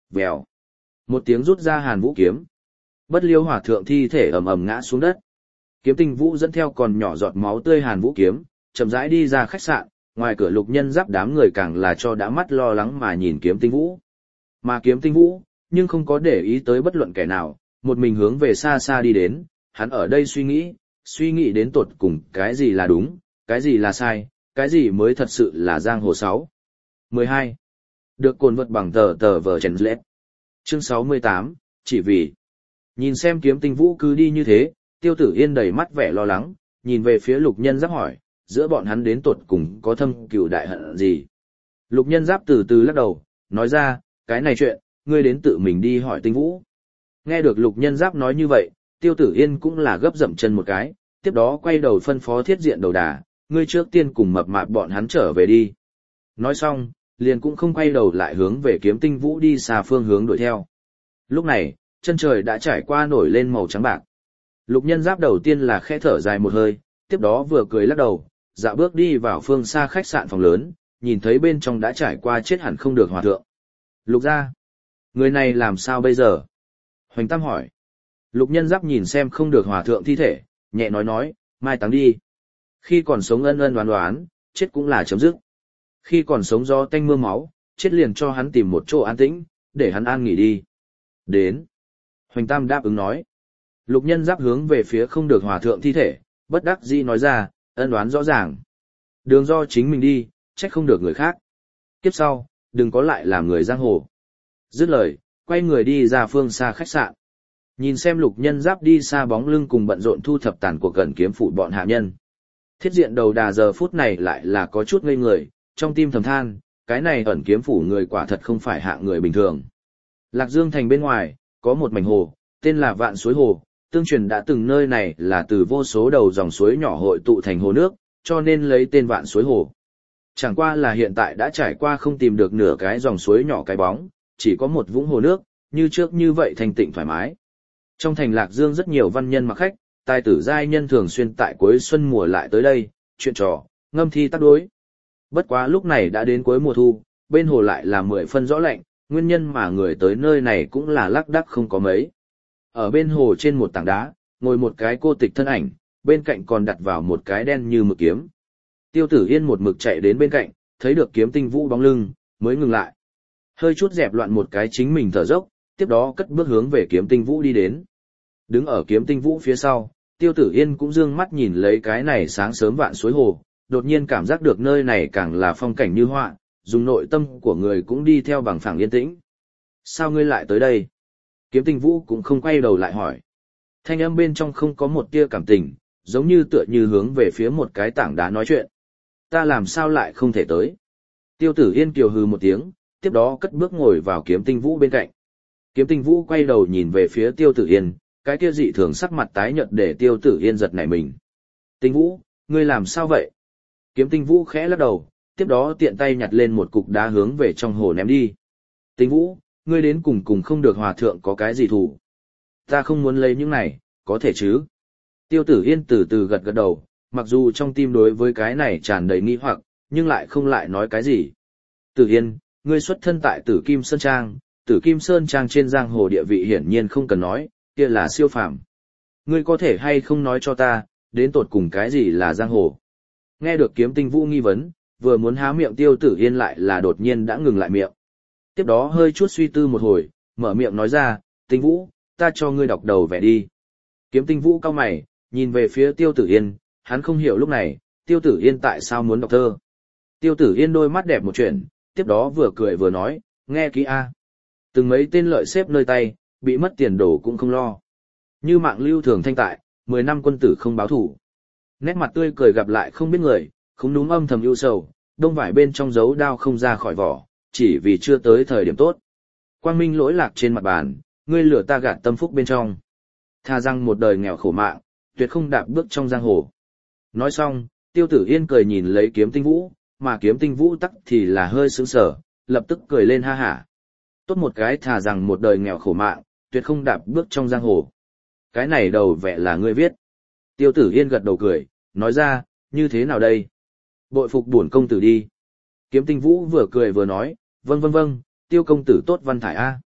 Vèo. Một tiếng rút ra Hàn Vũ kiếm. Bất Liêu Hòa thượng thi thể ầm ầm ngã xuống đất. Kiếm Tinh Vũ dẫn theo còn nhỏ giọt máu tươi Hàn Vũ kiếm, chậm rãi đi ra khách sạn, ngoài cửa Lục Nhân Giáp đám người càng là cho đã mắt lo lắng mà nhìn Kiếm Tinh Vũ. Mà Kiếm Tinh Vũ, nhưng không có để ý tới bất luận kẻ nào, một mình hướng về xa xa đi đến, hắn ở đây suy nghĩ đến tột cùng cái gì là đúng, cái gì là sai, cái gì mới thật sự là giang hồ 6. 12. Được cồn vật bằng tờ vở Trần Lết. Chương 68, chỉ vì. Nhìn xem Kiếm Tinh Vũ cứ đi như thế, Tiêu Tử Yên đầy mắt vẻ lo lắng, nhìn về phía Lục Nhân Giáp hỏi, giữa bọn hắn đến tột cùng có thâm cừu đại hận gì. Lục Nhân Giáp từ từ lắc đầu, nói ra, cái này chuyện, ngươi đến tự mình đi hỏi Tinh Vũ. Nghe được Lục Nhân Giáp nói như vậy, Tiêu Tử Yên cũng là gấp dậm chân một cái, tiếp đó quay đầu phân phó Thiết Diện Đầu Đà, ngươi trước tiên cùng mập mạp bọn hắn trở về đi. Nói xong, liền cũng không quay đầu lại hướng về Kiếm Tinh Vũ đi xa phương hướng đuổi theo. Lúc này, chân trời đã trải qua nổi lên màu trắng bạc. Lục Nhân Giáp đầu tiên là khẽ thở dài một hơi, tiếp đó vừa cười lắc đầu, dạo bước đi vào phương xa khách sạn phòng lớn, nhìn thấy bên trong đã trải qua chết hẳn không được hòa thượng. Lục gia, người này làm sao bây giờ? Hoành Tam hỏi. Lục Nhân Giáp nhìn xem không được hòa thượng thi thể, nhẹ nói, mai táng đi. Khi còn sống ân ân đoán đoán, chết cũng là chấm dứt. Khi còn sống do tanh mưa máu, chết liền cho hắn tìm một chỗ an tĩnh, để hắn an nghỉ đi. Đến. Hoành Tam đáp ứng nói. Lục Nhân Giáp hướng về phía không được hòa thượng thi thể, bất đắc dĩ nói ra, ân đoán rõ ràng. Đường do chính mình đi, trách không được người khác. Kiếp sau, đừng có lại làm người giang hồ. Dứt lời, quay người đi ra phương xa khách sạn. Nhìn xem Lục Nhân Giáp đi xa bóng lưng cùng bận rộn thu thập tàn cuộc gần kiếm phủ bọn hạ nhân. Thiết Diện Đầu Đà giờ phút này lại là có chút ngây người, trong tim thầm than, cái này ẩn kiếm phủ người quả thật không phải hạng người bình thường. Lạc Dương thành bên ngoài, có một mảnh hồ, tên là Vạn Suối Hồ, tương truyền đã từng nơi này là từ vô số đầu dòng suối nhỏ hội tụ thành hồ nước, cho nên lấy tên Vạn Suối Hồ. Chẳng qua là hiện tại đã trải qua không tìm được nửa cái dòng suối nhỏ cái bóng, chỉ có một vũng hồ nước, như trước như vậy thanh tịnh thoải mái. Trong thành Lạc Dương rất nhiều văn nhân mặc khách, tài tử giai nhân thường xuyên tại cuối xuân mùa lại tới đây, chuyện trò, ngâm thi tác đối. Bất quá lúc này đã đến cuối mùa thu, bên hồ lại là 10 phân rõ lạnh, nguyên nhân mà người tới nơi này cũng là lác đác không có mấy. Ở bên hồ trên một tảng đá, ngồi một cái cô tịch thân ảnh, bên cạnh còn đặt vào một cái đen như mực kiếm. Tiêu Tử Yên một mực chạy đến bên cạnh, thấy được Kiếm Tinh Vũ bóng lưng, mới ngừng lại. Hơi chút dẹp loạn một cái chính mình thở dốc, tiếp đó cất bước hướng về Kiếm Tinh Vũ đi đến. Đứng ở Kiếm Tinh Vũ phía sau, Tiêu Tử Yên cũng dương mắt nhìn lấy cái này sáng sớm Vạn Suối Hồ, đột nhiên cảm giác được nơi này càng là phong cảnh như họa, dùng nội tâm của người cũng đi theo bằng phẳng yên tĩnh. Sao ngươi lại tới đây? Kiếm Tinh Vũ cũng không quay đầu lại hỏi. Thanh âm bên trong không có một tia cảm tình, giống như tựa như hướng về phía một cái tảng đá nói chuyện. Ta làm sao lại không thể tới? Tiêu Tử Yên kiều hừ một tiếng, tiếp đó cất bước ngồi vào Kiếm Tinh Vũ bên cạnh. Kiếm Tinh Vũ quay đầu nhìn về phía Tiêu Tử Yên, cái kia dị thường sắc mặt tái nhợt để Tiêu Tử Yên giật nảy mình. Tinh Vũ, ngươi làm sao vậy? Kiếm Tinh Vũ khẽ lắc đầu, tiếp đó tiện tay nhặt lên một cục đá hướng về trong hồ ném đi. Tinh Vũ, ngươi đến cùng không được hòa thượng có cái gì thủ. Ta không muốn lấy những này, có thể chứ? Tiêu Tử Yên từ từ gật gật đầu, mặc dù trong tim đối với cái này tràn đầy nghi hoặc, nhưng lại không lại nói cái gì. Tử Yên, ngươi xuất thân tại Tử Kim Sơn Trang, Tử Kim Sơn Trang trên giang hồ địa vị hiển nhiên không cần nói, kia là siêu phàm. Ngươi có thể hay không nói cho ta, đến tột cùng cái gì là giang hồ? Nghe được Kiếm Tinh Vũ nghi vấn, vừa muốn há miệng Tiêu Tử Yên lại là đột nhiên đã ngừng lại miệng. Tiếp đó hơi chút suy tư một hồi, mở miệng nói ra, Tinh Vũ, ta cho ngươi đọc đầu vẻ đi. Kiếm Tinh Vũ cau mày, nhìn về phía Tiêu Tử Yên, hắn không hiểu lúc này, Tiêu Tử Yên tại sao muốn đọc thơ. Tiêu Tử Yên đôi mắt đẹp một chuyện, tiếp đó vừa cười vừa nói, nghe kỹ a. Từng mấy tên lợi xếp nơi tay, bị mất tiền đổ cũng không lo. Như mạng lưu thường thanh tại, 10 năm quân tử không báo thủ. Nét mặt tươi cười gặp lại không biết người, không đúng âm thầm ưu sầu, đông vải bên trong dấu đao không ra khỏi vỏ, chỉ vì chưa tới thời điểm tốt. Quang minh lỗi lạc trên mặt bàn, ngươi lửa ta gạt tâm phúc bên trong. Tha rằng một đời nghèo khổ mạng, tuyệt không đạp bước trong giang hồ. Nói xong, Tiêu Tử Yên cười nhìn lấy Kiếm Tinh Vũ, mà Kiếm Tinh Vũ tắc thì là hơi sững sờ, lập tức cười lên ha hả. Tốt một cái thà rằng một đời nghèo khổ mạng, tuyệt không đạp bước trong giang hồ. Cái này đầu vẽ là ngươi viết. Tiêu Tử Yên gật đầu cười, nói ra, như thế nào đây? Bội phục bổn công tử đi. Kiếm Tinh Vũ vừa cười vừa nói, vâng, Tiêu công tử tốt văn thải a.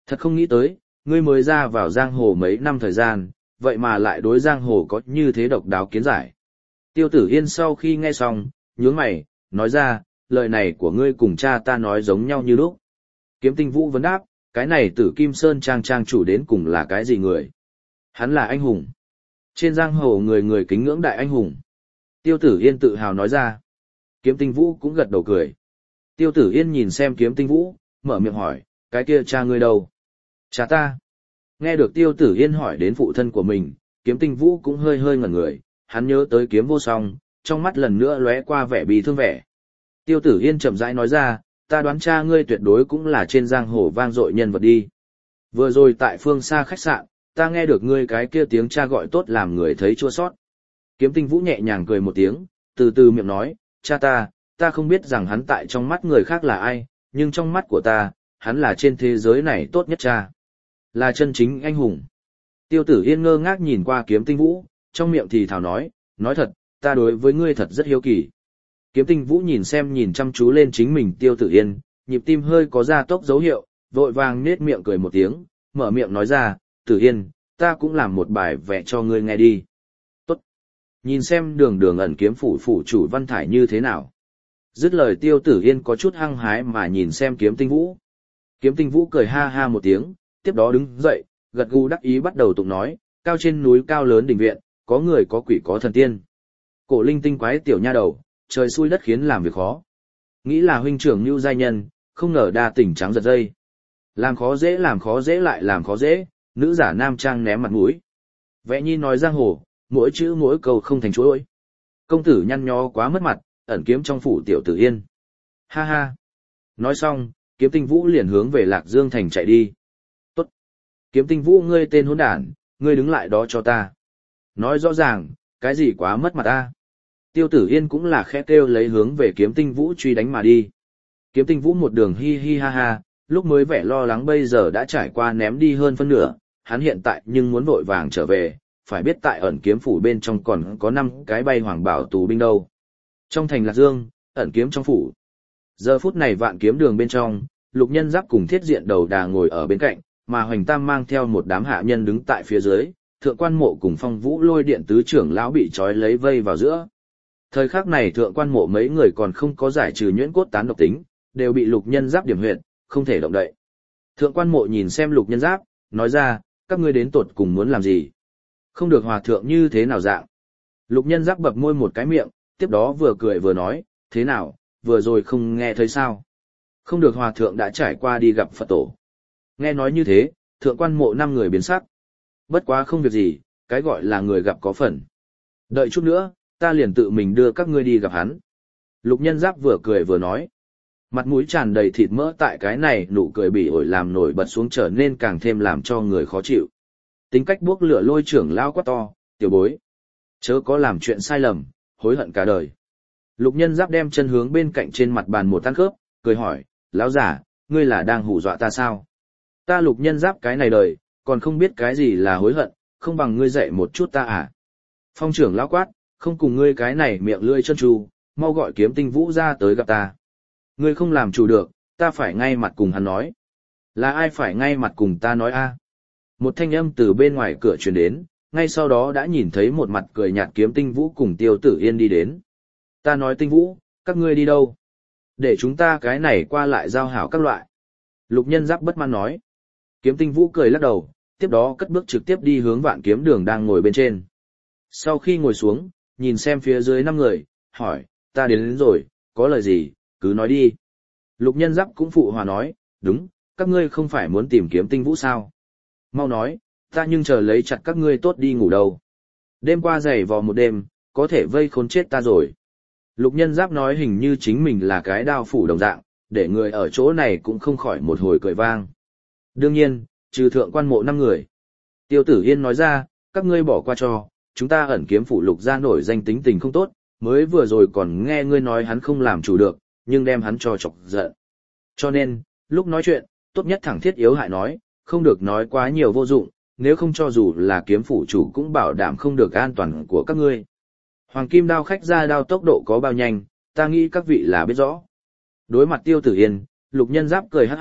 Thật không nghĩ tới, ngươi mới ra vào giang hồ mấy năm thời gian, vậy mà lại đối giang hồ có như thế độc đáo kiến giải. Tiêu Tử Yên sau khi nghe xong, nhướng mày, nói ra, lời này của ngươi cùng cha ta nói giống nhau như lúc. Kiếm Tinh Vũ vấn đáp, cái này Tử Kim Sơn trang trang chủ đến cùng là cái gì người? Hắn là anh hùng. Trên giang hồ người người kính ngưỡng đại anh hùng. Tiêu Tử Yên tự hào nói ra. Kiếm Tinh Vũ cũng gật đầu cười. Tiêu Tử Yên nhìn xem Kiếm Tinh Vũ, mở miệng hỏi, cái kia cha ngươi đâu? Cha ta. Nghe được Tiêu Tử Yên hỏi đến phụ thân của mình, Kiếm Tinh Vũ cũng hơi hơi ngẩn người, hắn nhớ tới Kiếm Vô Song, trong mắt lần nữa lóe qua vẻ bi thương vẻ. Tiêu Tử Yên chậm rãi nói ra, ta đoán cha ngươi tuyệt đối cũng là trên giang hồ vang dội nhân vật đi. Vừa rồi tại phương xa khách sạn, ta nghe được ngươi cái kia tiếng cha gọi tốt làm người thấy chua xót. Kiếm Tinh Vũ nhẹ nhàng cười một tiếng, từ từ miệng nói, cha ta không biết rằng hắn tại trong mắt người khác là ai, nhưng trong mắt của ta, hắn là trên thế giới này tốt nhất cha. Là chân chính anh hùng. Tiêu Tử Yên ngơ ngác nhìn qua Kiếm Tinh Vũ, trong miệng thì thào nói thật, ta đối với ngươi thật rất hiếu kỳ. Kiếm Tinh Vũ nhìn chăm chú lên chính mình Tiêu Tử Yên, nhịp tim hơi có gia tốc dấu hiệu, vội vàng nết miệng cười một tiếng, mở miệng nói ra, Tử Yên, ta cũng làm một bài vẽ cho ngươi nghe đi. Tốt. Nhìn xem đường đường ẩn kiếm phủ phủ chủ Văn Thải như thế nào. Dứt lời Tiêu Tử Yên có chút hăng hái mà nhìn xem Kiếm Tinh Vũ. Kiếm Tinh Vũ cười ha ha một tiếng, tiếp đó đứng dậy, gật gù đắc ý bắt đầu tụng nói, cao trên núi cao lớn đình viện, có người có quỷ có thần tiên. Cổ linh tinh quái tiểu nha đầu, trời xui đất khiến làm việc khó. Nghĩ là huynh trưởng Nưu giai nhân, không ngờ đa tình trắng giật dây. Làm khó dễ lại làm khó dễ, nữ giả nam trang ném mặt mũi. Vẽ nhi nói giang hồ, mỗi chữ mỗi câu không thành chuỗi. Công tử nhăn nhó quá mất mặt, ẩn kiếm trong phủ tiểu Tử Yên. Ha ha. Nói xong, Kiếm Tinh Vũ liền hướng về Lạc Dương thành chạy đi. Tốt. Kiếm Tinh Vũ ngươi tên hỗn đản, ngươi đứng lại đó cho ta. Nói rõ ràng, cái gì quá mất mặt ta. Tiêu Tử Yên cũng là khẽ kêu lấy hướng về Kiếm Tinh Vũ truy đánh mà đi. Kiếm Tinh Vũ một đường hi hi ha ha, lúc mới vẻ lo lắng bây giờ đã trải qua ném đi hơn phân nửa, hắn hiện tại nhưng muốn vội vàng trở về, phải biết tại ẩn kiếm phủ bên trong còn có 5 cái bay hoàng bảo tù binh đâu. Trong thành Lạc Dương, ẩn kiếm trong phủ. Giờ phút này Vạn Kiếm Đường bên trong, Lục Nhân Giáp cùng Thiết Diện Đầu Đà ngồi ở bên cạnh, mà Hoành Tam mang theo một đám hạ nhân đứng tại phía dưới, Thượng Quan Mộ cùng Phong Vũ Lôi Điện tứ trưởng lão bị trói lấy vây vào giữa. Thời khắc này Thượng Quan Mộ mấy người còn không có giải trừ nhuyễn cốt tán độc tính, đều bị Lục Nhân Giáp điểm huyệt, không thể động đậy. Thượng Quan Mộ nhìn xem Lục Nhân Giáp, nói ra, các ngươi đến tột cùng muốn làm gì? Không được hòa thượng như thế nào dạng? Lục Nhân Giáp bập môi một cái miệng, tiếp đó vừa cười vừa nói, thế nào, vừa rồi không nghe thấy sao? Không được hòa thượng đã trải qua đi gặp Phật tổ. Nghe nói như thế, Thượng Quan Mộ 5 người biến sắc. Bất quá không việc gì, cái gọi là người gặp có phần. Đợi chút nữa, ta liền tự mình đưa các ngươi đi gặp hắn. Lục Nhân Giáp vừa cười vừa nói. Mặt mũi tràn đầy thịt mỡ tại cái này nụ cười bỉ ổi làm nổi bật xuống trở nên càng thêm làm cho người khó chịu. Tính cách buốc lửa lôi trưởng lao quát to, tiểu bối. Chớ có làm chuyện sai lầm, hối hận cả đời. Lục Nhân Giáp đem chân hướng bên cạnh trên mặt bàn một tan khớp, cười hỏi, lão giả, ngươi là đang hù dọa ta sao? Ta Lục Nhân Giáp cái này đời, còn không biết cái gì là hối hận, không bằng ngươi dạy một chút ta à? Phong trưởng lão quát, không cùng ngươi cái này miệng lưỡi chân tru, mau gọi Kiếm Tinh Vũ ra tới gặp ta. Ngươi không làm chủ được, ta phải ngay mặt cùng hắn nói. Là ai phải ngay mặt cùng ta nói a? Một thanh âm từ bên ngoài cửa truyền đến, ngay sau đó đã nhìn thấy một mặt cười nhạt Kiếm Tinh Vũ cùng Tiêu Tử Yên đi đến. Ta nói Tinh Vũ, các ngươi đi đâu? Để chúng ta cái này qua lại giao hảo các loại. Lục Nhân Giáp bất mãn nói. Kiếm Tinh Vũ cười lắc đầu, tiếp đó cất bước trực tiếp đi hướng Vạn Kiếm Đường đang ngồi bên trên. Sau khi ngồi xuống, nhìn xem phía dưới 5 người, hỏi, ta đến rồi, có lời gì, cứ nói đi. Lục Nhân Giáp cũng phụ hòa nói, đúng, các ngươi không phải muốn tìm Kiếm Tinh Vũ sao? Mau nói, ta nhưng chờ lấy chặt các ngươi tốt đi ngủ đâu. Đêm qua giày vò một đêm, có thể vây khốn chết ta rồi. Lục Nhân Giáp nói hình như chính mình là cái đao phủ đồng dạng, để người ở chỗ này cũng không khỏi một hồi cười vang. Đương nhiên, trừ Thượng Quan Mộ 5 người. Tiêu Tử Yên nói ra, các ngươi bỏ qua cho, chúng ta ẩn kiếm phủ Lục ra nổi danh tính tình không tốt, mới vừa rồi còn nghe ngươi nói hắn không làm chủ được, nhưng đem hắn cho chọc giận. Cho nên, lúc nói chuyện, tốt nhất thẳng thiết yếu hại nói, không được nói quá nhiều vô dụng, nếu không cho dù là kiếm phủ chủ cũng bảo đảm không được an toàn của các ngươi. Hoàng kim đao khách ra đao tốc độ có bao nhanh, ta nghĩ các vị là biết rõ. Đối mặt Tiêu Tử Yên, Lục Nhân Giáp cười hắc hắc,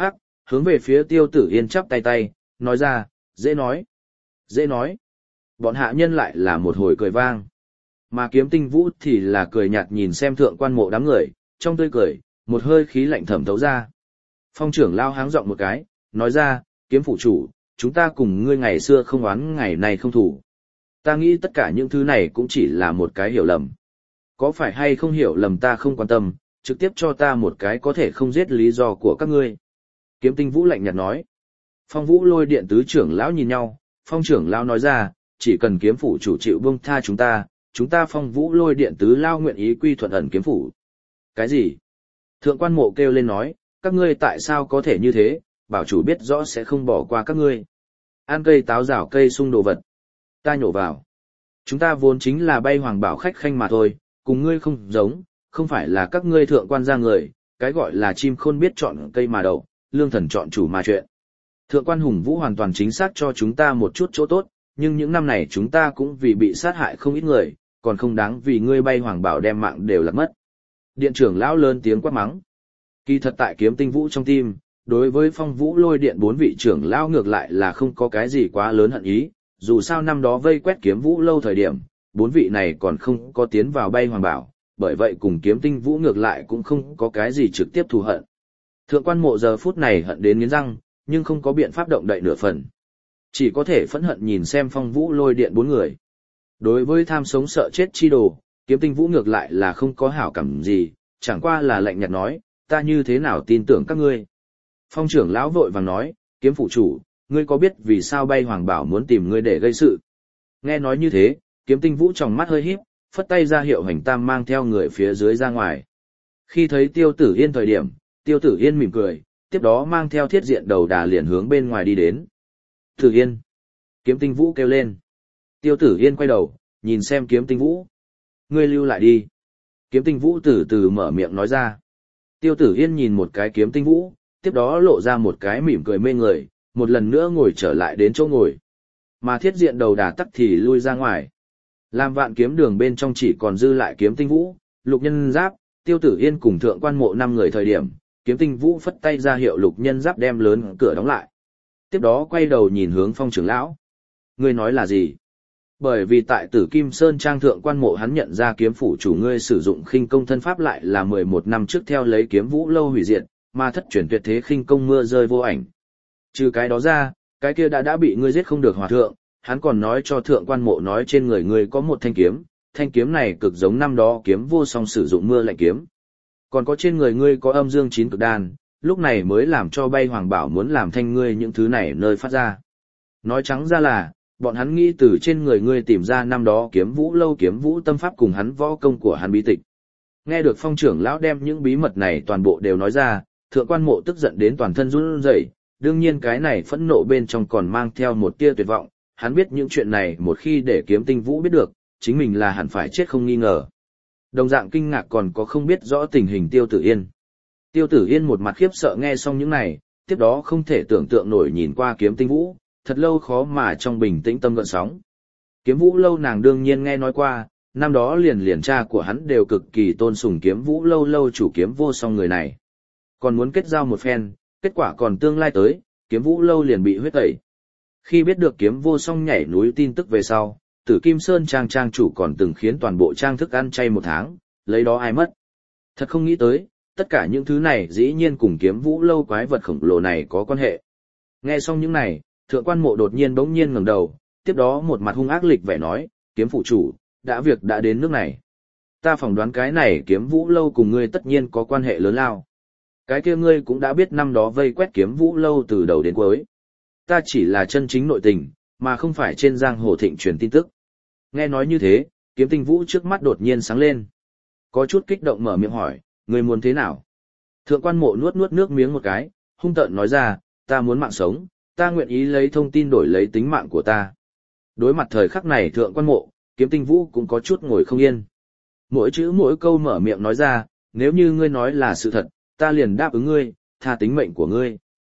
hướng về phía Tiêu Tử Yên chắp tay tay, nói ra, dễ nói, dễ nói. Bọn hạ nhân lại là một hồi cười vang. Mà Kiếm Tinh Vũ thì là cười nhạt nhìn xem thượng quan mộ đám người, trong tươi cười, một hơi khí lạnh thẩm thấu ra. Phong trưởng lao háng giọng một cái, nói ra, Kiếm phủ chủ, chúng ta cùng ngươi ngày xưa không oán ngày nay không thủ. Ta nghĩ tất cả những thứ này cũng chỉ là một cái hiểu lầm. Có phải hay không hiểu lầm ta không quan tâm, trực tiếp cho ta một cái có thể không giết lý do của các ngươi. Kiếm Tinh Vũ lạnh nhạt nói. Phong Vũ Lôi Điện tứ trưởng lão nhìn nhau, Phong trưởng lão nói ra, chỉ cần kiếm phủ chủ chịu buông tha chúng ta Phong Vũ Lôi Điện tứ lao nguyện ý quy thuận ẩn kiếm phủ. Cái gì? Thượng quan mộ kêu lên nói, các ngươi tại sao có thể như thế, bảo chủ biết rõ sẽ không bỏ qua các ngươi. Ăn cây táo rào cây sung đồ vật. Ta nhổ vào. Chúng ta vốn chính là bay hoàng bảo khách khanh mà thôi, cùng ngươi không giống, không phải là các ngươi thượng quan gia người, cái gọi là chim khôn biết chọn cây mà đậu, lương thần chọn chủ mà chuyện. Thượng quan Hùng Vũ hoàn toàn chính xác cho chúng ta một chút chỗ tốt, nhưng những năm này chúng ta cũng vì bị sát hại không ít người, còn không đáng vì ngươi bay hoàng bảo đem mạng đều lạc mất. Điện trưởng lão lớn tiếng quát mắng. Kỳ thật tại Kiếm Tinh Vũ trong tim, đối với Phong Vũ Lôi Điện 4 vị trưởng lão ngược lại là không có cái gì quá lớn hận ý, dù sao năm đó vây quét Kiếm Vũ lâu thời điểm, 4 vị này còn không có tiến vào bay hoàng bảo, bởi vậy cùng Kiếm Tinh Vũ ngược lại cũng không có cái gì trực tiếp thù hận. Thượng quan mộ giờ phút này hận đến nghiến răng, nhưng không có biện pháp động đậy nửa phần. Chỉ có thể phẫn hận nhìn xem Phong Vũ Lôi Điện 4 người. Đối với tham sống sợ chết chi đồ, Kiếm Tinh Vũ ngược lại là không có hảo cảm gì, chẳng qua là lạnh nhạt nói, ta như thế nào tin tưởng các ngươi. Phong trưởng lão vội vàng nói, Kiếm phủ chủ, ngươi có biết vì sao bay hoàng bảo muốn tìm ngươi để gây sự? Nghe nói như thế, Kiếm Tinh Vũ trong mắt hơi híp, phất tay ra hiệu hành tam mang theo người phía dưới ra ngoài. Khi thấy Tiêu Tử Yên thời điểm, Tiêu Tử Yên mỉm cười, tiếp đó mang theo thiết diện đầu đà liền hướng bên ngoài đi đến. Tử Yên! Kiếm Tinh Vũ kêu lên. Tiêu Tử Yên quay đầu, nhìn xem Kiếm Tinh Vũ. Ngươi lưu lại đi. Kiếm Tinh Vũ từ từ mở miệng nói ra. Tiêu Tử Yên nhìn một cái Kiếm Tinh Vũ, tiếp đó lộ ra một cái mỉm cười mê người, một lần nữa ngồi trở lại đến chỗ ngồi. Mà thiết diện đầu đà tắc thì lui ra ngoài. Làm Vạn Kiếm Đường bên trong chỉ còn dư lại Kiếm Tinh Vũ, Lục Nhân Giáp, Tiêu Tử Yên cùng thượng quan mộ 5 người thời điểm, Kiếm Tinh Vũ phất tay ra hiệu Lục Nhân Giáp đem lớn cửa đóng lại. Tiếp đó quay đầu nhìn hướng Phong trưởng lão. Ngươi nói là gì? Bởi vì tại Tử Kim Sơn trang thượng quan mộ hắn nhận ra kiếm phủ chủ ngươi sử dụng khinh công thân pháp lại là 11 năm trước theo lấy Kiếm Vũ lâu hủy diệt, mà thất truyền tuyệt thế khinh công mưa rơi vô ảnh. Trừ cái đó ra, cái kia đã bị ngươi giết không được hòa thượng, hắn còn nói cho thượng quan mộ nói trên người ngươi có một thanh kiếm này cực giống năm đó Kiếm Vô Song sử dụng mưa lạnh kiếm. Còn có trên người ngươi có âm dương 9 cực đan, lúc này mới làm cho bay hoàng bảo muốn làm thanh ngươi những thứ này nơi phát ra. Nói trắng ra là, bọn hắn nghĩ từ trên người ngươi tìm ra năm đó Kiếm Vũ lâu Kiếm Vũ tâm pháp cùng hắn võ công của hắn bí tịch. Nghe được Phong trưởng lão đem những bí mật này toàn bộ đều nói ra, thượng quan mộ tức giận đến toàn thân run rẩy, đương nhiên cái này phẫn nộ bên trong còn mang theo một tia tuyệt vọng, hắn biết những chuyện này một khi để Kiếm Tinh Vũ biết được, chính mình là hẳn phải chết không nghi ngờ. Đồng dạng kinh ngạc còn có không biết rõ tình hình Tiêu Tử Yên. Tiêu Tử Yên một mặt khiếp sợ nghe xong những này, tiếp đó không thể tưởng tượng nổi nhìn qua Kiếm Tinh Vũ, thật lâu khó mà trong bình tĩnh tâm gợn sóng. Kiếm Vũ lâu nàng đương nhiên nghe nói qua, năm đó liền cha của hắn đều cực kỳ tôn sùng Kiếm Vũ lâu lâu chủ Kiếm Vô Song người này. Còn muốn kết giao một phen, kết quả còn tương lai tới, Kiếm Vũ lâu liền bị huyết tẩy. Khi biết được Kiếm Vô Song nhảy núi tin tức về sau, Tử Kim Sơn trang chủ còn từng khiến toàn bộ trang thức ăn chay 1 tháng, lấy đó ai mất. Thật không nghĩ tới, tất cả những thứ này dĩ nhiên cùng Kiếm Vũ lâu quái vật khổng lồ này có quan hệ. Nghe xong những này, thượng quan mộ đột nhiên bỗng nhiên ngẩng đầu, tiếp đó một mặt hung ác lịch vẻ nói, Kiếm phủ chủ, việc đã đến nước này. Ta phỏng đoán cái này Kiếm Vũ lâu cùng ngươi tất nhiên có quan hệ lớn lao. Cái kia ngươi cũng đã biết năm đó vây quét Kiếm Vũ lâu từ đầu đến cuối. Ta chỉ là chân chính nội tình, mà không phải trên giang hồ thịnh truyền tin tức. Nghe nói như thế, Kiếm Tinh Vũ trước mắt đột nhiên sáng lên. Có chút kích động mở miệng hỏi, ngươi muốn thế nào? Thượng quan mộ nuốt nước miếng một cái, hung tợn nói ra, ta muốn mạng sống, ta nguyện ý lấy thông tin đổi lấy tính mạng của ta. Đối mặt thời khắc này thượng quan mộ, Kiếm Tinh Vũ cũng có chút ngồi không yên. Mỗi chữ mỗi câu mở miệng nói ra, nếu như ngươi nói là sự thật, ta liền đáp ứng ngươi, tha tính mệnh của ngươi.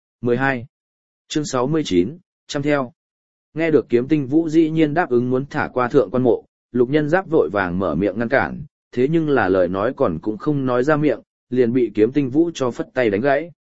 12. Chương 69, chăm theo. Nghe được Kiếm Tinh Vũ dĩ nhiên đáp ứng muốn thả qua thượng quan mộ, Lục Nhân Giáp vội vàng mở miệng ngăn cản, thế nhưng là lời nói còn cũng không nói ra miệng, liền bị Kiếm Tinh Vũ cho phất tay đánh gãy.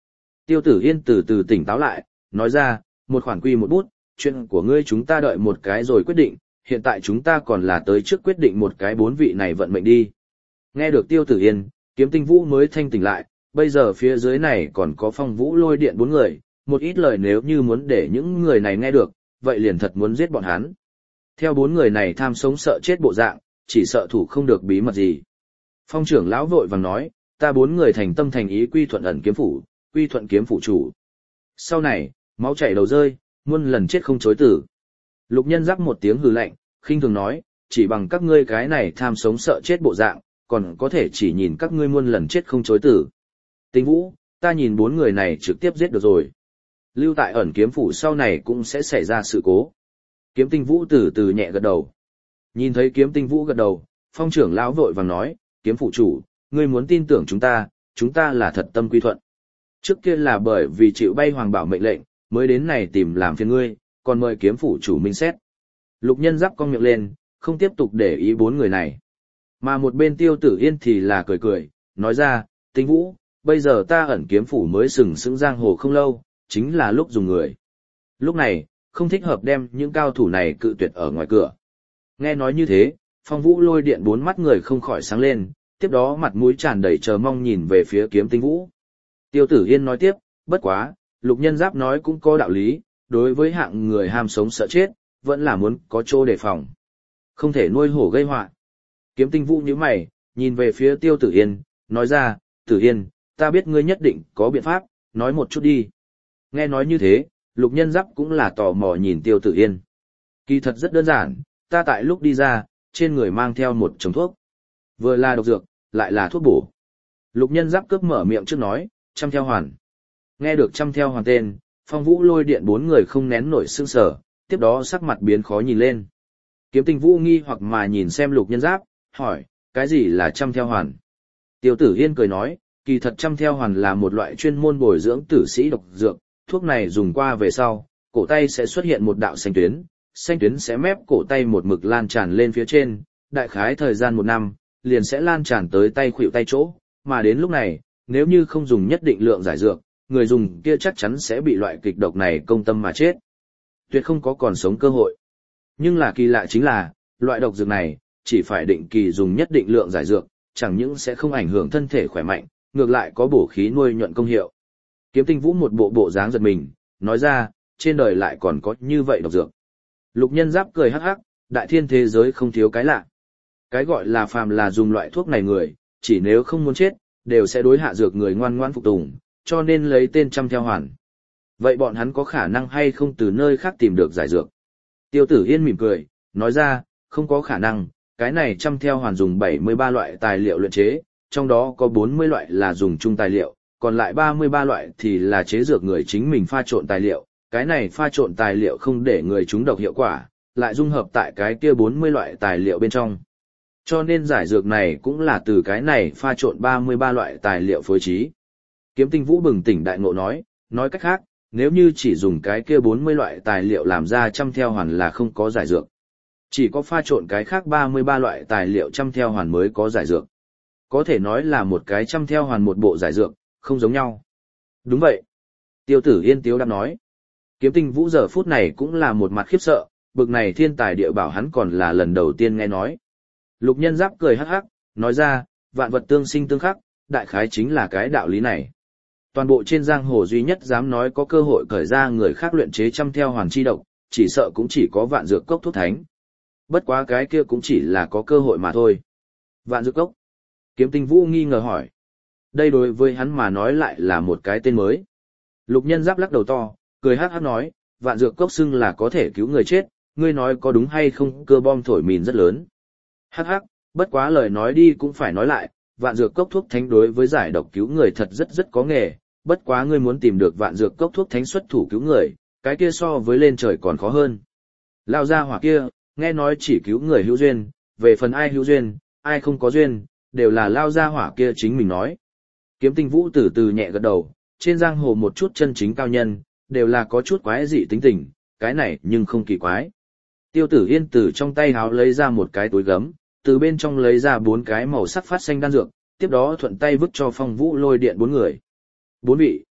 Tiêu Tử Yên từ từ tỉnh táo lại, nói ra, một khoản quy một bút, chuyện của ngươi chúng ta đợi một cái rồi quyết định, hiện tại chúng ta còn là tới trước quyết định một cái 4 vị này vận mệnh đi. Nghe được Tiêu Tử Yên, Kiếm Tinh Vũ mới thanh tỉnh lại, bây giờ phía dưới này còn có Phong Vũ Lôi Điện 4 người, một ít lời nếu như muốn để những người này nghe được, vậy liền thật muốn giết bọn hắn. Theo 4 người này tham sống sợ chết bộ dạng, chỉ sợ thủ không được bí mật gì. Phong trưởng lão vội vàng nói, ta 4 người thành tâm thành ý quy thuận ẩn kiếm phủ, quy thuận kiếm phủ chủ. Sau này, máu chảy đầu rơi, muôn lần chết không chối tử. Lục Nhân Giáp một tiếng hừ lạnh, khinh thường nói, chỉ bằng các ngươi cái này tham sống sợ chết bộ dạng, còn có thể chỉ nhìn các ngươi muôn lần chết không chối tử. Tinh Vũ, ta nhìn 4 người này trực tiếp giết được rồi. Lưu tại ẩn kiếm phủ sau này cũng sẽ xảy ra sự cố. Kiếm Tinh Vũ từ từ nhẹ gật đầu. Nhìn thấy Kiếm Tinh Vũ gật đầu, Phong trưởng lão vội vàng nói, kiếm phủ chủ, ngươi muốn tin tưởng chúng ta là thật tâm quy thuận. Trước kia là bởi vì chịu bay hoàng bảo mệnh lệnh, mới đến này tìm làm phiền ngươi, còn mời kiếm phủ chủ minh xét. Lục Nhân Giáp cong miệng lên, không tiếp tục để ý 4 người này. Mà một bên Tiêu Tử Yên thì là cười cười, nói ra, Tinh Vũ, bây giờ ta ẩn kiếm phủ mới sừng sững giang hồ không lâu, chính là lúc dùng người. Lúc này, không thích hợp đem những cao thủ này cự tuyệt ở ngoài cửa. Nghe nói như thế, Phong Vũ Lôi Điện 4 mắt người không khỏi sáng lên, tiếp đó mặt mũi tràn đầy chờ mong nhìn về phía Kiếm Tinh Vũ. Tiêu Tử Yên nói tiếp, bất quá, Lục Nhân Giáp nói cũng có đạo lý, đối với hạng người ham sống sợ chết, vẫn là muốn có chỗ đề phòng. Không thể nuôi hổ gây họa. Kiếm Tinh Vũ nhíu mày, nhìn về phía Tiêu Tử Yên, nói ra, Tử Yên, ta biết ngươi nhất định có biện pháp, nói một chút đi. Nghe nói như thế, Lục Nhân Giáp cũng là tò mò nhìn Tiêu Tử Yên. Kỳ thật rất đơn giản, ta tại lúc đi ra, trên người mang theo một chồng thuốc. Vừa là độc dược, lại là thuốc bổ. Lục Nhân Giáp cướp mở miệng trước nói, trăm theo hoàn. Nghe được trăm theo hoàn tên, Phong Vũ Lôi Điện 4 người không nén nổi sương sở, tiếp đó sắc mặt biến khó nhìn lên. Kiếm Tinh Vũ nghi hoặc mà nhìn xem Lục Nhân Giáp, hỏi, cái gì là trăm theo hoàn? Tiêu Tử Yên cười nói, kỳ thật trăm theo hoàn là một loại chuyên môn bồi dưỡng tử sĩ độc dược, thuốc này dùng qua về sau, cổ tay sẽ xuất hiện một đạo xanh tuyến sẽ mép cổ tay một mực lan tràn lên phía trên, đại khái thời gian 1 năm, liền sẽ lan tràn tới tay khuỷu tay chỗ, mà đến lúc này, nếu như không dùng nhất định lượng giải dược, người dùng kia chắc chắn sẽ bị loại kịch độc này công tâm mà chết. Tuyệt không có còn sống cơ hội. Nhưng là kỳ lạ chính là, loại độc dược này, chỉ phải định kỳ dùng nhất định lượng giải dược, chẳng những sẽ không ảnh hưởng thân thể khỏe mạnh, ngược lại có bổ khí nuôi nhuận công hiệu. Kiếm Tinh Vũ một bộ dáng giật mình, nói ra, trên đời lại còn có như vậy độc dược. Lục Nhân Giáp cười hắc hắc, đại thiên thế giới không thiếu cái lạ. Cái gọi là phàm là dùng loại thuốc này người, chỉ nếu không muốn chết, đều sẽ đối hạ dược người ngoan ngoãn phục tùng, cho nên lấy tên trăm theo hoàn. Vậy bọn hắn có khả năng hay không từ nơi khác tìm được giải dược? Tiêu Tử Yên mỉm cười, nói ra, không có khả năng, cái này trăm theo hoàn dùng 73 loại tài liệu luyện chế, trong đó có 40 loại là dùng chung tài liệu, còn lại 33 loại thì là chế dược người chính mình pha trộn tài liệu, cái này pha trộn tài liệu không để người chúng độc hiệu quả, lại dung hợp tại cái kia 40 loại tài liệu bên trong. Cho nên giải dược này cũng là từ cái này pha trộn 33 loại tài liệu phối trí. Kiếm Tinh Vũ bừng tỉnh đại ngộ nói cách khác, nếu như chỉ dùng cái kia 40 loại tài liệu làm ra trăm theo hoàn là không có giải dược. Chỉ có pha trộn cái khác 33 loại tài liệu trăm theo hoàn mới có giải dược. Có thể nói là một cái trăm theo hoàn một bộ giải dược, không giống nhau. Đúng vậy. Tiêu Tử Yên tiếu đáp nói. Kiếm Tinh Vũ giờ phút này cũng là một mặt khiếp sợ, bực này thiên tài địa bảo hắn còn là lần đầu tiên nghe nói. Lục Nhân Giáp cười hắc hắc, nói ra, vạn vật tương sinh tương khắc, đại khái chính là cái đạo lý này. Toàn bộ trên giang hồ duy nhất dám nói có cơ hội cởi ra người khác luyện chế trăm theo hoàn chi độc, chỉ sợ cũng chỉ có Vạn Dược Cốc thuốc thánh. Bất quá cái kia cũng chỉ là có cơ hội mà thôi. Vạn Dược Cốc. Kiếm Tinh Vũ nghi ngờ hỏi. Đây đối với hắn mà nói lại là một cái tên mới. Lục Nhân Giáp lắc đầu to, cười hắc hắc nói, Vạn Dược Cốc xưng là có thể cứu người chết, ngươi nói có đúng hay không, cơ bom thổi mìn rất lớn. Hắc hắc, bất quá lời nói đi cũng phải nói lại, Vạn Dược Cốc thuốc thánh đối với giải độc cứu người thật rất có nghề, bất quá ngươi muốn tìm được Vạn Dược Cốc thuốc thánh xuất thủ cứu người, cái kia so với lên trời còn khó hơn. Lao ra hỏa kia, nghe nói chỉ cứu người hữu duyên, về phần ai hữu duyên, ai không có duyên, đều là lao ra hỏa kia chính mình nói. Kiếm Tinh Vũ từ từ nhẹ gật đầu, trên giang hồ một chút chân chính cao nhân, đều là có chút quái dị tính tình, cái này nhưng không kỳ quái. Tiêu Tử Yên từ trong tay háo lấy ra một cái túi gấm, từ bên trong lấy ra 4 cái màu sắc phát xanh đan dược, tiếp đó thuận tay vứt cho Phong Vũ Lôi Điện 4 người. 4 vị,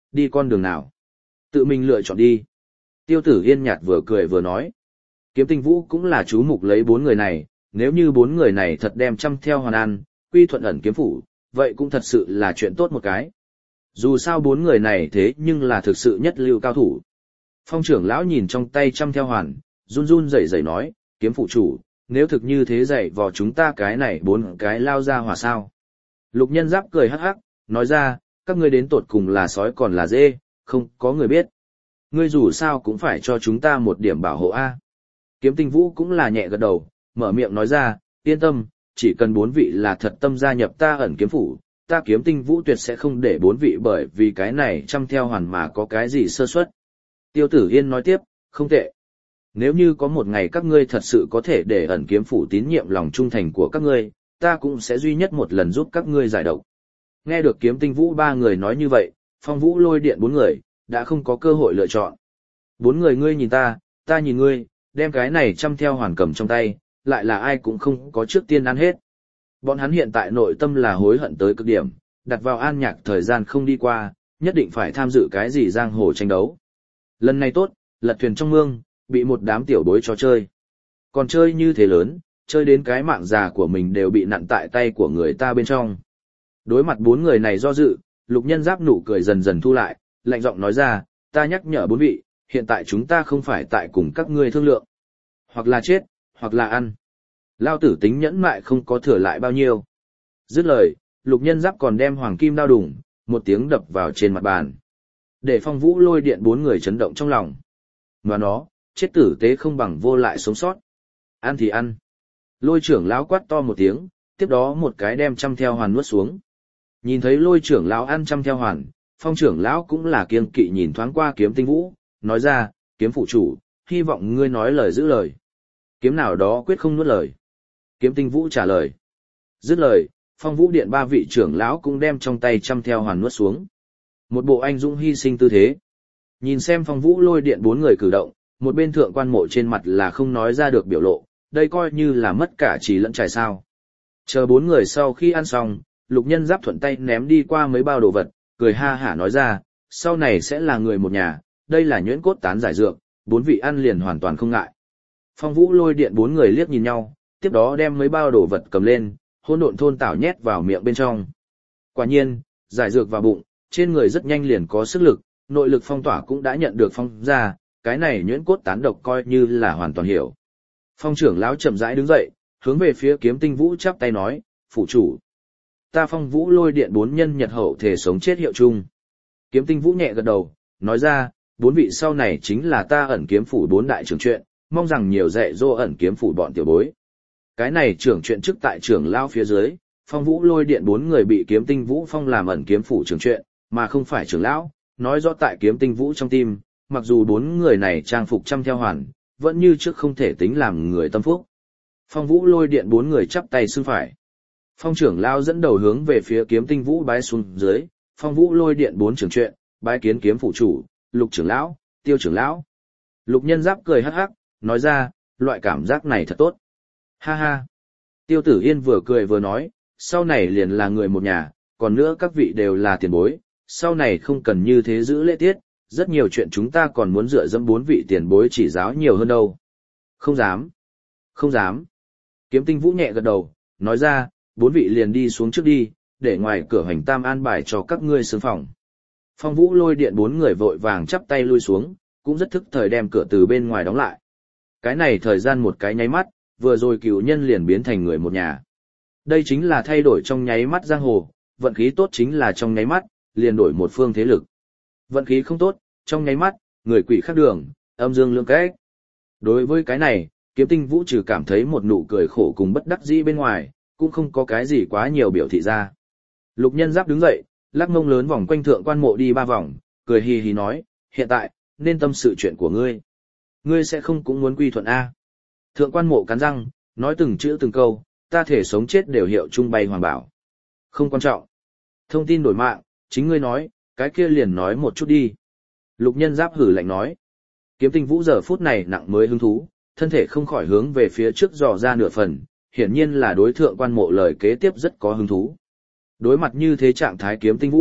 đi con đường nào? Tự mình lựa chọn đi. Tiêu Tử Yên nhạt vừa cười vừa nói. Kiếm Tinh Vũ cũng là chú mục lấy 4 người này, nếu như 4 người này thật đem chăm theo hoàn an, quy thuận ẩn kiếm phủ, vậy cũng thật sự là chuyện tốt một cái. Dù sao 4 người này thế nhưng là thực sự nhất lưu cao thủ. Phong trưởng lão nhìn trong tay chăm theo hoàn, run run rẩy rẩy nói, kiếm phủ chủ, nếu thực như thế dạy vò chúng ta cái này 4 cái lao ra hỏa sao. Lục Nhân Giáp cười hắc hắc, nói ra, các ngươi đến tột cùng là sói còn là dê, không có người biết. Ngươi dù sao cũng phải cho chúng ta một điểm bảo hộ A. Kiếm Tinh Vũ cũng là nhẹ gật đầu, mở miệng nói ra, yên tâm, chỉ cần 4 vị là thật tâm gia nhập ta ẩn kiếm phủ, ta Kiếm Tinh Vũ tuyệt sẽ không để 4 vị bởi vì cái này chăm theo hoàn mà có cái gì sơ suất. Tiêu Tử Yên nói tiếp, không tệ. Nếu như có một ngày các ngươi thật sự có thể để ẩn kiếm phủ tín nhiệm lòng trung thành của các ngươi, ta cũng sẽ duy nhất một lần giúp các ngươi giải độc. Nghe được Kiếm Tinh Vũ 3 người nói như vậy, Phong Vũ Lôi Điện 4 người, đã không có cơ hội lựa chọn. 4 người ngươi nhìn ta nhìn ngươi, đem cái này chăm theo hoàn cầm trong tay, lại là ai cũng không có trước tiên ăn hết. Bọn hắn hiện tại nội tâm là hối hận tới cực điểm, đặt vào An Nhạc thời gian không đi qua, nhất định phải tham dự cái gì giang hồ tranh đấu. Lần này tốt, lật thuyền trong mương, bị một đám tiểu bối cho chơi. Còn chơi như thế lớn, chơi đến cái mạng già của mình đều bị nặn tại tay của người ta bên trong. Đối mặt 4 người này do dự, Lục Nhân Giáp nụ cười dần dần thu lại, lạnh giọng nói ra, ta nhắc nhở 4 vị, hiện tại chúng ta không phải tại cùng các ngươi thương lượng. Hoặc là chết, hoặc là ăn. Lao tử tính nhẫn mại không có thừa lại bao nhiêu. Dứt lời, Lục Nhân Giáp còn đem hoàng kim đao đùng, một tiếng đập vào trên mặt bàn. Để Phong Vũ Lôi Điện 4 người chấn động trong lòng. Và nó, chết tử tế không bằng vô lại sống sót. Ăn thì ăn. Lôi trưởng lão quát to một tiếng, tiếp đó một cái đem chăm theo hoàn nuốt xuống. Nhìn thấy Lôi trưởng lão ăn chăm theo hoàn, Phong trưởng lão cũng là kiêng kỵ nhìn thoáng qua Kiếm Tinh Vũ, nói ra, Kiếm phụ chủ, hy vọng ngươi nói lời giữ lời. Kiếm nào đó quyết không nuốt lời. Kiếm Tinh Vũ trả lời. Dứt lời, Phong Vũ Điện 3 vị trưởng lão cũng đem trong tay chăm theo hoàn nuốt xuống. Một bộ anh dũng hy sinh tư thế. Nhìn xem Phong Vũ Lôi Điện 4 người cử động, một bên thượng quan mộ trên mặt là không nói ra được biểu lộ, đây coi như là mất cả trí lẫn trải sao. Chờ 4 người sau khi ăn xong, Lục Nhân Giáp thuận tay ném đi qua mấy bao đồ vật, cười ha hả nói ra, sau này sẽ là người một nhà, đây là nhuyễn cốt tán giải dược, 4 vị ăn liền hoàn toàn không ngại. Phong Vũ Lôi Điện 4 người liếc nhìn nhau, tiếp đó đem mấy bao đồ vật cầm lên, hỗn độn thôn tảo nhét vào miệng bên trong. Quả nhiên, giải dược vào bụng, trên người rất nhanh liền có sức lực, nội lực phong tỏa cũng đã nhận được phong ra, cái này nhuyễn cốt tán độc coi như là hoàn toàn hiểu. Phong trưởng lão chậm rãi đứng dậy, hướng về phía Kiếm Tinh Vũ chắp tay nói, phụ chủ. Ta Phong Vũ Lôi Điện 4 nhân nhật hậu thể sống chết hiệu chung. Kiếm Tinh Vũ nhẹ gật đầu, nói ra, 4 vị sau này chính là ta ẩn kiếm phủ 4 đại trưởng truyện, mong rằng nhiều dạy dỗ ẩn kiếm phủ bọn tiểu bối. Cái này trưởng truyện chức tại trưởng lão phía dưới, Phong Vũ Lôi Điện 4 người bị Kiếm Tinh Vũ phong làm ẩn kiếm phủ trưởng truyện, mà không phải trưởng lão, nói rõ tại Kiếm Tinh Vũ trong tim, mặc dù 4 người này trang phục chăm theo hoàn, vẫn như trước không thể tính làm người tâm phúc. Phong Vũ Lôi Điện 4 người chắp tay xưng phải. Phong trưởng lão dẫn đầu hướng về phía Kiếm Tinh Vũ bái xuống dưới, Phong Vũ Lôi Điện 4 trưởng truyện, bái kiến kiếm phụ chủ, Lục trưởng lão, Tiêu trưởng lão. Lục Nhân Giáp cười hắc hắc, nói ra, loại cảm giác này thật tốt. Ha ha. Tiêu Tử Yên vừa cười vừa nói, sau này liền là người một nhà, còn nữa các vị đều là tiền bối, sau này không cần như thế giữ lễ tiết, rất nhiều chuyện chúng ta còn muốn dựa dẫm 4 vị tiền bối chỉ giáo nhiều hơn đâu. Không dám. Không dám. Kiếm Tinh Vũ nhẹ gật đầu, nói ra, 4 vị liền đi xuống trước đi, để ngoài cửa Hoành Tam an bài cho các ngươi sướng phòng. Phong Vũ Lôi Điện 4 người vội vàng chắp tay lui xuống, cũng rất thức thời đem cửa từ bên ngoài đóng lại. Cái này thời gian một cái nháy mắt, vừa rồi cựu nhân liền biến thành người một nhà. Đây chính là thay đổi trong nháy mắt giang hồ, vận khí tốt chính là trong nháy mắt, liền đổi một phương thế lực. Vận khí không tốt, trong nháy mắt, người quỷ khác đường, âm dương lưỡng cách. Đối với cái này, Kiếm Tinh Vũ trừ cảm thấy một nụ cười khổ cùng bất đắc dĩ bên ngoài, cũng không có cái gì quá nhiều biểu thị ra. Lục Nhân Giáp đứng dậy, lắc mông lớn vòng quanh thượng quan mộ đi 3 vòng, cười hì hì nói, hiện tại, nên tâm sự chuyện của ngươi. Ngươi sẽ không cũng muốn quy thuận A. Thượng quan mộ cắn răng, nói từng chữ từng câu, ta thể sống chết đều hiệu trung bay hoàng bảo. Không quan trọng. Thông tin đổi mạng, chính ngươi nói, cái kia liền nói một chút đi. Lục Nhân Giáp hử lạnh nói. Kiếm Tinh Vũ giờ phút này nặng mới hứng thú, thân thể không khỏi hướng về phía trước dò ra nửa phần, hiển nhiên là đối thượng quan mộ lời kế tiếp rất có hứng thú. Đối mặt như thế trạng thái Kiếm Tinh Vũ,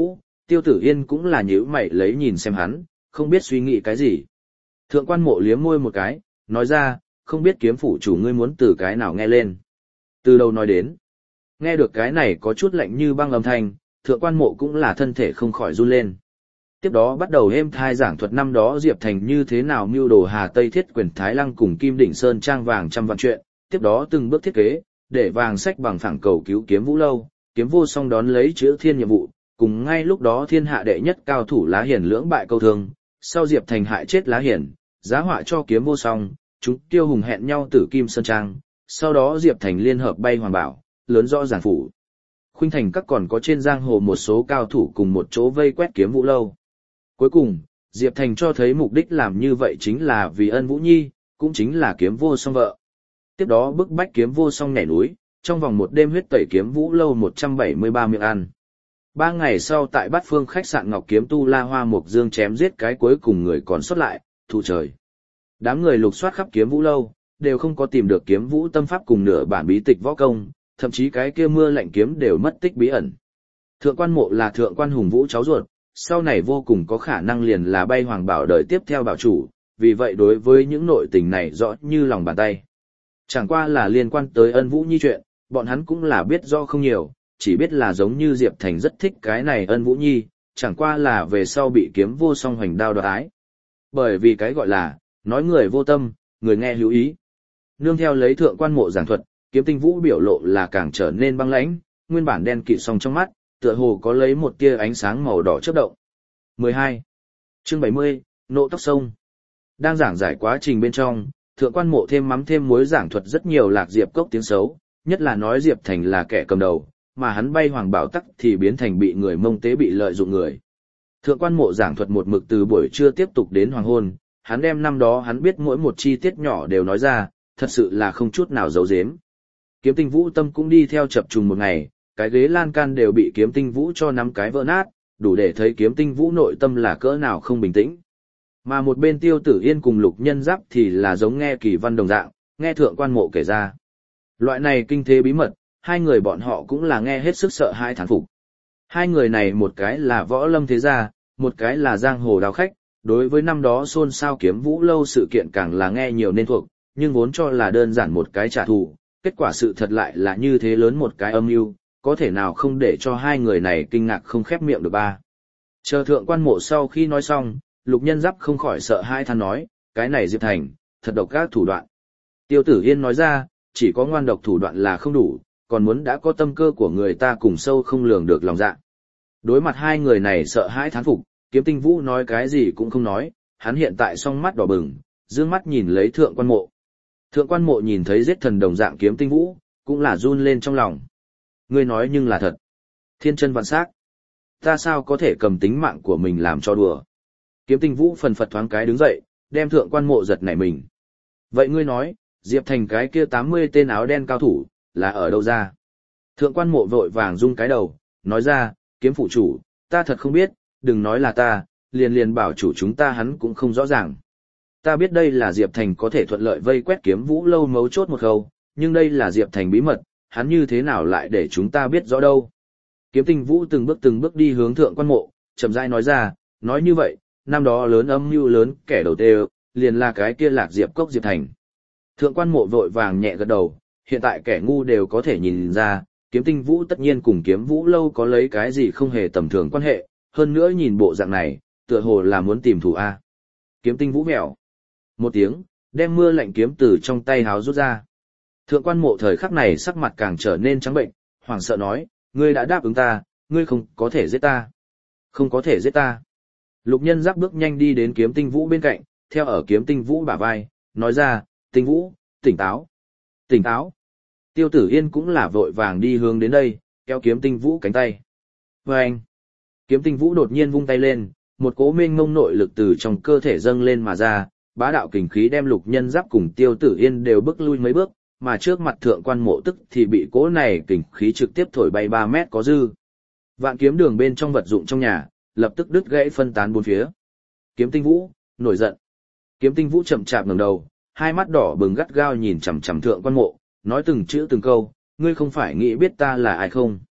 Tiêu Tử Yên cũng là nhíu mày lấy nhìn xem hắn, không biết suy nghĩ cái gì. Thượng quan mộ liếm môi một cái, nói ra, không biết kiếm phủ chủ ngươi muốn từ cái nào nghe lên. Từ đầu nói đến. Nghe được cái này có chút lạnh như băng âm thanh, thượng quan mộ cũng là thân thể không khỏi run lên. Tiếp đó bắt đầu êm thai giảng thuật năm đó Diệp Thành như thế nào mưu đồ Hà Tây Thiết Quyền Thái Lăng cùng Kim Đỉnh Sơn trang vàng trăm vạn chuyện, tiếp đó từng bước thiết kế, để vàng sách bằng phẳng cầu cứu kiếm Vũ Lâu, kiếm vô song đón lấy chữ thiên nhiệm vụ, cùng ngay lúc đó thiên hạ đệ nhất cao thủ Lá Hiển lưỡng bại câu thương, sau Diệp Thành hại chết Lá Hiển, giá họa cho kiếm vô song, chúng tiêu hùng hẹn nhau tử Kim Sơn trang, sau đó Diệp Thành liên hợp bay Hoàng Bảo, lớn rõ giản phủ. Khuynh Thành các còn có trên giang hồ một số cao thủ cùng một chỗ vây quét kiếm Vũ Lâu. Cuối cùng, Diệp Thành cho thấy mục đích làm như vậy chính là vì Ân Vũ Nhi, cũng chính là kiếm vô song vợ. Tiếp đó bức bách kiếm vô song nhảy núi, trong vòng một đêm huyết tẩy kiếm Vũ Lâu 173 miệng ăn. 3 ngày sau tại Bát Phương khách sạn Ngọc Kiếm Tu La Hoa Mục Dương chém giết cái cuối cùng người còn sót lại, thu trời. Đám người lục soát khắp kiếm Vũ Lâu, đều không có tìm được kiếm Vũ tâm pháp cùng nửa bản bí tịch võ công, thậm chí cái kia mưa lạnh kiếm đều mất tích bí ẩn. Thượng quan mộ là thượng quan Hùng Vũ cháu ruột, sau này vô cùng có khả năng liền là bay Hoàng Bảo đời tiếp theo bảo chủ, vì vậy đối với những nội tình này rõ như lòng bàn tay. Chẳng qua là liên quan tới Ân Vũ Nhi chuyện, bọn hắn cũng là biết rõ không nhiều, chỉ biết là giống như Diệp Thành rất thích cái này Ân Vũ Nhi, chẳng qua là về sau bị kiếm vô song hoành đao đoạt ái. Bởi vì cái gọi là, nói người vô tâm, người nghe hữu ý. Nương theo lấy thượng quan mộ giảng thuật, Kiếm Tinh Vũ biểu lộ là càng trở nên băng lãnh, nguyên bản đen kịt song trong mắt, tựa hồ có lấy một tia ánh sáng màu đỏ chớp động. 12. Chương 70, Nộ tóc sông. Đang giảng giải quá trình bên trong, thượng quan mộ thêm mắm thêm muối giảng thuật rất nhiều lạc Diệp Cốc tiếng xấu, nhất là nói Diệp Thành là kẻ cầm đầu, mà hắn bay Hoàng Bảo tắc thì biến thành bị người Mông Tế bị lợi dụng người. Thượng quan mộ giảng thuật một mực từ buổi trưa tiếp tục đến hoàng hôn, hắn đem năm đó hắn biết mỗi một chi tiết nhỏ đều nói ra, thật sự là không chút nào giấu giếm. Kiếm Tinh Vũ tâm cũng đi theo chập trùng một ngày, cái ghế lan can đều bị Kiếm Tinh Vũ cho 5 cái vỡ nát, đủ để thấy Kiếm Tinh Vũ nội tâm là cỡ nào không bình tĩnh. Mà một bên Tiêu Tử Yên cùng Lục Nhân Giáp thì là giống nghe kỳ văn đồng dạng, nghe thượng quan mộ kể ra. Loại này kinh thế bí mật, hai người bọn họ cũng là nghe hết sức sợ hãi thán phục. Hai người này một cái là võ lâm thế gia, một cái là giang hồ đào khách, đối với năm đó xôn xao Kiếm Vũ Lâu sự kiện càng là nghe nhiều nên thuộc, nhưng vốn cho là đơn giản một cái trả thù, kết quả sự thật lại là như thế lớn một cái âm mưu, có thể nào không để cho hai người này kinh ngạc không khép miệng được ba. Chờ thượng quan mộ sau khi nói xong, Lục Nhân Giáp không khỏi sợ hai than nói, cái này Diệp Thành, thật độc ác thủ đoạn. Tiêu Tử Yên nói ra, chỉ có ngoan độc thủ đoạn là không đủ, còn muốn đã có tâm cơ của người ta cùng sâu không lường được lòng dạ. Đối mặt hai người này sợ hãi thán phục, Kiếm Tinh Vũ nói cái gì cũng không nói, hắn hiện tại song mắt đỏ bừng, dương mắt nhìn lấy thượng quan mộ. Thượng quan mộ nhìn thấy giết thần đồng dạng Kiếm Tinh Vũ, cũng là run lên trong lòng. Ngươi nói nhưng là thật. Thiên chân vạn sắc. Ta sao có thể cầm tính mạng của mình làm cho đùa. Kiếm Tinh Vũ phần phật thoáng cái đứng dậy, đem thượng quan mộ giật nảy mình. Vậy ngươi nói, Diệp Thành cái kia 80 tên áo đen cao thủ, là ở đâu ra? Thượng quan mộ vội vàng rung cái đầu, nói ra, Kiếm phụ chủ, ta thật không biết, đừng nói là ta, liền bảo chủ chúng ta hắn cũng không rõ ràng. Ta biết đây là Diệp Thành có thể thuận lợi vây quét Kiếm Vũ Lâu mấu chốt một khâu, nhưng đây là Diệp Thành bí mật, hắn như thế nào lại để chúng ta biết rõ đâu. Kiếm Tinh Vũ từng bước đi hướng thượng quan mộ, chậm rãi nói ra, nói như vậy, năm đó lớn âm mưu lớn kẻ đầu tê liền là cái kia lạc Diệp Cốc Diệp Thành. Thượng quan mộ vội vàng nhẹ gật đầu, hiện tại kẻ ngu đều có thể nhìn ra, Kiếm Tinh Vũ tất nhiên cùng Kiếm Vũ Lâu có lấy cái gì không hề tầm thường quan hệ, hơn nữa nhìn bộ dạng này, tựa hồ là muốn tìm thủ A. Kiếm Tinh Vũ mèo. Một tiếng, đem mưa lạnh kiếm từ trong tay háo rút ra. Thượng quan mộ thời khắc này sắc mặt càng trở nên trắng bệnh, hoảng sợ nói, ngươi đã đáp ứng ta, ngươi không có thể giết ta. Không có thể giết ta. Lục Nhân Giáp bước nhanh đi đến Kiếm Tinh Vũ bên cạnh, theo ở Kiếm Tinh Vũ bả vai, nói ra, Tinh Vũ, tỉnh táo. Tỉnh táo. Tiêu Tử Yên cũng là vội vàng đi hướng đến đây, kéo Kiếm Tinh Vũ cánh tay. Và anh. Kiếm Tinh Vũ đột nhiên vung tay lên, một cỗ mênh mông nội lực từ trong cơ thể dâng lên mà ra, bá đạo kình khí đem Lục Nhân Giáp cùng Tiêu Tử Yên đều bước lui mấy bước, mà trước mặt thượng quan mộ tức thì bị cỗ này kình khí trực tiếp thổi bay 3 mét có dư. Vạn kiếm đường bên trong vật dụng trong nhà, lập tức đứt gãy phân tán bốn phía. Kiếm Tinh Vũ, nổi giận. Kiếm Tinh Vũ chậm chạp ngẩng đầu, hai mắt đỏ bừng gắt gao nhìn chằm chằm thượng quan mộ, nói từng chữ từng câu, ngươi không phải nghĩ biết ta là ai không?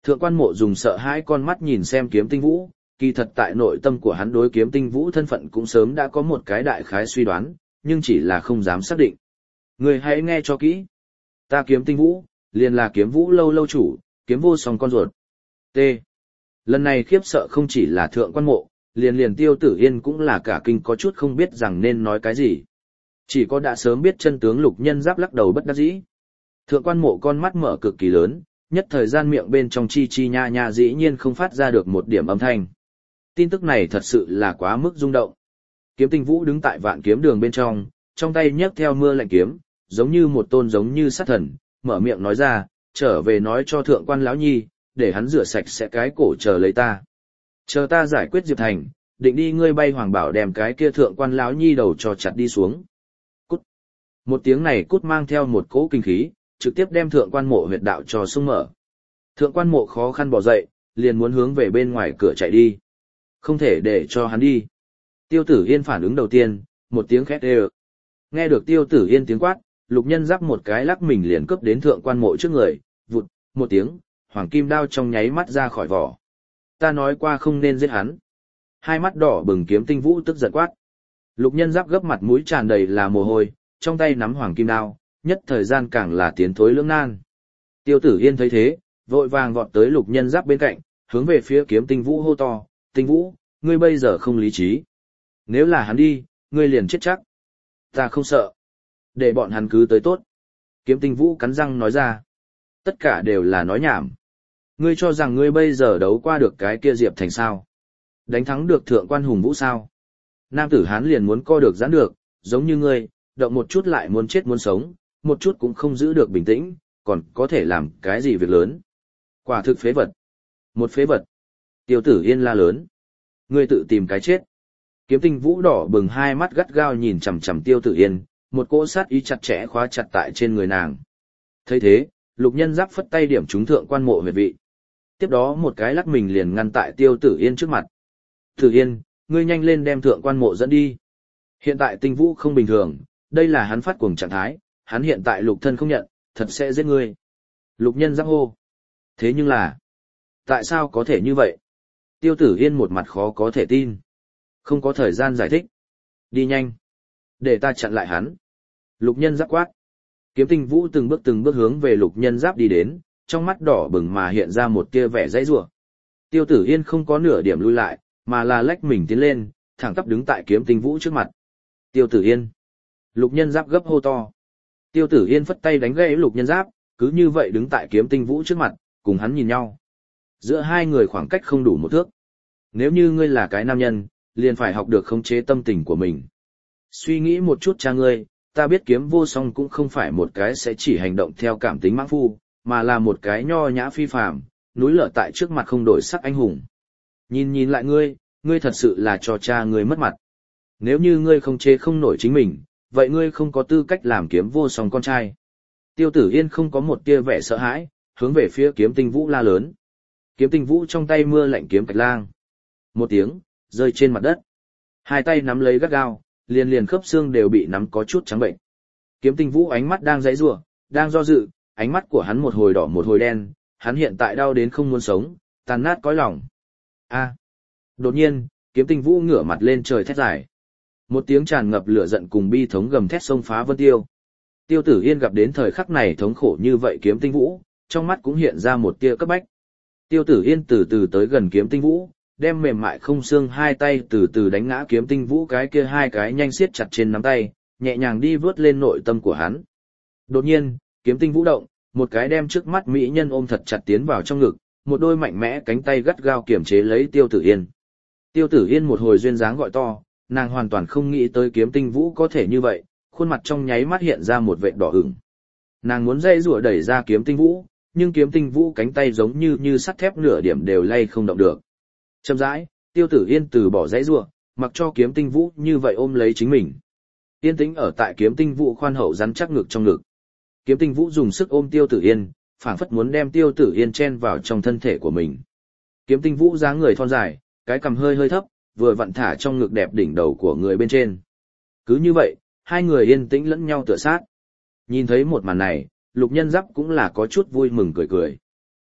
Thượng quan mộ dùng sợ hãi con mắt nhìn xem kiếm tinh vũ, kỳ thật tại nội tâm của hắn đối kiếm tinh vũ thân phận cũng sớm đã có một cái đại khái suy đoán, nhưng chỉ là không dám xác định. Người hãy nghe cho kỹ. Ta kiếm tinh vũ, liền là kiếm vũ lâu lâu chủ, kiếm vô song con ruột. T. Lần này khiếp sợ không chỉ là thượng quan mộ, liền Tiêu Tử Yên cũng là cả kinh có chút không biết rằng nên nói cái gì. Chỉ có đã sớm biết chân tướng Lục Nhân Giáp lắc đầu bất đắc dĩ. Thượng quan mộ con mắt mở cực kỳ lớn, nhất thời gian miệng bên trong chi chi nha nha dĩ nhiên không phát ra được một điểm âm thanh. Tin tức này thật sự là quá mức rung động. Kiếm Tinh Vũ đứng tại Vạn Kiếm Đường bên trong tay nhấc theo mưa lạnh kiếm, giống như một tôn giống như sát thần, mở miệng nói ra, trở về nói cho thượng quan lão nhi, để hắn rửa sạch sẽ cái cổ chờ lấy ta. Chờ ta giải quyết Diệp Thành, định đi ngươi bay hoàng bảo đem cái kia thượng quan lão nhi đầu cho chặt đi xuống. Cút. Một tiếng này cút mang theo một cỗ kinh khí, trực tiếp đem thượng quan mộ huyệt đạo cho sung mở. Thượng quan mộ khó khăn bỏ dậy, liền muốn hướng về bên ngoài cửa chạy đi. Không thể để cho hắn đi. Tiêu Tử Yên phản ứng đầu tiên, một tiếng khét ê. Nghe được Tiêu Tử Yên tiếng quát, Lục Nhân Giáp một cái lắc mình liền cướp đến thượng quan mộ trước người, vụt, một tiếng, hoàng kim đao trong nháy mắt ra khỏi vỏ. Ta nói qua không nên giết hắn. Hai mắt đỏ bừng kiếm Tinh Vũ tức giận quát. Lục Nhân Giáp gấp mặt mũi tràn đầy là mồ hôi, trong tay nắm hoàng kim đao, nhất thời gian càng là tiến thối lưỡng nan. Tiêu Tử Yên thấy thế, vội vàng vọt tới Lục Nhân Giáp bên cạnh, hướng về phía kiếm Tinh Vũ hô to, Tinh Vũ, ngươi bây giờ không lý trí. Nếu là hắn đi, ngươi liền chết chắc. Ta không sợ. Để bọn hắn cứ tới tốt. Kiếm Tinh Vũ cắn răng nói ra. Tất cả đều là nói nhảm. Ngươi cho rằng ngươi bây giờ đấu qua được cái kia Diệp Thành sao? Đánh thắng được thượng quan Hùng Vũ sao? Nam tử Hán liền muốn co được giãn được, giống như ngươi, động một chút lại muốn chết muốn sống, một chút cũng không giữ được bình tĩnh, còn có thể làm cái gì việc lớn. Quả thực phế vật. Một phế vật. Tiêu Tử Yên la lớn. Ngươi tự tìm cái chết. Kiếm Tinh Vũ đỏ bừng hai mắt gắt gao nhìn chằm chằm Tiêu Tử Yên, một cỗ sát ý chặt chẽ khóa chặt tại trên người nàng. Thấy thế, Lục Nhân Giáp phất tay điểm trúng thượng quan mộ huyệt vị. Tiếp đó một cái lắc mình liền ngăn tại Tiêu Tử Yên trước mặt. Tử Yên, ngươi nhanh lên đem thượng quan mộ dẫn đi. Hiện tại Tinh Vũ không bình thường, đây là hắn phát cuồng trạng thái, hắn hiện tại lục thân không nhận, thật sẽ giết ngươi. Lục Nhân Giáp hô. Thế nhưng là, tại sao có thể như vậy? Tiêu Tử Yên một mặt khó có thể tin. Không có thời gian giải thích. Đi nhanh. Để ta chặn lại hắn. Lục Nhân Giáp quát. Kiếm Tinh Vũ từng bước hướng về Lục Nhân Giáp đi đến, trong mắt đỏ bừng mà hiện ra một tia vẻ dãy rủa. Tiêu Tử Yên không có nửa điểm lui lại, mà là lách mình tiến lên, thẳng tắp đứng tại Kiếm Tinh Vũ trước mặt. Tiêu Tử Yên. Lục Nhân Giáp gấp hô to. Tiêu Tử Yên phất tay đánh gãy Lục Nhân Giáp, cứ như vậy đứng tại Kiếm Tinh Vũ trước mặt, cùng hắn nhìn nhau. Giữa hai người khoảng cách không đủ một thước. Nếu như ngươi là cái nam nhân, liền phải học được khống chế tâm tình của mình. Suy nghĩ một chút cha ngươi, ta biết Kiếm Vô Song cũng không phải một cái sẽ chỉ hành động theo cảm tính mãng phu, mà là một cái nho nhã phi phàm, núi lở tại trước mặt không đổi sắc anh hùng. Nhìn lại ngươi thật sự là cho cha ngươi mất mặt. Nếu như ngươi không chế không nổi chính mình, vậy ngươi không có tư cách làm Kiếm Vô Song con trai. Tiêu Tử Yên không có một tia vẻ sợ hãi, hướng về phía Kiếm Tinh Vũ la lớn. Kiếm Tinh Vũ trong tay mưa lạnh kiếm Cạch Lang. Một tiếng, rơi trên mặt đất. Hai tay nắm lấy gắt gao, liền khớp xương đều bị nắm có chút trắng bệnh. Kiếm Tinh Vũ ánh mắt đang giãy giụa, đang do dự, ánh mắt của hắn một hồi đỏ một hồi đen, hắn hiện tại đau đến không muốn sống, tàn nát cõi lòng. A! Đột nhiên, Kiếm Tinh Vũ ngửa mặt lên trời thét dài. Một tiếng tràn ngập lửa giận cùng bi thống gầm thét xông phá vân tiêu. Tiêu Tử Yên gặp đến thời khắc này thống khổ như vậy Kiếm Tinh Vũ, trong mắt cũng hiện ra một tia cấp bách. Tiêu Tử Yên từ từ tới gần Kiếm Tinh Vũ, đem mềm mại không xương hai tay từ từ đánh ngã Kiếm Tinh Vũ cái kia hai cái nhanh siết chặt trên nắm tay, nhẹ nhàng đi vớt lên nội tâm của hắn. Đột nhiên, Kiếm Tinh Vũ động, một cái đem trước mắt mỹ nhân ôm thật chặt tiến vào trong ngực, một đôi mạnh mẽ cánh tay gắt gao kiểm chế lấy Tiêu Tử Yên. Tiêu Tử Yên một hồi duyên dáng gọi to, nàng hoàn toàn không nghĩ tới Kiếm Tinh Vũ có thể như vậy, khuôn mặt trong nháy mắt hiện ra một vệt đỏ ửng. Nàng muốn dây rủa đẩy ra Kiếm Tinh Vũ, nhưng Kiếm Tinh Vũ cánh tay giống như sắt thép nửa điểm đều lay không động được. Chậm rãi, Tiêu Tử Yên từ bỏ dãy rủa, mặc cho Kiếm Tinh Vũ như vậy ôm lấy chính mình. Yên tĩnh ở tại Kiếm Tinh Vũ khoan hậu rắn chắc ngực trong ngực. Kiếm Tinh Vũ dùng sức ôm Tiêu Tử Yên, phảng phất muốn đem Tiêu Tử Yên chen vào trong thân thể của mình. Kiếm Tinh Vũ dáng người thon dài, cái cằm hơi thấp, vừa vặn thả trong ngực đẹp đỉnh đầu của người bên trên. Cứ như vậy, hai người yên tĩnh lẫn nhau tựa sát. Nhìn thấy một màn này, Lục Nhân Giáp cũng là có chút vui mừng cười.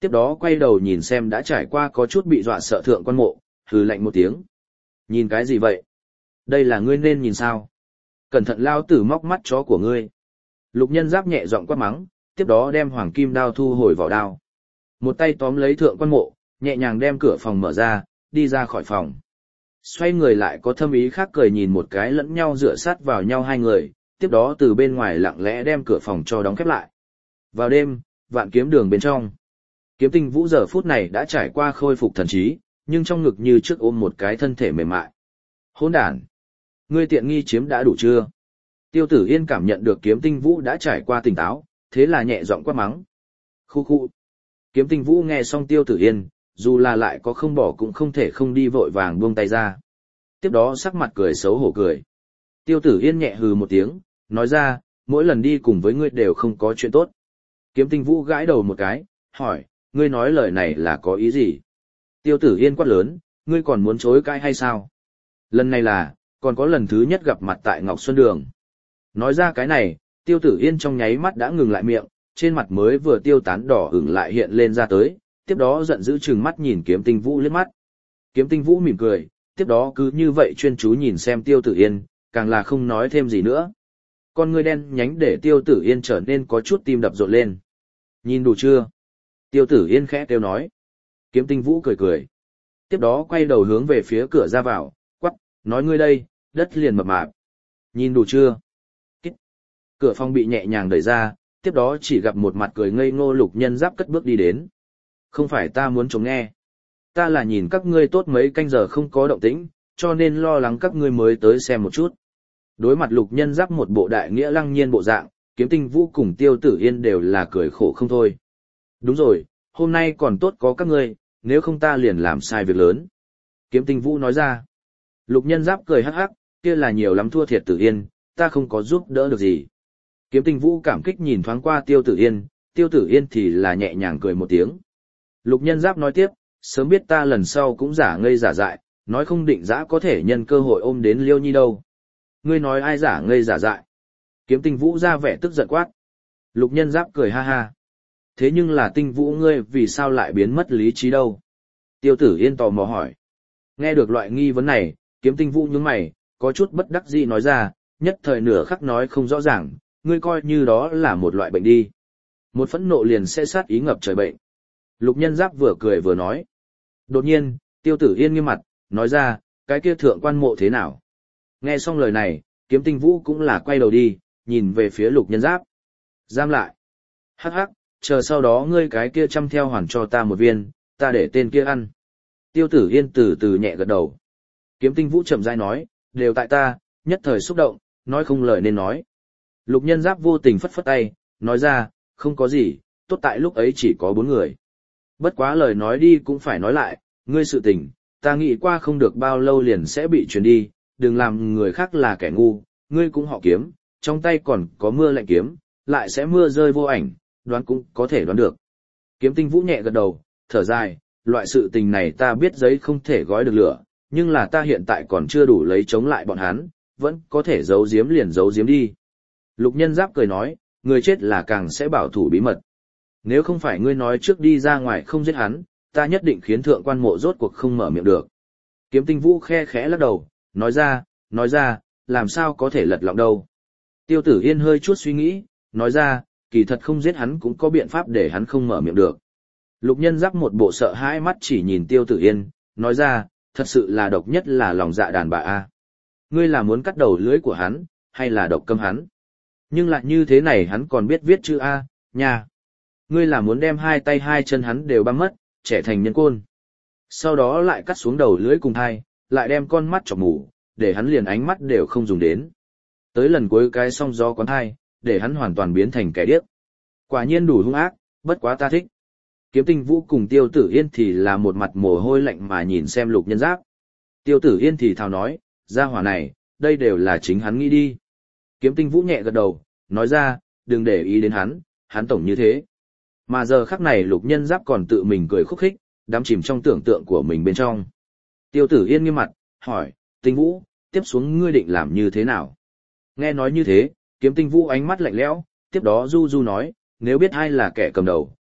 Tiếp đó quay đầu nhìn xem đã trải qua có chút bị dọa sợ thượng quan mộ, hừ lạnh một tiếng. Nhìn cái gì vậy? Đây là ngươi nên nhìn sao? Cẩn thận lao tử móc mắt chó của ngươi. Lục Nhân Giáp nhẹ giọng quát mắng, tiếp đó đem hoàng kim đao thu hồi vỏ đao. Một tay tóm lấy thượng quan mộ, nhẹ nhàng đem cửa phòng mở ra, đi ra khỏi phòng. Xoay người lại có thâm ý khác cười nhìn một cái lẫn nhau dựa sát vào nhau hai người, tiếp đó từ bên ngoài lặng lẽ đem cửa phòng cho đóng khép lại. Vào đêm, Vạn Kiếm Đường bên trong. Kiếm Tinh Vũ giờ phút này đã trải qua khôi phục thần trí, nhưng trong ngực như trước ôm một cái thân thể mềm mại. Hỗn đản! Ngươi tiện nghi chiếm đã đủ chưa? Tiêu Tử Yên cảm nhận được Kiếm Tinh Vũ đã trải qua tỉnh táo, thế là nhẹ giọng quát mắng. Khu khu! Kiếm Tinh Vũ nghe xong Tiêu Tử Yên, dù là lại có không bỏ cũng không thể không đi vội vàng buông tay ra. Tiếp đó sắc mặt cười xấu hổ cười. Tiêu Tử Yên nhẹ hừ một tiếng, nói ra, mỗi lần đi cùng với ngươi đều không có chuyện tốt. Kiếm Tinh Vũ gãi đầu một cái, hỏi, ngươi nói lời này là có ý gì? Tiêu Tử Yên quát lớn, ngươi còn muốn chối cãi hay sao? Lần này là, còn có lần thứ nhất gặp mặt tại Ngọc Xuân Đường. Nói ra cái này, Tiêu Tử Yên trong nháy mắt đã ngừng lại miệng, trên mặt mới vừa tiêu tán đỏ ửng lại hiện lên ra tới, tiếp đó giận dữ trừng mắt nhìn Kiếm Tinh Vũ liếc mắt. Kiếm Tinh Vũ mỉm cười, tiếp đó cứ như vậy chuyên chú nhìn xem Tiêu Tử Yên, càng là không nói thêm gì nữa. Con ngươi đen nhánh để Tiêu Tử Yên trở nên có chút tim đập rộn lên. Nhìn đủ chưa? Tiêu Tử Yên khẽ kêu nói. Kiếm Tinh Vũ cười cười. Tiếp đó quay đầu hướng về phía cửa ra vào, quắc, nói ngươi đây, đất liền mập mạp. Nhìn đủ chưa? Kích. Cửa phòng bị nhẹ nhàng đẩy ra, tiếp đó chỉ gặp một mặt cười ngây ngô Lục Nhân Giáp cất bước đi đến. Không phải ta muốn chống nghe. Ta là nhìn các ngươi tốt mấy canh giờ không có động tĩnh, cho nên lo lắng các ngươi mới tới xem một chút. Đối mặt Lục Nhân Giáp một bộ đại nghĩa lăng nhiên bộ dạng, Kiếm Tinh Vũ cùng Tiêu Tử Yên đều là cười khổ không thôi. Đúng rồi, hôm nay còn tốt có các ngươi, nếu không ta liền làm sai việc lớn. Kiếm Tinh Vũ nói ra. Lục Nhân Giáp cười hắc hắc, kia là nhiều lắm thua thiệt Tử Yên, ta không có giúp đỡ được gì. Kiếm Tinh Vũ cảm kích nhìn thoáng qua Tiêu Tử Yên, Tiêu Tử Yên thì là nhẹ nhàng cười một tiếng. Lục Nhân Giáp nói tiếp, sớm biết ta lần sau cũng giả ngây giả dại, nói không định dã có thể nhân cơ hội ôm đến Liêu Nhi đâu. Ngươi nói ai giả ngây giả dại? Kiếm Tinh Vũ ra vẻ tức giận quát. Lục Nhân Giáp cười ha ha. Thế nhưng là Tinh Vũ ngươi vì sao lại biến mất lý trí đâu? Tiêu Tử Yên tò mò hỏi. Nghe được loại nghi vấn này, Kiếm Tinh Vũ nhướng mày, có chút bất đắc dĩ nói ra, nhất thời nửa khắc nói không rõ ràng, ngươi coi như đó là một loại bệnh đi. Một phẫn nộ liền sẽ sát ý ngập trời bệnh. Lục Nhân Giáp vừa cười vừa nói. Đột nhiên, Tiêu Tử Yên nghiêm mặt, nói ra, cái kia thượng quan mộ thế nào? Nghe xong lời này, Kiếm Tinh Vũ cũng là quay đầu đi, nhìn về phía Lục Nhân Giáp. Giam lại. Hắc hắc, chờ sau đó ngươi cái kia chăm theo hoàn cho ta một viên, ta để tên kia ăn. Tiêu Tử Yên từ từ nhẹ gật đầu. Kiếm Tinh Vũ chậm rãi nói, đều tại ta, nhất thời xúc động, nói không lời nên nói. Lục Nhân Giáp vô tình phất phất tay, nói ra, không có gì, tốt tại lúc ấy chỉ có 4 người. Bất quá lời nói đi cũng phải nói lại, ngươi sự tình, ta nghĩ qua không được bao lâu liền sẽ bị truyền đi, đừng làm người khác là kẻ ngu, ngươi cũng họ Kiếm, trong tay còn có mưa lạnh kiếm, lại sẽ mưa rơi vô ảnh, đoán cũng có thể đoán được. Kiếm Tinh Vũ nhẹ gật đầu, thở dài, loại sự tình này ta biết giấy không thể gói được lửa, nhưng là ta hiện tại còn chưa đủ lấy chống lại bọn hắn, vẫn có thể giấu giếm liền giấu giếm đi. Lục Nhân Giáp cười nói, người chết là càng sẽ bảo thủ bí mật. Nếu không phải ngươi nói trước đi ra ngoài không giết hắn, ta nhất định khiến thượng quan mộ rốt cuộc không mở miệng được. Kiếm Tinh Vũ khe khẽ lắc đầu, nói ra, làm sao có thể lật lọng đâu. Tiêu Tử Yên hơi chút suy nghĩ, nói ra, kỳ thật không giết hắn cũng có biện pháp để hắn không mở miệng được. Lục Nhân Giáp một bộ sợ hãi mắt chỉ nhìn Tiêu Tử Yên, nói ra, thật sự là độc nhất là lòng dạ đàn bà a. Ngươi là muốn cắt đầu lưỡi của hắn, hay là độc câm hắn? Nhưng lại như thế này hắn còn biết viết chữ A, nha. Ngươi là muốn đem hai tay hai chân hắn đều băm mất, trẻ thành nhân côn. Sau đó lại cắt xuống đầu lưỡi cùng thai, lại đem con mắt chọc mù, để hắn liền ánh mắt đều không dùng đến. Tới lần cuối cái song gió quán thai, để hắn hoàn toàn biến thành kẻ điếc. Quả nhiên đủ hung ác, bất quá ta thích. Kiếm Tinh Vũ cùng Tiêu Tử Yên thì là một mặt mồ hôi lạnh mà nhìn xem Lục Nhân Giáp. Tiêu Tử Yên thì thào nói, gia hỏa này, đây đều là chính hắn nghĩ đi. Kiếm Tinh Vũ nhẹ gật đầu, nói ra, đừng để ý đến hắn tổng như thế. Mà giờ khắc này Lục Nhân Giáp còn tự mình cười khúc khích, đắm chìm trong tưởng tượng của mình bên trong. Tiêu Tử Yên nghiêm mặt, hỏi, Tinh Vũ, tiếp xuống ngươi định làm như thế nào? Nghe nói như thế, Kiếm Tinh Vũ ánh mắt lạnh lẽo, tiếp đó du du nói, nếu biết ai là kẻ cầm đầu,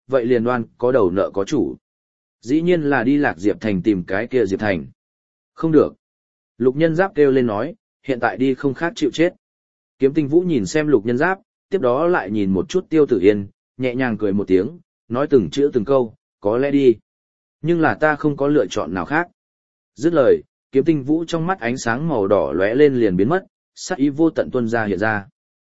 vậy liền đoan có đầu nợ có chủ. Dĩ nhiên là đi Lạc Diệp Thành tìm cái kia Diệp Thành. Không được. Lục Nhân Giáp kêu lên nói, hiện tại đi không khác chịu chết. Kiếm Tinh Vũ nhìn xem Lục Nhân Giáp, tiếp đó lại nhìn một chút Tiêu Tử Yên, nhẹ nhàng cười một tiếng, nói từng chữ từng câu, có lẽ đi. Nhưng là ta không có lựa chọn nào khác. Dứt lời, Kiếm Tinh Vũ trong mắt ánh sáng màu đỏ lóe lên liền biến mất, sát ý vô tận tuôn ra hiện ra.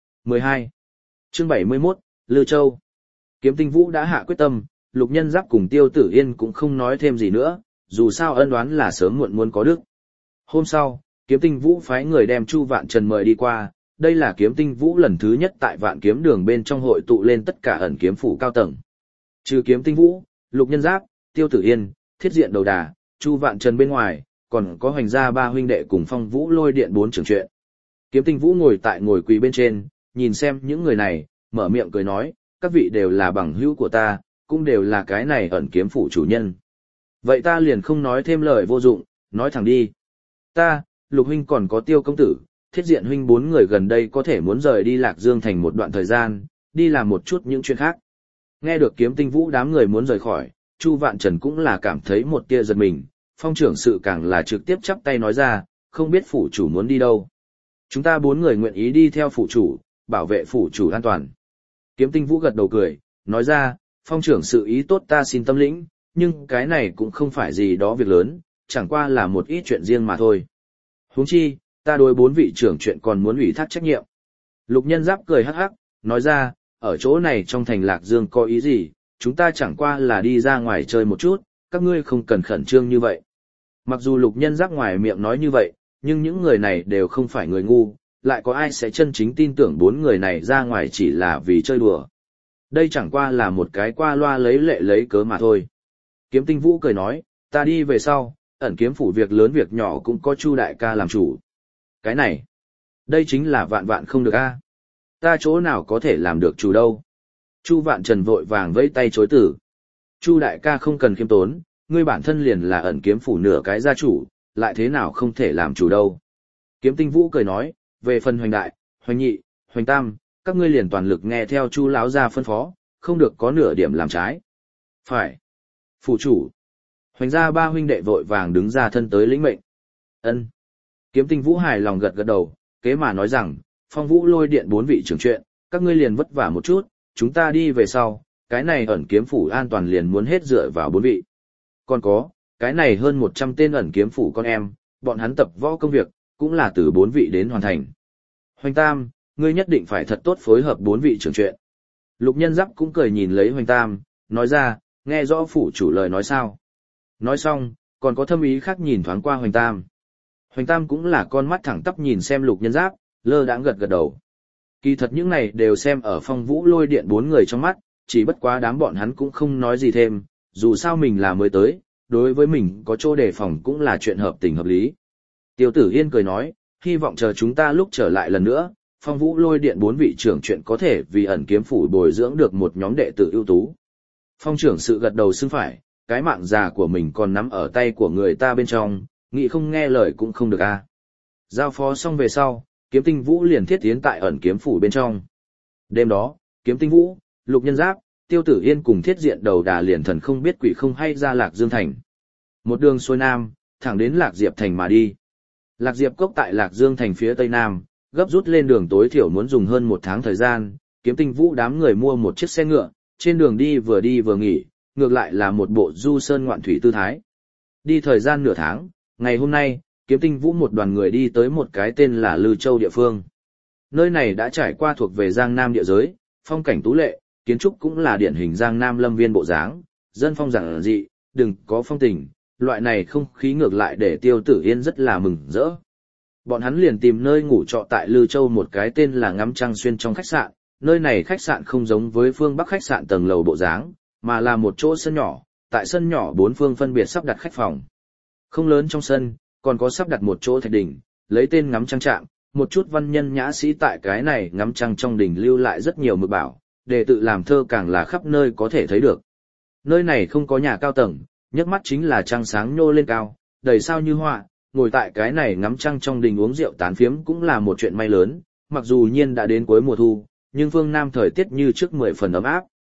12. Chương 71, Lư Châu. Kiếm Tinh Vũ đã hạ quyết tâm, Lục Nhân Giáp cùng Tiêu Tử Yên cũng không nói thêm gì nữa, dù sao ân oán là sớm muộn muốn có đức. Hôm sau, Kiếm Tinh Vũ phái người đem Chu Vạn Trần mời đi qua, đây là Kiếm Tinh Vũ lần thứ nhất tại Vạn Kiếm Đường bên trong hội tụ lên tất cả ẩn kiếm phủ cao tầng. Trừ Kiếm Tinh Vũ, Lục Nhân Giáp, Tiêu Tử Yên, Thiết Diện Đầu Đà, Chu Vạn Trần bên ngoài, còn có Hoành gia ba huynh đệ cùng Phong Vũ Lôi Điện bốn trưởng chuyện. Kiếm Tinh Vũ ngồi tại ngồi quỳ bên trên, nhìn xem những người này, mở miệng cười nói, các vị đều là bằng hữu của ta, cũng đều là cái này ẩn kiếm phủ chủ nhân. Vậy ta liền không nói thêm lời vô dụng, nói thẳng đi. Ta, Lục huynh còn có Tiêu công tử, Thiết Diện huynh bốn người gần đây có thể muốn rời đi Lạc Dương thành một đoạn thời gian, đi làm một chút những chuyện khác. Nghe được Kiếm Tinh Vũ đám người muốn rời khỏi, Chu Vạn Trần cũng là cảm thấy một tia giật mình, Phong trưởng sự càng là trực tiếp chắp tay nói ra, không biết phủ chủ muốn đi đâu. Chúng ta bốn người nguyện ý đi theo phủ chủ, bảo vệ phủ chủ an toàn. Kiếm Tinh Vũ gật đầu cười, nói ra, Phong trưởng sự ý tốt ta xin tâm lĩnh, nhưng cái này cũng không phải gì đó việc lớn, chẳng qua là một ít chuyện riêng mà thôi. Huống chi, ta đối bốn vị trưởng chuyện còn muốn ủy thác trách nhiệm. Lục Nhân Giáp cười hắc hắc, nói ra, ở chỗ này trong thành Lạc Dương có ý gì, chúng ta chẳng qua là đi ra ngoài chơi một chút, các ngươi không cần khẩn trương như vậy. Mặc dù Lục Nhân Giáp ngoài miệng nói như vậy, nhưng những người này đều không phải người ngu, lại có ai sẽ chân chính tin tưởng bốn người này ra ngoài chỉ là vì chơi đùa. Đây chẳng qua là một cái qua loa lấy lệ lấy cớ mà thôi. Kiếm Tinh Vũ cười nói, ta đi về sau, ẩn kiếm phủ việc lớn việc nhỏ cũng có Chu đại ca làm chủ. Cái này, đây chính là vạn vạn không được a. Ta chỗ nào có thể làm được chủ đâu. Chu Vạn Trần vội vàng vẫy tay chối từ. Chu đại ca không cần khiêm tốn, ngươi bản thân liền là ẩn kiếm phủ nửa cái gia chủ, lại thế nào không thể làm chủ đâu. Kiếm Tinh Vũ cười nói, về phần Hoành đại, Hoành nhị, Hoành tam, các ngươi liền toàn lực nghe theo Chu lão gia phân phó, không được có nửa điểm làm trái. Phải. Phủ chủ. Hoành gia ba huynh đệ vội vàng đứng ra thân tới lĩnh mệnh. Ân. Kiếm Tinh Vũ hài lòng gật gật đầu, kế mà nói rằng, Phong Vũ Lôi Điện bốn vị trưởng chuyện, các ngươi liền vất vả một chút, chúng ta đi về sau, cái này ẩn kiếm phủ an toàn liền muốn hết dựa vào bốn vị. Còn có, cái này hơn 100 tên ẩn kiếm phủ con em, bọn hắn tập võ công việc, cũng là từ bốn vị đến hoàn thành. Hoành Tam, ngươi nhất định phải thật tốt phối hợp bốn vị trưởng chuyện. Lục Nhân Giáp cũng cười nhìn lấy Hoành Tam, nói ra, nghe rõ phủ chủ lời nói sao. Nói xong, còn có thâm ý khác nhìn thoáng qua Hoành Tam. Hoành Tam cũng là con mắt thẳng tắp nhìn xem Lục Nhân Giáp, lơ đãng gật gật đầu. Kỳ thật những này đều xem ở Phong Vũ Lôi Điện bốn người trong mắt, chỉ bất quá đám bọn hắn cũng không nói gì thêm, dù sao mình là mới tới, đối với mình có chỗ đề phòng cũng là chuyện hợp tình hợp lý. Tiêu Tử Yên cười nói, hy vọng chờ chúng ta lúc trở lại lần nữa, Phong Vũ Lôi Điện bốn vị trưởng chuyện có thể vì ẩn kiếm phủ bồi dưỡng được một nhóm đệ tử ưu tú. Phong trưởng sự gật đầu xưng phải, cái mạng già của mình còn nắm ở tay của người ta bên trong, nghĩ không nghe lời cũng không được a. Giao phó xong về sau, Kiếm Tinh Vũ liền thiết tiến tại ẩn kiếm phủ bên trong. Đêm đó, Kiếm Tinh Vũ, Lục Nhân Giáp, Tiêu Tử Yên cùng Thiết Diện Đầu Đà liền thần không biết quỷ không hay ra Lạc Dương thành. Một đường xuôi nam, thẳng đến Lạc Diệp thành mà đi. Lạc Diệp cốc tại Lạc Dương thành phía tây nam, gấp rút lên đường tối thiểu muốn dùng hơn 1 tháng thời gian, Kiếm Tinh Vũ đám người mua một chiếc xe ngựa, trên đường đi vừa nghỉ, ngược lại là một bộ du sơn ngoạn thủy tư thái. Đi thời gian nửa tháng, ngày hôm nay, Kiếm Tinh Vũ một đoàn người đi tới một cái tên là Lư Châu địa phương. Nơi này đã trải qua thuộc về Giang Nam địa giới, phong cảnh tú lệ, kiến trúc cũng là điển hình Giang Nam lâm viên bộ dáng, dân phong giản dị, đừng có phong tình, loại này không khí ngược lại để Tiêu Tử Yên rất là mừng rỡ. Bọn hắn liền tìm nơi ngủ trọ tại Lư Châu một cái tên là Ngắm Trăng Xuyên trong khách sạn, nơi này khách sạn không giống với phương Bắc khách sạn tầng lầu bộ dáng, mà là một chỗ sân nhỏ, tại sân nhỏ 4 phương phân biệt sắp đặt khách phòng. Không lớn trong sân, còn có sắp đặt một chỗ thạch đỉnh, lấy tên Ngắm Trăng Trạm, một chút văn nhân nhã sĩ tại cái này ngắm trăng trong đỉnh lưu lại rất nhiều mực bảo, để tự làm thơ càng là khắp nơi có thể thấy được. Nơi này không có nhà cao tầng, nhấc mắt chính là trăng sáng nhô lên cao, đầy sao như họa, ngồi tại cái này ngắm trăng trong đình uống rượu tán phiếm cũng là một chuyện may lớn, mặc dù nhiên đã đến cuối mùa thu, nhưng phương Nam thời tiết như trước 10 phần ấm áp.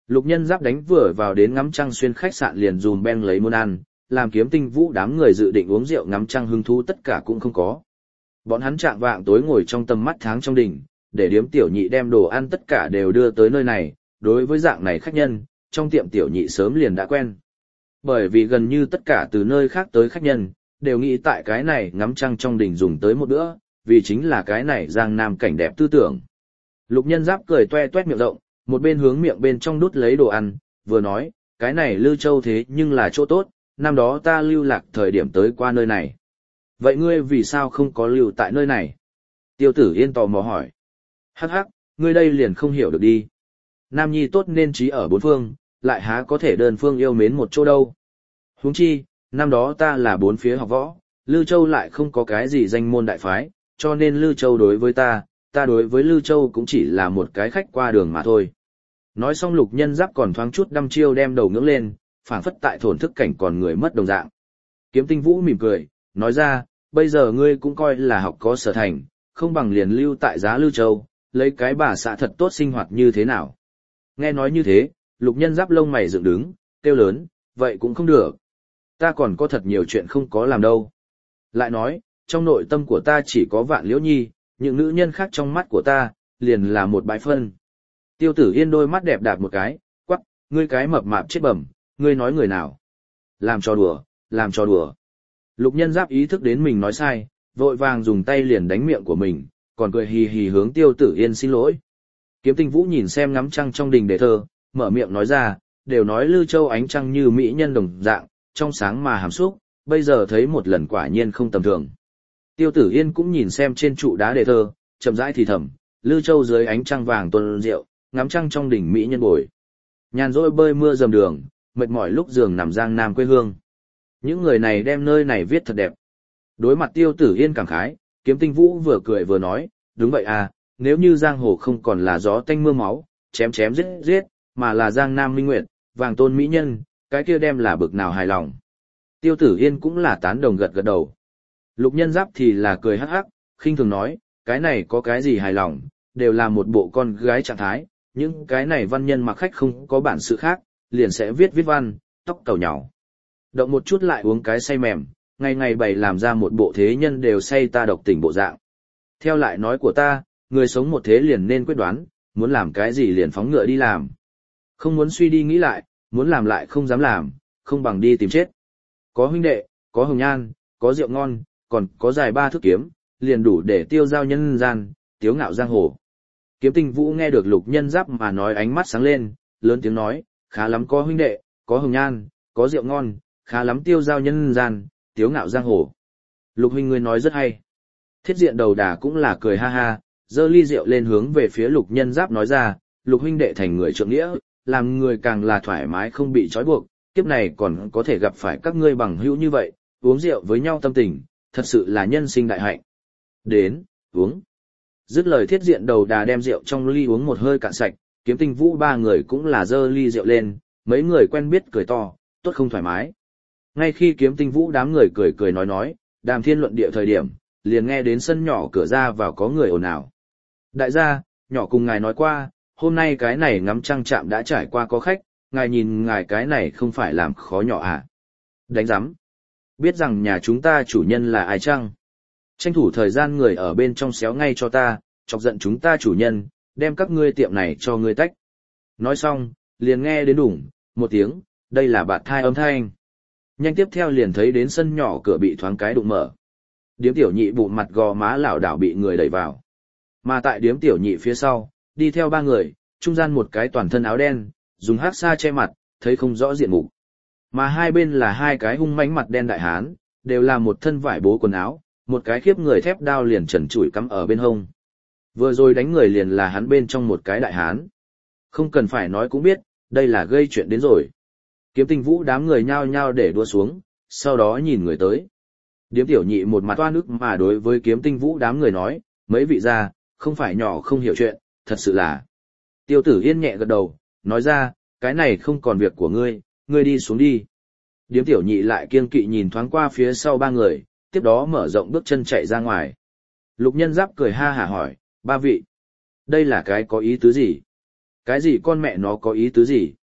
Lục Nhân Giáp đánh vừa vào đến ngắm trăng xuyên khách sạn liền dùm ben lấy muốn ăn, làm Kiếm Tinh Vũ đám người dự định uống rượu ngắm trăng hứng thú tất cả cũng không có. Bọn hắn chạng vạng tối ngồi trong tầm mắt tháng trong đỉnh, để điếm tiểu nhị đem đồ ăn tất cả đều đưa tới nơi này, đối với dạng này khách nhân, trong tiệm tiểu nhị sớm liền đã quen. Bởi vì gần như tất cả từ nơi khác tới khách nhân, đều nghĩ tại cái này ngắm trăng trong đỉnh dùng tới một bữa, vì chính là cái này giang nam cảnh đẹp tư tưởng. Lục Nhân Giáp cười toe toét miệng rộng, một bên hướng miệng bên trong đút lấy đồ ăn, vừa nói, cái này Lư Châu thế nhưng là chỗ tốt, năm đó ta lưu lạc thời điểm tới qua nơi này. Vậy ngươi vì sao không có lưu tại nơi này? Tiêu Tử Yên tò mò hỏi. Hắc hắc, ngươi đây liền không hiểu được đi. Nam nhi tốt nên trí ở bốn phương, lại há có thể đơn phương yêu mến một chỗ đâu. Huống chi, năm đó ta là bốn phía học võ, Lư Châu lại không có cái gì danh môn đại phái, cho nên Lư Châu đối với ta đối với Lư Châu cũng chỉ là một cái khách qua đường mà thôi. Nói xong Lục Nhân Giáp còn thoáng chút đăm chiêu đem đầu ngưỡng lên, phảng phất tại thổn thức cảnh còn người mất đồng dạng. Kiếm Tinh Vũ mỉm cười, nói ra, bây giờ ngươi cũng coi là học có sở thành, không bằng liền lưu tại giá Lư Châu, lấy cái bà xã thật tốt sinh hoạt như thế nào. Nghe nói như thế, Lục Nhân Giáp lông mày dựng đứng, kêu lớn, vậy cũng không được. Ta còn có thật nhiều chuyện không có làm đâu. Lại nói, trong nội tâm của ta chỉ có Vạn Liễu Nhi, những nữ nhân khác trong mắt của ta, liền là một bãi phân. Tiêu Tử Yên đôi mắt đẹp đạp một cái, quắc, ngươi cái mập mạp chết bẩm, ngươi nói người nào? Làm trò đùa, làm trò đùa. Lục Nhân Giáp ý thức đến mình nói sai, vội vàng dùng tay liền đánh miệng của mình, còn cười hì hì hướng Tiêu Tử Yên xin lỗi. Kiếm Tinh Vũ nhìn xem ngắm trăng trong đình đề thơ, mở miệng nói ra, đều nói Lư Châu ánh trăng như mỹ nhân đồng dạng, trong sáng mà hàm xúc, bây giờ thấy một lần quả nhiên không tầm thường. Tiêu Tử Yên cũng nhìn xem trên trụ đá đề thơ, chậm rãi thì thầm, Lư Châu dưới ánh trăng vàng tuần rượu, ngắm trăng trong đỉnh mỹ nhân bồi. Nhàn rỗi bơi mưa dầm đường, mệt mỏi lúc giường nằm giang nam quê hương. Những người này đem nơi này viết thật đẹp. Đối mặt Tiêu Tử Yên cảm khái, Kiếm Tinh Vũ vừa cười vừa nói, đúng vậy à, nếu như giang hồ không còn là gió tanh mưa máu, chém chém giết giết, mà là giang nam minh nguyệt, vàng tôn mỹ nhân, cái kia đem là bực nào hài lòng. Tiêu Tử Yên cũng là tán đồng gật gật đầu. Lục Nhân Giáp thì là cười hắc hắc, khinh thường nói, cái này có cái gì hài lòng, đều là một bộ con gái trạng thái, những cái này văn nhân mặc khách không có bản sự khác, liền sẽ viết văn, tóc cầu nhàu. Động một chút lại uống cái say mềm, ngày ngày bày làm ra một bộ thế nhân đều say ta độc tình bộ dạng. Theo lại nói của ta, người sống một thế liền nên quyết đoán, muốn làm cái gì liền phóng ngựa đi làm. Không muốn suy đi nghĩ lại, muốn làm lại không dám làm, không bằng đi tìm chết. Có huynh đệ, có hồng nhan, có rượu ngon, còn có dài 3 thước kiếm, liền đủ để tiêu giao nhân gian, tiếu ngạo giang hồ. Kiếm Tinh Vũ nghe được Lục Nhân Giáp mà nói ánh mắt sáng lên, lớn tiếng nói, khá lắm có huynh đệ, có hồng nhan, có rượu ngon, khá lắm tiêu giao nhân gian, tiếu ngạo giang hồ. Lục huynh ngươi nói rất hay. Thiết Diện Đầu Đà cũng là cười ha ha, giơ ly rượu lên hướng về phía Lục Nhân Giáp nói ra, Lục huynh đệ thành người trượng nghĩa, làm người càng là thoải mái không bị trói buộc, kiếp này còn có thể gặp phải các ngươi bằng hữu như vậy, uống rượu với nhau tâm tình, thật sự là nhân sinh đại hạnh. Đến, uống. Dứt lời Thiết Diện Đầu Đà đem rượu trong ly uống một hơi cạn sạch, Kiếm Tinh Vũ 3 người cũng là giơ ly rượu lên, mấy người quen biết cười to, tốt không thoải mái. Ngay khi Kiếm Tinh Vũ đám người cười cười nói, đàm thiên luận địa thời điểm, liền nghe đến sân nhỏ cửa ra vào có người ồn ào. Đại gia, nhỏ cùng ngài nói qua, hôm nay cái này ngắm trăng trạm đã trải qua có khách, ngài nhìn ngài cái này không phải làm khó nhỏ à. Đánh giám. Biết rằng nhà chúng ta chủ nhân là ai chăng? Tranh thủ thời gian người ở bên trong xéo ngay cho ta, chọc giận chúng ta chủ nhân, đem các ngươi tiệm này cho ngươi tách. Nói xong, liền nghe đến đủng, một tiếng, đây là bạt thai âm thanh. Nhanh tiếp theo liền thấy đến sân nhỏ cửa bị thoáng cái đụng mở. Điếm tiểu nhị bụng mặt gò má lảo đảo bị người đẩy vào. Mà tại điếm tiểu nhị phía sau, đi theo 3 người, trung gian một cái toàn thân áo đen, dùng hắc sa che mặt, thấy không rõ diện mục. Mà hai bên là 2 cái hung mãnh mặt đen đại hán, đều là một thân vải bố quần áo, một cái khiếp người thép đao liền trần trụi cắm ở bên hông. Vừa rồi đánh người liền là hắn bên trong một cái đại hán. Không cần phải nói cũng biết, đây là gây chuyện đến rồi. Kiếm Tinh Vũ đám người nhao nhao để đua xuống, sau đó nhìn người tới. Điếm tiểu nhị một mặt toan ức mà đối với Kiếm Tinh Vũ đám người nói, mấy vị gia, không phải nhỏ không hiểu chuyện, thật sự là. Tiêu Tử Yên nhẹ gật đầu, nói ra, cái này không còn việc của ngươi, ngươi đi xuống đi. Điếm tiểu nhị lại kiêng kỵ nhìn thoáng qua phía sau 3 người, tiếp đó mở rộng bước chân chạy ra ngoài. Lục Nhân Giáp cười ha hả hỏi, 3 vị, đây là cái có ý tứ gì? Cái gì con mẹ nó có ý tứ gì?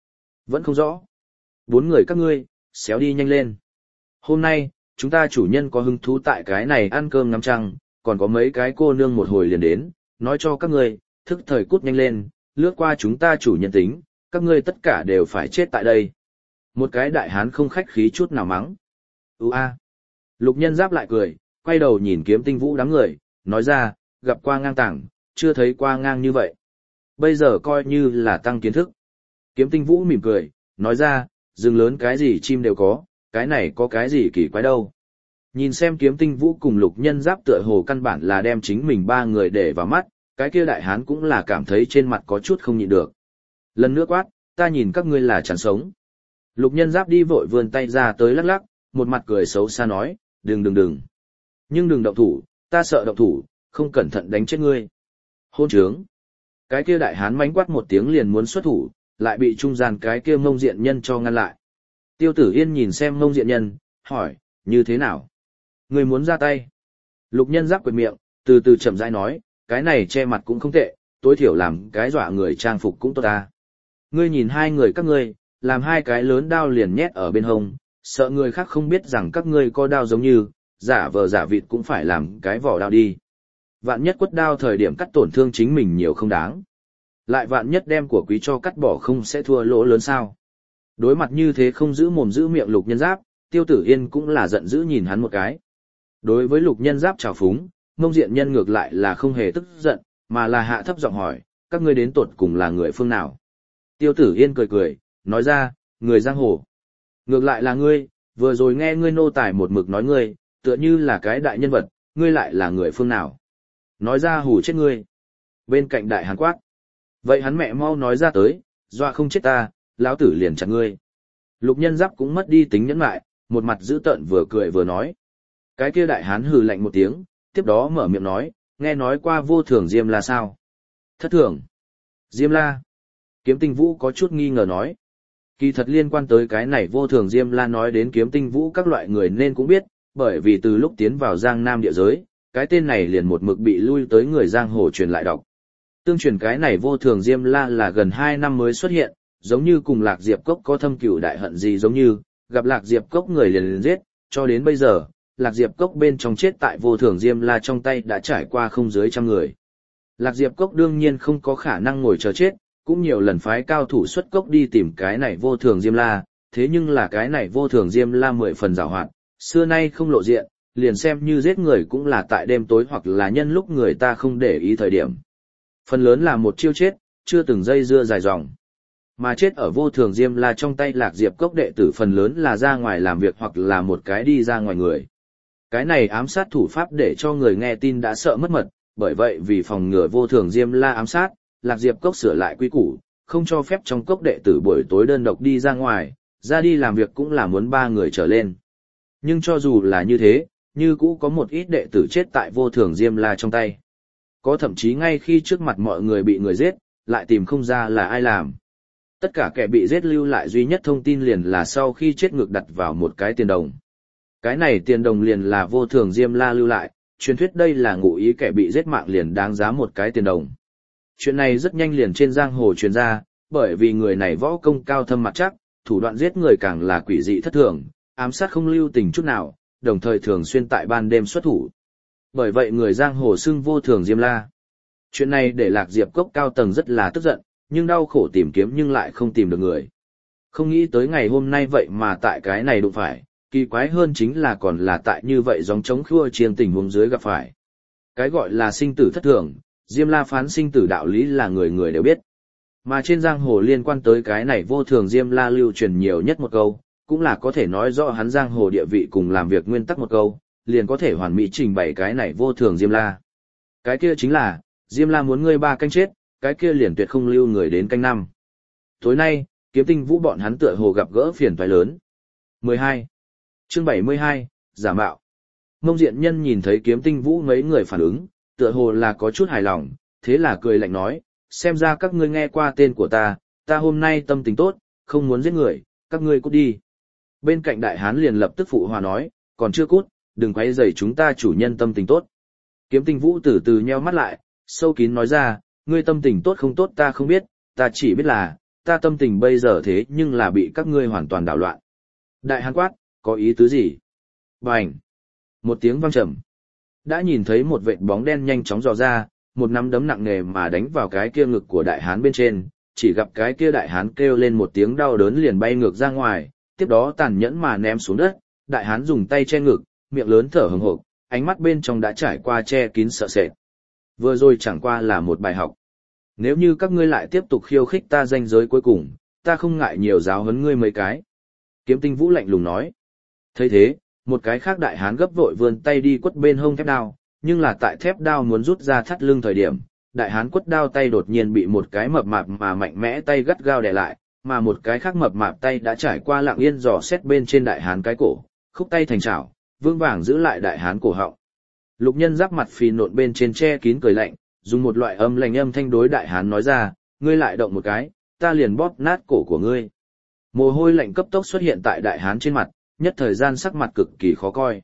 Vẫn không rõ. Bốn người các ngươi, xéo đi nhanh lên. Hôm nay, chúng ta chủ nhân có hứng thú tại cái này ăn cơm ngắm trăng, còn có mấy cái cô nương một hồi liền đến, nói cho các ngươi, thức thời cút nhanh lên, lướt qua chúng ta chủ nhân tính, các ngươi tất cả đều phải chết tại đây. Một cái đại hán không khách khí chút nào mắng. A. Lục Nhân Giáp lại cười, quay đầu nhìn Kiếm Tinh Vũ đám người, nói ra, gặp qua ngang tảng, chưa thấy qua ngang như vậy. Bây giờ coi như là tăng kiến thức. Kiếm Tinh Vũ mỉm cười, nói ra, rừng lớn cái gì chim đều có, cái này có cái gì kỳ quái đâu. Nhìn xem Kiếm Tinh Vũ cùng Lục Nhân Giáp tựa hồ căn bản là đem chính mình ba người để vào mắt, cái kia đại hán cũng là cảm thấy trên mặt có chút không nhịn được. Lần nữa quát, ta nhìn các ngươi là chẳng sống. Lục Nhân Giáp đi vội vươn tay ra tới lắc lắc, một mặt cười xấu xa nói, đừng. Nhưng đừng động thủ, ta sợ động thủ, không cẩn thận đánh chết ngươi. Hôn trướng. Cái kia đại hán mánh quát một tiếng liền muốn xuất thủ, lại bị trung gian cái kia Mông Diện Nhân cho ngăn lại. Tiêu Tử Yên nhìn xem Mông Diện Nhân, hỏi, như thế nào? Ngươi muốn ra tay? Lục Nhân Giáp quệt miệng, từ từ chậm rãi nói, cái này che mặt cũng không tệ, tối thiểu làm cái dọa người trang phục cũng tốt ta. Ngươi nhìn hai người các ngươi, làm hai cái lớn đao liền nhét ở bên hông, sợ người khác không biết rằng các ngươi có đao giống như, giả vờ giả vịt cũng phải làm cái vỏ đao đi. Vạn nhất quất đao thời điểm cắt tổn thương chính mình nhiều không đáng. Lại vạn nhất đem của quý cho cắt bỏ không sẽ thua lỗ lớn sao. Đối mặt như thế không giữ mồm giữ miệng Lục Nhân Giáp, Tiêu Tử Yên cũng là giận dữ nhìn hắn một cái. Đối với Lục Nhân Giáp trào phúng, Mông Diện Nhân ngược lại là không hề tức giận, mà là hạ thấp giọng hỏi, các ngươi đến tột cùng là người phương nào? Tiêu Tử Yên cười, nói ra, người giang hồ. Ngược lại là ngươi, vừa rồi nghe ngươi nô tài một mực nói ngươi, tựa như là cái đại nhân vật, ngươi lại là người phương nào? Nói ra hù chết ngươi. Bên cạnh đại hán quát. Vậy hắn mẹ mau nói ra tới, dọa không chết ta, lão tử liền chặt ngươi. Lục Nhân Giáp cũng mất đi tính nhẫn nại, một mặt dữ tợn vừa cười vừa nói. Cái kia đại hán hừ lạnh một tiếng, tiếp đó mở miệng nói, nghe nói qua vô thường Diêm La sao? Thất thường. Diêm La. Kiếm Tinh Vũ có chút nghi ngờ nói. Kỳ thật liên quan tới cái này vô thường Diêm La nói đến Kiếm Tinh Vũ các loại người nên cũng biết, bởi vì từ lúc tiến vào Giang Nam địa giới, cái tên này liền một mực bị lui tới người giang hồ truyền lại đọc. Tương truyền cái này vô thường Diêm La là gần 2 năm mới xuất hiện, giống như cùng Lạc Diệp Cốc có thâm cửu đại hận gì giống như, gặp Lạc Diệp Cốc người liền giết, cho đến bây giờ, Lạc Diệp Cốc bên trong chết tại vô thường Diêm La trong tay đã trải qua không dưới 100 người. Lạc Diệp Cốc đương nhiên không có khả năng ngồi chờ chết, cũng nhiều lần phái cao thủ xuất cốc đi tìm cái này vô thường Diêm La, thế nhưng là cái này vô thường Diêm La 10 phần giàu hoạt, xưa nay không lộ diện, liền xem như giết người cũng là tại đêm tối hoặc là nhân lúc người ta không để ý thời điểm. Phần lớn là một chiêu chết, chưa từng dây dưa dài dòng. Mà chết ở vô thường Diêm La trong tay Lạc Diệp Cốc đệ tử phần lớn là ra ngoài làm việc hoặc là một cái đi ra ngoài người. Cái này ám sát thủ pháp để cho người nghe tin đã sợ mất mật, bởi vậy vì phòng ngừa vô thường Diêm La ám sát, Lạc Diệp Cốc sửa lại quy củ, không cho phép trong cốc đệ tử buổi tối đơn độc đi ra ngoài, ra đi làm việc cũng là muốn 3 người trở lên. Nhưng cho dù là như thế, như cũ có một ít đệ tử chết tại vô thường Diêm La trong tay. Có thậm chí ngay khi trước mặt mọi người bị người giết, lại tìm không ra là ai làm. Tất cả kẻ bị giết lưu lại duy nhất thông tin liền là sau khi chết ngược đặt vào một cái tiền đồng. Cái này tiền đồng liền là vô thường Diêm La lưu lại, truyền thuyết đây là ngụ ý kẻ bị giết mạng liền đáng giá một cái tiền đồng. Chuyện này rất nhanh liền trên giang hồ truyền ra, bởi vì người này võ công cao thâm mặt chắc, thủ đoạn giết người càng là quỷ dị thất thường, ám sát không lưu tình chút nào, đồng thời thường xuyên tại ban đêm xuất thủ. Bởi vậy người giang hồ xưng vô thường Diêm La. Chuyện này để Lạc Diệp Cốc cao tầng rất là tức giận, nhưng đau khổ tìm kiếm nhưng lại không tìm được người. Không nghĩ tới ngày hôm nay vậy mà tại cái này đụng phải, kỳ quái hơn chính là còn là tại như vậy giống chống khua chiên tình huống dưới gặp phải. Cái gọi là sinh tử thất thường, Diêm La phán sinh tử đạo lý là người người đều biết. Mà trên giang hồ liên quan tới cái này vô thường Diêm La lưu truyền nhiều nhất một câu, cũng là có thể nói rõ hắn giang hồ địa vị cùng làm việc nguyên tắc một câu, liền có thể hoàn mỹ trình bày cái này vô thường Diêm La. Cái kia chính là, Diêm La muốn ngươi 3 canh chết, cái kia liền tuyệt không lưu người đến canh 5. Tối nay, Kiếm Tinh Vũ bọn hắn tựa hồ gặp gỡ phiền toái lớn. 12. Chương 72, giả mạo. Mông Diện Nhân nhìn thấy Kiếm Tinh Vũ mấy người phản ứng, tựa hồ là có chút hài lòng, thế là cười lạnh nói, xem ra các ngươi nghe qua tên của ta hôm nay tâm tình tốt, không muốn giết người, các ngươi cút đi. Bên cạnh đại hán liền lập tức phụ hòa nói, còn chưa cút, đừng quấy rầy chúng ta chủ nhân tâm tình tốt. Kiếm Tinh Vũ từ từ nheo mắt lại, sâu kín nói ra, ngươi tâm tình tốt không tốt ta không biết, ta chỉ biết là, ta tâm tình bây giờ thế nhưng là bị các ngươi hoàn toàn đảo loạn. Đại hán quát, có ý tứ gì? Bành! Một tiếng vang trầm. Đã nhìn thấy một vệt bóng đen nhanh chóng dò ra, một nắm đấm nặng nề mà đánh vào cái kia ngực của đại hán bên trên, chỉ gặp cái kia đại hán kêu lên một tiếng đau đớn liền bay ngược ra ngoài, tiếp đó tàn nhẫn mà ném xuống đất, đại hán dùng tay che ngực, miệng lớn thở hừng hực, ánh mắt bên trong đã trải qua che kín sợ sệt. Vừa rồi chẳng qua là một bài học. Nếu như các ngươi lại tiếp tục khiêu khích ta ranh giới cuối cùng, ta không ngại nhiều giáo huấn ngươi mấy cái. Kiếm Tinh Vũ lạnh lùng nói. Thấy thế, một cái khác đại hán gấp vội vươn tay đi quất bên hông thép đao, nhưng là tại thép đao muốn rút ra thắt lưng thời điểm, đại hán quất đao tay đột nhiên bị một cái mập mạp mà mạnh mẽ tay gắt gao đè lại, mà một cái khác mập mạp tay đã trải qua lặng yên dò xét bên trên đại hán cái cổ, khúc tay thành chảo, vương vàng giữ lại đại hán cổ họng. Lục Nhân Giáp mặt phì nộn bên trên che kín cười lạnh, dùng một loại âm lạnh âm thanh đối đại hán nói ra, ngươi lại động một cái, ta liền bóp nát cổ của ngươi. Mồ hôi lạnh cấp tốc xuất hiện tại đại hán trên mặt, nhất thời gian sắc mặt cực kỳ khó coi.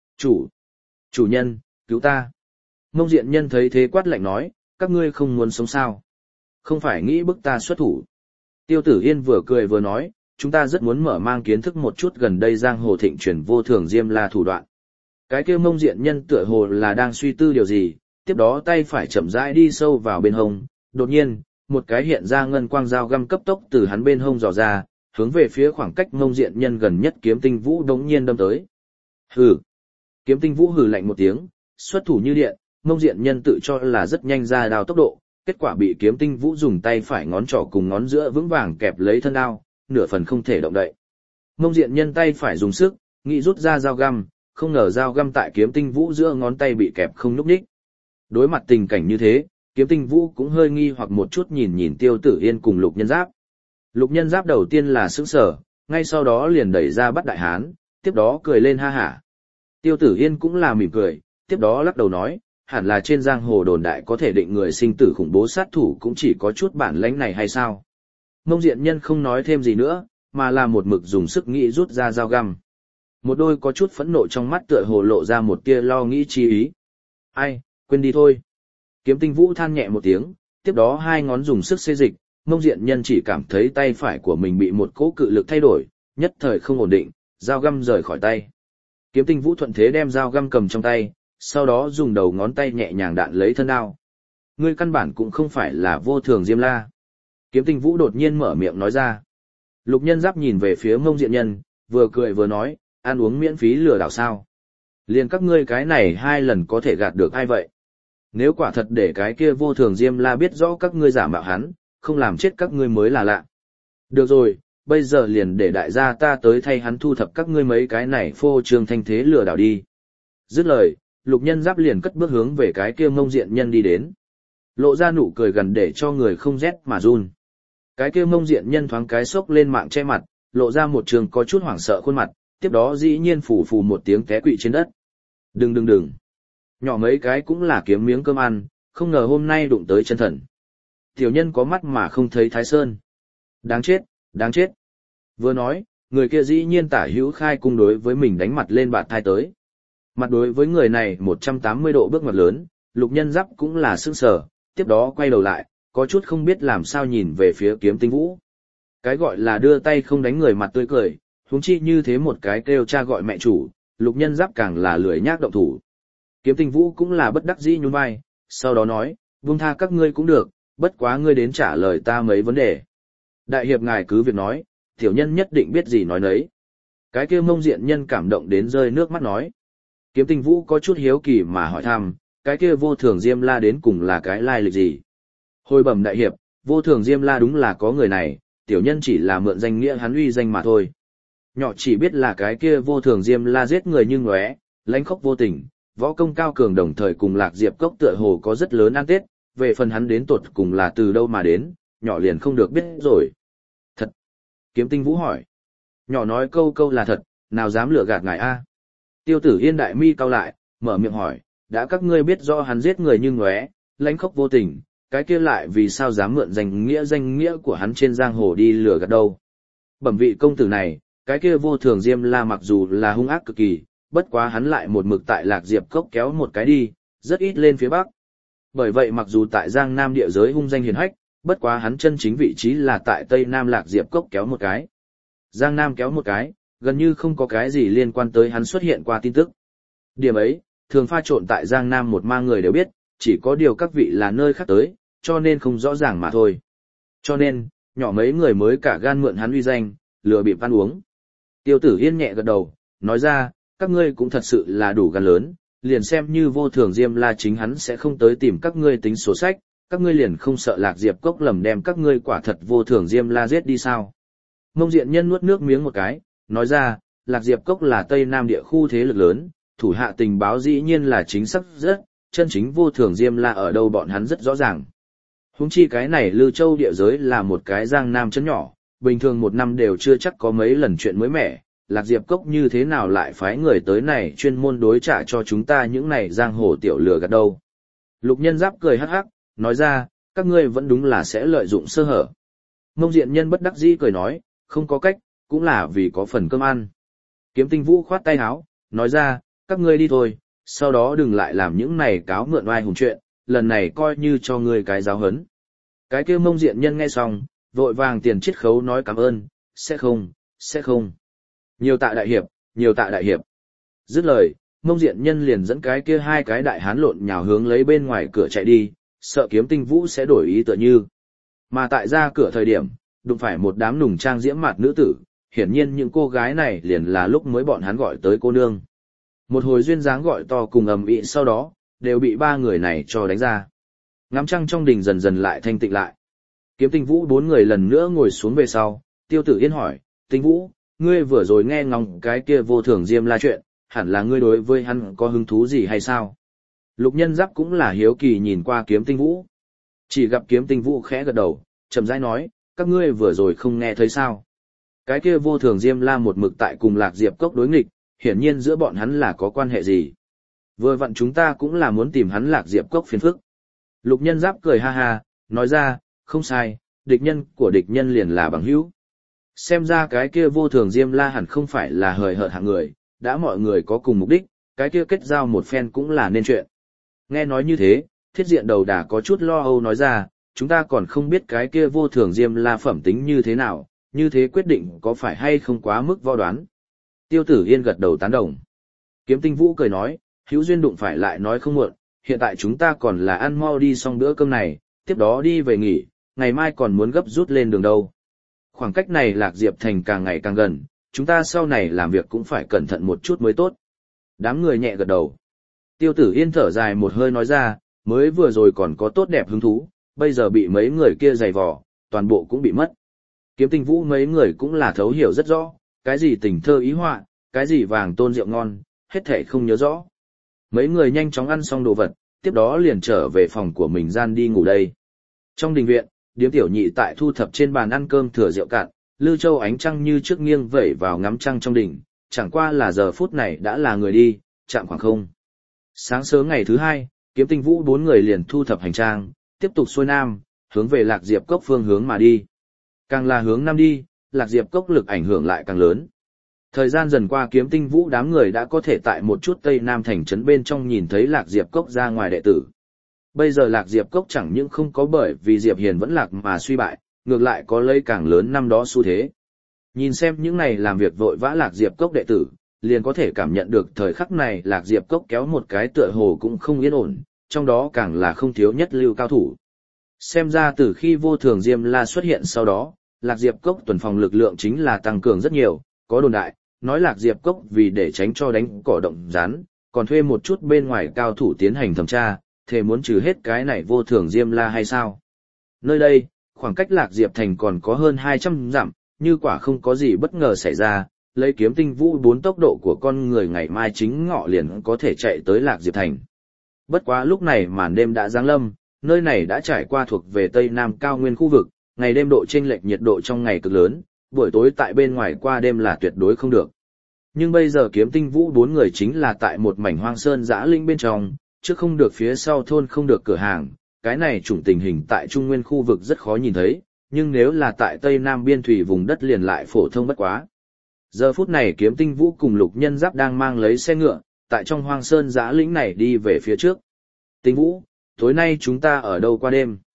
Chủ nhân, cứu ta. Mông Diện Nhân thấy thế quát lạnh nói, các ngươi không muốn sống sao? Không phải nghĩ bức ta xuất thủ. Tiêu Tử Yên vừa cười vừa nói, chúng ta rất muốn mở mang kiến thức một chút gần đây giang hồ thịnh truyền vô thường Diêm La thủ đoạn. Cái kia Mông Diện Nhân tựa hồ là đang suy tư điều gì, tiếp đó tay phải chậm rãi đi sâu vào bên hông, đột nhiên, một cái hiện ra ngân quang dao găm cấp tốc từ hắn bên hông dò ra, hướng về phía khoảng cách Mông Diện Nhân gần nhất Kiếm Tinh Vũ đống nhiên đâm tới. Hừ. Kiếm Tinh Vũ hừ lạnh một tiếng, xuất thủ như điện, Mông Diện Nhân tự cho là rất nhanh ra đao tốc độ, kết quả bị Kiếm Tinh Vũ dùng tay phải ngón trỏ cùng ngón giữa vững vàng kẹp lấy thân đao, nửa phần không thể động đậy. Mông Diện Nhân tay phải dùng sức, nghĩ rút ra dao găm, không ngờ dao găm tại Kiếm Tinh Vũ giữa ngón tay bị kẹp không nhúc nhích. Đối mặt tình cảnh như thế, Kiếm Tinh Vũ cũng hơi nghi hoặc một chút nhìn nhìn Tiêu Tử Yên cùng Lục Nhân Giáp. Lục Nhân Giáp đầu tiên là sững sờ, ngay sau đó liền đẩy ra bắt đại hán, tiếp đó cười lên ha hả. Tiêu Tử Yên cũng là mỉm cười, tiếp đó lắc đầu nói, hẳn là trên giang hồ đồn đại có thể định người sinh tử khủng bố sát thủ cũng chỉ có chút bản lãnh này hay sao. Mông Diện Nhân không nói thêm gì nữa, mà là một mực dùng sức nghĩ rút ra dao găm. Một đôi có chút phẫn nộ trong mắt tựa hồ lộ ra một tia lo nghĩ chi ý. Ai, quên đi thôi. Kiếm Tinh Vũ than nhẹ một tiếng, tiếp đó hai ngón dùng sức xê dịch, Mông Diện Nhân chỉ cảm thấy tay phải của mình bị một cỗ cự lực thay đổi, nhất thời không ổn định, dao găm rời khỏi tay. Kiếm Tinh Vũ thuận thế đem dao găm cầm trong tay, sau đó dùng đầu ngón tay nhẹ nhàng đạn lấy thân đao. Ngươi căn bản cũng không phải là vô thường Diêm La. Kiếm Tinh Vũ đột nhiên mở miệng nói ra. Lục Nhân Giáp nhìn về phía Mông Diện Nhân, vừa cười vừa nói, ăn uống miễn phí lừa đảo sao? Liền các ngươi cái này hai lần có thể gạt được ai vậy? Nếu quả thật để cái kia vô thường Diêm La biết rõ các ngươi giả mạo hắn, không làm chết các ngươi mới là lạ. Được rồi, bây giờ liền để đại gia ta tới thay hắn thu thập các ngươi mấy cái này phô trương thanh thế lừa đảo đi. Dứt lời, Lục Nhân Giáp liền cất bước hướng về cái kia Mông Diện Nhân đi đến. Lộ ra nụ cười gần để cho người không rét mà run. Cái kia Mông Diện Nhân thoáng cái sốc lên mạng che mặt, lộ ra một trường có chút hoảng sợ khuôn mặt, tiếp đó dĩ nhiên phù phù một tiếng té quỵ trên đất. Đừng. Nhỏ mấy cái cũng là kiếm miếng cơm ăn, không ngờ hôm nay đụng tới chân thần. Tiểu nhân có mắt mà không thấy Thái Sơn. Đáng chết. Vừa nói, người kia dĩ nhiên tả hữu khai cung đối với mình đánh mặt lên bạt thai tới. Mặt đối với người này 180 độ bước ngoặt lớn, Lục Nhân Giáp cũng là sững sờ, tiếp đó quay đầu lại, có chút không biết làm sao nhìn về phía Kiếm Tinh Vũ. Cái gọi là đưa tay không đánh người mặt tươi cười, huống chi như thế một cái kêu cha gọi mẹ chủ, Lục Nhân Giáp càng là lười nhác động thủ. Kiếm Tinh Vũ cũng là bất đắc dĩ nhún vai, sau đó nói, buông tha các ngươi cũng được, bất quá ngươi đến trả lời ta mấy vấn đề. Đại hiệp ngài cứ việc nói, tiểu nhân nhất định biết gì nói nấy. Cái kia Mông Diện Nhân cảm động đến rơi nước mắt nói. Kiếm Tinh Vũ có chút hiếu kỳ mà hỏi thăm, cái kia vô thường Diêm La đến cùng là cái lai lịch gì? Hồi bẩm đại hiệp, vô thường Diêm La đúng là có người này, tiểu nhân chỉ là mượn danh nghĩa hắn uy danh mà thôi. Nhỏ chỉ biết là cái kia vô thường Diêm La giết người như ngóe, lãnh khốc vô tình, võ công cao cường đồng thời cùng Lạc Diệp Cốc tựa hồ có rất lớn ăn tết, về phần hắn đến tột cùng là từ đâu mà đến, nhỏ liền không được biết rồi. Thật. Kiếm Tinh Vũ hỏi. Nhỏ nói câu là thật, nào dám lừa gạt ngài a? Tiêu Tử Yên đại mi cau lại, mở miệng hỏi, đã các ngươi biết rõ hắn giết người như ngóe, lãnh khốc vô tình, cái kia lại vì sao dám mượn danh nghĩa của hắn trên giang hồ đi lừa gạt đâu? Bẩm vị công tử này, cái kia vô thường Diêm La mặc dù là hung ác cực kỳ, bất quá hắn lại một mực tại Lạc Diệp Cốc kéo một cái đi, rất ít lên phía Bắc. Bởi vậy mặc dù tại Giang Nam địa giới hung danh hiển hách, Bất quá hắn chân chính vị trí là tại Tây Nam Lạc Diệp Cốc kéo một cái. Giang Nam kéo một cái, gần như không có cái gì liên quan tới hắn xuất hiện qua tin tức. Điểm ấy, thường pha trộn tại Giang Nam một mang người đều biết, chỉ có điều các vị là nơi khác tới, cho nên không rõ ràng mà thôi. Cho nên, nhỏ mấy người mới cả gan mượn hắn uy danh, lừa bịp ăn uống. Tiêu Tử Yên nhẹ gật đầu, nói ra, các ngươi cũng thật sự là đủ gan lớn, liền xem như Vô Thường Diêm La chính hắn sẽ không tới tìm các ngươi tính sổ sách, các ngươi liền không sợ Lạc Diệp Cốc lầm đem các ngươi quả thật Vô Thường Diêm La giết đi sao. Mông Diện Nhân nuốt nước miếng một cái, nói ra, Lạc Diệp Cốc là Tây Nam địa khu thế lực lớn, thủ hạ tình báo dĩ nhiên là chính xác rất, chân chính Vô Thường Diêm La ở đâu bọn hắn rất rõ ràng. Huống chi cái này Lư Châu địa giới là một cái Giang Nam chấn nhỏ, bình thường một năm đều chưa chắc có mấy lần chuyện mới mẻ, Lạc Diệp Cốc như thế nào lại phái người tới này chuyên môn đối trả cho chúng ta những này giang hồ tiểu lừa gạt đâu. Lục Nhân Giáp cười hắc hắc, nói ra, các ngươi vẫn đúng là sẽ lợi dụng sơ hở. Mông Diện Nhân bất đắc dĩ cười nói, không có cách, cũng là vì có phần cơm ăn. Kiếm Tinh Vũ khoát tay áo, nói ra, các ngươi đi thôi, sau đó đừng lại làm những này cáo mượn oai hùng chuyện, lần này coi như cho ngươi cái giáo hấn. Cái kia Mông Diện Nhân nghe xong, vội vàng tiền chiết khấu nói cảm ơn, sẽ không. Nhiều tạ đại hiệp, nhiều tạ đại hiệp. Dứt lời, Mông Diện Nhân liền dẫn cái kia hai cái đại hán lộn nhào hướng lấy bên ngoài cửa chạy đi, sợ Kiếm Tinh Vũ sẽ đổi ý tựa như. Mà tại ra cửa thời điểm, đụng phải một đám nùng trang diễm mặt nữ tử, hiển nhiên những cô gái này liền là lúc mới bọn hắn gọi tới cô nương. Một hồi duyên dáng gọi to cùng ầm ĩ sau đó, đều bị ba người này cho đánh ra. Ngắm trăng trong đình dần dần lại thanh tịnh lại. Kiếm Tinh Vũ bốn người lần nữa ngồi xuống về sau, Tiêu Tử Yên hỏi, Tinh Vũ, ngươi vừa rồi nghe ngóng cái kia Vô Thường Diêm La chuyện, hẳn là ngươi đối với hắn có hứng thú gì hay sao? Lục Nhân Giáp cũng là hiếu kỳ nhìn qua Kiếm Tinh Vũ. Chỉ gặp Kiếm Tinh Vũ khẽ gật đầu, chậm rãi nói, các ngươi vừa rồi không nghe thấy sao? Cái kia Vô Thường Diêm La một mực tại cùng Lạc Diệp Cốc đối nghịch, hiển nhiên giữa bọn hắn là có quan hệ gì? Vừa vặn chúng ta cũng là muốn tìm hắn Lạc Diệp Cốc phiền phức. Lục Nhân Giáp cười ha ha, nói ra, không sai, địch nhân của địch nhân liền là bằng hữu. Xem ra cái kia Vô Thường Diêm La hẳn không phải là hời hợt hạng người, đã mọi người có cùng mục đích, cái kia kết giao một phen cũng là nên chuyện. Nghe nói như thế, Thiết Diện Đầu Đà có chút lo âu nói ra, chúng ta còn không biết cái kia Vô Thường Diêm La phẩm tính như thế nào, như thế quyết định có phải hay không quá mức vo đoán. Tiêu Tử Yên gật đầu tán đồng. Kiếm Tinh Vũ cười nói, hữu duyên đụng phải lại nói không muộn, hiện tại chúng ta còn là ăn mau đi xong bữa cơm này, tiếp đó đi về nghỉ, ngày mai còn muốn gấp rút lên đường đâu. Khoảng cách này Lạc Diệp Thành càng ngày càng gần, chúng ta sau này làm việc cũng phải cẩn thận một chút mới tốt. Đám người nhẹ gật đầu. Tiêu Tử Yên thở dài một hơi nói ra, mới vừa rồi còn có tốt đẹp hứng thú, bây giờ bị mấy người kia giày vò, toàn bộ cũng bị mất. Kiếm Tinh Vũ mấy người cũng là thấu hiểu rất rõ, cái gì tình thơ ý họa, cái gì vàng tôn rượu ngon, hết thảy không nhớ rõ. Mấy người nhanh chóng ăn xong đồ vật, tiếp đó liền trở về phòng của mình gian đi ngủ đây. Trong đình viện, Điếm Tiểu Nhị tại thu thập trên bàn ăn cơm thừa rượu cạn, Lư Châu ánh trăng như trước nghiêng vẩy vào ngắm trăng trong đình, chẳng qua là giờ phút này đã là người đi, chạm khoảng không. Sáng sớm ngày thứ hai, Kiếm Tinh Vũ bốn người liền thu thập hành trang, tiếp tục xuôi nam, hướng về Lạc Diệp Cốc phương hướng mà đi. Càng là hướng nam đi, Lạc Diệp Cốc lực ảnh hưởng lại càng lớn. Thời gian dần qua Kiếm Tinh Vũ đám người đã có thể tại một chút Tây Nam thành trấn bên trong nhìn thấy Lạc Diệp Cốc ra ngoài đệ tử. Bây giờ Lạc Diệp Cốc chẳng những không có bởi vì Diệp Hiền vẫn lạc mà suy bại, ngược lại có lấy càng lớn năm đó xu thế. Nhìn xem những này làm việc vội vã Lạc Diệp Cốc đệ tử, liền có thể cảm nhận được thời khắc này Lạc Diệp Cốc kéo một cái tựa hồ cũng không yên ổn, trong đó càng là không thiếu nhất lưu cao thủ. Xem ra từ khi Vô Thường Diêm La xuất hiện sau đó, Lạc Diệp Cốc tuần phòng lực lượng chính là tăng cường rất nhiều, có đồn đại, nói Lạc Diệp Cốc vì để tránh cho đánh cỏ động rắn, còn thuê một chút bên ngoài cao thủ tiến hành thẩm tra, thề muốn trừ hết cái này Vô Thường Diêm La hay sao. Nơi đây, khoảng cách Lạc Diệp Thành còn có hơn 200 dặm, như quả không có gì bất ngờ xảy ra, lấy Kiếm Tinh Vũ 4 tốc độ của con người ngày mai chính ngọ liền có thể chạy tới Lạc Diệp Thành. Bất quá lúc này màn đêm đã giáng lâm, nơi này đã trải qua thuộc về Tây Nam cao nguyên khu vực, ngày đêm độ chênh lệch nhiệt độ trong ngày cực lớn, buổi tối tại bên ngoài qua đêm là tuyệt đối không được. Nhưng bây giờ Kiếm Tinh Vũ 4 người chính là tại một mảnh hoang sơn dã linh bên trong, trước không được phía sau thôn không được cửa hàng, cái này chủng tình hình tại trung nguyên khu vực rất khó nhìn thấy, nhưng nếu là tại Tây Nam biên thủy vùng đất liền lại phổ thông bất quá. Giờ phút này Kiếm Tinh Vũ cùng Lục Nhân Giáp đang mang lấy xe ngựa, tại trong hoang sơn dã lĩnh này đi về phía trước. Tinh Vũ, tối nay chúng ta ở đâu qua đêm?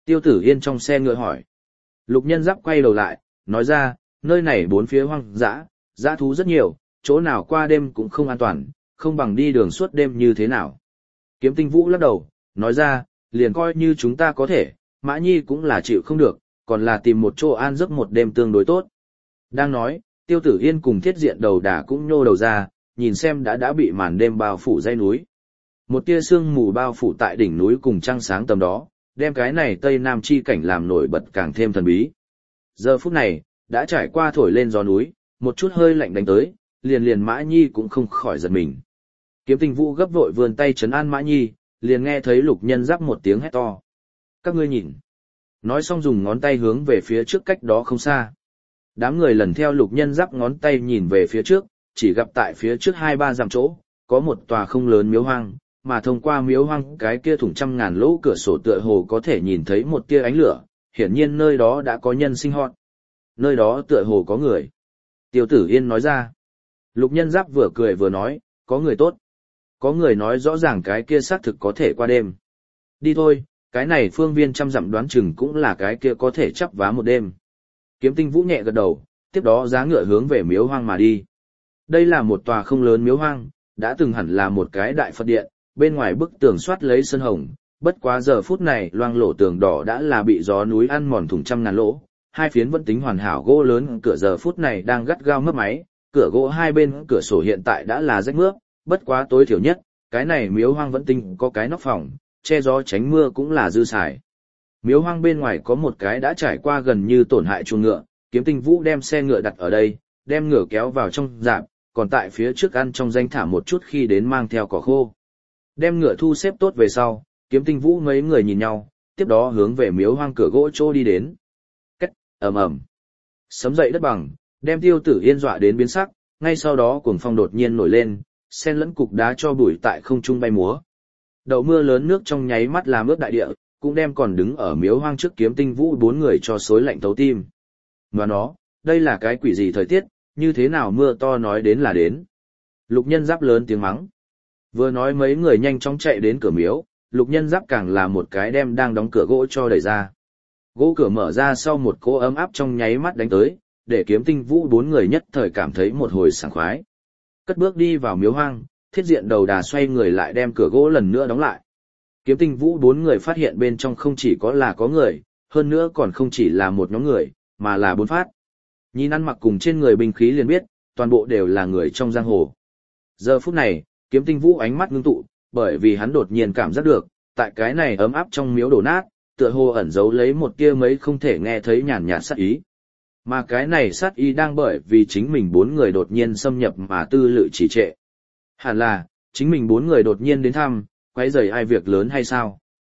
Tiêu Tử Yên trong xe ngựa hỏi. Lục Nhân Giáp quay đầu lại, nói ra, nơi này bốn phía hoang dã, dã thú rất nhiều, chỗ nào qua đêm cũng không an toàn, không bằng đi đường suốt đêm như thế nào. Kiếm Tinh Vũ lắc đầu, nói ra, liền coi như chúng ta có thể, Mã Nhi cũng là chịu không được, còn là tìm một chỗ an giấc một đêm tương đối tốt. Đang nói, Tiêu Tử Yên cùng Thiết Diện Đầu Đà cũng nhô đầu ra, nhìn xem đã bị màn đêm bao phủ dãy núi. Một tia sương mù bao phủ tại đỉnh núi cùng trăng sáng tầm đó, đem cái này Tây Nam chi cảnh làm nổi bật càng thêm thần bí. Giờ phút này, đã trải qua thổi lên gió núi, một chút hơi lạnh đánh tới, liền Mã Nhi cũng không khỏi giật mình. Kiếm Tinh Vũ gấp vội vươn tay trấn an Mã Nhi, liền nghe thấy Lục Nhân Giáp một tiếng hét to. Các ngươi nhìn. Nói xong dùng ngón tay hướng về phía trước cách đó không xa. Đám người lần theo Lục Nhân Giáp ngón tay nhìn về phía trước, chỉ gặp tại phía trước 2-3 dặm chỗ, có một tòa không lớn miếu hoang, mà thông qua miếu hoang cái kia thủng trăm ngàn lỗ cửa sổ tựa hồ có thể nhìn thấy một tia ánh lửa, hiển nhiên nơi đó đã có nhân sinh hoạt. Nơi đó tựa hồ có người. Tiêu Tử Yên nói ra. Lục Nhân Giáp vừa cười vừa nói, có người tốt. Có người nói rõ ràng cái kia xác thực có thể qua đêm. Đi thôi, cái này phương viên trăm dặm đoán chừng cũng là cái kia có thể chắp vá một đêm. Kiếm Tinh Vũ nhẹ gật đầu, tiếp đó giá ngựa hướng về miếu hoang mà đi. Đây là một tòa không lớn miếu hoang, đã từng hẳn là một cái đại Phật điện, bên ngoài bức tường xoát lấy sơn hồng, bất quá giờ phút này loang lổ tường đỏ đã là bị gió núi ăn mòn thủng trăm ngàn lỗ, hai phiến vẫn tính hoàn hảo gỗ lớn cửa giờ phút này đang gắt gao mấp máy, cửa gỗ hai bên cửa sổ hiện tại đã là rách mướp, bất quá tối thiểu nhất, cái này miếu hoang vẫn tính có cái nóc phòng, che gió tránh mưa cũng là dư xài. Miếu hoang bên ngoài có một cái đã trải qua gần như tổn hại chuồng ngựa, Kiếm Tinh Vũ đem xe ngựa đặt ở đây, đem ngựa kéo vào trong rạp, còn tại phía trước ăn trong danh thả một chút khi đến mang theo cỏ khô. Đem ngựa thu xếp tốt về sau, Kiếm Tinh Vũ mấy người nhìn nhau, tiếp đó hướng về miếu hoang cửa gỗ chỗ đi đến. Cách, ầm ầm. Sấm dậy đất bằng, đem Tiêu Tử Yên dọa đến biến sắc, ngay sau đó cuồng phong đột nhiên nổi lên, xen lẫn cục đá cho bụi tại không trung bay múa. Đậu mưa lớn nước trong nháy mắt làm ướt đại địa, cũng đem còn đứng ở miếu hoang trước Kiếm Tinh Vũ bốn người cho xối lạnh thấu tim. Mà nó, đây là cái quỷ gì thời tiết, như thế nào mưa to nói đến là đến. Lục Nhân Giáp lớn tiếng mắng. Vừa nói mấy người nhanh chóng chạy đến cửa miếu, Lục Nhân Giáp càng là một cái đem đang đóng cửa gỗ cho đẩy ra. Gỗ cửa mở ra sau một cỗ ấm áp trong nháy mắt đánh tới, để Kiếm Tinh Vũ bốn người nhất thời cảm thấy một hồi sảng khoái. Cất bước đi vào miếu hoang, Thiết Diện Đầu Đà xoay người lại đem cửa gỗ lần nữa đóng lại. Kiếm Tinh Vũ bốn người phát hiện bên trong không chỉ có người, hơn nữa còn không chỉ là một nhóm người, mà là bốn phát. Nhìn ăn mặc cùng trên người binh khí liền biết, toàn bộ đều là người trong giang hồ. Giờ phút này, Kiếm Tinh Vũ ánh mắt ngưng tụ, bởi vì hắn đột nhiên cảm giác được, tại cái này ấm áp trong miếu đổ nát, tựa hồ ẩn giấu lấy một tia mấy không thể nghe thấy nhàn nhạt sát ý. Mà cái này sát ý đang bởi vì chính mình bốn người đột nhiên xâm nhập mà tư lự trì trệ. Hẳn là, chính mình bốn người đột nhiên đến thăm, quấy rầy ai việc lớn hay sao?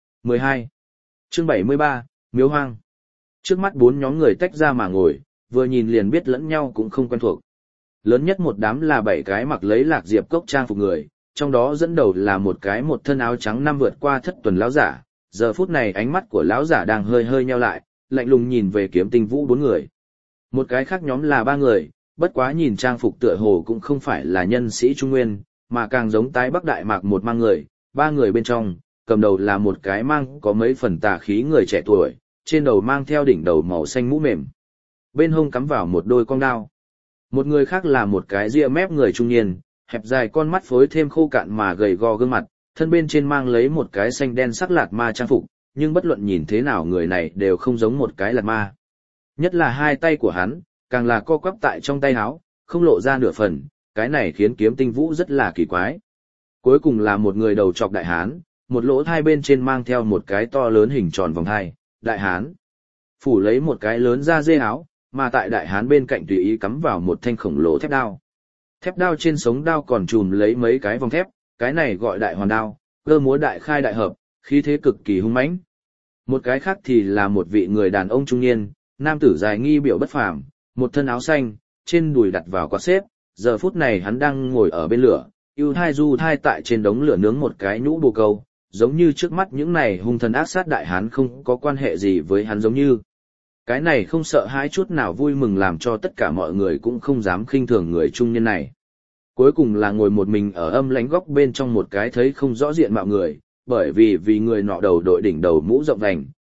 12. Chương 73, Miếu Hoang. Trước mắt bốn nhóm người tách ra mà ngồi, vừa nhìn liền biết lẫn nhau cũng không quen thuộc. Lớn nhất một đám là 7 cái mặc lấy lạc diệp cốc trang phục người, trong đó dẫn đầu là một cái một thân áo trắng năm vượt qua thất tuần lão giả. Giờ phút này ánh mắt của lão giả đang hơi hơi nheo lại, lạnh lùng nhìn về Kiếm Tinh Vũ bốn người. Một cái khác nhóm là 3 người, bất quá nhìn trang phục tựa hồ cũng không phải là nhân sĩ trung nguyên, mà càng giống tái Bắc Đại Mạc một mang người. 3 người bên trong, cầm đầu là một cái mang có mấy phần tà khí người trẻ tuổi, trên đầu mang theo đỉnh đầu màu xanh mũ mềm. Bên hông cắm vào một đôi con đao. Một người khác là một cái ria mép người trung niên, hẹp dài con mắt phối thêm khô cạn mà gầy gò gương mặt, thân bên trên mang lấy một cái xanh đen sắc lạt ma trang phục, nhưng bất luận nhìn thế nào người này đều không giống một cái lạt ma. Nhất là hai tay của hắn, càng là co quắp tại trong tay áo, không lộ ra nửa phần, cái này khiến Kiếm Tinh Vũ rất là kỳ quái. Cuối cùng là một người đầu trọc đại hán, một lỗ thai bên trên mang theo một cái to lớn hình tròn vòng thai, đại hán. Phủ lấy một cái lớn da dê áo, mà tại đại hán bên cạnh tùy ý cắm vào một thanh khổng lồ thép đao. Thép đao trên sống đao còn chùm lấy mấy cái vòng thép, cái này gọi đại hoàn đao, cơ múa đại khai đại hợp, khí thế cực kỳ hung mãnh. Một cái khác thì là một vị người đàn ông trung niên, nam tử dài nghi biểu bất phàm, một thân áo xanh, trên đùi đặt vào quạt xếp, giờ phút này hắn đang ngồi ở bên lửa, ưu thai du thai tại trên đống lửa nướng một cái nhũ bồ câu, giống như trước mắt những này hung thần ác sát đại hán không có quan hệ gì với hắn giống như. Cái này không sợ hãi chút nào vui mừng làm cho tất cả mọi người cũng không dám khinh thường người trung niên này. Cuối cùng là ngồi một mình ở âm lánh góc bên trong một cái thấy không rõ diện mạo người, bởi vì người nọ đầu đội đỉnh đầu mũ rộng vành,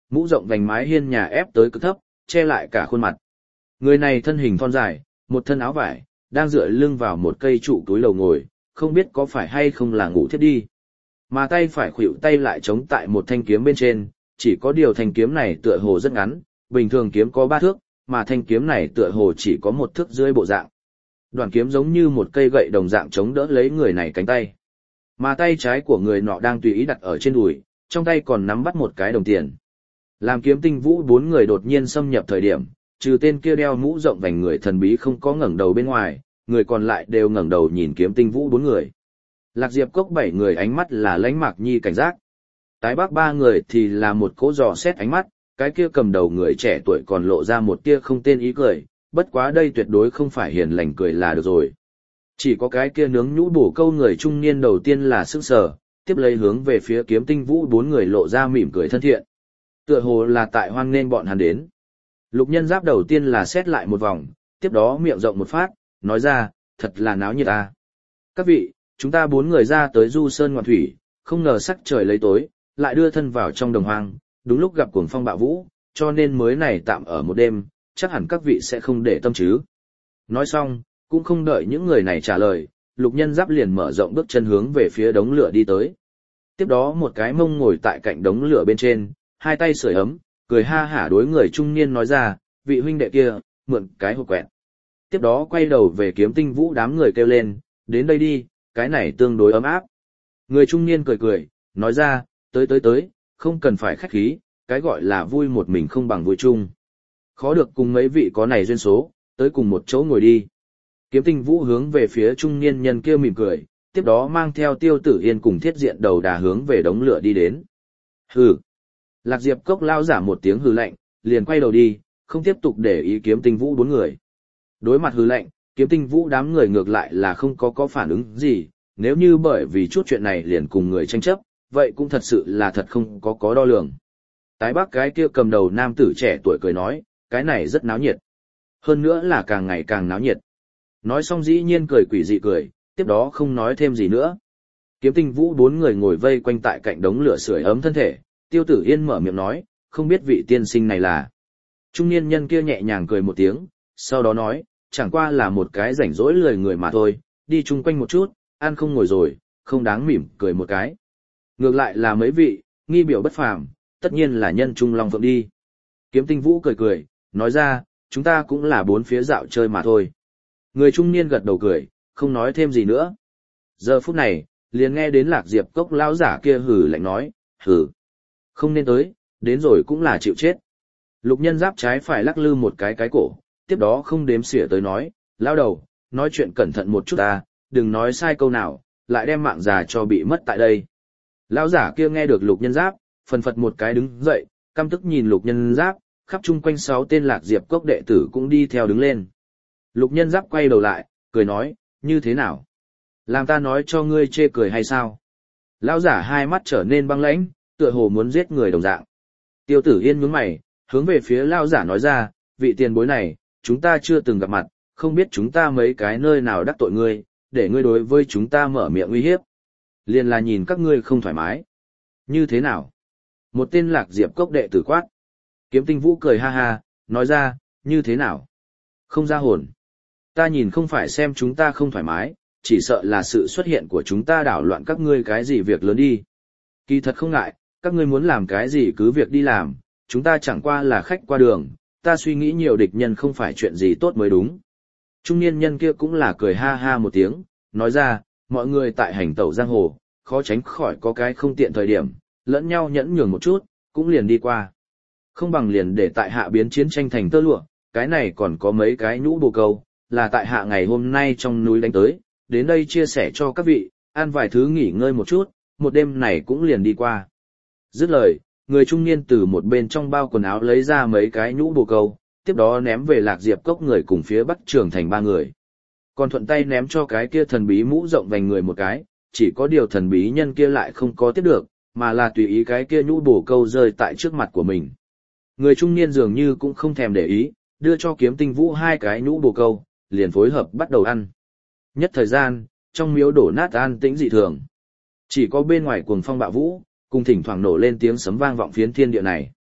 mũ rộng vành mái hiên nhà ép tới cực thấp, che lại cả khuôn mặt. Người này thân hình thon dài, một thân áo vải, đang dựa lưng vào một cây trụ túi lầu ngồi, không biết có phải hay không là ngủ thiếp đi. Mà tay phải khuỵu tay lại chống tại một thanh kiếm bên trên, chỉ có điều thanh kiếm này tựa hồ rất ngắn, bình thường kiếm có 3 thước, mà thanh kiếm này tựa hồ chỉ có 1 thước rưỡi bộ dạng. Đoạn kiếm giống như một cây gậy đồng dạng chống đỡ lấy người này cánh tay. Mà tay trái của người nọ đang tùy ý đặt ở trên đùi, trong tay còn nắm bắt một cái đồng tiền. Làm Kiếm Tinh Vũ 4 người đột nhiên xâm nhập thời điểm, trừ tên kia đeo mũ rộng vành người thần bí không có ngẩng đầu bên ngoài, người còn lại đều ngẩng đầu nhìn Kiếm Tinh Vũ 4 người. Lạc Diệp Cốc 7 người ánh mắt là Lãnh Mạc Nhi cảnh giác. Tái Bắc 3 người thì là một cỗ dò xét ánh mắt, cái kia cầm đầu người trẻ tuổi còn lộ ra một tia không tên ý cười, bất quá đây tuyệt đối không phải hiền lành cười là được rồi. Chỉ có cái kia nướng nhũ bổ câu người trung niên đầu tiên là sững sờ, tiếp lấy hướng về phía Kiếm Tinh Vũ 4 người lộ ra mỉm cười thân thiện. Tựa hồ là tại hoan nghênh bọn hắn đến. Lục Nhân Giáp đầu tiên là xét lại một vòng, tiếp đó miệng rộng một phát, nói ra, thật là náo nhiệt à. Các vị, chúng ta 4 người ra tới du sơn ngoạn thủy, không ngờ sắc trời lấy tối, lại đưa thân vào trong đồng hoang, đúng lúc gặp cuồng phong bạo vũ, cho nên mới này tạm ở một đêm, chắc hẳn các vị sẽ không để tâm chứ. Nói xong, cũng không đợi những người này trả lời, Lục Nhân Giáp liền mở rộng bước chân hướng về phía đống lửa đi tới. Tiếp đó một cái mông ngồi tại cạnh đống lửa bên trên, hai tay sưởi ấm, cười ha hả đối người trung niên nói ra, vị huynh đệ kia, mượn cái hộp quẹt. Tiếp đó quay đầu về Kiếm Tinh Vũ đám người kêu lên, đến đây đi, cái này tương đối ấm áp. Người trung niên cười cười, nói ra, tới, không cần phải khách khí, cái gọi là vui một mình không bằng vui chung. Khó được cùng mấy vị có này duyên số, tới cùng một chỗ ngồi đi. Kiếm Tinh Vũ hướng về phía trung niên nhân kia mỉm cười, tiếp đó mang theo Tiêu Tử Yên cùng Thiết Diện đầu đà hướng về đống lửa đi đến. Hừ. Lạc Diệp Cốc lao giả một tiếng hừ lạnh, liền quay đầu đi, không tiếp tục để ý Kiếm Tinh Vũ 4 người. Đối mặt hừ lạnh, Kiếm Tinh Vũ đám người ngược lại là không có phản ứng gì, nếu như bởi vì chút chuyện này liền cùng người tranh chấp, vậy cũng thật sự là thật không có đo lường. Tái Bắc cái kia cầm đầu nam tử trẻ tuổi cười nói, cái này rất náo nhiệt. Hơn nữa là càng ngày càng náo nhiệt. Nói xong dĩ nhiên cười quỷ dị cười, tiếp đó không nói thêm gì nữa. Kiếm Tinh Vũ 4 người ngồi vây quanh tại cạnh đống lửa sưởi ấm thân thể, Tiêu Tử Yên mở miệng nói, không biết vị tiên sinh này là. Trung niên nhân kia nhẹ nhàng cười một tiếng, sau đó nói, chẳng qua là một cái rảnh rỗi lười người mà thôi, đi chung quanh một chút, ăn không ngồi rồi, không đáng mỉm cười một cái. Ngược lại là mấy vị, nghi biểu bất phàm, tất nhiên là nhân trung long phượng đi. Kiếm Tinh Vũ cười, nói ra, chúng ta cũng là 4 phía dạo chơi mà thôi. Người trung niên gật đầu cười, không nói thêm gì nữa. Giờ phút này, liền nghe đến Lạc Diệp Cốc lão giả kia hừ lạnh nói, hừ, không nên tới, đến rồi cũng là chịu chết. Lục Nhân Giáp trái phải lắc lư một cái cổ, tiếp đó không đếm xỉa tới nói, lão đầu, nói chuyện cẩn thận một chút ta, đừng nói sai câu nào, lại đem mạng già cho bị mất tại đây. Lão giả kia nghe được Lục Nhân Giáp, phần phật một cái đứng dậy, căm tức nhìn Lục Nhân Giáp, khắp chung quanh 6 tên Lạc Diệp Cốc đệ tử cũng đi theo đứng lên. Lục Nhân Giáp quay đầu lại, cười nói, như thế nào? Làm ta nói cho ngươi chê cười hay sao? Lão giả hai mắt trở nên băng lãnh, tựa hồ muốn giết người đồng dạng. Tiêu Tử Yên nhướng mày, hướng về phía lão giả nói ra, vị tiền bối này, chúng ta chưa từng gặp mặt, không biết chúng ta mấy cái nơi nào đắc tội ngươi, để ngươi đối với chúng ta mở miệng uy hiếp. Liền là nhìn các ngươi không thoải mái. Như thế nào? Một tên Lạc Diệp Cốc đệ tử quát. Kiếm Tinh Vũ cười ha ha, nói ra, như thế nào? Không ra hồn. Ta nhìn không phải xem chúng ta không thoải mái, chỉ sợ là sự xuất hiện của chúng ta đảo loạn các ngươi cái gì việc lớn đi. Kỳ thật không ngại, các ngươi muốn làm cái gì cứ việc đi làm, chúng ta chẳng qua là khách qua đường, ta suy nghĩ nhiều địch nhân không phải chuyện gì tốt mới đúng. Trung niên nhân kia cũng là cười ha ha một tiếng, nói ra, mọi người tại hành tẩu giang hồ, khó tránh khỏi có cái không tiện thời điểm, lẫn nhau nhẫn nhường một chút, cũng liền đi qua. Không bằng liền để tại hạ biến chiến tranh thành tơ lụa, cái này còn có mấy cái nhũ bồ câu, là tại hạ ngày hôm nay trong núi đánh tới, đến đây chia sẻ cho các vị, ăn vài thứ nghỉ ngơi một chút, một đêm này cũng liền đi qua. Dứt lời, người trung niên từ một bên trong bao quần áo lấy ra mấy cái nhũ bồ câu, tiếp đó ném về Lạc Diệp Cốc người cùng phía Bắc Trường Thành 3 người. Còn thuận tay ném cho cái kia thần bí mũ rộng vành người một cái, chỉ có điều thần bí nhân kia lại không có tiếp được, mà là tùy ý cái kia nhũ bồ câu rơi tại trước mặt của mình. Người trung niên dường như cũng không thèm để ý, đưa cho Kiếm Tinh Vũ 2 cái nhũ bồ câu, liền phối hợp bắt đầu ăn. Nhất thời gian, trong miếu đổ nát an tĩnh dị thường. Chỉ có bên ngoài cuồng phong bạo vũ, cùng thỉnh thoảng nổ lên tiếng sấm vang vọng phiến thiên địa này.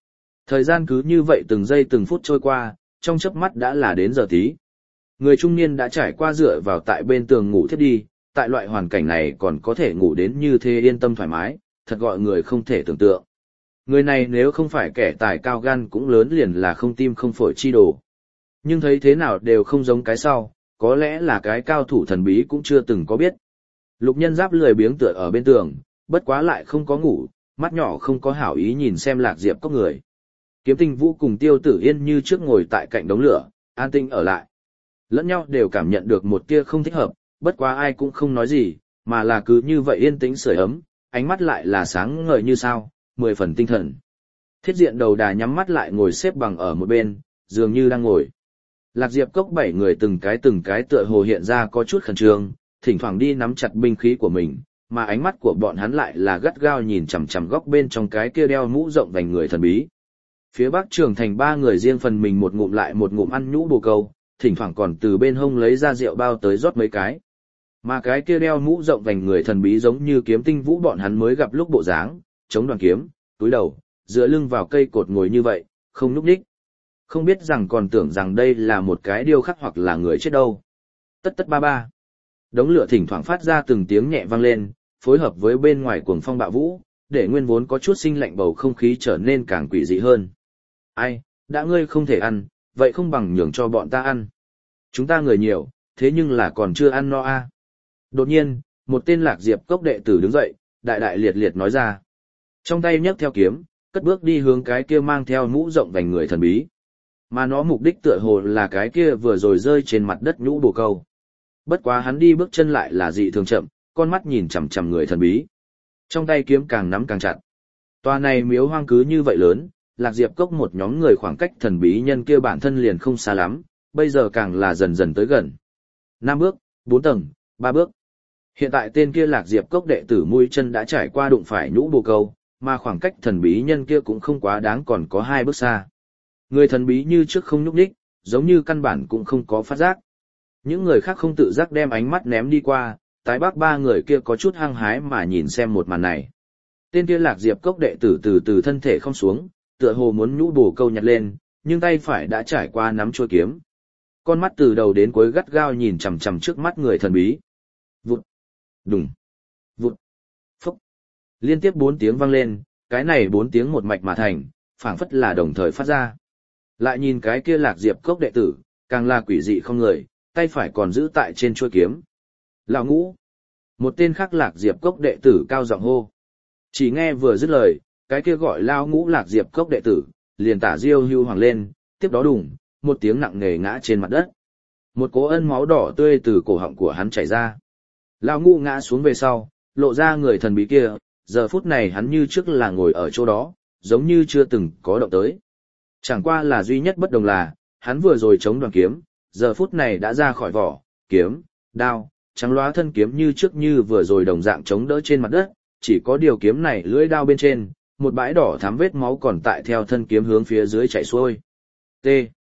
Thời gian cứ như vậy từng giây từng phút trôi qua, trong chớp mắt đã là đến giờ tí. Người trung niên đã trải qua dựa vào tại bên tường ngủ thiếp đi, tại loại hoàn cảnh này còn có thể ngủ đến như thế yên tâm thoải mái, thật gọi người không thể tưởng tượng. Người này nếu không phải kẻ tài cao gan cũng lớn liền là không tim không phổi chi đồ. Nhưng thấy thế nào đều không giống cái sau, có lẽ là cái cao thủ thần bí cũng chưa từng có biết. Lục Nhân Giáp lười biếng tựa ở bên tường, bất quá lại không có ngủ, mắt nhỏ không có hảo ý nhìn xem Lạc Diệp Cốc người. Kiếm Tinh Vũ cùng Tiêu Tử Yên như trước ngồi tại cạnh đống lửa, an tinh ở lại. Lẫn nhau đều cảm nhận được một tia không thích hợp, bất quá ai cũng không nói gì, mà là cứ như vậy yên tĩnh sưởi ấm, ánh mắt lại là sáng ngời như sao, 10 phần tinh thần. Thiết Diện Đầu Đà nhắm mắt lại ngồi xếp bằng ở một bên, dường như đang ngồi. Lạc Diệp Cốc 7 người từng cái tựa hồ hiện ra có chút khẩn trương, thỉnh thoảng đi nắm chặt binh khí của mình, mà ánh mắt của bọn hắn lại là gắt gao nhìn chằm chằm góc bên trong cái kia đeo mũ rộng vành người thần bí. Phía Bắc Trường Thành 3 người riêng phần mình một ngụm lại một ngụm ăn nhũ bồ câu, thỉnh thoảng còn từ bên hông lấy ra rượu bao tới rót mấy cái. Mà cái kia đeo mũ rộng vành người thần bí giống như Kiếm Tinh Vũ bọn hắn mới gặp lúc bộ dáng, chống đoàn kiếm, túi đầu, dựa lưng vào cây cột ngồi như vậy, không nhúc nhích. Không biết rằng còn tưởng rằng đây là một cái điêu khắc hoặc là người chết đâu. Tất tất ba ba. Đống lửa thỉnh thoảng phát ra từng tiếng nhẹ vang lên, phối hợp với bên ngoài cuồng phong bạo vũ, để nguyên vốn có chút sinh lạnh bầu không khí trở nên càng quỷ dị hơn. Ai, đã ngươi không thể ăn, vậy không bằng nhường cho bọn ta ăn. Chúng ta người nhiều, thế nhưng là còn chưa ăn no a. Đột nhiên, một tên Lạc Diệp Cốc đệ tử đứng dậy, đại đại liệt liệt nói ra. Trong tay nhấc theo kiếm, cất bước đi hướng cái kia mang theo mũ rộng vành người thần bí. Mà nó mục đích tựa hồ là cái kia vừa rồi rơi trên mặt đất nhũ bồ câu. Bất quá hắn đi bước chân lại là dị thường chậm, con mắt nhìn chằm chằm người thần bí. Trong tay kiếm càng nắm càng chặt. Tòa này miếu hoang cứ như vậy lớn, Lạc Diệp Cốc một nhóm người khoảng cách thần bí nhân kia bản thân liền không xa lắm, bây giờ càng là dần dần tới gần. 5 bước, 4 tầng, 3 bước. Hiện tại tên kia Lạc Diệp Cốc đệ tử mũi chân đã trải qua đụng phải nhũ bồ câu, mà khoảng cách thần bí nhân kia cũng không quá đáng còn có 2 bước xa. Người thần bí như trước không nhúc nhích, giống như căn bản cũng không có phát giác. Những người khác không tự giác đem ánh mắt ném đi qua, tái bắc 3 người kia có chút hăng hái mà nhìn xem một màn này. Tên kia Lạc Diệp Cốc đệ tử từ từ thân thể không xuống, tựa hồ muốn nhũ bồ câu nhặt lên, nhưng tay phải đã trải qua nắm chuôi kiếm. Con mắt từ đầu đến cuối gắt gao nhìn chằm chằm trước mắt người thần bí. Vụt, đùng, vụt, phốc. Liên tiếp 4 tiếng vang lên, cái này 4 tiếng một mạch mà thành, phảng phất là đồng thời phát ra. Lại nhìn cái kia Lạc Diệp Cốc đệ tử, càng là quỷ dị không người, tay phải còn giữ tại trên chuôi kiếm. Lão Ngũ. Một tên khác Lạc Diệp Cốc đệ tử cao giọng hô. Chỉ nghe vừa dứt lời, cái kia gọi Lão Ngũ Lạc Diệp Cốc đệ tử, liền tả diêu hưu hoàng lên, tiếp đó đùng, một tiếng nặng nề ngã trên mặt đất. Một cỗ ân máu đỏ tươi từ cổ họng của hắn chảy ra. Lão Ngũ ngã xuống về sau, lộ ra người thần bí kia, giờ phút này hắn như trước là ngồi ở chỗ đó, giống như chưa từng có động tới. Chẳng qua là duy nhất bất đồng là, hắn vừa rồi chống đoàn kiếm, giờ phút này đã ra khỏi vỏ, kiếm, đao, trắng loá thân kiếm như trước như vừa rồi đồng dạng chống đỡ trên mặt đất, chỉ có điều kiếm này lưỡi đao bên trên, một bãi đỏ thắm vết máu còn tại theo thân kiếm hướng phía dưới chảy xuôi. T.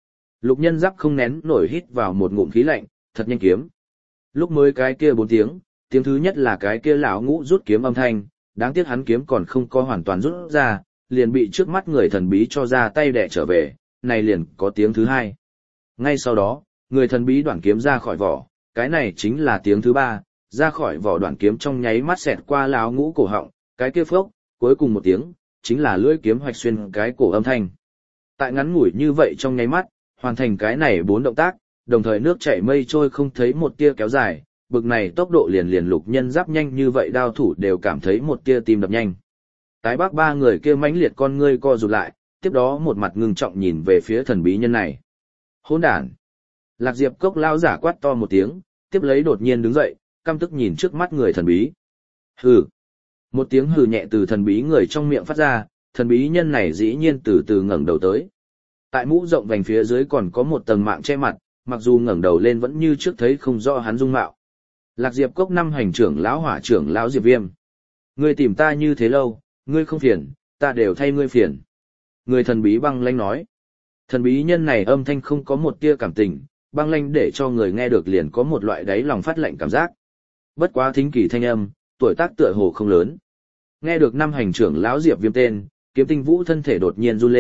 Lục Nhân Giáp không nén nổi hít vào một ngụm khí lạnh, thật nhanh kiếm. Lúc mới cái kia 4 tiếng, tiếng thứ nhất là cái kia lão Ngũ rút kiếm âm thanh, đáng tiếc hắn kiếm còn không có hoàn toàn rút ra, liền bị trước mắt người thần bí cho ra tay đẻ trở về, này liền có tiếng thứ hai. Ngay sau đó, người thần bí đoạn kiếm ra khỏi vỏ, cái này chính là tiếng thứ 3, ra khỏi vỏ đoạn kiếm trong nháy mắt xẹt qua lão Ngũ cổ họng, cái kia phốc, cuối cùng một tiếng, chính là lưỡi kiếm hoạch xuyên cái cổ âm thanh. Tại ngắn ngủi như vậy trong nháy mắt, hoàn thành cái này 4 động tác, đồng thời nước chảy mây trôi không thấy một tia kéo dài, bực này tốc độ liền Lục Nhân Giáp nhanh như vậy đao thủ đều cảm thấy một tia tim đập nhanh. Tái bắc 3 người kia mãnh liệt con ngươi co rụt lại, tiếp đó một mặt ngưng trọng nhìn về phía thần bí nhân này. Hỗn đản! Lạc Diệp Cốc lao giả quát to một tiếng, tiếp lấy đột nhiên đứng dậy, căm tức nhìn trước mắt người thần bí. Hừ! Một tiếng hừ nhẹ từ thần bí người trong miệng phát ra, thần bí nhân này dĩ nhiên từ từ ngẩng đầu tới. Tại mũ rộng vành phía dưới còn có một tầng mạng che mặt, mặc dù ngẩng đầu lên vẫn như trước thấy không rõ hắn dung mạo. Lạc Diệp Cốc 5 hành trưởng lão hỏa trưởng lão Diệp Viêm. Ngươi tìm ta như thế lâu, ngươi không phiền, ta đều thay ngươi phiền. Người thần bí băng lãnh nói. Thần bí nhân này âm thanh không có một tia cảm tình, băng lãnh để cho người nghe được liền có một loại đáy lòng phát lạnh cảm giác. Bất quá thính kỳ thanh âm, tuổi tác tựa hồ không lớn. Nghe được 5 hành trưởng lão Diệp Viêm tên, Kiếm Tinh Vũ thân thể đột nhiên run lên,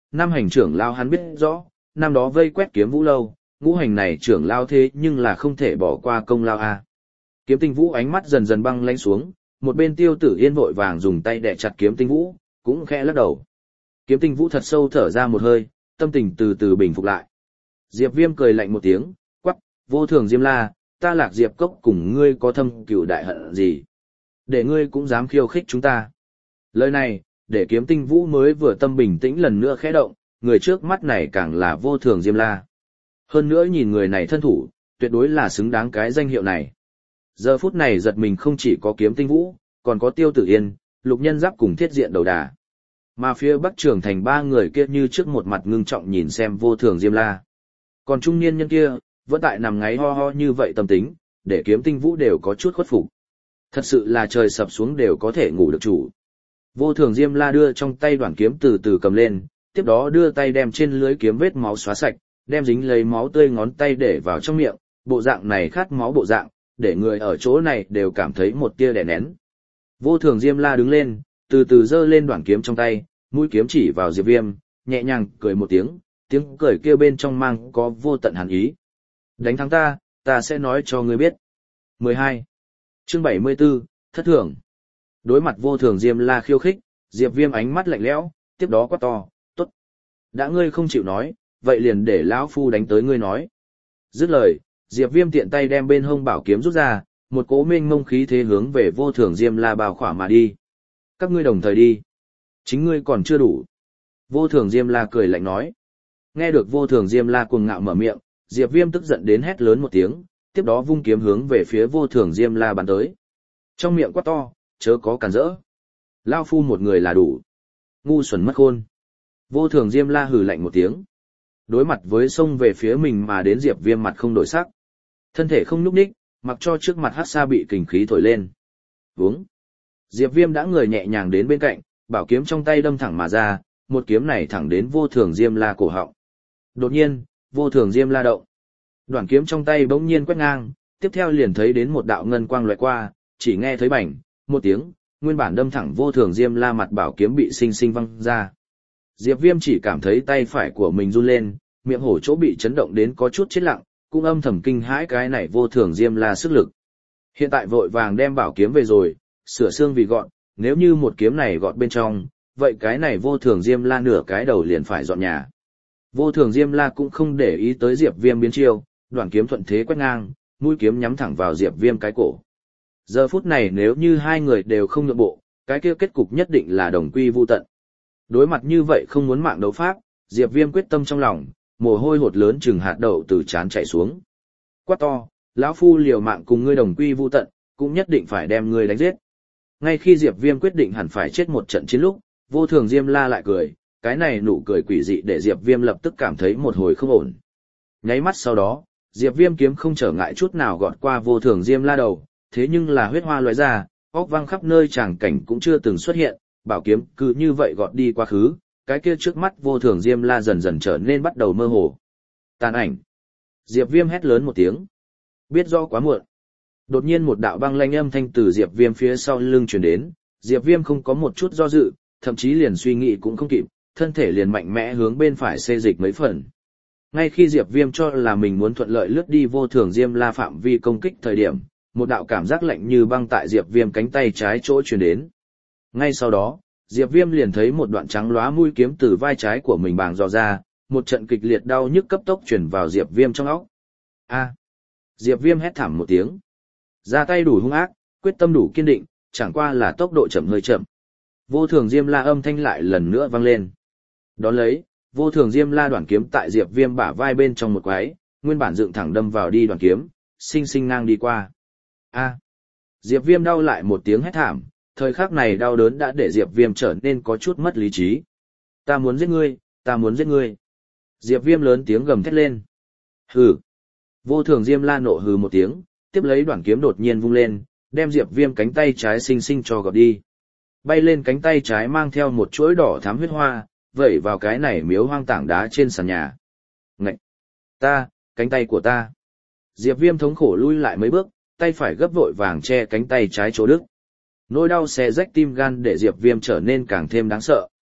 năm hành trưởng lao hắn biết rõ, năm đó vây quét kiếm vũ lâu, ngũ hành này trưởng lao thế nhưng là không thể bỏ qua công lao a. Kiếm Tinh Vũ ánh mắt dần dần băng lãnh xuống, một bên Tiêu Tử Yên vội vàng dùng tay đè chặt Kiếm Tinh Vũ, cũng khẽ lắc đầu. Kiếm Tinh Vũ thật sâu thở ra một hơi, tâm tình từ từ bình phục lại. Diệp Viêm cười lạnh một tiếng, quắc, vô thường Diêm La, ta Lạc Diệp Cốc cùng ngươi có thâm cừu đại hận gì? Để ngươi cũng dám khiêu khích chúng ta. Lời này, để Kiếm Tinh Vũ mới vừa tâm bình tĩnh lần nữa khẽ động, người trước mắt này càng là vô thường Diêm La. Hơn nữa nhìn người này thân thủ, tuyệt đối là xứng đáng cái danh hiệu này. Giờ phút này giật mình không chỉ có Kiếm Tinh Vũ, còn có Tiêu Tử Yên, Lục Nhân Giáp cùng Thiết Diện Đầu Đà. Mà phía Bắc Trường Thành ba người kia như trước một mặt ngưng trọng nhìn xem vô thường Diêm La. Còn trung niên nhân kia, vẫn tại nằm ngáy ho ho như vậy tâm tính, để Kiếm Tinh Vũ đều có chút khuất phục. Thật sự là trời sập xuống đều có thể ngủ được chủ. Vô thường Diêm La đưa trong tay đoạn kiếm từ từ cầm lên, tiếp đó đưa tay đem trên lưới kiếm vết máu xóa sạch, đem dính lấy máu tươi ngón tay để vào trong miệng, bộ dạng này khát máu bộ dạng, để người ở chỗ này đều cảm thấy một tia đè nén. Vô thường Diêm La đứng lên, từ từ giơ lên đoạn kiếm trong tay, mũi kiếm chỉ vào Diệp Viêm, nhẹ nhàng cười một tiếng cười kia bên trong mang có vô tận hàn ý. Đánh thắng ta, ta sẽ nói cho ngươi biết. 12. Chương 74, thất thường. Đối mặt vô thường Diêm La khiêu khích, Diệp Viêm ánh mắt lạnh lẽo, tiếp đó quát to, tốt. Đã ngươi không chịu nói, vậy liền để lão phu đánh tới ngươi nói. Dứt lời, Diệp Viêm tiện tay đem bên hông bảo kiếm rút ra, một cỗ mênh mông khí thế hướng về vô thường Diêm La bao khỏa mà đi. Các ngươi đồng thời đi. Chính ngươi còn chưa đủ. Vô thường Diêm La cười lạnh nói. Nghe được vô thường Diêm La cuồng ngạo mở miệng, Diệp Viêm tức giận đến hét lớn một tiếng, tiếp đó vung kiếm hướng về phía vô thường Diêm La bắn tới. Trong miệng quát to, chớ có cản rỡ. Lao phu một người là đủ. Ngu xuẩn mất khôn. Vô thường Diêm La hừ lạnh một tiếng. Đối mặt với xông về phía mình mà đến Diệp Viêm mặt không đổi sắc. Thân thể không nhúc nhích, mặc cho trước mặt hắc sa bị kình khí thổi lên. Vướng. Diệp Viêm đã người nhẹ nhàng đến bên cạnh, bảo kiếm trong tay đâm thẳng mà ra, một kiếm này thẳng đến vô thường Diêm La cổ họng. Đột nhiên, vô thường Diêm La động. Đoạn kiếm trong tay bỗng nhiên quét ngang, tiếp theo liền thấy đến một đạo ngân quang loại qua, chỉ nghe thấy bảnh, một tiếng, nguyên bản đâm thẳng vô thường Diêm La mặt bảo kiếm bị sinh sinh văng ra. Diệp Viêm chỉ cảm thấy tay phải của mình run lên, miệng hổ chỗ bị chấn động đến có chút chết lặng, cũng âm thầm kinh hãi cái này vô thường Diêm La sức lực. Hiện tại vội vàng đem bảo kiếm về rồi, sửa xương vì gọn, nếu như một kiếm này gọn bên trong, vậy cái này vô thường Diêm La nửa cái đầu liền phải dọn nhà. Vô thường Diêm La cũng không để ý tới Diệp Viêm biến chiêu, đoạn kiếm thuận thế quét ngang, mũi kiếm nhắm thẳng vào Diệp Viêm cái cổ. Giờ phút này nếu như hai người đều không nhượng bộ, cái kia kết cục nhất định là đồng quy vu tận. Đối mặt như vậy không muốn mạng đấu pháp, Diệp Viêm quyết tâm trong lòng, mồ hôi hột lớn chừng hạt đậu từ trán chảy xuống. Quát to, lão phu liều mạng cùng ngươi đồng quy vu tận, cũng nhất định phải đem ngươi đánh giết. Ngay khi Diệp Viêm quyết định hẳn phải chết một trận chiến lúc, vô thường Diêm La lại cười, cái này nụ cười quỷ dị để Diệp Viêm lập tức cảm thấy một hồi không ổn. Nháy mắt sau đó, Diệp Viêm kiếm không trở ngại chút nào gọt qua vô thường Diêm La đầu, thế nhưng là huyết hoa lóe ra, óc văng khắp nơi tràng cảnh cũng chưa từng xuất hiện, bảo kiếm cứ như vậy gọt đi quá khứ, cái kia trước mắt vô thường Diêm La dần dần trở nên bắt đầu mơ hồ. Tàn ảnh. Diệp Viêm hét lớn một tiếng. Biết rõ quá muộn. Đột nhiên một đạo băng lanh âm thanh từ Diệp Viêm phía sau lưng truyền đến, Diệp Viêm không có một chút do dự, thậm chí liền suy nghĩ cũng không kịp, thân thể liền mạnh mẽ hướng bên phải xê dịch mấy phần. Ngay khi Diệp Viêm cho là mình muốn thuận lợi lướt đi vô thường Diêm La phạm vi công kích thời điểm, một đạo cảm giác lạnh như băng tại Diệp Viêm cánh tay trái chỗ truyền đến. Ngay sau đó, Diệp Viêm liền thấy một đoạn trắng lóa mũi kiếm từ vai trái của mình bàng dò ra, một trận kịch liệt đau nhức cấp tốc truyền vào Diệp Viêm trong óc. A! Diệp Viêm hét thảm một tiếng. Ra tay đủ hung ác, quyết tâm đủ kiên định, chẳng qua là tốc độ chậm hơi chậm. Vô thường Diêm La âm thanh lại lần nữa vang lên. Đón lấy, vô thường Diêm La đoạn kiếm tại Diệp Viêm bả vai bên trong một quái, nguyên bản dựng thẳng đâm vào đi đoạn kiếm, sinh sinh ngang đi qua. A! Diệp Viêm đau lại một tiếng hét thảm, thời khắc này đau đớn đã để Diệp Viêm trở nên có chút mất lý trí. Ta muốn giết ngươi, ta muốn giết ngươi. Diệp Viêm lớn tiếng gầm thét lên. Hừ. Vô thường Diêm La nộ hừ một tiếng, tiếp lấy đoạn kiếm đột nhiên vung lên, đem Diệp Viêm cánh tay trái sinh sinh cho gọt đi. Bay lên cánh tay trái mang theo một chuỗi đỏ thắm huyết hoa, vẩy vào cái này miếu hoang tảng đá trên sàn nhà. Ngậy! Ta, cánh tay của ta! Diệp Viêm thống khổ lui lại mấy bước, tay phải gấp vội vàng che cánh tay trái chỗ đứt. Nỗi đau xé rách tim gan để Diệp Viêm trở nên càng thêm đáng sợ.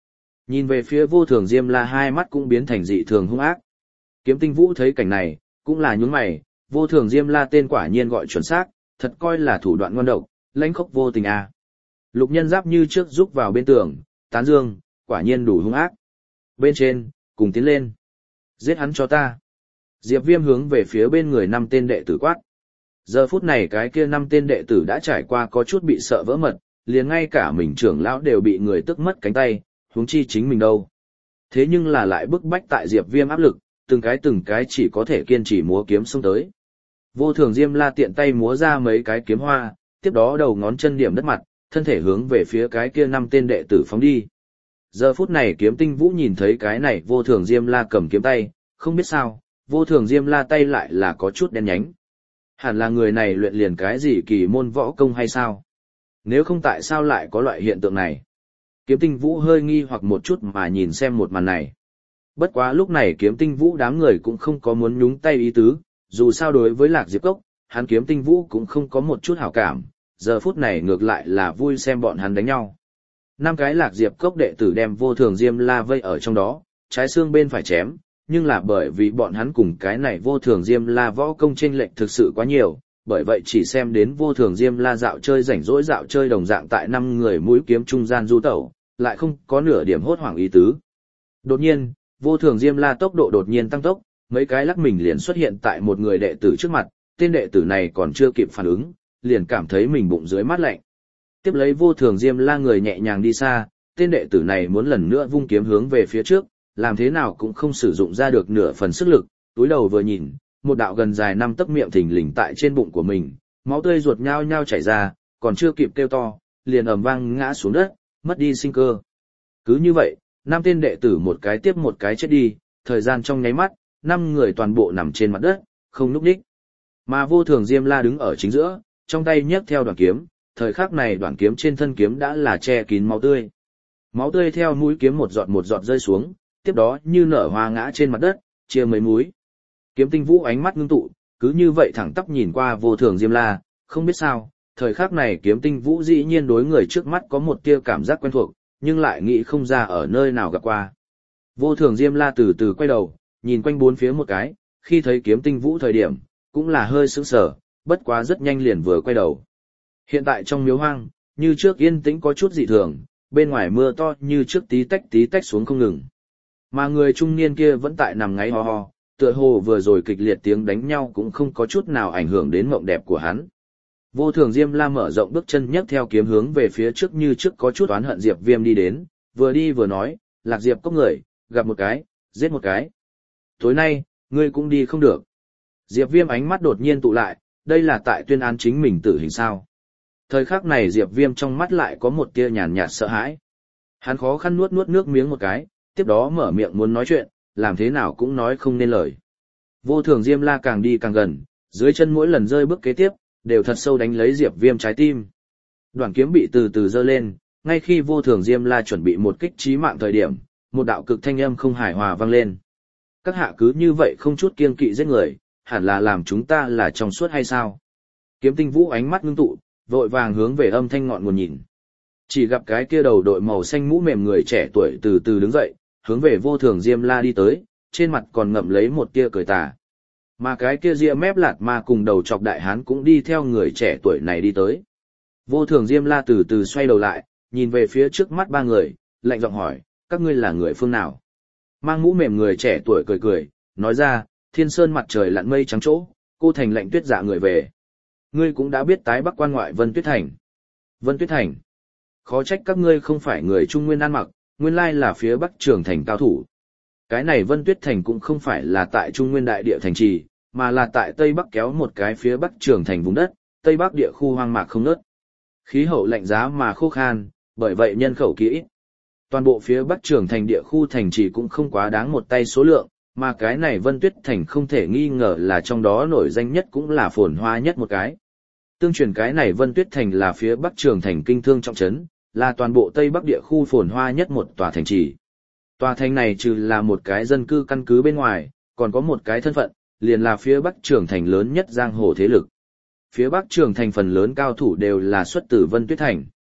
Nhìn về phía Vô Thường Diêm La hai mắt cũng biến thành dị thường hung ác. Kiếm Tinh Vũ thấy cảnh này, cũng là nhướng mày, Vô Thường Diêm La tên quả nhiên gọi chuẩn xác, thật coi là thủ đoạn ngon độc, lãnh khốc vô tình à. Lục Nhân Giáp như trước rúc vào bên tường, tán dương, quả nhiên đủ hung ác. Bên trên, cùng tiến lên. Giết hắn cho ta. Diệp Viêm hướng về phía bên người 5 tên đệ tử quát. Giờ phút này cái kia 5 tên đệ tử đã trải qua có chút bị sợ vỡ mật, liền ngay cả mình trưởng lão đều bị người tức mất cánh tay, huống chi chính mình đâu. Thế nhưng là lại bức bách tại Diệp Viêm áp lực, từng cái chỉ có thể kiên trì múa kiếm xông tới. Vô Thường Diêm La tiện tay múa ra mấy cái kiếm hoa, tiếp đó đầu ngón chân điểm đất mặt, thân thể hướng về phía cái kia 5 tên đệ tử phóng đi. Giờ phút này Kiếm Tinh Vũ nhìn thấy cái này Vô Thường Diêm La cầm kiếm tay, không biết sao, Vô Thường Diêm La tay lại là có chút đen nhánh. Hẳn là người này luyện liền cái gì kỳ môn võ công hay sao? Nếu không tại sao lại có loại hiện tượng này? Kiếm Tinh Vũ hơi nghi hoặc một chút mà nhìn xem một màn này. Bất quá lúc này Kiếm Tinh Vũ đám người cũng không có muốn nhúng tay ý tứ, dù sao đối với Lạc Diệp Cốc, hắn Kiếm Tinh Vũ cũng không có một chút hảo cảm, giờ phút này ngược lại là vui xem bọn hắn đánh nhau. 5 cái Lạc Diệp Cốc đệ tử đem Vô Thường Diêm La vây ở trong đó, trái xương bên phải chém, nhưng là bởi vì bọn hắn cùng cái này Vô Thường Diêm La võ công chênh lệch thực sự quá nhiều, bởi vậy chỉ xem đến Vô Thường Diêm La dạo chơi rảnh rỗi dạo chơi đồng dạng tại 5 người mũi kiếm trung gian du tẩu, lại không có nửa điểm hốt hoảng ý tứ. Đột nhiên, Vô Thường Diêm La tốc độ đột nhiên tăng tốc, mấy cái lắc mình liền xuất hiện tại một người đệ tử trước mặt, tên đệ tử này còn chưa kịp phản ứng, liền cảm thấy mình bụng dưới mát lạnh. Tiếp lấy Vô Thường Diêm La người nhẹ nhàng đi xa, tên đệ tử này muốn lần nữa vung kiếm hướng về phía trước, làm thế nào cũng không sử dụng ra được nửa phần sức lực, túi đầu vừa nhìn, một đạo gần dài 5 tấc miệng thình lình tại trên bụng của mình, máu tươi ruột nhao nhao chảy ra, còn chưa kịp kêu to, liền ầm vang ngã xuống đất, mất đi sinh cơ. Cứ như vậy, 5 tên đệ tử một cái tiếp một cái chết đi, thời gian trong nháy mắt, 5 người toàn bộ nằm trên mặt đất, không nhúc nhích. Mà Vô Thường Diêm La đứng ở chính giữa, trong tay nhấc theo đoạn kiếm, thời khắc này đoạn kiếm trên thân kiếm đã là che kín máu tươi. Máu tươi theo mũi kiếm một giọt rơi xuống, tiếp đó như nở hoa ngã trên mặt đất, chia mấy múi. Kiếm Tinh Vũ ánh mắt ngưng tụ, cứ như vậy thẳng tắp nhìn qua Vô Thường Diêm La, không biết sao, thời khắc này Kiếm Tinh Vũ dĩ nhiên đối người trước mắt có một tia cảm giác quen thuộc, nhưng lại nghĩ không ra ở nơi nào gặp qua. Vô Thường Diêm La từ từ quay đầu, nhìn quanh bốn phía một cái, khi thấy Kiếm Tinh Vũ thời điểm, cũng là hơi sững sờ, bất quá rất nhanh liền vừa quay đầu. Hiện tại trong miếu hoang, như trước yên tĩnh có chút dị thường, bên ngoài mưa to như trước tí tách xuống không ngừng. Mà người trung niên kia vẫn tại nằm ngáy ho ho, tựa hồ vừa rồi kịch liệt tiếng đánh nhau cũng không có chút nào ảnh hưởng đến mộng đẹp của hắn. Vô Thường Diêm La mở rộng bước chân nhấc theo kiếm hướng về phía trước như trước có chút oán hận Diệp Viêm đi đến, vừa đi vừa nói, Lạc Diệp Cốc người, gặp một cái, giết một cái. Tối nay, ngươi cũng đi không được. Diệp Viêm ánh mắt đột nhiên tụ lại, đây là tại tuyên án chính mình tử hình sao. Thời khắc này Diệp Viêm trong mắt lại có một tia nhàn nhạt sợ hãi. Hắn khó khăn nuốt nước miếng một cái, tiếp đó mở miệng muốn nói chuyện, làm thế nào cũng nói không nên lời. Vô Thường Diêm La càng đi càng gần, dưới chân mỗi lần rơi bước kế tiếp, đều thật sâu đánh lấy Diệp Viêm trái tim. Đoạn kiếm bị từ từ giơ lên, ngay khi Vô Thường Diêm La chuẩn bị một kích chí mạng thời điểm, một đạo cực thanh âm không hài hòa vang lên. Các hạ cứ như vậy không chút kiêng kỵ giết người, hẳn là làm chúng ta là trong suốt hay sao? Kiếm Tinh Vũ ánh mắt ngưng tụ, vội vàng hướng về âm thanh ngọn nguồn nhìn. Chỉ gặp cái kia đầu đội màu xanh mũ mềm người trẻ tuổi từ từ đứng dậy, hướng về Vô Thường Diêm La đi tới, trên mặt còn ngậm lấy một tia cười tà. Mà cái kia ria mép lạt ma cùng đầu chọc đại hán cũng đi theo người trẻ tuổi này đi tới. Vô Thường Diêm La từ từ xoay đầu lại, nhìn về phía trước mắt ba người, lạnh giọng hỏi, các ngươi là người phương nào? Mang mũ mềm người trẻ tuổi cười cười, nói ra, Thiên Sơn mặt trời lặn mây trắng chỗ, cô thành lạnh tuyết dạ người về. Ngươi cũng đã biết tái bắc quan ngoại Vân Tuyết Thành. Vân Tuyết Thành. Khó trách các ngươi không phải người Trung Nguyên ăn mặc, nguyên lai là phía Bắc Trường Thành cao thủ. Cái này Vân Tuyết Thành cũng không phải là tại Trung Nguyên đại địa thành trì, mà là tại Tây Bắc kéo một cái phía Bắc Trường Thành vùng đất, Tây Bắc địa khu hoang mạc không nớt. Khí hậu lạnh giá mà khô khan, bởi vậy nhân khẩu kỹ. Toàn bộ phía Bắc Trường Thành địa khu thành trì cũng không quá đáng một tay số lượng, mà cái này Vân Tuyết Thành không thể nghi ngờ là trong đó nổi danh nhất cũng là phồn hoa nhất một cái. Tương truyền cái này Vân Tuyết Thành là phía Bắc Trường Thành kinh thương trọng trấn, là toàn bộ Tây Bắc địa khu phồn hoa nhất một tòa thành trì. Tòa thành này trừ là một cái dân cư căn cứ bên ngoài, còn có một cái thân phận, liền là phía Bắc Trường Thành lớn nhất giang hồ thế lực. Phía Bắc Trường Thành phần lớn cao thủ đều là xuất từ Vân Tuyết Thành.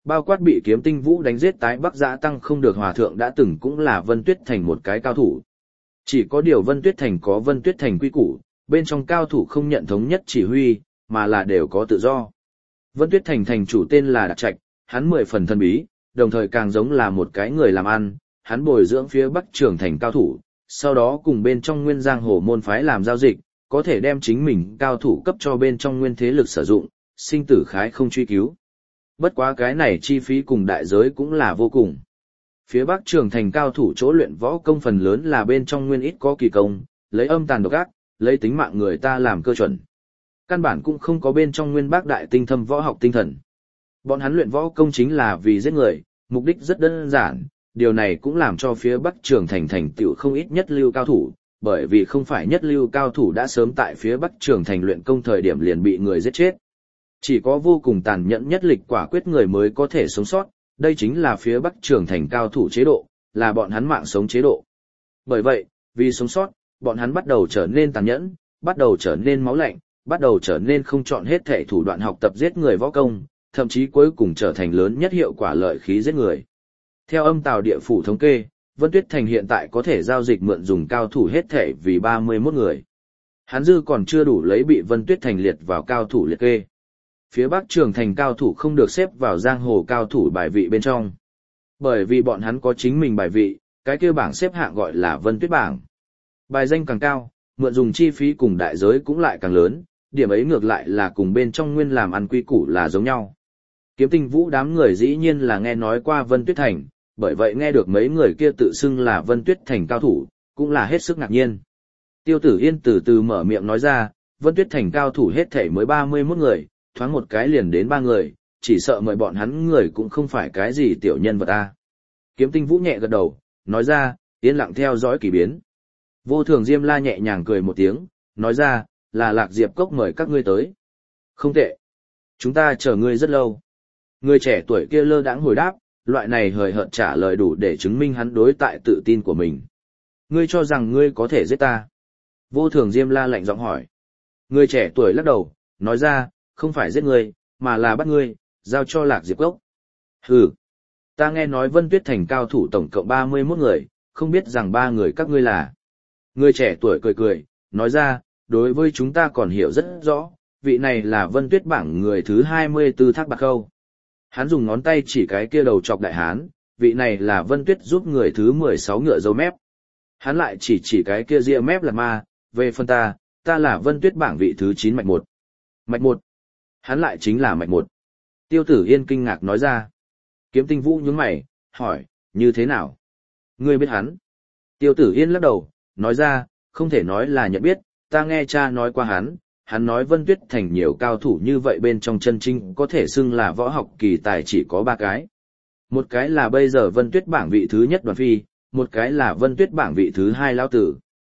Bao quát bị Kiếm Tinh Vũ đánh giết tái Bắc Dã Tăng không được hòa thượng đã từng cũng là Vân Tuyết Thành một cái cao thủ. Chỉ có điều Vân Tuyết Thành có Vân Tuyết Thành quy củ, bên trong cao thủ không nhận thống nhất chỉ huy, mà là đều có tự do. Vân Tuyết Thành thành chủ tên là Đạc Trạch, hắn 10 phần thân bí, đồng thời càng giống là một cái người làm ăn, hắn bồi dưỡng phía Bắc Trường Thành cao thủ, sau đó cùng bên trong Nguyên Giang Hồ môn phái làm giao dịch, có thể đem chính mình cao thủ cấp cho bên trong nguyên thế lực sử dụng, sinh tử khái không truy cứu. Bất quá cái này chi phí cùng đại giới cũng là vô cùng. Phía Bắc Trường Thành cao thủ chỗ luyện võ công phần lớn là bên trong nguyên ít có kỳ công, lấy âm tàn độc ác, lấy tính mạng người ta làm cơ chuẩn. Căn bản cũng không có bên trong nguyên Bắc đại tinh thâm võ học tinh thần. Bọn hắn luyện võ công chính là vì giết người, mục đích rất đơn giản, điều này cũng làm cho phía Bắc Trường Thành thành tựu không ít nhất lưu cao thủ, bởi vì không phải nhất lưu cao thủ đã sớm tại phía Bắc Trường Thành luyện công thời điểm liền bị người giết chết. Chỉ có vô cùng tàn nhẫn nhất lịch quả quyết người mới có thể sống sót, đây chính là phía Bắc Trường Thành cao thủ chế độ, là bọn hắn mạng sống chế độ. Bởi vậy, vì sống sót, bọn hắn bắt đầu trở nên tàn nhẫn, bắt đầu trở nên máu lạnh, bắt đầu trở nên không chọn hết thể thủ đoạn học tập giết người võ công, thậm chí cuối cùng trở thành lớn nhất hiệu quả lợi khí giết người. Theo âm tào địa phủ thống kê, Vân Tuyết Thành hiện tại có thể giao dịch mượn dùng cao thủ hết thể vì 31 người. Hắn dư còn chưa đủ lấy bị Vân Tuyết Thành liệt vào cao thủ liệt kê. Phía Bắc Trường Thành cao thủ không được xếp vào giang hồ cao thủ bài vị bên trong. Bởi vì bọn hắn có chính mình bài vị, cái kia bảng xếp hạng gọi là Vân Tuyết bảng. Bài danh càng cao, mượn dùng chi phí cùng đại giới cũng lại càng lớn, điểm ấy ngược lại là cùng bên trong nguyên làm ăn quy củ là giống nhau. Kiếm Tinh Vũ đám người dĩ nhiên là nghe nói qua Vân Tuyết Thành, bởi vậy nghe được mấy người kia tự xưng là Vân Tuyết Thành cao thủ, cũng là hết sức ngạc nhiên. Tiêu Tử Yên từ từ mở miệng nói ra, Vân Tuyết Thành cao thủ hết thảy mới 31 người, thoáng một cái liền đến 3 người, chỉ sợ mời bọn hắn người cũng không phải cái gì tiểu nhân vật a. Kiếm Tinh Vũ nhẹ gật đầu, nói ra, yên lặng theo dõi kỳ biến. Vô Thường Diêm La nhẹ nhàng cười một tiếng, nói ra, là Lạc Diệp Cốc mời các ngươi tới. Không tệ. Chúng ta chờ ngươi rất lâu. Người trẻ tuổi kia lơ đãng hồi đáp, loại này hời hợt trả lời đủ để chứng minh hắn đối tại tự tin của mình. Ngươi cho rằng ngươi có thể giết ta? Vô Thường Diêm La lạnh giọng hỏi. Người trẻ tuổi lắc đầu, nói ra, không phải giết ngươi, mà là bắt ngươi, giao cho Lạc Diệp Cốc. Hừ, ta nghe nói Vân Tuyết Thành cao thủ tổng cộng 31 người, không biết rằng 3 người các ngươi là. Người trẻ tuổi cười cười, nói ra, đối với chúng ta còn hiểu rất rõ, vị này là Vân Tuyết bảng người thứ 24 Thác Bạc Khâu. Hắn dùng ngón tay chỉ cái kia đầu chọc đại hán, vị này là Vân Tuyết giúp người thứ 16 ngựa dâu mép. Hắn lại chỉ cái kia ria mép là ma, về phần ta là Vân Tuyết bảng vị thứ 9 mạch 1. Mạch 1. Hắn lại chính là mạch 1. Tiêu Tử Yên kinh ngạc nói ra. Kiếm Tinh Vũ nhướng mày, hỏi, như thế nào? Ngươi biết hắn? Tiêu Tử Yên lắc đầu, nói ra, không thể nói là nhận biết, ta nghe cha nói qua hắn nói Vân Tuyết Thành nhiều cao thủ như vậy bên trong chân chính có thể xưng là võ học kỳ tài chỉ có 3 cái. Một cái là bây giờ Vân Tuyết bảng vị thứ nhất Đoàn Phi, một cái là Vân Tuyết bảng vị thứ 2 Lão Tử.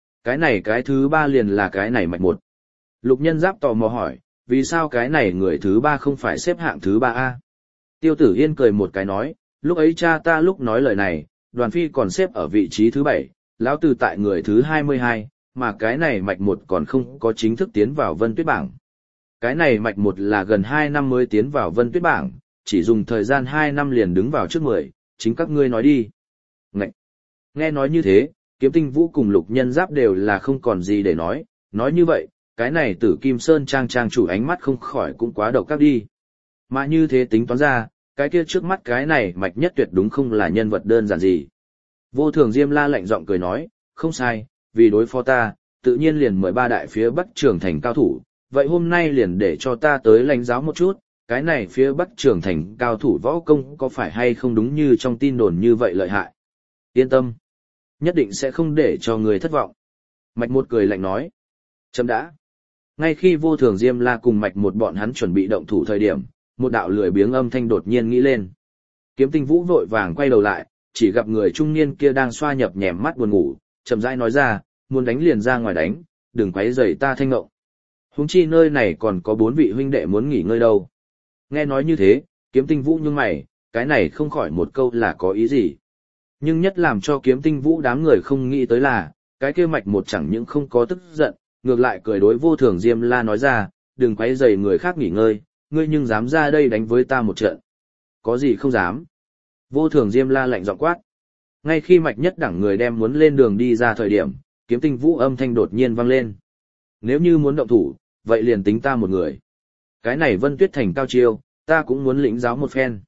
Cái thứ 3 liền là cái này mạch 1. Lục Nhân Giáp tò mò hỏi, vì sao cái này người thứ 3 không phải xếp hạng thứ 3A? Tiêu Tử Yên cười một cái nói, lúc ấy cha ta lúc nói lời này, Đoàn Phi còn xếp ở vị trí thứ 7, Lão Tử tại người thứ 22, mà cái này mạch 1 còn không có chính thức tiến vào Vân Tuyết bảng. Cái này mạch 1 là gần 2 năm mới tiến vào Vân Tuyết bảng, chỉ dùng thời gian 2 năm liền đứng vào trước 10, chính các ngươi nói đi. Ngậy! Nghe nói như thế, Kiếm Tinh Vũ cùng Lục Nhân Giáp đều là không còn gì để nói như vậy, cái này Tử Kim Sơn trang chủ ánh mắt không khỏi cũng quá độc ác đi. Mà như thế tính toán ra, cái kia trước mắt cái này mạch nhất tuyệt đúng không là nhân vật đơn giản gì. Vô Thường Diêm La lạnh giọng cười nói, không sai, vì đối phó ta, tự nhiên liền mời 3 đại phía Bắc Trường Thành cao thủ, vậy hôm nay liền để cho ta tới lãnh giáo một chút, cái này phía Bắc Trường Thành cao thủ võ công có phải hay không đúng như trong tin đồn như vậy lợi hại. Yên tâm, nhất định sẽ không để cho người thất vọng. Mạch 1 cười lạnh nói, chấm đã. Ngay khi Vô Thường Diêm La cùng Mạch 1 bọn hắn chuẩn bị động thủ thời điểm, một đạo lười biếng âm thanh đột nhiên nghĩ lên. Kiếm Tinh Vũ vội vàng quay đầu lại, chỉ gặp người trung niên kia đang xoa nhập nhèm mắt buồn ngủ, chậm rãi nói ra, muốn đánh liền ra ngoài đánh, đừng quấy rầy ta thanh ngộng. Huống chi nơi này còn có 4 vị huynh đệ muốn nghỉ ngơi đâu. Nghe nói như thế, Kiếm Tinh Vũ nhướng mày, cái này không khỏi một câu là có ý gì. Nhưng nhất làm cho Kiếm Tinh Vũ đám người không nghĩ tới là, cái kia Mạch 1 chẳng những không có tức giận, ngược lại cười đối Vô Thường Diêm La nói ra, đừng quấy rầy người khác nghỉ ngơi, ngươi nhưng dám ra đây đánh với ta một trận. Có gì không dám. Vô Thường Diêm La lạnh giọng quát. Ngay khi Mạch Nhất Đẳng người đem muốn lên đường đi ra thời điểm, Kiếm Tinh Vũ âm thanh đột nhiên vang lên. Nếu như muốn động thủ, vậy liền tính ta một người. Cái này Vân Tuyết Thành cao chiêu, ta cũng muốn lĩnh giáo một phen.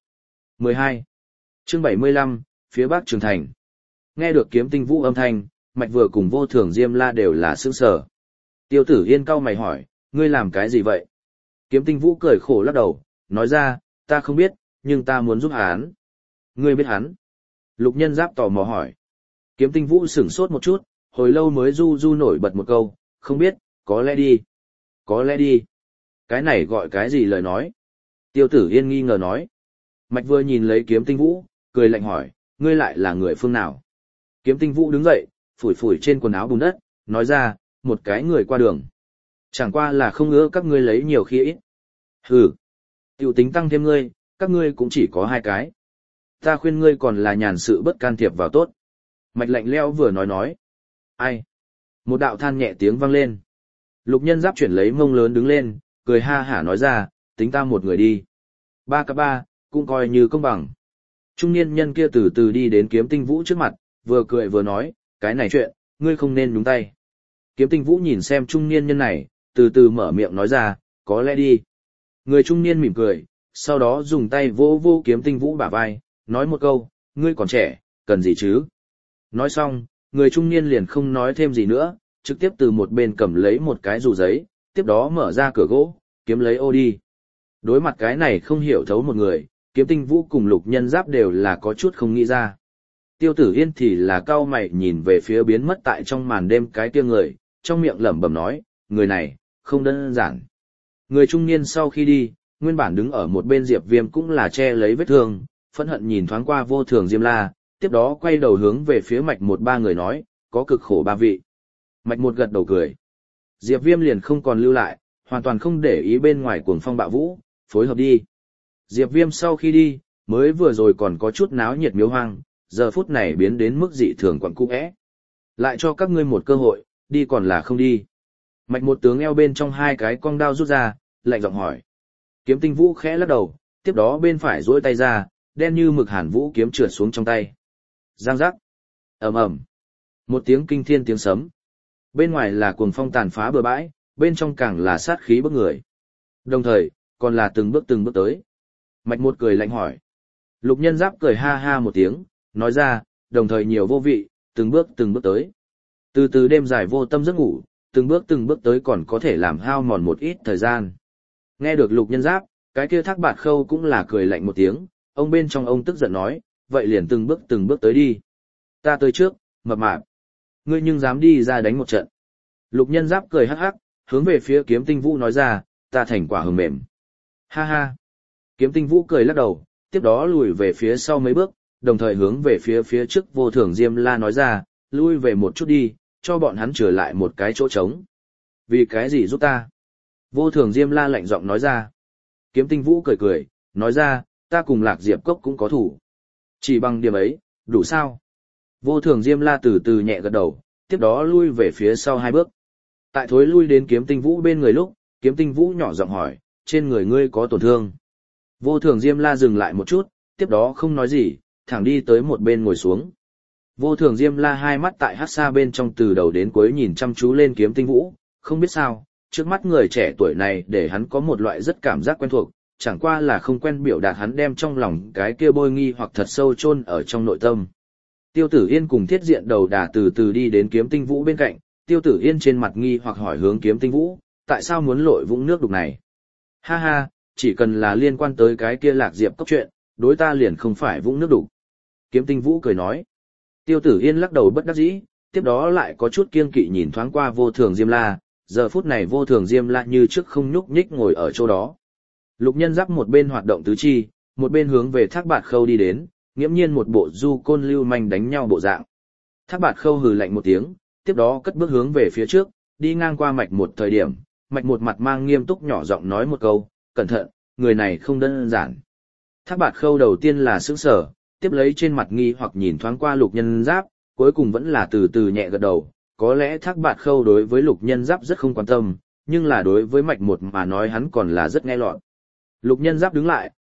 12. Chương 75, phía Bắc Trường Thành. Nghe được Kiếm Tinh Vũ âm thanh, Mạch Vừa cùng Vô Thường Diêm La đều là sững sờ. Tiêu Tử Yên cau mày hỏi, ngươi làm cái gì vậy? Kiếm Tinh Vũ cười khổ lắc đầu, nói ra, ta không biết, nhưng ta muốn giúp hắn. Ngươi biết hắn? Lục Nhân Giáp tò mò hỏi. Kiếm Tinh Vũ sửng sốt một chút, hồi lâu mới du nổi bật một câu, không biết, có lẽ đi. Có lẽ đi. Cái này gọi cái gì lời nói? Tiêu Tử Yên nghi ngờ nói. Mạch Vừa nhìn lấy Kiếm Tinh Vũ, cười lạnh hỏi, ngươi lại là người phương nào? Kiếm Tinh Vũ đứng dậy, phủi phủi trên quần áo bùn đất, nói ra, một cái người qua đường. Chẳng qua là không ngứa các ngươi lấy nhiều khi ít. Hừ. Tiểu tính tăng thêm ngươi, các ngươi cũng chỉ có 2 cái. Ta khuyên ngươi còn là nhàn sự bất can thiệp vào tốt. Mạch Lạnh Lẽo vừa nói. Ai? Một đạo than nhẹ tiếng vang lên. Lục Nhân Giáp chuyển lấy mông lớn đứng lên, cười ha hả nói ra, tính ta một người đi. 3 cả 3, cũng coi như công bằng. Trung niên nhân kia từ từ đi đến Kiếm Tinh Vũ trước mặt, vừa cười vừa nói, cái này chuyện, ngươi không nên nhúng tay. Kiếm Tinh Vũ nhìn xem trung niên nhân này, từ từ mở miệng nói ra, có lẽ đi. Người trung niên mỉm cười, sau đó dùng tay vỗ vỗ Kiếm Tinh Vũ bả vai, nói một câu, ngươi còn trẻ, cần gì chứ? Nói xong, người trung niên liền không nói thêm gì nữa, trực tiếp từ một bên cầm lấy một cái dù giấy, tiếp đó mở ra cửa gỗ, kiếm lấy ô đi. Đối mặt cái này không hiểu thấu một người, Kiếm Tinh Vũ cùng Lục Nhân Giáp đều là có chút không nghĩ ra. Tiêu Tử Yên thì là cau mày nhìn về phía biến mất tại trong màn đêm cái kia người, trong miệng lẩm bẩm nói, người này, không đơn giản. Người trung niên sau khi đi, nguyên bản đứng ở một bên Diệp Viêm cũng là che lấy vết thương, phẫn hận nhìn thoáng qua Vô Thường Diêm La, tiếp đó quay đầu hướng về phía Mạch Một ba người nói, có cực khổ 3 vị. Mạch Một gật đầu cười. Diệp Viêm liền không còn lưu lại, hoàn toàn không để ý bên ngoài cuồng phong bạo vũ, phối hợp đi. Diệp Viêm sau khi đi, mới vừa rồi còn có chút náo nhiệt miếu hoang, giờ phút này biến đến mức dị thường quẩn cung ẽ. Lại cho các ngươi một cơ hội, đi còn là không đi. Mạch Một tướng eo bên trong 2 cái cong đao rút ra, lạnh giọng hỏi. Kiếm Tinh Vũ khẽ lắc đầu, tiếp đó bên phải duỗi tay ra, đen như mực hàn vũ kiếm trượt xuống trong tay. Giang giác. Ầm ầm. Một tiếng kinh thiên tiếng sấm. Bên ngoài là cuồng phong tàn phá bờ bãi, bên trong càng là sát khí bức người. Đồng thời, còn là từng bước tới. Mạch Một cười lạnh hỏi. Lục Nhân Giáp cười ha ha một tiếng, nói ra, đồng thời nhiều vô vị, từng bước tới. Từ từ đêm dài vô tâm giấc ngủ, từng bước tới còn có thể làm hao mòn một ít thời gian. Nghe được Lục Nhân Giáp, cái kia Thác Bạt Khâu cũng là cười lạnh một tiếng, ông bên trong ông tức giận nói, vậy liền từng bước tới đi. Ta tới trước, mập mạp. Ngươi nhưng dám đi ra đánh một trận. Lục Nhân Giáp cười hắc hắc, hướng về phía Kiếm Tinh Vũ nói ra, ta thành quả hờm mềm. Ha ha. Kiếm Tinh Vũ cười lắc đầu, tiếp đó lùi về phía sau mấy bước, đồng thời hướng về phía trước Vô Thường Diêm La nói ra, lui về một chút đi, cho bọn hắn trở lại một cái chỗ trống. Vì cái gì giúp ta? Vô Thường Diêm La lạnh giọng nói ra. Kiếm Tinh Vũ cười, nói ra, ta cùng Lạc Diệp Cốc cũng có thủ. Chỉ bằng điểm ấy, đủ sao? Vô Thường Diêm La từ từ nhẹ gật đầu, tiếp đó lui về phía sau 2 bước. Tại thối lui đến Kiếm Tinh Vũ bên người lúc, Kiếm Tinh Vũ nhỏ giọng hỏi, trên người ngươi có tổn thương. Vô Thường Diêm La dừng lại một chút, tiếp đó không nói gì, thẳng đi tới một bên ngồi xuống. Vô Thường Diêm La 2 mắt tại hắc xa bên trong từ đầu đến cuối nhìn chăm chú lên Kiếm Tinh Vũ, không biết sao, trước mắt người trẻ tuổi này để hắn có một loại rất cảm giác quen thuộc, chẳng qua là không quen biểu đạt hắn đem trong lòng cái kia bôi nghi hoặc thật sâu chôn ở trong nội tâm. Tiêu Tử Yên cùng Thiết Diện Đầu Đà từ từ đi đến Kiếm Tinh Vũ bên cạnh, Tiêu Tử Yên trên mặt nghi hoặc hỏi hướng Kiếm Tinh Vũ, tại sao muốn lội vũng nước đục này? Ha ha, chỉ cần là liên quan tới cái kia Lạc Diệp Cốc chuyện, đối ta liền không phải vũng nước đục. Kiếm Tinh Vũ cười nói. Tiêu Tử Yên lắc đầu bất đắc dĩ, tiếp đó lại có chút kiêng kỵ nhìn thoáng qua Vô Thường Diêm La, giờ phút này Vô Thường Diêm La như trước không nhúc nhích ngồi ở chỗ đó. Lục Nhân Giáp một bên hoạt động tứ chi, một bên hướng về Thác Bạt Khâu đi đến, nghiễm nhiên một bộ du côn lưu manh đánh nhau bộ dạng. Thác Bạt Khâu hừ lạnh một tiếng, tiếp đó cất bước hướng về phía trước, đi ngang qua Mạch Một thời điểm, Mạch Một mặt mang nghiêm túc nhỏ giọng nói một câu, cẩn thận, người này không đơn giản. Thác Bạt Khâu đầu tiên là sững sờ, tiếp lấy trên mặt nghi hoặc nhìn thoáng qua Lục Nhân Giáp, cuối cùng vẫn là từ từ nhẹ gật đầu, có lẽ Thác Bạt Khâu đối với Lục Nhân Giáp rất không quan tâm, nhưng là đối với Mạch Một mà nói hắn còn là rất nghe lọt. Lục Nhân Giáp đứng lại,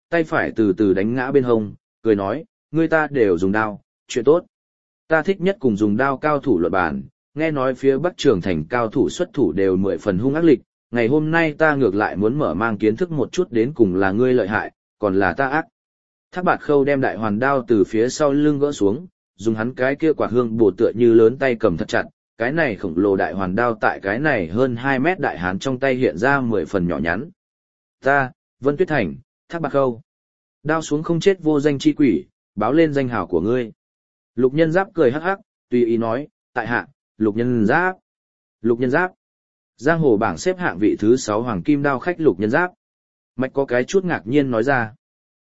tay phải từ từ đánh ngã bên hông, cười nói, ngươi ta đều dùng đao, chuyện tốt. Ta thích nhất cùng dùng đao cao thủ luận bàn, nghe nói phía Bắc Trường Thành cao thủ xuất thủ đều 10 phần hung ác lịch, ngày hôm nay ta ngược lại muốn mở mang kiến thức một chút đến cùng là ngươi lợi hại, còn là ta ác. Thác Bạt Khâu đem đại hoàn đao từ phía sau lưng gỡ xuống, dùng hắn cái kia quạt hương bổ tựa như lớn tay cầm thật chặt, cái này khổng lồ đại hoàn đao tại cái này hơn 2 mét đại hán trong tay hiện ra 10 phần nhỏ nhắn. Ta, Vân Tuyết Thành, Thác Bạt Khâu. Đao xuống không chết vô danh chi quỷ, báo lên danh hào của ngươi. Lục Nhân Giáp cười hắc hắc, tùy ý nói, tại hạ, Lục Nhân Giáp. Lục Nhân Giáp. Giang hồ bảng xếp hạng vị thứ 6 hoàng kim đao khách Lục Nhân Giáp. Mạch có cái chút ngạc nhiên nói ra.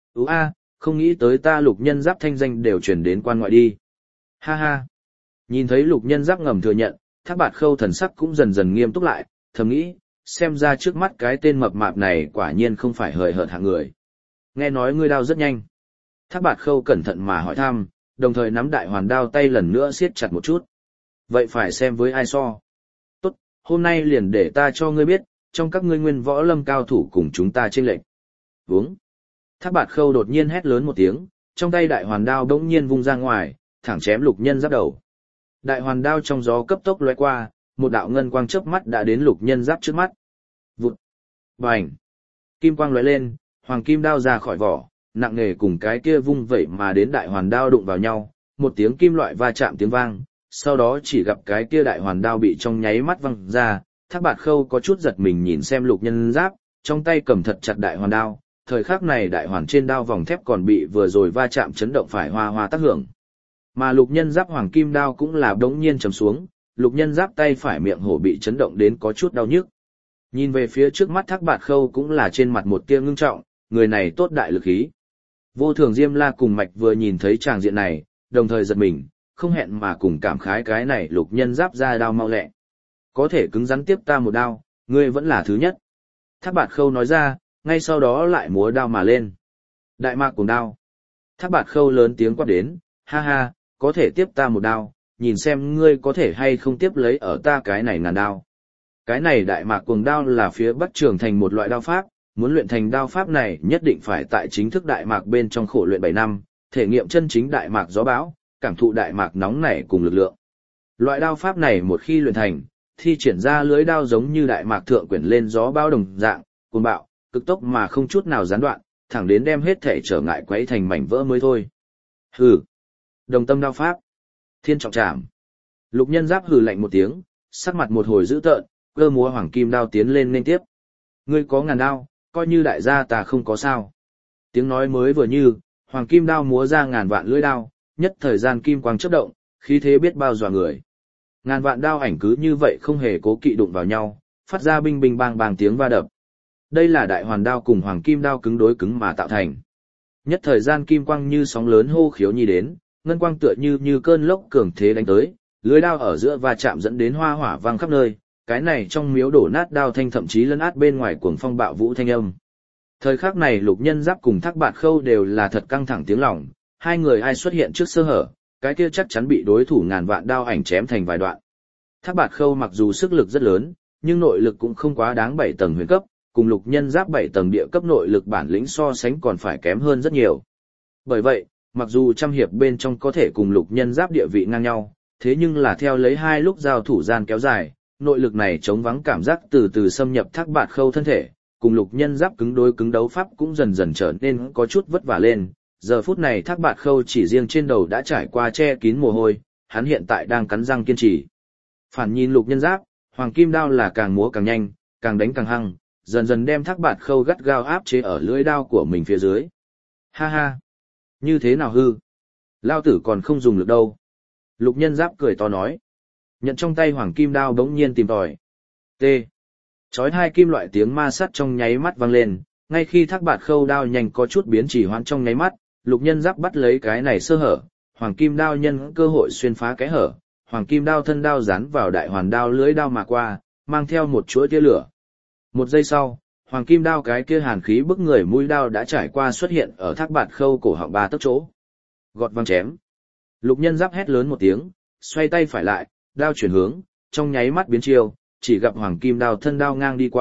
Không nghĩ tới ta Lục Nhân Giáp thanh danh đều truyền đến quan ngoại đi. Ha ha. Nhìn thấy Lục Nhân Giáp ngầm thừa nhận, Thác Bạt Khâu thần sắc cũng dần dần nghiêm túc lại, thầm nghĩ, xem ra trước mắt cái tên mập mạp này quả nhiên không phải hời hợt hạng người. Nghe nói ngươi đao rất nhanh. Thác Bạt Khâu cẩn thận mà hỏi thăm, đồng thời nắm đại hoàn đao tay lần nữa siết chặt một chút. Vậy phải xem với ai so. Tốt, hôm nay liền để ta cho ngươi biết, trong các ngươi nguyên võ lâm cao thủ cùng chúng ta chênh lệch. Vướng. Thác Bạt Khâu đột nhiên hét lớn một tiếng, trong tay đại hoàn đao bỗng nhiên vung ra ngoài, thẳng chém Lục Nhân Giáp đầu. Đại hoàn đao trong gió cấp tốc lóe qua, một đạo ngân quang chớp mắt đã đến Lục Nhân Giáp trước mắt. Vụt. Bành. Kim quang lóe lên, hoàng kim đao ra khỏi vỏ, nặng nề cùng cái kia vung vẩy mà đến đại hoàn đao đụng vào nhau, một tiếng kim loại va chạm tiếng vang, sau đó chỉ gặp cái kia đại hoàn đao bị trong nháy mắt văng ra, Thác Bạt Khâu có chút giật mình nhìn xem Lục Nhân Giáp, trong tay cầm thật chặt đại hoàn đao, thời khắc này đại hoàn trên đao vòng thép còn bị vừa rồi va chạm chấn động phải hoa hoa tác hưởng. Mà Lục Nhân Giáp hoàng kim đao cũng là đống nhiên trầm xuống, Lục Nhân Giáp tay phải miệng hổ bị chấn động đến có chút đau nhức. Nhìn về phía trước mắt Thác Bạt Khâu cũng là trên mặt một tia ngưng trọng, người này tốt đại lực khí. Vô Thường Diêm La cùng Mạch vừa nhìn thấy tràng diện này, đồng thời giật mình, không hẹn mà cùng cảm khái cái này Lục Nhân Giáp ra đao mau lẹ. Có thể cứng rắn tiếp ta một đao, ngươi vẫn là thứ nhất. Thác Bạt Khâu nói ra, ngay sau đó lại múa đao mà lên. Đại mạc cùng đao. Thác Bạt Khâu lớn tiếng quát đến, ha ha, có thể tiếp ta một đao, nhìn xem ngươi có thể hay không tiếp lấy ở ta cái này ngàn đao. Cái này đại mạc cuồng đao là phía Bắc Trường Thành một loại đao pháp, muốn luyện thành đao pháp này nhất định phải tại chính thức đại mạc bên trong khổ luyện 7 năm, thể nghiệm chân chính đại mạc gió bão, cảm thụ đại mạc nóng nảy cùng lực lượng. Loại đao pháp này một khi luyện thành, thi triển ra lưới đao giống như đại mạc thượng quyển lên gió bão đồng dạng, cuồng bạo, cực tốc mà không chút nào gián đoạn, thẳng đến đem hết thể trở ngại quấy thành mảnh vỡ mới thôi. Hừ. Đồng tâm đao pháp. Thiên trọng trảm. Lục Nhân Giáp hừ lạnh một tiếng, sắc mặt một hồi dữ tợn, cơ múa hoàng kim đao tiến lên nên tiếp. Ngươi có ngàn đao, coi như đại gia ta không có sao. Tiếng nói mới vừa như, hoàng kim đao múa ra ngàn vạn lưỡi đao, nhất thời gian kim quang chớp động, khí thế biết bao dọa người. Ngàn vạn đao ảnh cứ như vậy không hề cố kỵ đụng vào nhau, phát ra binh binh bang bang tiếng va đập. Đây là đại hoàn đao cùng hoàng kim đao cứng đối cứng mà tạo thành. Nhất thời gian kim quang như sóng lớn hô khiếu nhi đến, ngân quang tựa như cơn lốc cường thế đánh tới, lưới đao ở giữa va chạm dẫn đến hoa hỏa vang khắp nơi, cái này trong miếu đổ nát đao thanh thậm chí lấn át bên ngoài cuồng phong bạo vũ thanh âm. Thời khắc này Lục Nhân Giáp cùng Thác Bạt Khâu đều là thật căng thẳng tiếng lòng, hai người ai xuất hiện trước sơ hở, cái kia chắc chắn bị đối thủ ngàn vạn đao ảnh chém thành vài đoạn. Thác Bạt Khâu mặc dù sức lực rất lớn, nhưng nội lực cũng không quá đáng 7 tầng huyền cấp, cùng Lục Nhân Giáp 7 tầng địa cấp nội lực bản lĩnh so sánh còn phải kém hơn rất nhiều. Bởi vậy, mặc dù trăm hiệp bên trong có thể cùng Lục Nhân Giáp địa vị ngang nhau, thế nhưng là theo lấy hai lúc giao thủ gian kéo dài, nội lực này chống vắng cảm giác từ từ xâm nhập Thác Bạt Khâu thân thể, cùng Lục Nhân Giáp cứng đối cứng đấu pháp cũng dần dần trở nên có chút vất vả lên. Giờ phút này Thác Bạt Khâu chỉ riêng trên đầu đã trải qua che kín mồ hôi, hắn hiện tại đang cắn răng kiên trì. Phản nhìn Lục Nhân Giáp, hoàng kim đao là càng múa càng nhanh, càng đánh càng hăng, dần dần đem Thác Bạt Khâu gắt gao áp chế ở lưỡi đao của mình phía dưới. Ha ha, như thế nào hư? Lao tử còn không dùng lực đâu. Lục Nhân Giáp cười to nói. Nhận trong tay hoàng kim đao bỗng nhiên tìm tòi. T. Chói hai kim loại tiếng ma sắt trong nháy mắt vang lên, ngay khi Thác Bạt Khâu đao nhanh có chút biến chỉ hoãn trong nháy mắt, Lục Nhân Giáp bắt lấy cái này sơ hở, hoàng kim đao nhân cơ hội xuyên phá cái hở, hoàng kim đao thân đao dán vào đại hoàn đao lưỡi đao mà qua, mang theo một chuỗi tia lửa. Một giây sau, hoàng kim đao cái kia hàn khí bức người mũi đao đã trải qua xuất hiện ở Thác Bạt Khâu cổ họng 3 tấc chỗ. Gọt văng chém. Lục Nhân Giáp hét lớn một tiếng, xoay tay phải lại, đao chuyển hướng, trong nháy mắt biến chiêu, chỉ gặp hoàng kim đao thân đao ngang đi qua,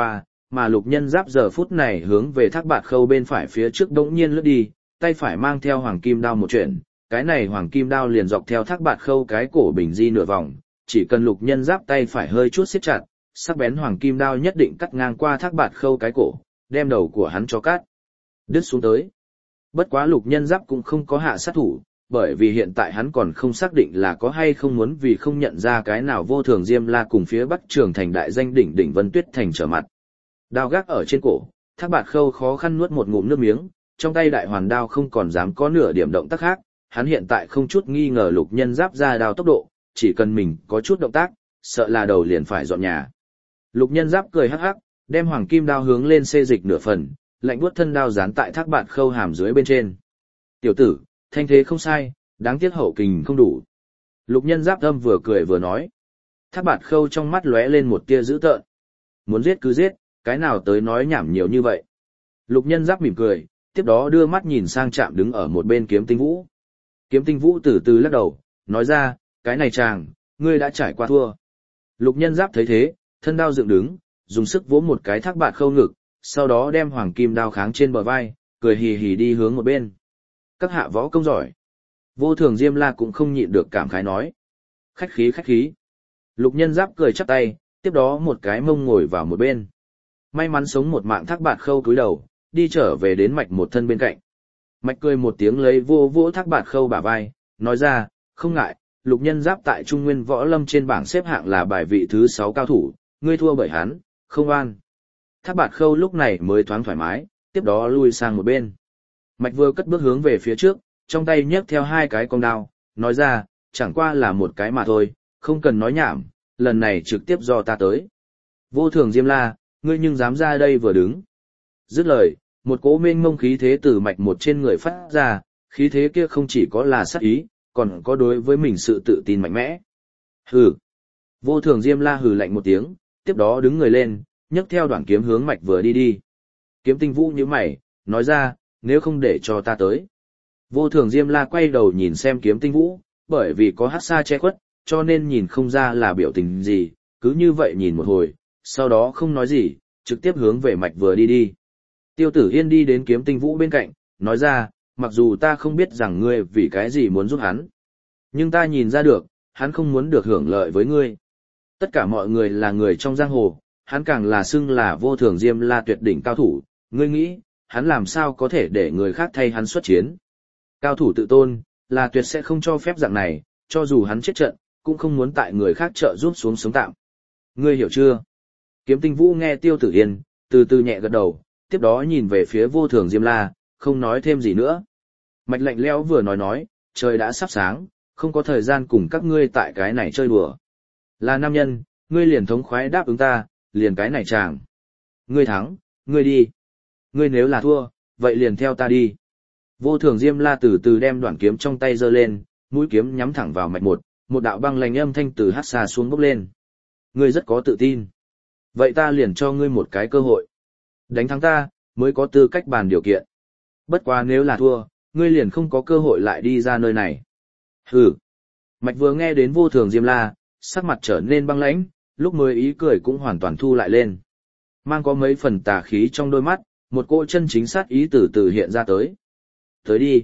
mà Lục Nhân Giáp giờ phút này hướng về Thác Bạt Khâu bên phải phía trước đống nhiên lướt đi, tay phải mang theo hoàng kim đao một chuyện, cái này hoàng kim đao liền dọc theo Thác Bạt Khâu cái cổ bình di nửa vòng, chỉ cần Lục Nhân Giáp tay phải hơi chút siết chặt, sắc bén hoàng kim đao nhất định cắt ngang qua Thác Bạt Khâu cái cổ, đem đầu của hắn cho cắt đứt xuống tới. Bất quá Lục Nhân Giáp cũng không có hạ sát thủ, bởi vì hiện tại hắn còn không xác định là có hay không muốn vì không nhận ra cái nào Vô Thường Diêm La cùng phía Bắc Trường Thành đại danh đỉnh đỉnh Vân Tuyết Thành trở mặt. Đao gác ở trên cổ, Thác Bạt Khâu khó khăn nuốt một ngụm nước miếng, trong tay đại hoàn đao không còn dám có nửa điểm động tác khác, hắn hiện tại không chút nghi ngờ Lục Nhân Giáp ra đao tốc độ, chỉ cần mình có chút động tác, sợ là đầu liền phải dọn nhà. Lục Nhân Giáp cười hắc hắc, đem hoàng kim đao hướng lên xê dịch nửa phần, lạnh buốt thân đao dán tại Thác Bạt Khâu hàm dưới bên trên. Tiểu tử, thanh thế không sai, đáng tiếc hậu kình không đủ. Lục Nhân Giáp âm vừa cười vừa nói. Thác Bạt Khâu trong mắt lóe lên một tia dữ tợn. Muốn giết cứ giết, cái nào tới nói nhảm nhiều như vậy. Lục Nhân Giáp mỉm cười, tiếp đó đưa mắt nhìn sang Trạm đứng ở một bên Kiếm Tinh Vũ. Kiếm Tinh Vũ từ từ lắc đầu, nói ra, cái này chàng, ngươi đã trải qua thua. Lục Nhân Giáp thấy thế, thân đao dựng đứng, dùng sức vỗ một cái Thác Bạt Khâu ngực, sau đó đem hoàng kim đao kháng trên bờ vai, cười hì hì đi hướng một bên. Các hạ võ công giỏi. Vô Thường Diêm La cũng không nhịn được cảm khái nói. Khách khí khách khí. Lục Nhân Giáp cười chắp tay, tiếp đó một cái mông ngồi vào một bên. May mắn sống một mạng Thác Bạt Khâu cúi đầu, đi trở về đến Mạch một thân bên cạnh. Mạch cười một tiếng lấy vô Thác Bạt Khâu bả vai, nói ra, không ngại, Lục Nhân Giáp tại Trung Nguyên Võ Lâm trên bảng xếp hạng là bài vị thứ 6 cao thủ, ngươi thua bởi hắn, không oan. Thác Bạt Khâu lúc này mới thoáng thoải mái, tiếp đó lui sang một bên. Mạch vừa cất bước hướng về phía trước, trong tay nhấc theo hai cái cong đao, nói ra, chẳng qua là một cái mà thôi, không cần nói nhảm, lần này trực tiếp do ta tới. Vô Thường Diêm La, ngươi nhưng dám ra đây vừa đứng. Dứt lời, một cỗ mênh mông khí thế từ Mạch một trên người phát ra, khí thế kia không chỉ có là sát ý, còn có đối với mình sự tự tin mạnh mẽ. Hừ. Vô Thường Diêm La hừ lạnh một tiếng, tiếp đó đứng người lên, nhấc theo đoạn kiếm hướng Mạch vừa đi đi. Kiếm Tinh Vũ nhíu mày, nói ra, nếu không để cho ta tới. Vô Thường Diêm La quay đầu nhìn xem Kiếm Tinh Vũ, bởi vì có hắc sa che khuất, cho nên nhìn không ra là biểu tình gì, cứ như vậy nhìn một hồi, sau đó không nói gì, trực tiếp hướng về Mạch vừa đi đi. Tiêu Tử Yên đi đến Kiếm Tinh Vũ bên cạnh, nói ra, mặc dù ta không biết rằng ngươi vì cái gì muốn giúp hắn, nhưng ta nhìn ra được, hắn không muốn được hưởng lợi với ngươi. Tất cả mọi người là người trong giang hồ, hắn càng là xưng là Vô Thường Diêm La tuyệt đỉnh cao thủ, ngươi nghĩ, hắn làm sao có thể để người khác thay hắn xuất chiến. Cao thủ tự tôn, là tuyệt sẽ không cho phép dạng này, cho dù hắn chết trận, cũng không muốn tại người khác trợ giúp xuống sống tạm. Ngươi hiểu chưa? Kiếm Tinh Vũ nghe Tiêu Tử Yên, từ từ nhẹ gật đầu, tiếp đó nhìn về phía Vô Thường Diêm La, không nói thêm gì nữa. Mạch lạnh lẽo vừa nói, trời đã sắp sáng, không có thời gian cùng các ngươi tại cái này chơi đùa. Là nam nhân, ngươi liền thống khoái đáp ứng ta, liền cái này chàng. Ngươi thắng, ngươi đi. Ngươi nếu là thua, vậy liền theo ta đi. Vô Thường Diêm La từ từ đem đoạn kiếm trong tay giơ lên, mũi kiếm nhắm thẳng vào Mạch một đạo băng lạnh âm thanh từ hắc xa xuống bốc lên. Ngươi rất có tự tin. Vậy ta liền cho ngươi một cái cơ hội. Đánh thắng ta, mới có tư cách bàn điều kiện. Bất quá nếu là thua, ngươi liền không có cơ hội lại đi ra nơi này. Hừ. Mạch vừa nghe đến Vô Thường Diêm La, sắc mặt trở nên băng lãnh, lúc mới ý cười cũng hoàn toàn thu lại lên. Mang có mấy phần tà khí trong đôi mắt, một cỗ chân chính sát ý từ từ hiện ra tới. Tới đi.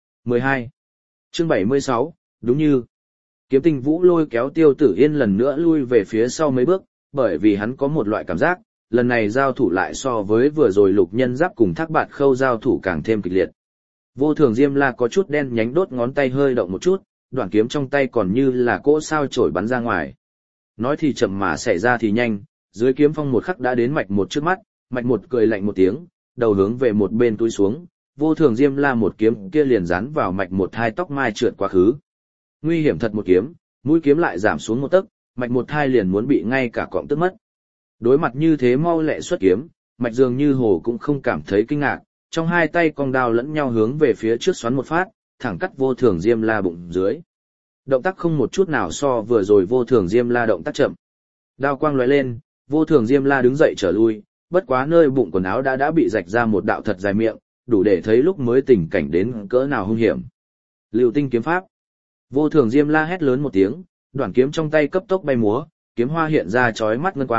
12. Chương 76, đúng như. Kiếm Tinh Vũ lôi kéo Tiêu Tử Yên lần nữa lui về phía sau mấy bước, bởi vì hắn có một loại cảm giác, lần này giao thủ lại so với vừa rồi Lục Nhân Giáp cùng Thác Bạt Khâu giao thủ càng thêm kịch liệt. Vô Thường Diêm La có chút đen nhánh đốt ngón tay hơi động một chút, đoạn kiếm trong tay còn như là cỗ sao chổi bắn ra ngoài. Nói thì chậm mà xảy ra thì nhanh, dưới kiếm phong một khắc đã đến Mạch một trước mắt, Mạch một cười lạnh một tiếng, đầu hướng về một bên túi xuống, Vô Thường Diêm La một kiếm kia liền dán vào Mạch một hai tóc mai trượt quá khứ. Nguy hiểm thật một kiếm, mũi kiếm lại giảm xuống một tấc, Mạch một hai liền muốn bị ngay cả cọng tức mất. Đối mặt như thế mau lẹ xuất kiếm, Mạch dường như hồ cũng không cảm thấy kinh ngạc, trong hai tay cong đao lẫn nhau hướng về phía trước xoắn một phát, thẳng cắt Vô Thường Diêm La bụng dưới. Động tác không một chút nào so vừa rồi Vô Thường Diêm La động tác chậm. Đao quang lóe lên, Vô Thường Diêm La đứng dậy trở lui, bất quá nơi bụng quần áo đã bị rạch ra một đạo thật dài miệng, đủ để thấy lúc mới tình cảnh đến cỡ nào hung hiểm. Lưu tinh kiếm pháp. Vô Thường Diêm La hét lớn một tiếng, đoạn kiếm trong tay cấp tốc bay múa, kiếm hoa hiện ra chói mắt ngân quang,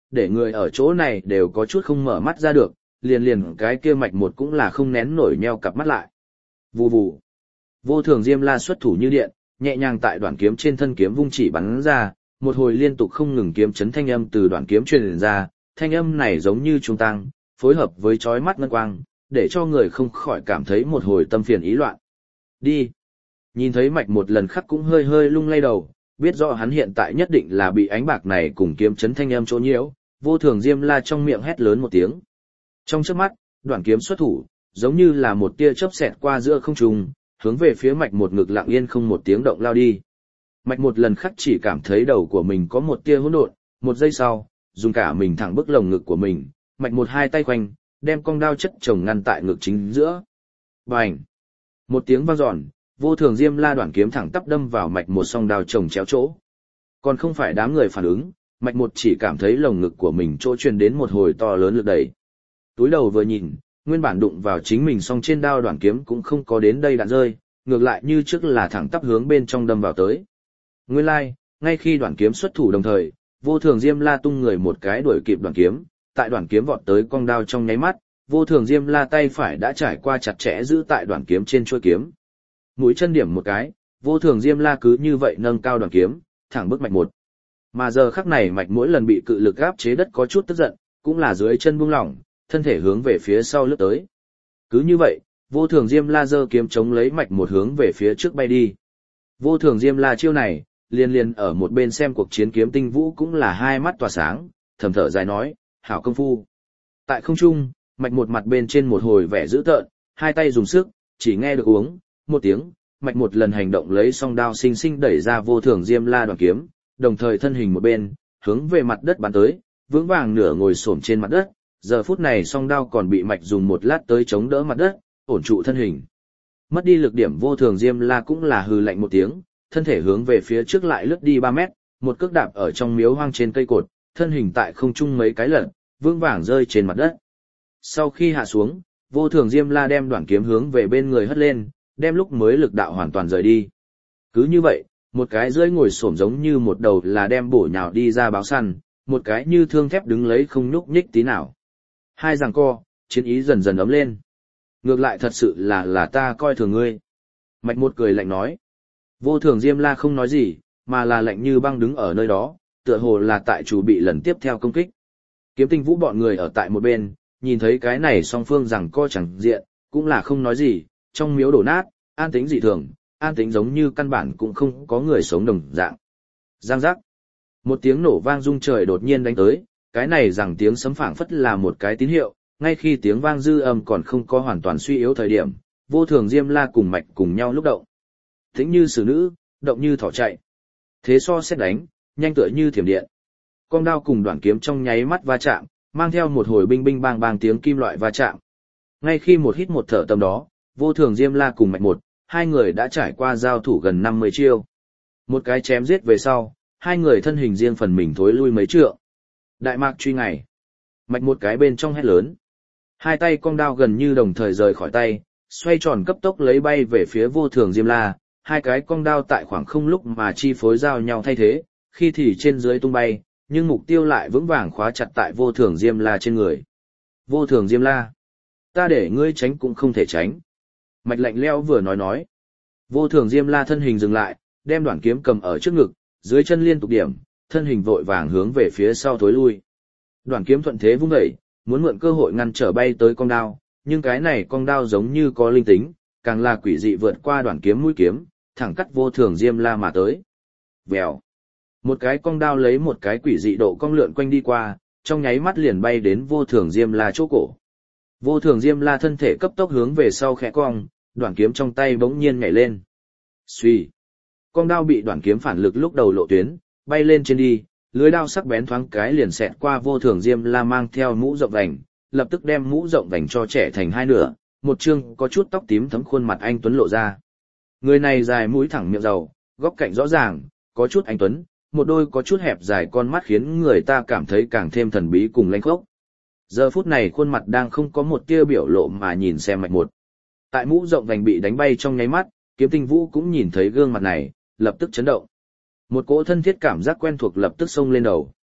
để người ở chỗ này đều có chút không mở mắt ra được, liền cái kia mạch một cũng là không nén nổi nheo cặp mắt lại. Vù vù. Vô Thường Diêm La xuất thủ như điện, nhẹ nhàng tại đoạn kiếm trên thân kiếm vung chỉ bắn ra, một hồi liên tục không ngừng kiếm chấn thanh âm từ đoạn kiếm truyền ra, thanh âm này giống như trung tăng, phối hợp với chói mắt ngân quang, để cho người không khỏi cảm thấy một hồi tâm phiền ý loạn. Đi. Nhìn thấy mạch một lần khắc cũng hơi hơi lung lay đầu, biết rõ hắn hiện tại nhất định là bị ánh bạc này cùng kiếm chấn thanh âm chỗ nhiễu, Vô Thường Diêm La trong miệng hét lớn một tiếng. Trong chớp mắt, đoạn kiếm xuất thủ, giống như là một tia chớp xẹt qua giữa không trung, hướng về phía mạch một ngực lặng yên không một tiếng động lao đi. Mạch một lần khắc chỉ cảm thấy đầu của mình có một tia hỗn độn, một giây sau, dùng cả mình thẳng bức lồng ngực của mình, mạch một hai tay quanh, đem cong đao chất chồng ngăn tại ngực chính giữa. Bành! Một tiếng vang dọn, Vô Thường Diêm La đoạn kiếm thẳng tắp đâm vào mạch một song đao chồng chéo chỗ. Còn không phải đám người phản ứng, mạch một chỉ cảm thấy lồng ngực của mình chỗ truyền đến một hồi to lớn lực đẩy. Túi đầu vừa nhìn, nguyên bản đụng vào chính mình song trên đao đoạn kiếm cũng không có đến đây đạn rơi, ngược lại như trước là thẳng tắp hướng bên trong đâm vào tới. Nguyên lai, ngay khi đoạn kiếm xuất thủ đồng thời, Vô Thường Diêm La tung người một cái đuổi kịp đoạn kiếm, tại đoạn kiếm vọt tới cong đao trong nháy mắt, Vô Thường Diêm La tay phải đã trải qua chặt chẽ giữ tại đoạn kiếm trên chuôi kiếm. Mũi chân điểm một cái, Vô Thường Diêm La cứ như vậy nâng cao đoạn kiếm, thẳng bước mạch một. Mà giờ khắc này mạch mỗi lần bị cự lực áp chế đất có chút tức giận, cũng là dưới chân buông lỏng, thân thể hướng về phía sau lướt tới. Cứ như vậy, Vô Thường Diêm La giơ kiếm chống lấy mạch một hướng về phía trước bay đi. Vô Thường Diêm La chiêu này, liên ở một bên xem cuộc chiến Kiếm Tinh Vũ cũng là hai mắt tỏa sáng, thầm thở dài nói, hảo công phu. Tại không trung, mạch một mặt bên trên một hồi vẻ dữ tợn, hai tay dùng sức, chỉ nghe được uống một tiếng, mạch một lần hành động lấy song đao xinh xinh đẩy ra Vô Thường Diêm La đoạn kiếm, đồng thời thân hình một bên, hướng về mặt đất bắn tới, vững vàng nửa ngồi xổm trên mặt đất. Giờ phút này song đao còn bị mạch dùng một lát tới chống đỡ mặt đất, ổn trụ thân hình. Mất đi lực điểm Vô Thường Diêm La cũng là hừ lạnh một tiếng, thân thể hướng về phía trước lại lướt đi 3 mét, một cước đạp ở trong miếu hoang trên cây cột, thân hình tại không trung mấy cái lần, vững vàng rơi trên mặt đất. Sau khi hạ xuống, Vô Thường Diêm La đem đoạn kiếm hướng về bên người hất lên, đem lúc mới lực đạo hoàn toàn rời đi. Cứ như vậy, một cái rơi ngồi xổm giống như một đầu là đem bổ nhào đi ra báo săn, một cái như thương thép đứng lấy không nhúc nhích tí nào. Hai giằng co, chiến ý dần dần ấm lên. Ngược lại thật sự là ta coi thường ngươi. Mạch một cười lạnh nói. Vô Thường Diêm La không nói gì, mà là lạnh như băng đứng ở nơi đó, tựa hồ là tại chủ bị lần tiếp theo công kích. Kiếm Tinh Vũ bọn người ở tại một bên, nhìn thấy cái này song phương giằng co chẳng diện, cũng là không nói gì, trong miếu đổ nát, an tĩnh dị thường, an tĩnh giống như căn bản cũng không có người sống đồng dạng. Giang giác. Một tiếng nổ vang rung trời đột nhiên đánh tới, cái này rằng tiếng sấm phảng phất là một cái tín hiệu, ngay khi tiếng vang dư âm còn không có hoàn toàn suy yếu thời điểm, Vô Thường Diêm La cùng mạch cùng nhau lúc động. Tĩnh như xử nữ, động như thỏ chạy. Thế so xét đánh, nhanh tựa như thiểm điện. Con đao cùng đoạn kiếm trong nháy mắt va chạm, mang theo một hồi binh binh bang bang tiếng kim loại va chạm. Ngay khi một hít một thở tầm đó, Vô Thường Diêm La cùng mạch một, hai người đã trải qua giao thủ gần 50 chiêu. Một cái chém giết về sau, hai người thân hình riêng phần mình thối lui mấy trượng. Đại mạc truy ngày. Mạch một cái bên trong hét lớn. Hai tay cong đao gần như đồng thời rời khỏi tay, xoay tròn cấp tốc lấy bay về phía Vô Thường Diêm La, hai cái cong đao tại khoảng không lúc mà chi phối giao nhau thay thế, khi thì trên dưới tung bay, nhưng mục tiêu lại vững vàng khóa chặt tại Vô Thường Diêm La trên người. Vô Thường Diêm La, ta để ngươi tránh cũng không thể tránh. Mạch lạnh lẽo vừa nói. Vô Thường Diêm La thân hình dừng lại, đem đoạn kiếm cầm ở trước ngực, dưới chân liên tục điểm, thân hình vội vàng hướng về phía sau thối lui. Đoạn kiếm thuận thế vung dậy, muốn mượn cơ hội ngăn trở bay tới con đao, nhưng cái này con đao giống như có linh tính, càng là quỷ dị vượt qua đoạn kiếm mũi kiếm, thẳng cắt Vô Thường Diêm La mà tới. Vèo. Một cái cong đao lấy một cái quỷ dị độ cong lượn quanh đi qua, trong nháy mắt liền bay đến Vô Thường Diêm La chỗ cổ. Vô Thường Diêm La thân thể cấp tốc hướng về sau khẽ cong, đoạn kiếm trong tay bỗng nhiên nhảy lên. Xuy. Con đao bị đoạn kiếm phản lực lúc đầu lộ tuyến, bay lên trên đi, lưới đao sắc bén thoáng cái liền xẹt qua Vô Thường Diêm La mang theo mũ rộng vành, lập tức đem mũ rộng vành cho trẻ thành hai nửa, một chương có chút tóc tím thấm khuôn mặt anh tuấn lộ ra. Người này dài mũi thẳng miệng dầu, góc cạnh rõ ràng, có chút anh tuấn, một đôi có chút hẹp dài con mắt khiến người ta cảm thấy càng thêm thần bí cùng lanh khốc. Giờ phút này khuôn mặt đang không có một tia biểu lộ mà nhìn xem mạch một. Tại mũ rộng vành bị đánh bay trong nháy mắt, Kiếm Tinh Vũ cũng nhìn thấy gương mặt này, lập tức chấn động. Một cỗ thân thiết cảm giác quen thuộc lập tức xông lên đầu.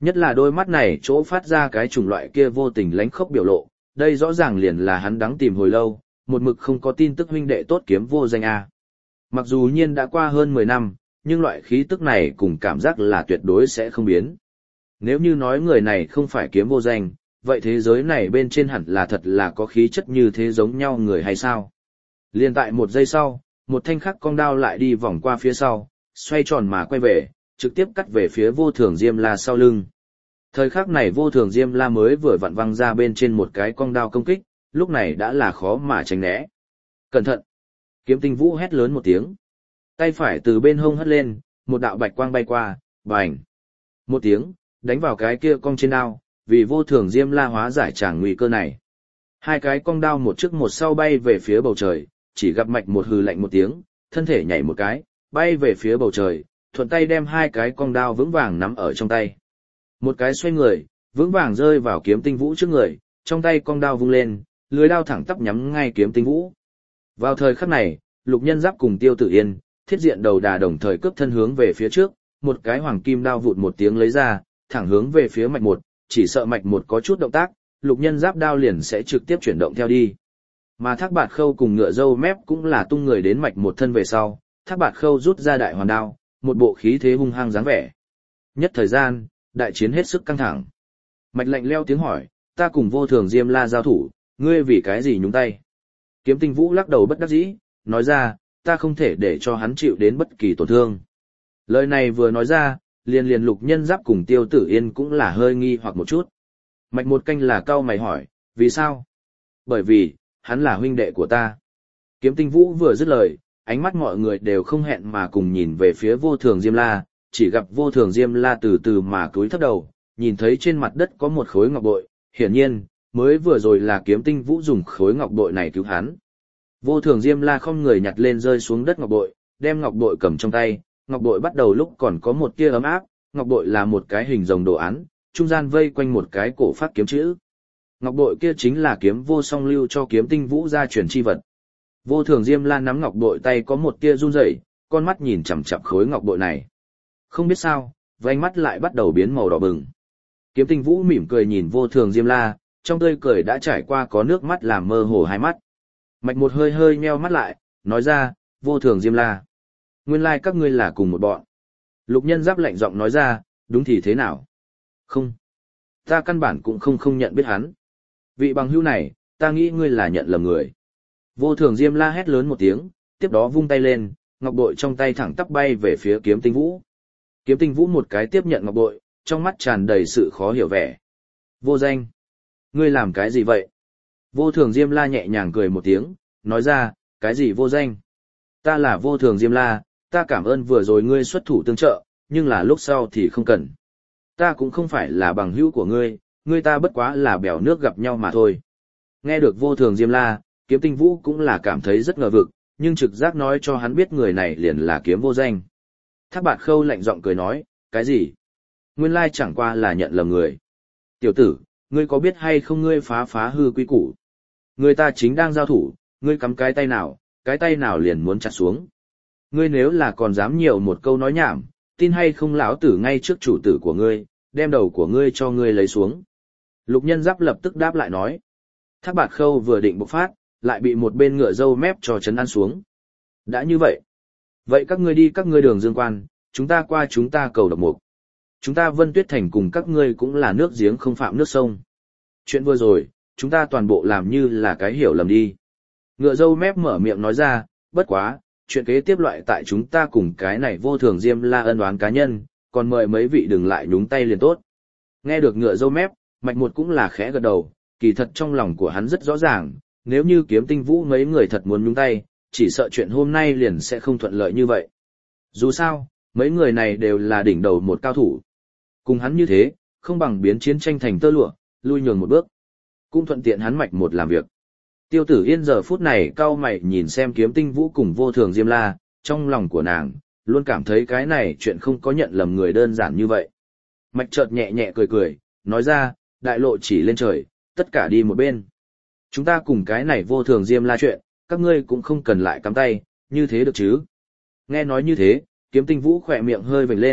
Nhất là đôi mắt này chỗ phát ra cái chủng loại kia vô tình lánh khốc biểu lộ, đây rõ ràng liền là hắn đắng tìm hồi lâu, một mực không có tin tức huynh đệ tốt kiếm vô danh a. Mặc dù nhiên đã qua hơn 10 năm, nhưng loại khí tức này cùng cảm giác là tuyệt đối sẽ không biến. Nếu như nói người này không phải kiếm vô danh, vậy thế giới này bên trên hẳn là thật là có khí chất như thế giống nhau người hay sao? Liên tại một giây sau, một thanh khắc cong đao lại đi vòng qua phía sau, xoay tròn mà quay về, trực tiếp cắt về phía vô thường Diêm La sau lưng. Thời khắc này vô thường Diêm La mới vừa vặn văng ra bên trên một cái cong đao công kích, lúc này đã là khó mà tránh né. Cẩn thận! Kiếm Tinh Vũ hét lớn một tiếng. Tay phải từ bên hông hất lên, một đạo bạch quang bay qua, bành! Một tiếng, đánh vào cái kia cong trên đao, vì vô thường Diêm La hóa giải tràng nguy cơ này. Hai cái cong đao một trước một sau bay về phía bầu trời, chỉ gặp mạch một hừ lạnh một tiếng, thân thể nhảy một cái, bay về phía bầu trời, thuận tay đem hai cái cong đao vững vàng nắm ở trong tay. Một cái xoay người, vững vàng rơi vào Kiếm Tinh Vũ trước người, trong tay cong đao vung lên, lưới đao thẳng tắp nhắm ngay Kiếm Tinh Vũ. Vào thời khắc này, Lục Nhân Giáp cùng Tiêu Tử Yên, Thiết Diện Đầu Đà đồng thời cướp thân hướng về phía trước, một cái hoàng kim đao vụt một tiếng lấy ra, thẳng hướng về phía mạch một, chỉ sợ mạch một có chút động tác, Lục Nhân Giáp đao liền sẽ trực tiếp chuyển động theo đi. Mà Thác Bạt Khâu cùng Ngựa Dâu Mép cũng là tung người đến mạch một thân về sau, Thác Bạt Khâu rút ra đại hoàn đao, một bộ khí thế hung hăng dáng vẻ. Nhất thời gian, đại chiến hết sức căng thẳng. Mạch lạnh leo tiếng hỏi, ta cùng vô thường Diêm La giao thủ, ngươi vì cái gì nhúng tay? Kiếm Tinh Vũ lắc đầu bất đắc dĩ, nói ra, ta không thể để cho hắn chịu đến bất kỳ tổn thương. Lời này vừa nói ra, liền Lục Nhân Giáp cùng Tiêu Tử Yên cũng là hơi nghi hoặc một chút. Mạch một canh là cau mày hỏi, vì sao? Bởi vì, hắn là huynh đệ của ta. Kiếm Tinh Vũ vừa dứt lời, ánh mắt mọi người đều không hẹn mà cùng nhìn về phía vô thường Diêm La, chỉ gặp vô thường Diêm La từ từ mà cúi thấp đầu, nhìn thấy trên mặt đất có một khối ngọc bội, hiển nhiên, mới vừa rồi là Kiếm Tinh Vũ dùng khối ngọc bội này cứu hắn. Vô thường Diêm La không người nhặt lên rơi xuống đất ngọc bội, đem ngọc bội cầm trong tay, ngọc bội bắt đầu lúc còn có một tia ấm áp, ngọc bội là một cái hình rồng đồ án, trung gian vây quanh một cái cổ phát kiếm chữ. Ngọc bội kia chính là kiếm vô song lưu cho Kiếm Tinh Vũ gia truyền chi vật. Vô thường Diêm La nắm ngọc bội tay có một tia run rẩy, con mắt nhìn chằm chằm khối ngọc bội này. Không biết sao, vành mắt lại bắt đầu biến màu đỏ bừng. Kiếm Tinh Vũ mỉm cười nhìn vô thường Diêm La, trong tươi cười đã trải qua có nước mắt làm mơ hồ hai mắt. Mạch một hơi hơi nheo mắt lại, nói ra, vô thường Diêm La. Nguyên lai các ngươi là cùng một bọn. Lục Nhân Giáp lạnh giọng nói ra, đúng thì thế nào? Không. Ta căn bản cũng không nhận biết hắn. Vị bằng hữu này, ta nghĩ ngươi là nhận lầm người. Vô thường Diêm La hét lớn một tiếng, tiếp đó vung tay lên, ngọc bội trong tay thẳng tắp bay về phía Kiếm Tinh Vũ. Kiếm Tinh Vũ một cái tiếp nhận ngọc bội, trong mắt tràn đầy sự khó hiểu vẻ. Vô danh. Ngươi làm cái gì vậy? Vô thường Diêm La nhẹ nhàng cười một tiếng, nói ra, cái gì vô danh? Ta là vô thường Diêm La, ta cảm ơn vừa rồi ngươi xuất thủ tương trợ, nhưng là lúc sau thì không cần. Ta cũng không phải là bằng hữu của ngươi, ngươi ta bất quá là bèo nước gặp nhau mà thôi. Nghe được vô thường Diêm La, Kiếm Tinh Vũ cũng là cảm thấy rất ngờ vực, nhưng trực giác nói cho hắn biết người này liền là Kiếm vô danh. Thác Bạt Khâu lạnh giọng cười nói, cái gì? Nguyên lai chẳng qua là nhận lầm người. Tiểu tử, ngươi có biết hay không ngươi phá hư quy củ? Người ta chính đang giao thủ, ngươi cắm cái tay nào liền muốn chặt xuống. Ngươi nếu là còn dám nhiều một câu nói nhảm, tin hay không lão tử ngay trước chủ tử của ngươi, đem đầu của ngươi cho ngươi lấy xuống. Lục Nhân Giáp lập tức đáp lại nói. Thác Bạt Khâu vừa định bộc phát, lại bị một bên Ngựa Dâu Mép cho chấn ăn xuống. Đã như vậy. Vậy các ngươi đi các ngươi đường dương quan, chúng ta qua chúng ta cầu độc mục. Chúng ta Vân Tuyết Thành cùng các ngươi cũng là nước giếng không phạm nước sông. Chuyện vừa rồi, chúng ta toàn bộ làm như là cái hiểu lầm đi. Ngựa Dâu Mép mở miệng nói ra, bất quá, chuyện kế tiếp loại tại chúng ta cùng cái này vô thường Diêm La ân oán cá nhân, còn mời mấy vị đừng lại nhúng tay liền tốt. Nghe được Ngựa Dâu Mép, Mạch Một cũng là khẽ gật đầu, kỳ thật trong lòng của hắn rất rõ ràng, nếu như Kiếm Tinh Vũ mấy người thật muốn nhúng tay, chỉ sợ chuyện hôm nay liền sẽ không thuận lợi như vậy. Dù sao, mấy người này đều là đỉnh đầu một cao thủ. Cùng hắn như thế, không bằng biến chiến tranh thành tơ lụa, lui nhường một bước. Cũng thuận tiện hắn Mạch Một làm việc. Tiêu Tử Yên giờ phút này cau mày nhìn xem Kiếm Tinh Vũ cùng vô thường Diêm La, trong lòng của nàng, luôn cảm thấy cái này chuyện không có nhận lầm người đơn giản như vậy. Mạch chợt nhẹ nhẹ cười cười, nói ra, đại lộ chỉ lên trời, tất cả đi một bên. Chúng ta cùng cái này vô thường Diêm La chuyện, các ngươi cũng không cần lại cắm tay, như thế được chứ. Nghe nói như thế, Kiếm Tinh Vũ khỏe miệng hơi vểnh lên,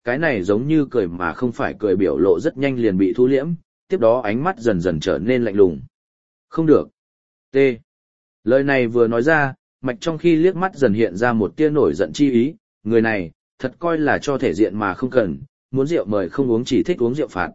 cái này giống như cười mà không phải cười biểu lộ rất nhanh liền bị thu liễm, tiếp đó ánh mắt dần dần trở nên lạnh lùng. Không được. T. Lời này vừa nói ra, Mạch trong khi liếc mắt dần hiện ra một tia nổi giận chi ý, người này, thật coi là cho thể diện mà không cần, muốn rượu mời không uống chỉ thích uống rượu phạt.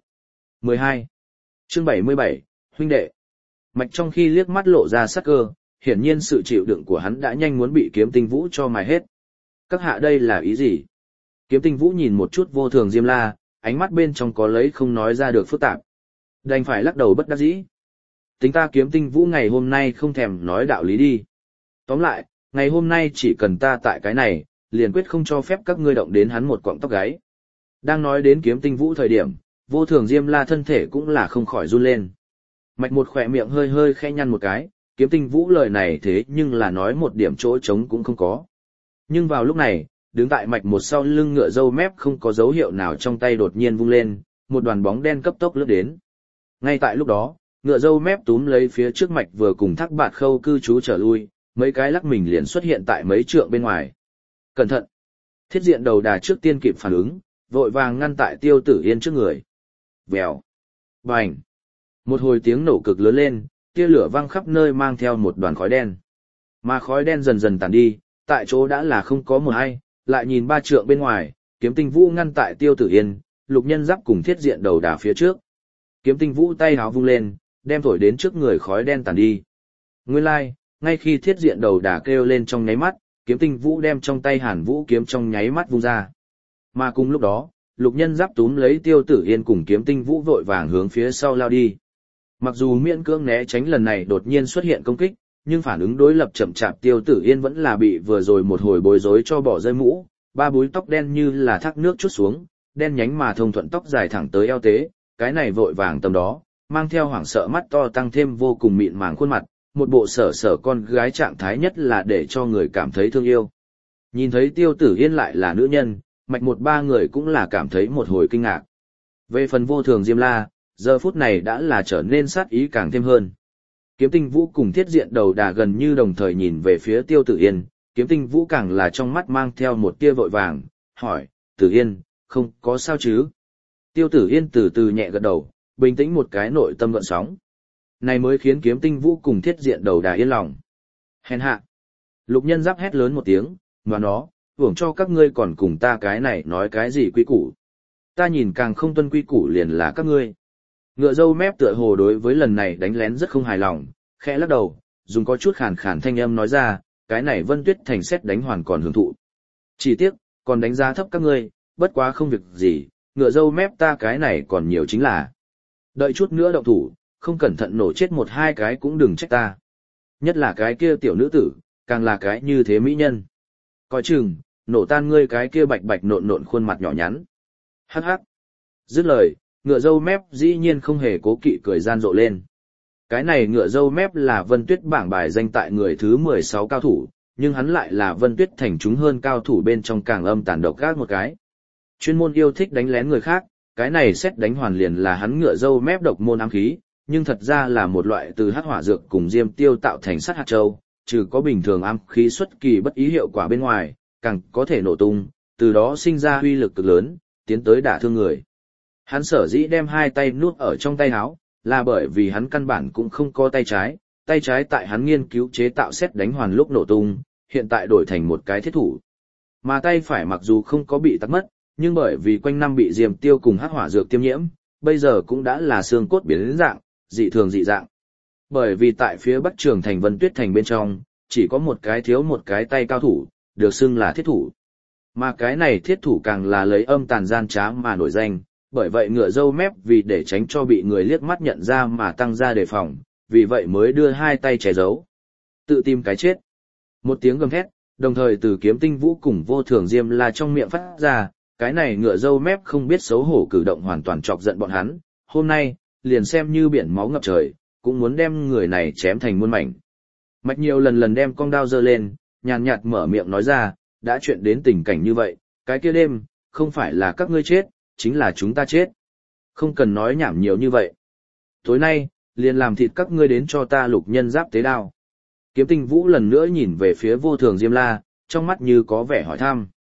12. Chương 77, huynh đệ. Mạch trong khi liếc mắt lộ ra sắc cơ, hiển nhiên sự chịu đựng của hắn đã nhanh muốn bị Kiếm Tinh Vũ cho mài hết. Các hạ đây là ý gì? Kiếm Tinh Vũ nhìn một chút Vô Thường Diêm La, ánh mắt bên trong có lấy không nói ra được phức tạp. Đành phải lắc đầu bất đắc dĩ. Tính ta Kiếm Tinh Vũ ngày hôm nay không thèm nói đạo lý đi. Tóm lại, ngày hôm nay chỉ cần ta tại cái này, liền quyết không cho phép các ngươi động đến hắn một cọng tóc gáy. Đang nói đến Kiếm Tinh Vũ thời điểm, Vô Thường Diêm La thân thể cũng là không khỏi run lên. Mạch một khỏe miệng hơi hơi khẽ nhăn một cái, Kiếm Tinh Vũ lời này thế nhưng là nói một điểm chỗ trống cũng không có. Nhưng vào lúc này, đứng tại Mạch một sau lưng ngựa râu mép không có dấu hiệu nào trong tay đột nhiên vung lên, một đoàn bóng đen cấp tốc lướt đến. Ngay tại lúc đó, ngựa râu mép túm lấy phía trước Mạch vừa cùng Thác Bạt Khâu cư trú trở lui, mấy cái lắc mình liền xuất hiện tại mấy trượng bên ngoài. Cẩn thận! Thiết Diện Đầu Đà trước tiên kịp phản ứng, vội vàng ngăn tại Tiêu Tử Yên trước người. Vèo! Bành! Một hồi tiếng nổ cực lớn lên, tia lửa văng khắp nơi mang theo một đoàn khói đen. Mà khói đen dần dần tàn đi, tại chỗ đã là không có một ai, lại nhìn 3 trượng bên ngoài, Kiếm Tinh Vũ ngăn tại Tiêu Tử Yên, Lục Nhân Giáp cùng Thiết Diện Đầu Đà phía trước. Kiếm Tinh Vũ tay háo vung lên, đem thổi đến trước người khói đen tàn đi. Nguyên lai, ngay khi Thiết Diện Đầu Đà kêu lên trong nháy mắt, Kiếm Tinh Vũ đem trong tay Hàn Vũ kiếm trong nháy mắt vung ra. Mà cùng lúc đó, Lục Nhân Giáp túm lấy Tiêu Tử Yên cùng Kiếm Tinh Vũ vội vàng hướng phía sau lao đi. Mặc dù miễn cưỡng né tránh lần này đột nhiên xuất hiện công kích, nhưng phản ứng đối lập chậm chạp Tiêu Tử Yên vẫn là bị vừa rồi một hồi bối rối cho bỏ rơi mũ, ba búi tóc đen như là thác nước chút xuống, đen nhánh mà thông thuận tóc dài thẳng tới eo tế, cái này vội vàng tầm đó, mang theo hoảng sợ mắt to tăng thêm vô cùng mịn màng khuôn mặt, một bộ sở sở con gái trạng thái nhất là để cho người cảm thấy thương yêu. Nhìn thấy Tiêu Tử Yên lại là nữ nhân, Mạch một ba người cũng là cảm thấy một hồi kinh ngạc. Về phần Vô Thường Diêm La, giờ phút này đã là trở nên sát ý càng thêm hơn. Kiếm Tinh Vũ cùng Thiết Diện Đầu Đà gần như đồng thời nhìn về phía Tiêu Tử Yên, Kiếm Tinh Vũ càng là trong mắt mang theo một tia vội vàng, hỏi, Tử Yên, không có sao chứ? Tiêu Tử Yên từ từ nhẹ gật đầu, bình tĩnh một cái nội tâm gợn sóng. Này mới khiến Kiếm Tinh Vũ cùng Thiết Diện Đầu Đà yên lòng. Hèn hạ! Lục Nhân Giáp hét lớn một tiếng, mà nó, hưởng cho các ngươi còn cùng ta cái này nói cái gì quy củ. Ta nhìn càng không tuân quy củ liền là các ngươi. Ngựa râu mép tựa hồ đối với lần này đánh lén rất không hài lòng, khẽ lắc đầu, dùng có chút khàn khàn thanh âm nói ra, cái này Vân Tuyết Thành xét đánh hoàn còn hưởng thụ. Chỉ tiếc, còn đánh giá thấp các ngươi, bất quá không việc gì, ngựa râu mép ta cái này còn nhiều chính là. Đợi chút nữa động thủ, không cẩn thận nổ chết một hai cái cũng đừng trách ta. Nhất là cái kia tiểu nữ tử, càng là cái như thế mỹ nhân. Coi chừng, nổ tan ngươi cái kia bạch bạch nộn nộn khuôn mặt nhỏ nhắn. Hắc hắc. Dứt lời, ngựa râu mép dĩ nhiên không hề cố kỵ cười gian rộ lên. Cái này ngựa râu mép là Vân Tuyết bảng bài danh tại người thứ 16 cao thủ, nhưng hắn lại là Vân Tuyết thành chúng hơn cao thủ bên trong càng âm tàn độc gác một cái. Chuyên môn yêu thích đánh lén người khác, cái này xét đánh hoàn liền là hắn ngựa râu mép độc môn ám khí, nhưng thật ra là một loại từ hắc hỏa dược cùng diêm tiêu tạo thành sắt hạt châu, trừ có bình thường ám khí xuất kỳ bất ý hiệu quả bên ngoài, càng có thể nổ tung, từ đó sinh ra uy lực cực lớn, tiến tới đả thương người. Hắn sở dĩ đem hai tay nuốt ở trong tay áo, là bởi vì hắn căn bản cũng không có tay trái tại hắn nghiên cứu chế tạo xét đánh hoàn lúc nổ tung, hiện tại đổi thành một cái thiết thủ. Mà tay phải mặc dù không có bị tắt mất, nhưng bởi vì quanh năm bị diêm tiêu cùng hắc hỏa dược tiêm nhiễm, bây giờ cũng đã là xương cốt biến dạng, dị thường dị dạng. Bởi vì tại phía bắc trường thành Vân Tuyết thành bên trong, chỉ có một cái thiếu một cái tay cao thủ, được xưng là thiết thủ. Mà cái này thiết thủ càng là lấy âm tàn gian trá mà nổi danh, bởi vậy ngựa râu mép vì để tránh cho bị người liếc mắt nhận ra mà tăng ra đề phòng, vì vậy mới đưa hai tay che giấu. Tự tìm cái chết. Một tiếng gầm thét, đồng thời từ Kiếm Tinh Vũ cùng Vô Thường Diêm La trong miệng phát ra, cái này ngựa râu mép không biết xấu hổ cử động hoàn toàn chọc giận bọn hắn, hôm nay, liền xem như biển máu ngập trời, cũng muốn đem người này chém thành muôn mảnh. Mạch nhiều lần đem con đao giơ lên, nhàn nhạt mở miệng nói ra, đã chuyện đến tình cảnh như vậy, cái kia đêm, không phải là các ngươi chết, chính là chúng ta chết. Không cần nói nhảm nhiều như vậy. Tối nay, liền làm thịt các ngươi đến cho ta Lục Nhân Giáp tế đao. Kiếm Tinh Vũ lần nữa nhìn về phía Vô Thường Diêm La, trong mắt như có vẻ hỏi thăm.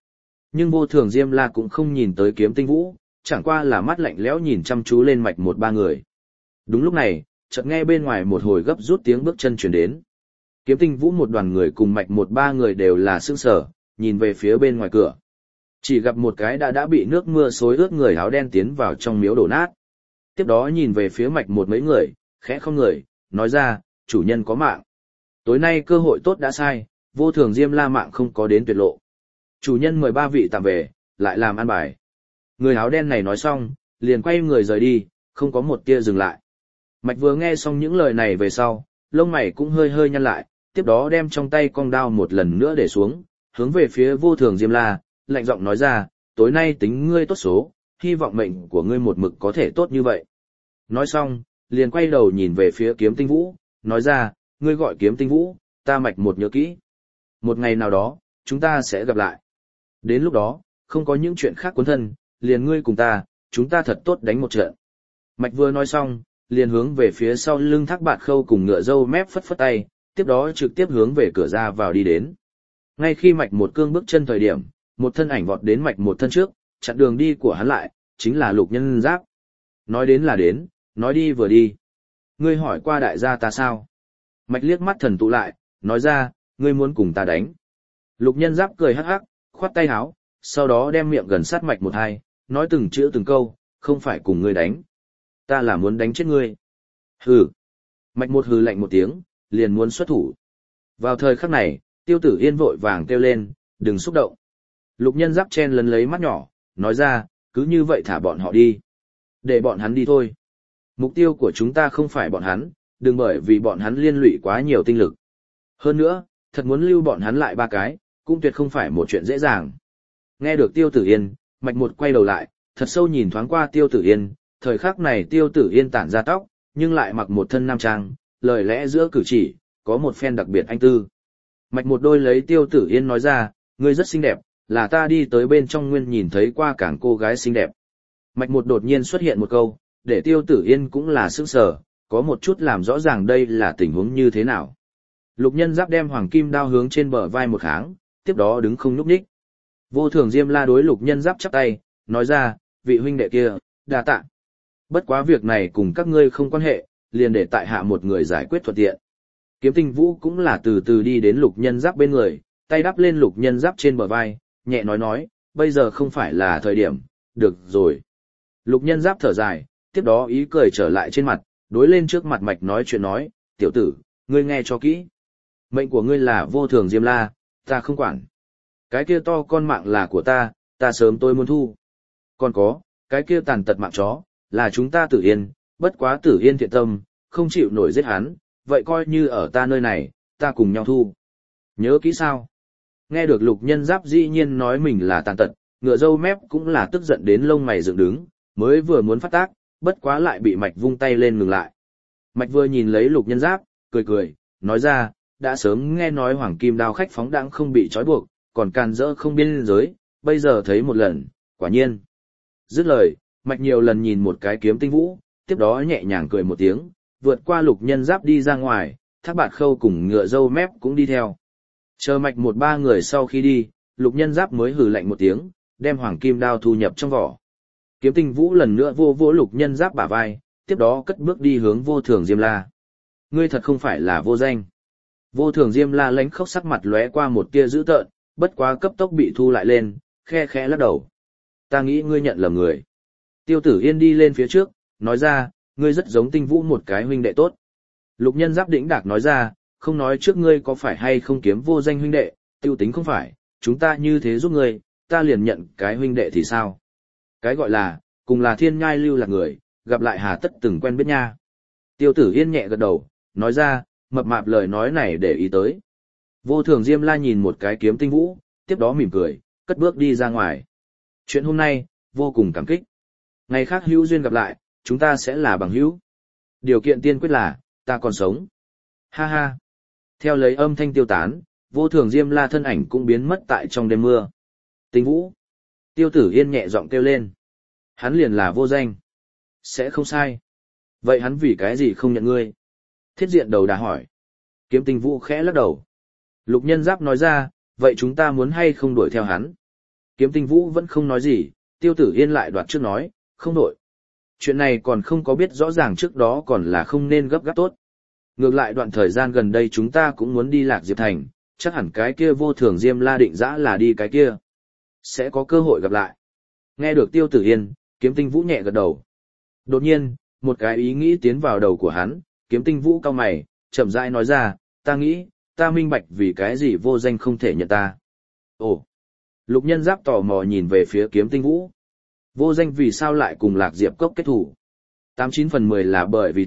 Nhưng Vô Thường Diêm La cũng không nhìn tới Kiếm Tinh Vũ, chẳng qua là mắt lạnh lẽo nhìn chăm chú lên Mạch một ba người. Đúng lúc này, chợt nghe bên ngoài một hồi gấp rút tiếng bước chân truyền đến. Kiếm Tinh Vũ một đoàn người cùng Mạch một ba người đều là sững sờ, nhìn về phía bên ngoài cửa. Chỉ gặp một cái đã bị nước mưa xối ướt người áo đen tiến vào trong miếu đổ nát. Tiếp đó nhìn về phía Mạch một mấy người, khẽ không người, nói ra, chủ nhân có mạng. Tối nay cơ hội tốt đã sai, Vô Thường Diêm La mạng không có đến tuyệt lộ. Chủ nhân mời ba vị tạm về, lại làm ăn bài. Người áo đen này nói xong, liền quay người rời đi, không có một tia dừng lại. Mạch vừa nghe xong những lời này về sau, lông mày cũng hơi hơi nhăn lại, tiếp đó đem trong tay cong đao một lần nữa để xuống, hướng về phía Vô Thường Diêm La, lạnh giọng nói ra, tối nay tính ngươi tốt số, hy vọng mệnh của ngươi một mực có thể tốt như vậy. Nói xong, liền quay đầu nhìn về phía Kiếm Tinh Vũ, nói ra, ngươi gọi Kiếm Tinh Vũ, ta Mạch một nhớ kỹ. Một ngày nào đó, chúng ta sẽ gặp lại. Đến lúc đó, không có những chuyện khác cuốn thân, liền ngươi cùng ta, chúng ta thật tốt đánh một trận. Mạch vừa nói xong, liền hướng về phía sau lưng Thác Bạt Khâu cùng Ngựa Dâu Mép phất phất tay, tiếp đó trực tiếp hướng về cửa ra vào đi đến. Ngay khi Mạch một cương bước chân thời điểm, một thân ảnh vọt đến Mạch một thân trước, chặn đường đi của hắn lại, chính là Lục Nhân Giáp. Nói đến là đến, nói đi vừa đi. Ngươi hỏi qua đại gia ta sao? Mạch liếc mắt thần tụ lại, nói ra, ngươi muốn cùng ta đánh. Lục Nhân Giáp cười hắc hắc, khoát tay áo, sau đó đem miệng gần sát Mạch một hai, nói từng chữ từng câu, không phải cùng ngươi đánh. Ta là muốn đánh chết ngươi. Hừ. Mạch một hừ lạnh một tiếng, liền muốn xuất thủ. Vào thời khắc này, Tiêu Tử Yên vội vàng kêu lên, đừng xúc động. Lục Nhân Giáp chen lấn lấy mắt nhỏ, nói ra, cứ như vậy thả bọn họ đi. Để bọn hắn đi thôi. Mục tiêu của chúng ta không phải bọn hắn, đừng bởi vì bọn hắn liên lụy quá nhiều tinh lực. Hơn nữa, thật muốn lưu bọn hắn lại ba cái, cũng tuyệt không phải một chuyện dễ dàng. Nghe được Tiêu Tử Yên, Mạch một quay đầu lại, thật sâu nhìn thoáng qua Tiêu Tử Yên, thời khắc này Tiêu Tử Yên tản ra tóc, nhưng lại mặc một thân nam trang, lời lẽ giữa cử chỉ, có một phen đặc biệt anh tư. Mạch một đôi lấy Tiêu Tử Yên nói ra, ngươi rất xinh đẹp, là ta đi tới bên trong nguyên nhìn thấy qua cảng cô gái xinh đẹp. Mạch một đột nhiên xuất hiện một câu, để Tiêu Tử Yên cũng là sững sờ, có một chút làm rõ ràng đây là tình huống như thế nào. Lục Nhân Giáp đem hoàng kim đao hướng trên bờ vai một kháng, tiếp đó đứng không nhúc nhích. Vô Thường Diêm La đối Lục Nhân Giáp chắp tay, nói ra, vị huynh đệ kia, đa tạ. Bất quá việc này cùng các ngươi không quan hệ, liền để tại hạ một người giải quyết thuận tiện. Kiếm Tinh Vũ cũng là từ từ đi đến Lục Nhân Giáp bên người, tay đắp lên Lục Nhân Giáp trên bờ vai, nhẹ nói, bây giờ không phải là thời điểm, được rồi. Lục Nhân Giáp thở dài, tiếp đó ý cười trở lại trên mặt, đối lên trước mặt Mạch nói chuyện nói, tiểu tử, ngươi nghe cho kỹ. Mệnh của ngươi là Vô Thường Diêm La, ta không quản. Cái kia to con mạng là của ta sớm tôi muốn thu. Còn có, cái kia tàn tật mạng chó, là chúng ta Tử Yên, bất quá Tử Yên thiện tâm, không chịu nổi giết hắn, vậy coi như ở ta nơi này, ta cùng nhau thu. Nhớ kỹ sao? Nghe được Lục Nhân Giáp dĩ nhiên nói mình là tàn tật, Ngựa Dâu Mép cũng là tức giận đến lông mày dựng đứng, mới vừa muốn phát tác, bất quá lại bị Mạch vung tay lên ngừng lại. Mạch vừa nhìn lấy Lục Nhân Giáp, cười, nói ra, đã sớm nghe nói hoàng kim đao khách phóng đãng không bị trói buộc, còn càn rỡ không biên giới, bây giờ thấy một lần, quả nhiên. Dứt lời, Mạch nhiều lần nhìn một cái Kiếm Tinh Vũ, tiếp đó nhẹ nhàng cười một tiếng, vượt qua Lục Nhân Giáp đi ra ngoài, Thác Bạt Khâu cùng Ngựa Dâu Mép cũng đi theo. Chờ Mạch một ba người sau khi đi, Lục Nhân Giáp mới hừ lạnh một tiếng, đem hoàng kim đao thu nhập trong vỏ. Kiếm Tinh Vũ lần nữa vô Lục Nhân Giáp bả vai, tiếp đó cất bước đi hướng Vô Thường Diêm La. Ngươi thật không phải là vô danh. Vô Thường Diêm La lánh khóc sắc mặt lóe qua một tia dữ tợn, bất quá cấp tốc bị thu lại lên, khe khẽ lắc đầu. Ta nghĩ ngươi nhận lầm người. Tiêu Tử Yên đi lên phía trước, nói ra, ngươi rất giống Tinh Vũ một cái huynh đệ tốt. Lục Nhân Giáp đĩnh đạc nói ra, không nói trước ngươi có phải hay không kiếm vô danh huynh đệ, tiêu tính không phải, chúng ta như thế giúp ngươi, ta liền nhận cái huynh đệ thì sao? Cái gọi là, cùng là thiên nhai lưu lạc người, gặp lại hà tất từng quen biết nha. Tiêu Tử Yên nhẹ gật đầu, nói ra, mập mạp lời nói này để ý tới. Vô Thường Diêm La nhìn một cái Kiếm Tinh Vũ, tiếp đó mỉm cười, cất bước đi ra ngoài. Chuyện hôm nay, vô cùng cảm kích. Ngày khác hữu duyên gặp lại, chúng ta sẽ là bằng hữu. Điều kiện tiên quyết là, ta còn sống. Ha ha. Theo lấy âm thanh tiêu tán, Vô Thường Diêm La thân ảnh cũng biến mất tại trong đêm mưa. Tinh Vũ. Tiêu Tử Yên nhẹ giọng kêu lên. Hắn liền là vô danh. Sẽ không sai. Vậy hắn vì cái gì không nhận ngươi? Thiết Diện đầu đà hỏi. Kiếm Tinh Vũ khẽ lắc đầu. Lục Nhân Giáp nói ra, vậy chúng ta muốn hay không đuổi theo hắn? Kiếm Tinh Vũ vẫn không nói gì, Tiêu Tử Yên lại đoạt trước nói, không đổi. Chuyện này còn không có biết rõ ràng trước đó còn là không nên gấp gáp tốt. Ngược lại đoạn thời gian gần đây chúng ta cũng muốn đi Lạc Diệp Thành, chắc hẳn cái kia vô thường Diêm La định dã là đi cái kia. Sẽ có cơ hội gặp lại. Nghe được Tiêu Tử Yên, Kiếm Tinh Vũ nhẹ gật đầu. Đột nhiên, một cái ý nghĩ tiến vào đầu của hắn, Kiếm Tinh Vũ cau mày, chậm rãi nói ra, ta nghĩ, ta minh bạch vì cái gì vô danh không thể nhận ta. Ồ! Lục Nhân Giáp tò mò nhìn về phía Kiếm Tinh Vũ. Vô danh vì sao lại cùng Lạc Diệp Cốc kết thủ? 89/10 là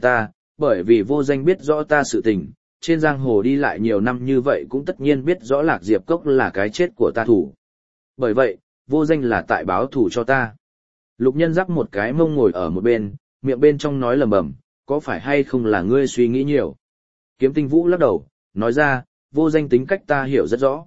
bởi vì vô danh biết rõ ta sự tình, trên giang hồ đi lại nhiều năm như vậy cũng tất nhiên biết rõ Lạc Diệp Cốc là cái chết của ta thủ. Bởi vậy, vô danh là tại báo thủ cho ta. Lục Nhân Giáp một cái mông ngồi ở một bên, miệng bên trong nói lầm bầm, có phải hay không là ngươi suy nghĩ nhiều? Kiếm Tinh Vũ lắc đầu, nói ra, vô danh tính cách ta hiểu rất rõ.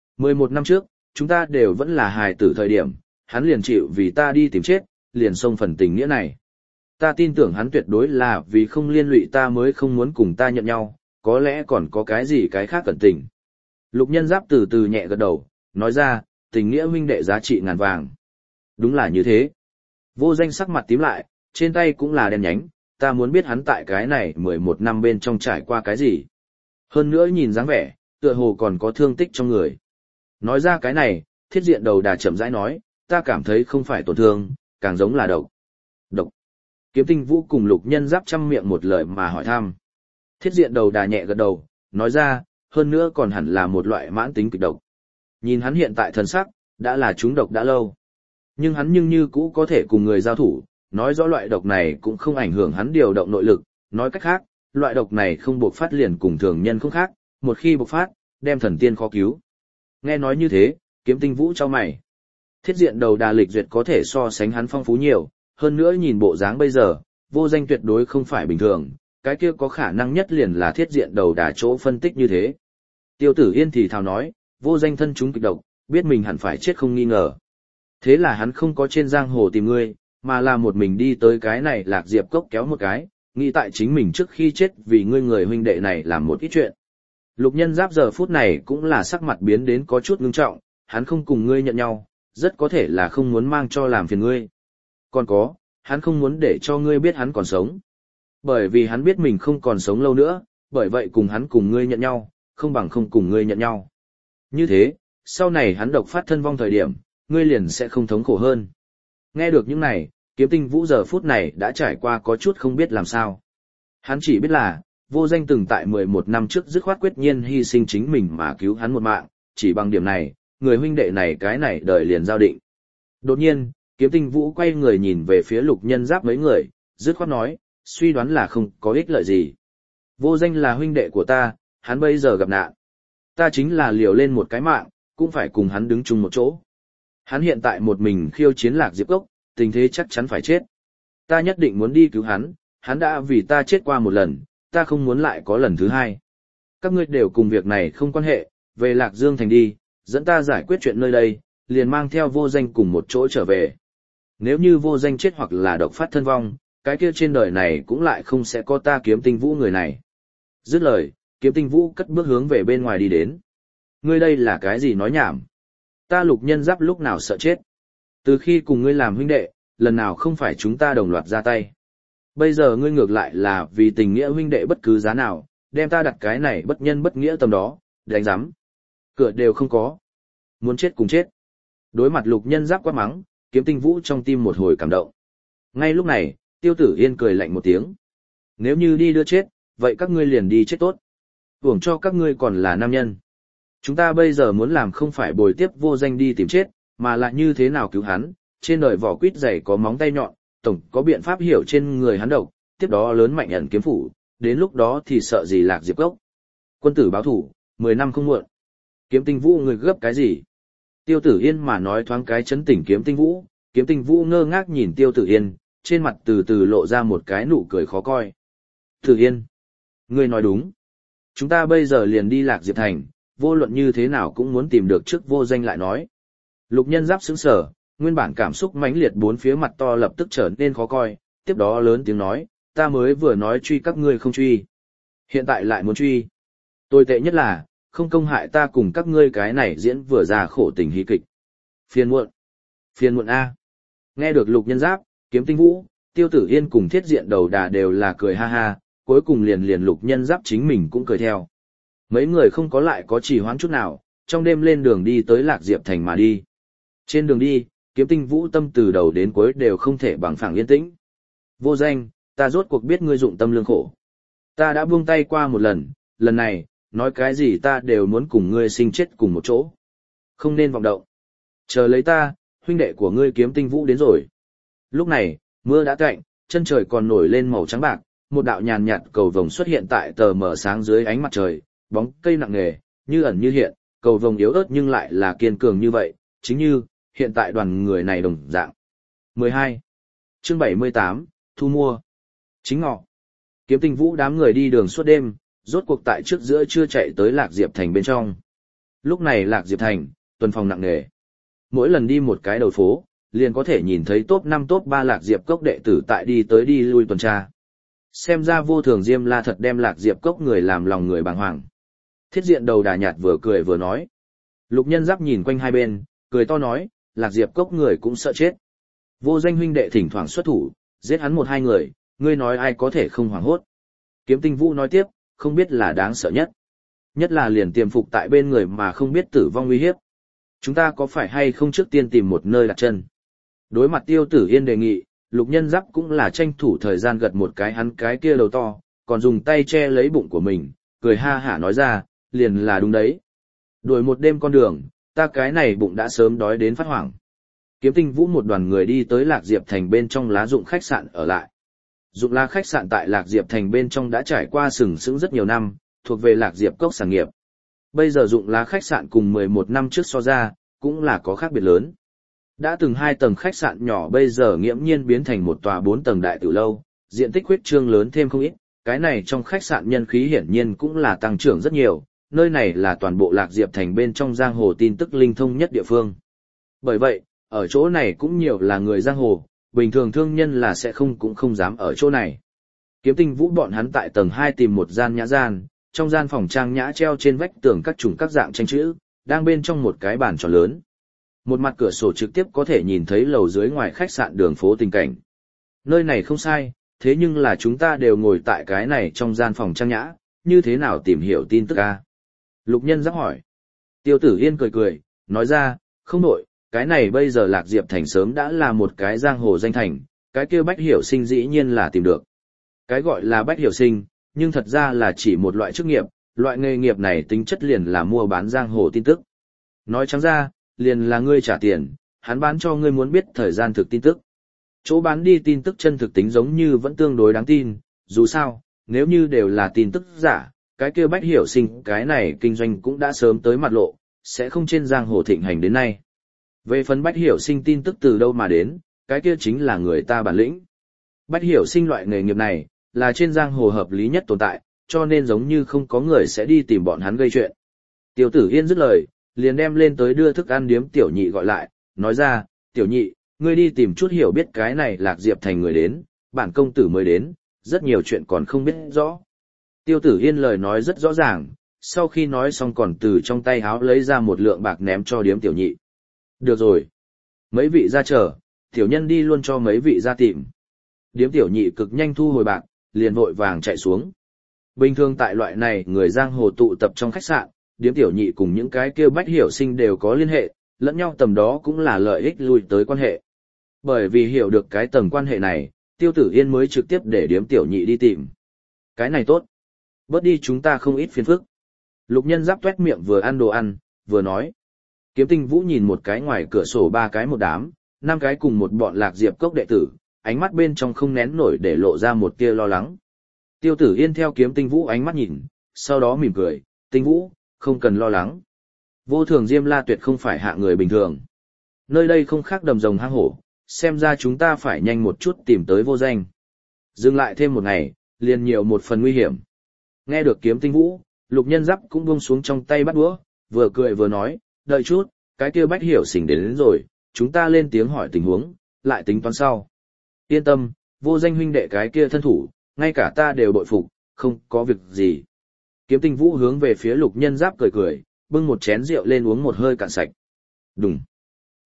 11 năm trước, chúng ta đều vẫn là hài tử thời điểm, hắn liền chịu vì ta đi tìm chết, liền xông phần tình nghĩa này. Ta tin tưởng hắn tuyệt đối là vì không liên lụy ta mới không muốn cùng ta nhận nhau, có lẽ còn có cái gì cái khác cẩn tình. Lục Nhân Giáp từ từ nhẹ gật đầu, nói ra, tình nghĩa huynh đệ giá trị ngàn vàng. Đúng là như thế. Vô danh sắc mặt tím lại, trên tay cũng là đen nhánh, ta muốn biết hắn tại cái này 11 năm bên trong trải qua cái gì. Hơn nữa nhìn dáng vẻ, tựa hồ còn có thương tích trong người. Nói ra cái này, Thiết Diện Đầu Đà chậm rãi nói, ta cảm thấy không phải tổn thương, càng giống là độc. Độc. Kiếm Tinh Vũ cùng Lục Nhân Giáp trăm miệng một lời mà hỏi thăm. Thiết Diện Đầu Đà nhẹ gật đầu, nói ra, hơn nữa còn hẳn là một loại mãn tính kịch độc. Nhìn hắn hiện tại thần sắc, đã là trúng độc đã lâu. Nhưng hắn như cũ có thể cùng người giao thủ, nói rõ loại độc này cũng không ảnh hưởng hắn điều động nội lực, nói cách khác, loại độc này không bộc phát liền cùng thường nhân không khác, một khi bộc phát, đem thần tiên khó cứu. Nghe nói như thế, Kiếm Tinh Vũ chau mày. Thiết Diện Đầu Đà lịch duyệt có thể so sánh hắn phong phú nhiều, hơn nữa nhìn bộ dáng bây giờ, vô danh tuyệt đối không phải bình thường, cái kia có khả năng nhất liền là Thiết Diện Đầu Đà chỗ phân tích như thế. Tiêu Tử Yên thì thào nói, vô danh thân chúng kịch độc, biết mình hẳn phải chết không nghi ngờ. Thế là hắn không có trên giang hồ tìm ngươi, mà là một mình đi tới cái này Lạc Diệp Cốc kéo một cái, nghĩ tại chính mình trước khi chết vì ngươi người huynh đệ này làm một ít chuyện. Lục Nhân Giáp giờ phút này cũng là sắc mặt biến đến có chút ngưng trọng, hắn không cùng ngươi nhận nhau, rất có thể là không muốn mang cho làm phiền ngươi. Còn có, hắn không muốn để cho ngươi biết hắn còn sống. Bởi vì hắn biết mình không còn sống lâu nữa, bởi vậy cùng hắn cùng ngươi nhận nhau, không bằng không cùng ngươi nhận nhau. Như thế, sau này hắn độc phát thân vong thời điểm, ngươi liền sẽ không thống khổ hơn. Nghe được những này, Kiếm Tinh Vũ giờ phút này đã trải qua có chút không biết làm sao. Hắn chỉ biết là, vô danh từng tại 11 năm trước dứt khoát quyết nhiên hy sinh chính mình mà cứu hắn một mạng, chỉ bằng điểm này, người huynh đệ này cái này đời liền giao định. Đột nhiên, Kiếm Tinh Vũ quay người nhìn về phía Lục Nhân Giáp mấy người, dứt khoát nói, suy đoán là không có ích lợi gì. Vô danh là huynh đệ của ta, hắn bây giờ gặp nạn. Ta chính là liều lên một cái mạng, cũng phải cùng hắn đứng chung một chỗ. Hắn hiện tại một mình khiêu chiến Lạc Diệp Cốc, tình thế chắc chắn phải chết. Ta nhất định muốn đi cứu hắn, hắn đã vì ta chết qua một lần, ta không muốn lại có lần thứ hai. Các ngươi đều cùng việc này không quan hệ, về Lạc Dương Thành đi, dẫn ta giải quyết chuyện nơi đây, liền mang theo vô danh cùng một chỗ trở về. Nếu như vô danh chết hoặc là độc phát thân vong, cái kia trên đời này cũng lại không sẽ có ta Kiếm Tinh Vũ người này. Dứt lời, Kiếm Tinh Vũ cất bước hướng về bên ngoài đi đến. Ngươi đây là cái gì nói nhảm? Ta Lục Nhân Giáp lúc nào sợ chết? Từ khi cùng ngươi làm huynh đệ, lần nào không phải chúng ta đồng loạt ra tay. Bây giờ ngươi ngược lại là vì tình nghĩa huynh đệ bất cứ giá nào, đem ta đặt cái này bất nhân bất nghĩa tầm đó, đánh giám. Cửa đều không có. Muốn chết cùng chết. Đối mặt Lục Nhân Giáp quát mắng, Kiếm Tinh Vũ trong tim một hồi cảm động. Ngay lúc này, Tiêu Tử Yên cười lạnh một tiếng. Nếu như đi đưa chết, vậy các ngươi liền đi chết tốt. Hưởng cho các ngươi còn là nam nhân. Chúng ta bây giờ muốn làm không phải bồi tiếp vô danh đi tìm chết, mà là như thế nào cứu hắn, trên đời vỏ quýt dày có móng tay nhọn, tổng có biện pháp hiểu trên người hắn độc, tiếp đó lớn mạnh ẩn kiếm phủ, đến lúc đó thì sợ gì Lạc Diệp Cốc. Quân tử báo thủ, 10 năm không muộn. Kiếm Tinh Vũ người gấp cái gì? Tiêu Tử Yên mà nói thoáng cái chấn tỉnh Kiếm Tinh Vũ ngơ ngác nhìn Tiêu Tử Yên, trên mặt từ từ lộ ra một cái nụ cười khó coi. Tử Yên, ngươi nói đúng. Chúng ta bây giờ liền đi Lạc Diệp Thành, vô luận như thế nào cũng muốn tìm được trước vô danh lại nói. Lục Nhân Giáp sững sờ, nguyên bản cảm xúc mãnh liệt bốn phía mặt to lập tức trở nên khó coi, tiếp đó lớn tiếng nói, ta mới vừa nói truy các ngươi không truy. Hiện tại lại muốn truy. Tồi tệ nhất là, không công hại ta cùng các ngươi cái này diễn vừa ra khổ tình hí kịch. Phiền muộn. Phiền muộn A. Nghe được Lục Nhân Giáp, Kiếm Tinh Vũ, Tiêu Tử Yên cùng Thiết Diện Đầu Đà đều là cười ha ha, cuối cùng liền Lục Nhân Giáp chính mình cũng cười theo. Mấy người không có lại có trì hoãn chút nào, trong đêm lên đường đi tới Lạc Diệp Thành mà đi. Trên đường đi, Kiếm Tinh Vũ tâm từ đầu đến cuối đều không thể bằng phẳng yên tĩnh. Vô Danh, ta rốt cuộc biết ngươi dụng tâm lương khổ. Ta đã buông tay qua một lần này, nói cái gì ta đều muốn cùng ngươi sinh chết cùng một chỗ. Không nên vọng động. Chờ lấy ta, huynh đệ của ngươi Kiếm Tinh Vũ đến rồi. Lúc này, mưa đã tạnh, chân trời còn nổi lên màu trắng bạc, một đạo nhàn nhạt cầu vồng xuất hiện tại tờ mờ sáng dưới ánh mặt trời, bóng cây nặng nề, như ẩn như hiện, cầu vồng yếu ớt nhưng lại là kiên cường như vậy, chính như hiện tại đoàn người này đồng dạng. 12. Chương 78, thu mua. Chính ngọ. Kiếm Tinh Vũ đám người đi đường suốt đêm, rốt cuộc tại trước giữa trưa chạy tới Lạc Diệp Thành bên trong. Lúc này Lạc Diệp Thành, tuần phòng nặng nề. Mỗi lần đi một cái đầu phố, liền có thể nhìn thấy top 5 top 3 Lạc Diệp Cốc đệ tử tại đi tới đi lui tuần tra. Xem ra Vô Thường Diêm La thật đem Lạc Diệp Cốc người làm lòng người bàng hoàng. Thiết Diện Đầu Đà nhạt vừa cười vừa nói. Lục Nhân Giáp nhìn quanh hai bên, cười to nói, Lạc Diệp Cốc người cũng sợ chết. Vô Danh huynh đệ thỉnh thoảng xuất thủ, giết hắn một hai người, ngươi nói ai có thể không hoảng hốt. Kiếm Tinh Vũ nói tiếp, không biết là đáng sợ nhất. Nhất là liền tiềm phục tại bên người mà không biết tử vong nguy hiếp. Chúng ta có phải hay không trước tiên tìm một nơi đặt chân? Đối mặt Tiêu Tử Yên đề nghị, Lục Nhân Giáp cũng là tranh thủ thời gian gật một cái hắn cái kia đầu to, còn dùng tay che lấy bụng của mình, cười ha hả nói ra, liền là đúng đấy. Đuổi một đêm con đường, ta cái này bụng đã sớm đói đến phát hoảng. Kiếm Tinh Vũ một đoàn người đi tới Lạc Diệp Thành bên trong Lá Dụng khách sạn ở lại. Dụng La khách sạn tại Lạc Diệp Thành bên trong đã trải qua sừng sững rất nhiều năm, thuộc về Lạc Diệp Cốc sản nghiệp. Bây giờ Dụng La khách sạn cùng 11 năm trước so ra, cũng là có khác biệt lớn. Đã từng 2 tầng khách sạn nhỏ bây giờ nghiễm nhiên biến thành một tòa 4 tầng đại tiểu lâu, diện tích huyết trương lớn thêm không ít, cái này trong khách sạn nhân khí hiển nhiên cũng là tăng trưởng rất nhiều, nơi này là toàn bộ Lạc Diệp Thành bên trong giang hồ tin tức linh thông nhất địa phương. Bởi vậy, ở chỗ này cũng nhiều là người giang hồ, bình thường thương nhân là sẽ cũng không dám ở chỗ này. Kiếm Tinh Vũ bọn hắn tại tầng 2 tìm một gian nhã gian, trong gian phòng trang nhã treo trên vách tường các chủng các dạng tranh chữ, đang bên trong một cái bàn tròn lớn. Một mặt cửa sổ trực tiếp có thể nhìn thấy lầu dưới ngoài khách sạn đường phố tình cảnh. Nơi này không sai, thế nhưng là chúng ta đều ngồi tại cái này trong gian phòng trang nhã, như thế nào tìm hiểu tin tức a? Lục Nhân Giáp hỏi. Tiêu Tử Yên cười cười, nói ra, không nổi, cái này bây giờ Lạc Diệp Thành sớm đã là một cái giang hồ danh thành, cái kia Bách Hiểu Sinh dĩ nhiên là tìm được. Cái gọi là Bách Hiểu Sinh, nhưng thật ra là chỉ một loại chức nghiệp, loại nghề nghiệp này tính chất liền là mua bán giang hồ tin tức. Nói trắng ra, liền là ngươi trả tiền, hắn bán cho ngươi muốn biết thời gian thực tin tức. Chỗ bán đi tin tức chân thực tính giống như vẫn tương đối đáng tin, dù sao, nếu như đều là tin tức giả, cái kia Bách Hiểu Sinh cái này kinh doanh cũng đã sớm tới mặt lộ, sẽ không trên giang hồ thịnh hành đến nay. Về phần Bách Hiểu Sinh tin tức từ đâu mà đến, cái kia chính là người ta bản lĩnh. Bách Hiểu Sinh loại nghề nghiệp này, là trên giang hồ hợp lý nhất tồn tại, cho nên giống như không có người sẽ đi tìm bọn hắn gây chuyện. Tiêu Tử Yên dứt lời, liền đem lên tới đưa thức ăn điếm Tiểu Nhị gọi lại, nói ra, Tiểu Nhị, ngươi đi tìm chút hiểu biết cái này Lạc Diệp Thành người đến, bản công tử mới đến, rất nhiều chuyện còn không biết rõ. Tiêu Tử Yên lời nói rất rõ ràng, sau khi nói xong còn từ trong tay áo lấy ra một lượng bạc ném cho điếm Tiểu Nhị. Được rồi. Mấy vị ra chờ, tiểu nhân đi luôn cho mấy vị ra tìm. Điếm Tiểu Nhị cực nhanh thu hồi bạc, liền vội vàng chạy xuống. Bình thường tại loại này người giang hồ tụ tập trong khách sạn, điếm Tiểu Nhị cùng những cái kêu Bách Hiểu Sinh đều có liên hệ, lẫn nhau tầm đó cũng là lợi ích lui tới quan hệ. Bởi vì hiểu được cái tầng quan hệ này, Tiêu Tử Yên mới trực tiếp để điếm Tiểu Nhị đi tìm. Cái này tốt. Bớt đi chúng ta không ít phiền phức. Lục Nhân Giáp tuét miệng vừa ăn đồ ăn, vừa nói. Kiếm Tinh Vũ nhìn một cái ngoài cửa sổ 3 cái một đám, 5 cái cùng một bọn Lạc Diệp Cốc đệ tử, ánh mắt bên trong không nén nổi để lộ ra một tia lo lắng. Tiêu Tử Yên theo Kiếm Tinh Vũ ánh mắt nhìn, sau đó mỉm cười, Tinh Vũ, không cần lo lắng. Vô Thường Diêm La tuyệt không phải hạ người bình thường. Nơi đây không khác đầm rồng hang hổ, xem ra chúng ta phải nhanh một chút tìm tới Vô Danh. Dừng lại thêm một ngày, liền nhiều một phần nguy hiểm. Nghe được Kiếm Tinh Vũ, Lục Nhân Giáp cũng buông xuống trong tay bắt đũa, vừa cười vừa nói, đợi chút, cái kia Bách Hiểu Sinh đến rồi, chúng ta lên tiếng hỏi tình huống, lại tính toán sau. Yên tâm, Vô Danh huynh đệ cái kia thân thủ, ngay cả ta đều bội phục, không có việc gì. Kiếm Tinh Vũ hướng về phía Lục Nhân Giáp cười cười, bưng một chén rượu lên uống một hơi cạn sạch. Đùng,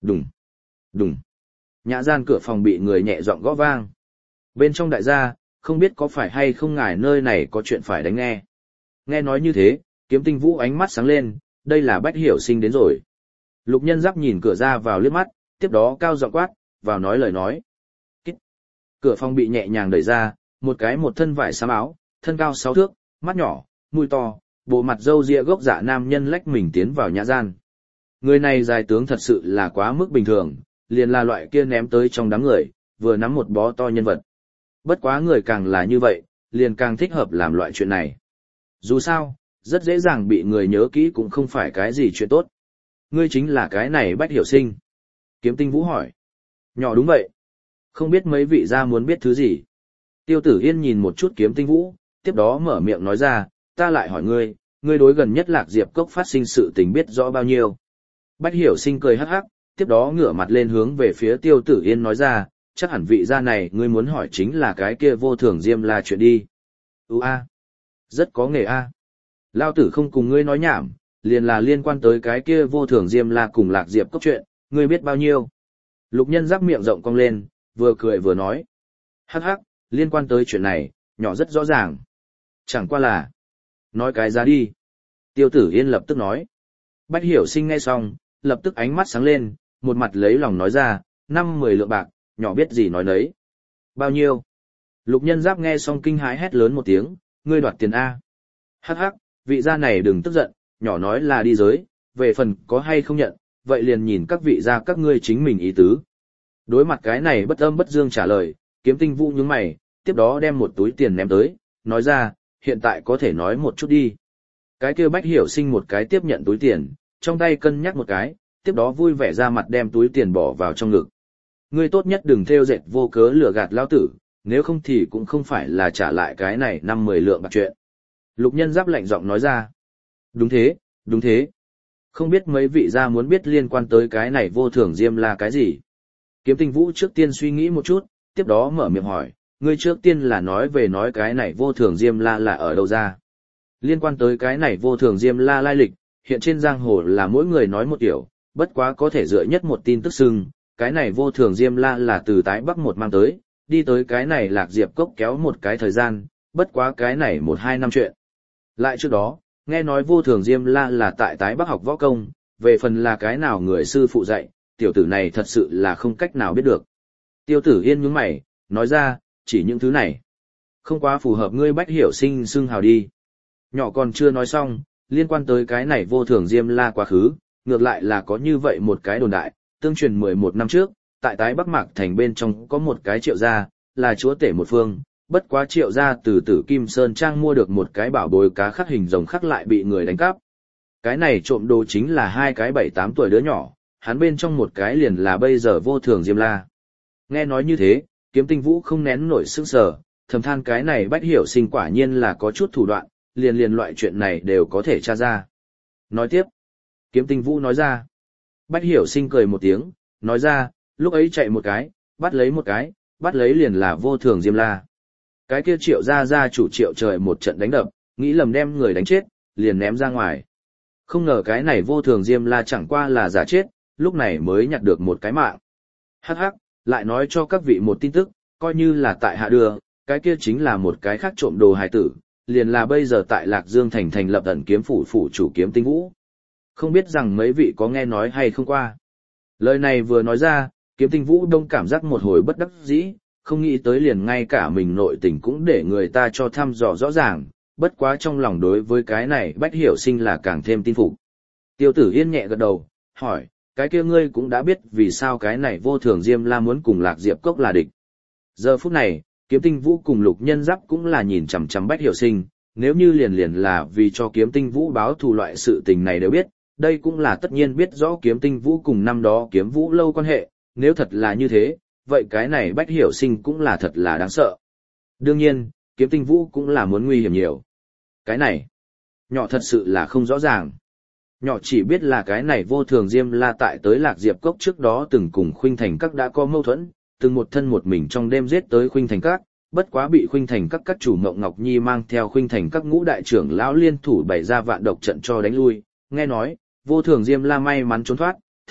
Đùng, đùng. Nhã gian cửa phòng bị người nhẹ giọng gõ vang. Bên trong đại gia, không biết có phải hay không ngài nơi này có chuyện phải đánh nghe. Nghe nói như thế, Kiếm Tinh Vũ ánh mắt sáng lên, đây là Bách Hiểu Sinh đến rồi. Lục Nhân Giáp nhìn cửa ra vào liếc mắt, tiếp đó cao giọng quát, vào nói lời nói. Kít. Cửa phòng bị nhẹ nhàng đẩy ra, một thân vải xám áo, thân cao 6 thước, mắt nhỏ, mũi to, bộ mặt râu ria gốc dạ nam nhân lách mình tiến vào nhã gian. Người này dài tướng thật sự là quá mức bình thường, liền là loại kia ném tới trong đám người, vừa nắm một bó to nhân vật. Bất quá người càng là như vậy, liền càng thích hợp làm loại chuyện này. Dù sao, rất dễ dàng bị người nhớ kỹ cũng không phải cái gì chuyện tốt. Ngươi chính là cái này Bách Hiểu Sinh. Kiếm Tinh Vũ hỏi. Nhỏ đúng vậy. Không biết mấy vị gia muốn biết thứ gì. Tiêu Tử Yên nhìn một chút Kiếm Tinh Vũ, tiếp đó mở miệng nói ra, ta lại hỏi ngươi, ngươi đối gần nhất Lạc Diệp Cốc phát sinh sự tình biết rõ bao nhiêu. Bách Hiểu Sinh cười hắc hắc, tiếp đó ngửa mặt lên hướng về phía Tiêu Tử Yên nói ra, chắc hẳn vị gia này ngươi muốn hỏi chính là cái kia Vô Thường Diêm La chuyện đi. A. Rất có nghề a. Lao tử không cùng ngươi nói nhảm, liền là liên quan tới cái kia Vô Thường Diêm La cùng Lạc Diệp Cốc chuyện, ngươi biết bao nhiêu. Lục Nhân Giáp miệng rộng cong lên, vừa cười vừa nói. Hắc hắc, liên quan tới chuyện này, nhỏ rất rõ ràng. Chẳng qua là, nói cái ra đi. Tiêu Tử Yên lập tức nói. Bách Hiểu Sinh nghe xong, lập tức ánh mắt sáng lên, một mặt lấy lòng nói ra, 5-10 lượng bạc, nhỏ biết gì nói nấy. Bao nhiêu? Lục Nhân Giáp nghe xong kinh hãi hét lớn một tiếng, ngươi đoạt tiền A. Hắc hắc, vị gia này đừng tức giận, nhỏ nói là đi giới, về phần có hay không nhận, vậy liền nhìn các vị gia các ngươi chính mình ý tứ. Đối mặt cái này bất âm bất dương trả lời, Kiếm Tinh Vũ nhướng mày, tiếp đó đem một túi tiền ném tới, nói ra, hiện tại có thể nói một chút đi. Cái kia Bách Hiểu Sinh một cái tiếp nhận túi tiền, trong tay cân nhắc một cái, tiếp đó vui vẻ ra mặt đem túi tiền bỏ vào trong ngực. Ngươi tốt nhất đừng theo dệt vô cớ lừa gạt lao tử, nếu không thì cũng không phải là trả lại cái này 5-10 lượng bạc chuyện. Lục Nhân Giáp lạnh giọng nói ra. Đúng thế, đúng thế. Không biết mấy vị gia muốn biết liên quan tới cái này Vô Thường Diêm là cái gì. Kiếm Tinh Vũ trước tiên suy nghĩ một chút, tiếp đó mở miệng hỏi, ngươi trước tiên là nói cái này Vô Thường Diêm La là ở đâu ra. Liên quan tới cái này Vô Thường Diêm La lai lịch, hiện trên giang hồ là mỗi người nói một kiểu, bất quá có thể dựa nhất một tin tức xưng, cái này Vô Thường Diêm La là từ Tái Bắc một mang tới, đi tới cái này Lạc Diệp Cốc kéo một cái thời gian, bất quá cái này 1-2 năm chuyện. Lại trước đó, nghe nói Vô Thường Diêm La là tại Tái Bắc học võ công, về phần là cái nào người sư phụ dạy, tiểu tử này thật sự là không cách nào biết được. Tiêu Tử Yên nhướng mày, nói ra, chỉ những thứ này. Không quá phù hợp ngươi Bách Hiểu Sinh xưng hào đi. Nhỏ còn chưa nói xong, liên quan tới cái này Vô Thường Diêm La quá khứ, ngược lại là có như vậy một cái đồn đại, tương truyền 11 năm trước, tại Tái Bắc Mạc Thành bên trong có một cái Triệu gia, là chúa tể một phương, bất quá Triệu gia từ Tử Kim Sơn Trang mua được một cái bảo bối cá khắc hình rồng khắc lại bị người đánh cắp. Cái này trộm đồ chính là 2 cái 7-8 tuổi đứa nhỏ, hắn bên trong một cái liền là bây giờ Vô Thường Diêm La. Nghe nói như thế, Kiếm Tinh Vũ không nén nổi sững sờ, thầm than cái này Bách Hiểu Sinh quả nhiên là có chút thủ đoạn, liền loại chuyện này đều có thể tra ra. Nói tiếp, Kiếm Tinh Vũ nói ra. Bách Hiểu Sinh cười một tiếng, nói ra, lúc ấy chạy một cái, bắt lấy liền là Vô Thường Diêm La. Cái kia Triệu gia chủ Triệu Trời một trận đánh đập, nghĩ lầm đem người đánh chết, liền ném ra ngoài. Không ngờ cái này Vô Thường Diêm La chẳng qua là giả chết, lúc này mới nhặt được một cái mạng. Hắc hắc, lại nói cho các vị một tin tức, coi như là tại hạ đưa, cái kia chính là một cái khác trộm đồ hài tử, liền là bây giờ tại Lạc Dương thành thành lập ẩn kiếm phủ chủ Kiếm Tinh Vũ. Không biết rằng mấy vị có nghe nói hay không qua. Lời này vừa nói ra, Kiếm Tinh Vũ đông cảm giác một hồi bất đắc dĩ, không nghĩ tới liền ngay cả mình nội tình cũng để người ta cho thăm dò rõ ràng, bất quá trong lòng đối với cái này Bách Hiểu Sinh là càng thêm tin phục. Tiêu Tử Yên nhẹ gật đầu, hỏi, cái kia ngươi cũng đã biết vì sao cái này Vô Thường Diêm La muốn cùng Lạc Diệp Cốc là địch. Giờ phút này, Kiếm Tinh Vũ cùng Lục Nhân Giáp cũng là nhìn chằm chằm Bách Hiểu Sinh, nếu như liền là vì cho Kiếm Tinh Vũ báo thù loại sự tình này đều biết, đây cũng là tất nhiên biết rõ Kiếm Tinh Vũ cùng năm đó Kiếm Vũ lâu quan hệ, nếu thật là như thế, vậy cái này Bách Hiểu Sinh cũng là thật là đáng sợ. Đương nhiên, Kiếm Tinh Vũ cũng là muốn nguy hiểm nhiều. Cái này, nhỏ thật sự là không rõ ràng. Nhỏ chỉ biết là cái này Vô Thường Diêm La tại tới Lạc Diệp Cốc trước đó từng cùng Khuynh Thành Các đã có mâu thuẫn, từng một thân một mình trong đêm giết tới Khuynh Thành Các, bất quá bị Khuynh Thành Các chủ Mộng Ngọc Nhi mang theo Khuynh Thành Các ngũ đại trưởng lão liên thủ bày ra vạn độc trận cho đánh lui. Nghe nói, Vô Thường Diêm La may mắn trốn thoát,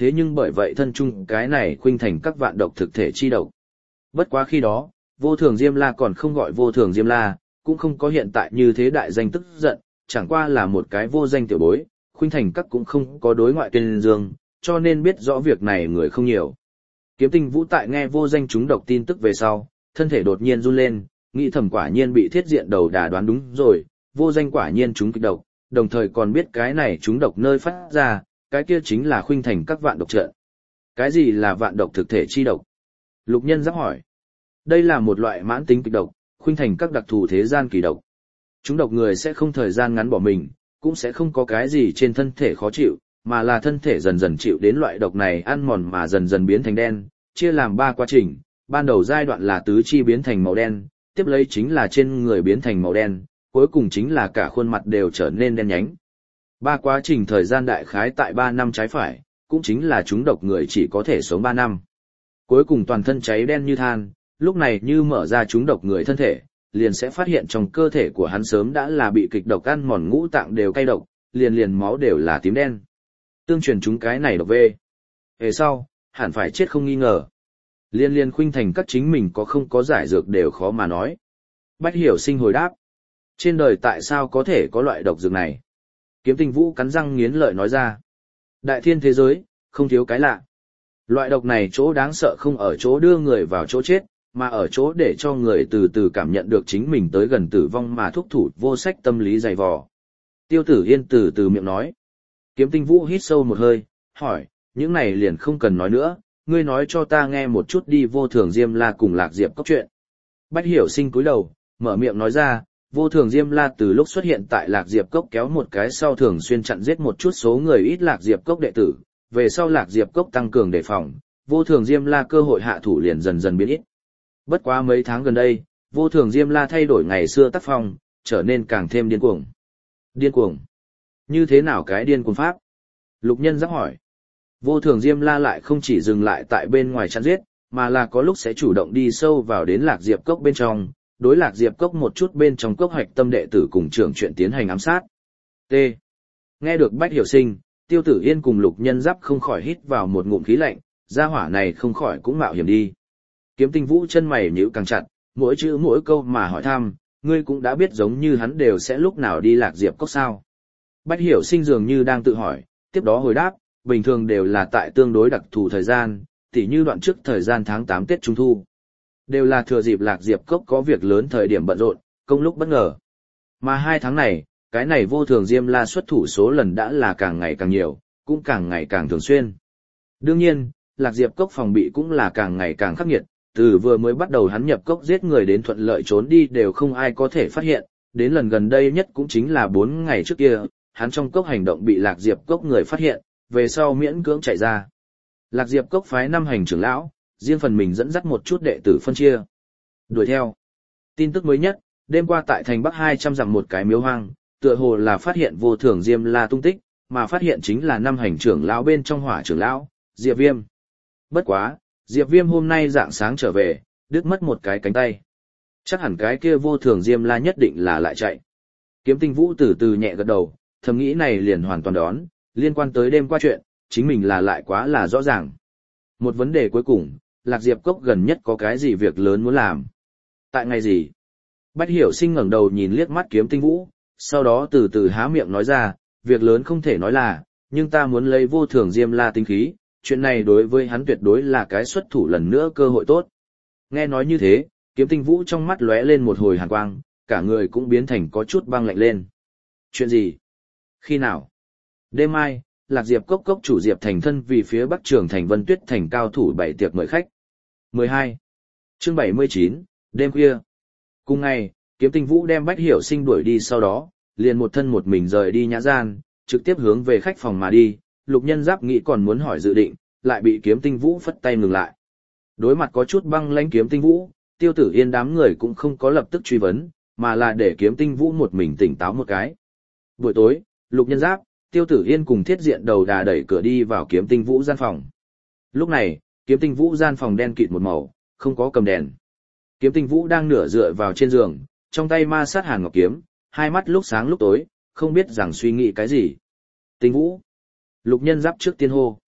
thế nhưng bởi vậy thân chung cái này khuynh thành các vạn độc thực thể chi độc. Bất quá khi đó, vô thường Diêm La còn không gọi vô thường Diêm La, cũng không có hiện tại như thế đại danh tức giận, chẳng qua là một cái vô danh tiểu bối, khuynh thành các cũng không có đối ngoại tuyên dương, cho nên biết rõ việc này người không nhiều. Kiếm Tinh Vũ tại nghe vô danh chúng độc tin tức về sau, thân thể đột nhiên run lên, nghĩ thầm quả nhiên bị thiết diện đầu đà đoán đúng rồi, vô danh quả nhiên chúng kịch độc, đồng thời còn biết cái này chúng độc nơi phát ra, cái kia chính là khuynh thành các vạn độc trận. Cái gì là vạn độc thực thể chi độc? Lục Nhân Giáp hỏi. Đây là một loại mãn tính kịch độc, khuynh thành các đặc thù thế gian kỳ độc. Chúng độc người sẽ không thời gian ngắn bỏ mình, cũng sẽ không có cái gì trên thân thể khó chịu, mà là thân thể dần dần chịu đến loại độc này ăn mòn mà dần dần biến thành đen, chia làm 3 quá trình, ban đầu giai đoạn là tứ chi biến thành màu đen, tiếp lấy chính là trên người biến thành màu đen, cuối cùng chính là cả khuôn mặt đều trở nên đen nhánh. 3 quá trình thời gian đại khái tại 3 năm trái phải, cũng chính là chúng độc người chỉ có thể sống 3 năm. Cuối cùng toàn thân cháy đen như than, lúc này như mở ra chúng độc người thân thể, liền sẽ phát hiện trong cơ thể của hắn sớm đã là bị kịch độc ăn mòn ngũ tạng đều cay độc, liền máu đều là tím đen. Tương truyền chúng cái này độc về. Về sau, hẳn phải chết không nghi ngờ. Liên khuynh thành các chính mình có không có giải dược đều khó mà nói. Bách Hiểu Sinh hồi đáp. Trên đời tại sao có thể có loại độc dược này? Kiếm Tinh Vũ cắn răng nghiến lợi nói ra. Đại thiên thế giới, không thiếu cái lạ. Loại độc này chỗ đáng sợ không ở chỗ đưa người vào chỗ chết, mà ở chỗ để cho người từ từ cảm nhận được chính mình tới gần tử vong mà thúc thủ vô sách tâm lý dày vò. Tiêu Tử Yên từ từ miệng nói. Kiếm Tinh Vũ hít sâu một hơi, hỏi, những này liền không cần nói nữa, ngươi nói cho ta nghe một chút đi vô thường Diêm La cùng Lạc Diệp Cốc chuyện. Bách Hiểu Sinh cúi đầu, mở miệng nói ra, vô thường Diêm La từ lúc xuất hiện tại Lạc Diệp Cốc kéo một cái sau thường xuyên chặn giết một chút số người ít Lạc Diệp Cốc đệ tử, về sau Lạc Diệp Cốc tăng cường đề phòng, vô thường Diêm La cơ hội hạ thủ liền dần dần biến ít. Bất quá mấy tháng gần đây, vô thường Diêm La thay đổi ngày xưa tác phong, trở nên càng thêm điên cuồng. Điên cuồng? Như thế nào cái điên cuồng pháp? Lục Nhân Giáp hỏi. Vô thường Diêm La lại không chỉ dừng lại tại bên ngoài chặn giết, mà là có lúc sẽ chủ động đi sâu vào đến Lạc Diệp Cốc bên trong, đối Lạc Diệp Cốc một chút bên trong cốc hoạch tâm đệ tử cùng trưởng chuyện tiến hành ám sát. T. Nghe được Bách Hiểu Sinh, Tiêu Tử Yên cùng Lục Nhân Giáp không khỏi hít vào một ngụm khí lạnh, gia hỏa này không khỏi cũng mạo hiểm đi. Kiếm Tinh Vũ chân mày nhíu càng chặt, mỗi chữ mỗi câu mà hỏi thăm, ngươi cũng đã biết giống như hắn đều sẽ lúc nào đi Lạc Diệp Cốc sao? Bách Hiểu Sinh dường như đang tự hỏi, tiếp đó hồi đáp, bình thường đều là tại tương đối đặc thù thời gian, tỉ như đoạn trước thời gian tháng 8 Tết Trung Thu. Đều là thừa dịp Lạc Diệp Cốc có việc lớn thời điểm bận rộn, công lúc bất ngờ. Mà 2 tháng này, cái này vô thường Diêm La xuất thủ số lần đã là càng ngày càng nhiều, cũng càng ngày càng thường xuyên. Đương nhiên, Lạc Diệp Cốc phòng bị cũng là càng ngày càng khắc nghiệt, từ vừa mới bắt đầu hắn nhập cốc giết người đến thuận lợi trốn đi đều không ai có thể phát hiện, đến lần gần đây nhất cũng chính là 4 ngày trước kia, hắn trong cốc hành động bị Lạc Diệp Cốc người phát hiện, về sau miễn cưỡng chạy ra. Lạc Diệp Cốc phái 5 hành trưởng lão, riêng phần mình dẫn dắt một chút đệ tử phân chia. Đuổi theo. Tin tức mới nhất, đêm qua tại thành Bắc 200 dặm một cái miếu hoang, tựa hồ là phát hiện vô thường Diêm La tung tích, mà phát hiện chính là 5 hành trưởng lão bên trong Hỏa trưởng lão, Diệp Viêm. Bất quá, Diệp Viêm hôm nay rạng sáng trở về, đứt mất một cái cánh tay. Chắc hẳn cái kia vô thường Diêm La nhất định là lại chạy. Kiếm Tinh Vũ từ từ nhẹ gật đầu, thầm nghĩ này liền hoàn toàn đón, liên quan tới đêm qua chuyện, chính mình là lại quá là rõ ràng. Một vấn đề cuối cùng, Lạc Diệp Cốc gần nhất có cái gì việc lớn muốn làm? Tại ngày gì? Bách Hiểu Sinh ngẩng đầu nhìn liếc mắt Kiếm Tinh Vũ, sau đó từ từ há miệng nói ra, việc lớn không thể nói là, nhưng ta muốn lấy vô thường Diêm La tinh khí, chuyện này đối với hắn tuyệt đối là cái xuất thủ lần nữa cơ hội tốt. Nghe nói như thế, Kiếm Tinh Vũ trong mắt lóe lên một hồi hàn quang, cả người cũng biến thành có chút băng lạnh lên. Chuyện gì? Khi nào? Đêm mai, Lạc Diệp Cốc cốc chủ Diệp Thành thân vì phía Bắc Trường Thành Vân Tuyết thành cao thủ bảy tiệc mời khách. 12. Chương 79, đêm khuya. Cùng ngày, Kiếm Tinh Vũ đem Bách Hiểu Sinh đuổi đi sau đó, liền một thân một mình rời đi nhã gian, trực tiếp hướng về khách phòng mà đi. Lục Nhân Giáp nghĩ còn muốn hỏi dự định, lại bị Kiếm Tinh Vũ phất tay ngừng lại. Đối mặt có chút băng lãnh Kiếm Tinh Vũ, Tiêu Tử Yên đám người cũng không có lập tức truy vấn, mà là để Kiếm Tinh Vũ một mình tỉnh táo một cái. Buổi tối, Lục Nhân Giáp, Tiêu Tử Yên cùng Thiết Diện đầu đà đẩy cửa đi vào Kiếm Tinh Vũ gian phòng. Lúc này, Kiếm Tinh Vũ gian phòng đen kịt một màu, không có cầm đèn. Kiếm Tinh Vũ đang nửa dựa vào trên giường, trong tay ma sát hàn ngọc kiếm, hai mắt lúc sáng lúc tối, không biết rằng suy nghĩ cái gì. Tinh Vũ. Lục Nhân Giáp trước tiên hô.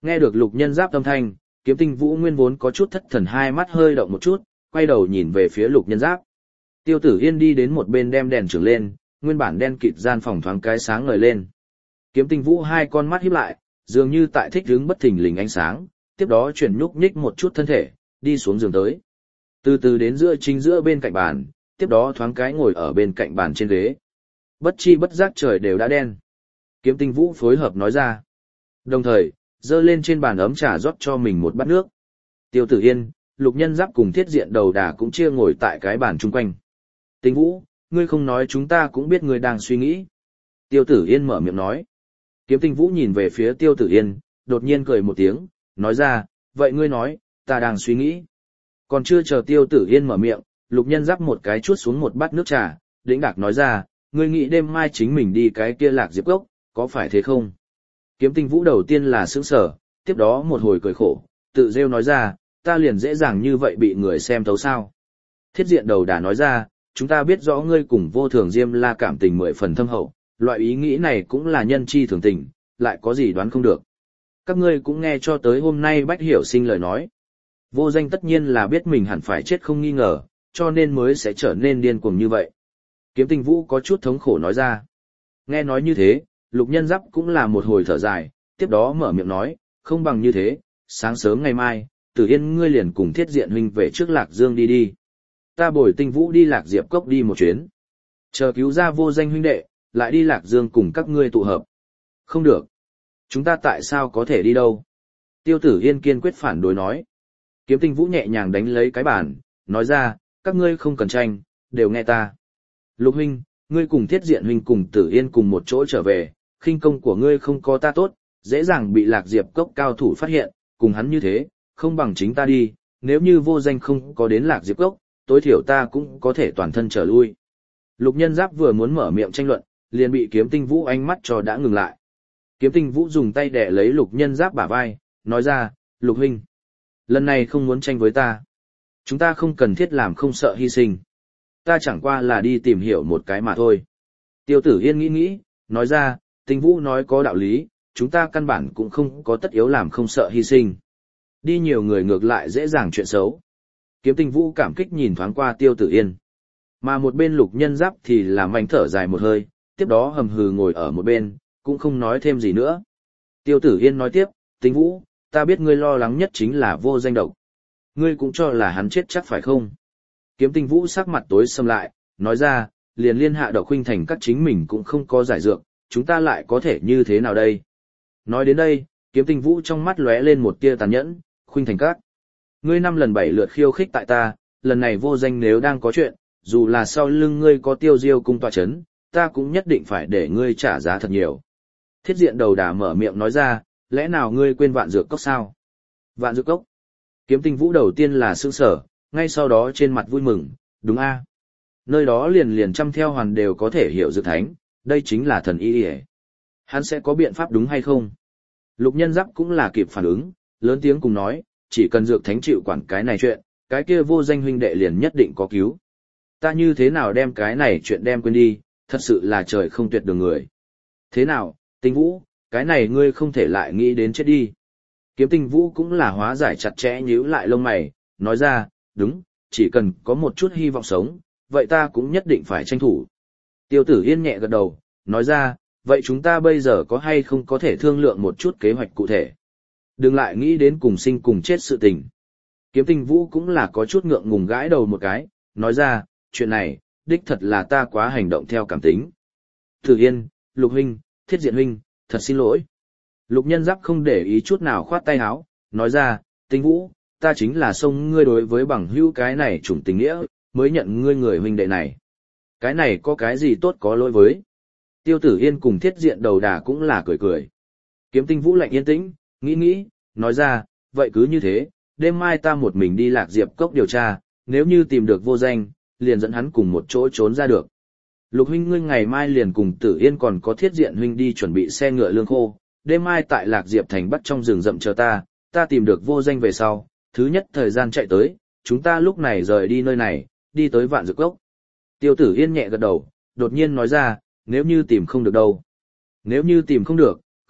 Nghe được Lục Nhân Giáp âm thanh, Kiếm Tinh Vũ nguyên vốn có chút thất thần, hai mắt hơi động một chút, quay đầu nhìn về phía Lục Nhân Giáp. Tiêu Tử Yên đi đến một bên đem đèn trưởng lên, nguyên bản đen kịt gian phòng thoáng cái sáng ngời lên. Kiếm Tinh Vũ hai con mắt híp lại, dường như tại thích hứng bất thình lình ánh sáng, tiếp đó chuyển nhúc nhích một chút thân thể, đi xuống giường tới. Từ từ đến chính giữa bên cạnh bàn, tiếp đó thoáng cái ngồi ở bên cạnh bàn trên ghế. Bất chi bất giác trời đều đã đen. Kiếm Tinh Vũ phối hợp nói ra. Đồng thời, dơ lên trên bàn ấm trà rót cho mình một bát nước. Tiêu Tử Yên, Lục Nhân Giáp cùng Thiết Diện Đầu Đà cũng chia ngồi tại cái bàn chung quanh. Tinh Vũ, ngươi không nói chúng ta cũng biết ngươi đang suy nghĩ. Tiêu Tử Yên mở miệng nói. Kiếm Tinh Vũ nhìn về phía Tiêu Tử Yên, đột nhiên cười một tiếng, nói ra, vậy ngươi nói, ta đang suy nghĩ. Còn chưa chờ Tiêu Tử Yên mở miệng, Lục Nhân Giáp một cái chuốt xuống một bát nước trà, đĩnh đạc nói ra, ngươi nghĩ đêm mai chính mình đi cái kia Lạc Diệp Cốc, có phải thế không? Kiếm Tinh Vũ đầu tiên là sững sờ, tiếp đó một hồi cười khổ, tự rêu nói ra, ta liền dễ dàng như vậy bị người xem thấu sao. Thiết Diện Đầu Đà nói ra, chúng ta biết rõ ngươi cùng Vô Thường Diêm La cảm tình 10 phần thâm hậu, loại ý nghĩ này cũng là nhân chi thường tình, lại có gì đoán không được. Các ngươi cũng nghe cho tới hôm nay Bách Hiểu Sinh lời nói. Vô Danh tất nhiên là biết mình hẳn phải chết không nghi ngờ, cho nên mới sẽ trở nên điên cuồng như vậy. Kiếm Tinh Vũ có chút thống khổ nói ra. Nghe nói như thế, Lục Nhân Giáp cũng là một hồi thở dài, tiếp đó mở miệng nói, không bằng như thế, sáng sớm ngày mai, Tử Yên ngươi liền cùng Thiết Diện huynh về trước Lạc Dương đi đi. Ta bồi Tinh Vũ đi Lạc Diệp Cốc đi một chuyến. Chờ cứu ra Vô Danh huynh đệ, lại đi Lạc Dương cùng các ngươi tụ hợp. Không được. Chúng ta tại sao có thể đi đâu? Tiêu Tử Yên kiên quyết phản đối nói. Kiếm Tinh Vũ nhẹ nhàng đánh lấy cái bàn, nói ra, các ngươi không cần tranh, đều nghe ta. Lục huynh, ngươi cùng Thiết Diện huynh cùng Tử Yên cùng một chỗ trở về, khinh công của ngươi không có ta tốt, dễ dàng bị Lạc Diệp Cốc cao thủ phát hiện, cùng hắn như thế, không bằng chính ta đi, nếu như Vô Danh không có đến Lạc Diệp Cốc, tối thiểu ta cũng có thể toàn thân trở lui. Lục Nhân Giáp vừa muốn mở miệng tranh luận, liền bị Kiếm Tinh Vũ ánh mắt cho đã ngừng lại. Kiếm Tinh Vũ dùng tay đè lấy Lục Nhân Giáp bả vai, nói ra, Lục huynh, lần này không muốn tranh với ta. Chúng ta không cần thiết làm không sợ hy sinh. Ta chẳng qua là đi tìm hiểu một cái mà thôi. Tiêu Tử Yên nghĩ nghĩ, nói ra, Tinh Vũ nói có đạo lý, chúng ta căn bản cũng không có tất yếu làm không sợ hy sinh. Đi nhiều người ngược lại dễ dàng chuyện xấu. Kiếm Tinh Vũ cảm kích nhìn thoáng qua Tiêu Tử Yên. Mà một bên Lục Nhân Giáp thì làm anh thở dài một hơi, tiếp đó hầm hừ ngồi ở một bên, cũng không nói thêm gì nữa. Tiêu Tử Yên nói tiếp, Tinh Vũ, ta biết ngươi lo lắng nhất chính là Vô Danh độc. Ngươi cũng cho là hắn chết chắc phải không? Kiếm Tinh Vũ sắc mặt tối sầm lại, nói ra, liền liên hạ độc huynh thành các chính mình cũng không có giải dược, chúng ta lại có thể như thế nào đây? Nói đến đây, Kiếm Tinh Vũ trong mắt lóe lên một tia tàn nhẫn, khuynh thành các. Ngươi 5 lần 7 lượt khiêu khích tại ta, lần này Vô Danh nếu đang có chuyện, dù là sau lưng ngươi có Tiêu Diêu cung tọa chấn, ta cũng nhất định phải để ngươi trả giá thật nhiều. Thiết Diện Đầu Đà mở miệng nói ra, lẽ nào ngươi quên Vạn Dược Cốc sao? Vạn Dược Cốc. Kiếm Tinh Vũ đầu tiên là sững sờ, ngay sau đó trên mặt vui mừng, đúng a, nơi đó liền trăm theo hoàn đều có thể hiểu dược thánh, đây chính là thần y ỉa. Hắn sẽ có biện pháp đúng hay không? Lục Nhân Giáp cũng là kịp phản ứng, lớn tiếng cùng nói, chỉ cần dược thánh chịu quản cái này chuyện, cái kia Vô Danh huynh đệ liền nhất định có cứu. Ta như thế nào đem cái này chuyện đem quên đi, thật sự là trời không tuyệt đường người. Thế nào, Tinh Vũ, cái này ngươi không thể lại nghĩ đến chết đi. Kiếm Tinh Vũ cũng là hóa giải chặt chẽ nhíu lại lông mày, nói ra, đúng, chỉ cần có một chút hy vọng sống, vậy ta cũng nhất định phải tranh thủ. Tiêu Tử Yên nhẹ gật đầu, nói ra, vậy chúng ta bây giờ có hay không có thể thương lượng một chút kế hoạch cụ thể. Đừng lại nghĩ đến cùng sinh cùng chết sự tình. Kiếm Tinh Vũ cũng là có chút ngượng ngùng gãi đầu một cái, nói ra, chuyện này, đích thật là ta quá hành động theo cảm tính. Tử Yên, Lục huynh, Thiết Diện huynh, thật xin lỗi. Lục Nhân Giáp không để ý chút nào khoát tay áo, nói ra, Tinh Vũ, ta chính là xông ngươi đối với bằng hữu cái này chủng tình nghĩa, mới nhận ngươi người huynh đệ này. Cái này có cái gì tốt có lỗi với. Tiêu Tử Yên cùng Thiết Diện Đầu Đà cũng là cười cười. Kiếm Tinh Vũ lạnh yên tĩnh, nghĩ, nói ra, vậy cứ như thế, đêm mai ta một mình đi Lạc Diệp Cốc điều tra, nếu như tìm được Vô Danh, liền dẫn hắn cùng một chỗ trốn ra được. Lục huynh ngươi ngày mai liền cùng Tử Yên còn có Thiết Diện huynh đi chuẩn bị xe ngựa lương khô, đêm mai tại Lạc Diệp thành bắt trong rừng rậm chờ ta tìm được Vô Danh về sau, thứ nhất thời gian chạy tới, chúng ta lúc này rời đi nơi này, đi tới Vạn Dược Cốc. Tiêu Tử Yên nhẹ gật đầu, đột nhiên nói ra, nếu như tìm không được đâu. Nếu như tìm không được,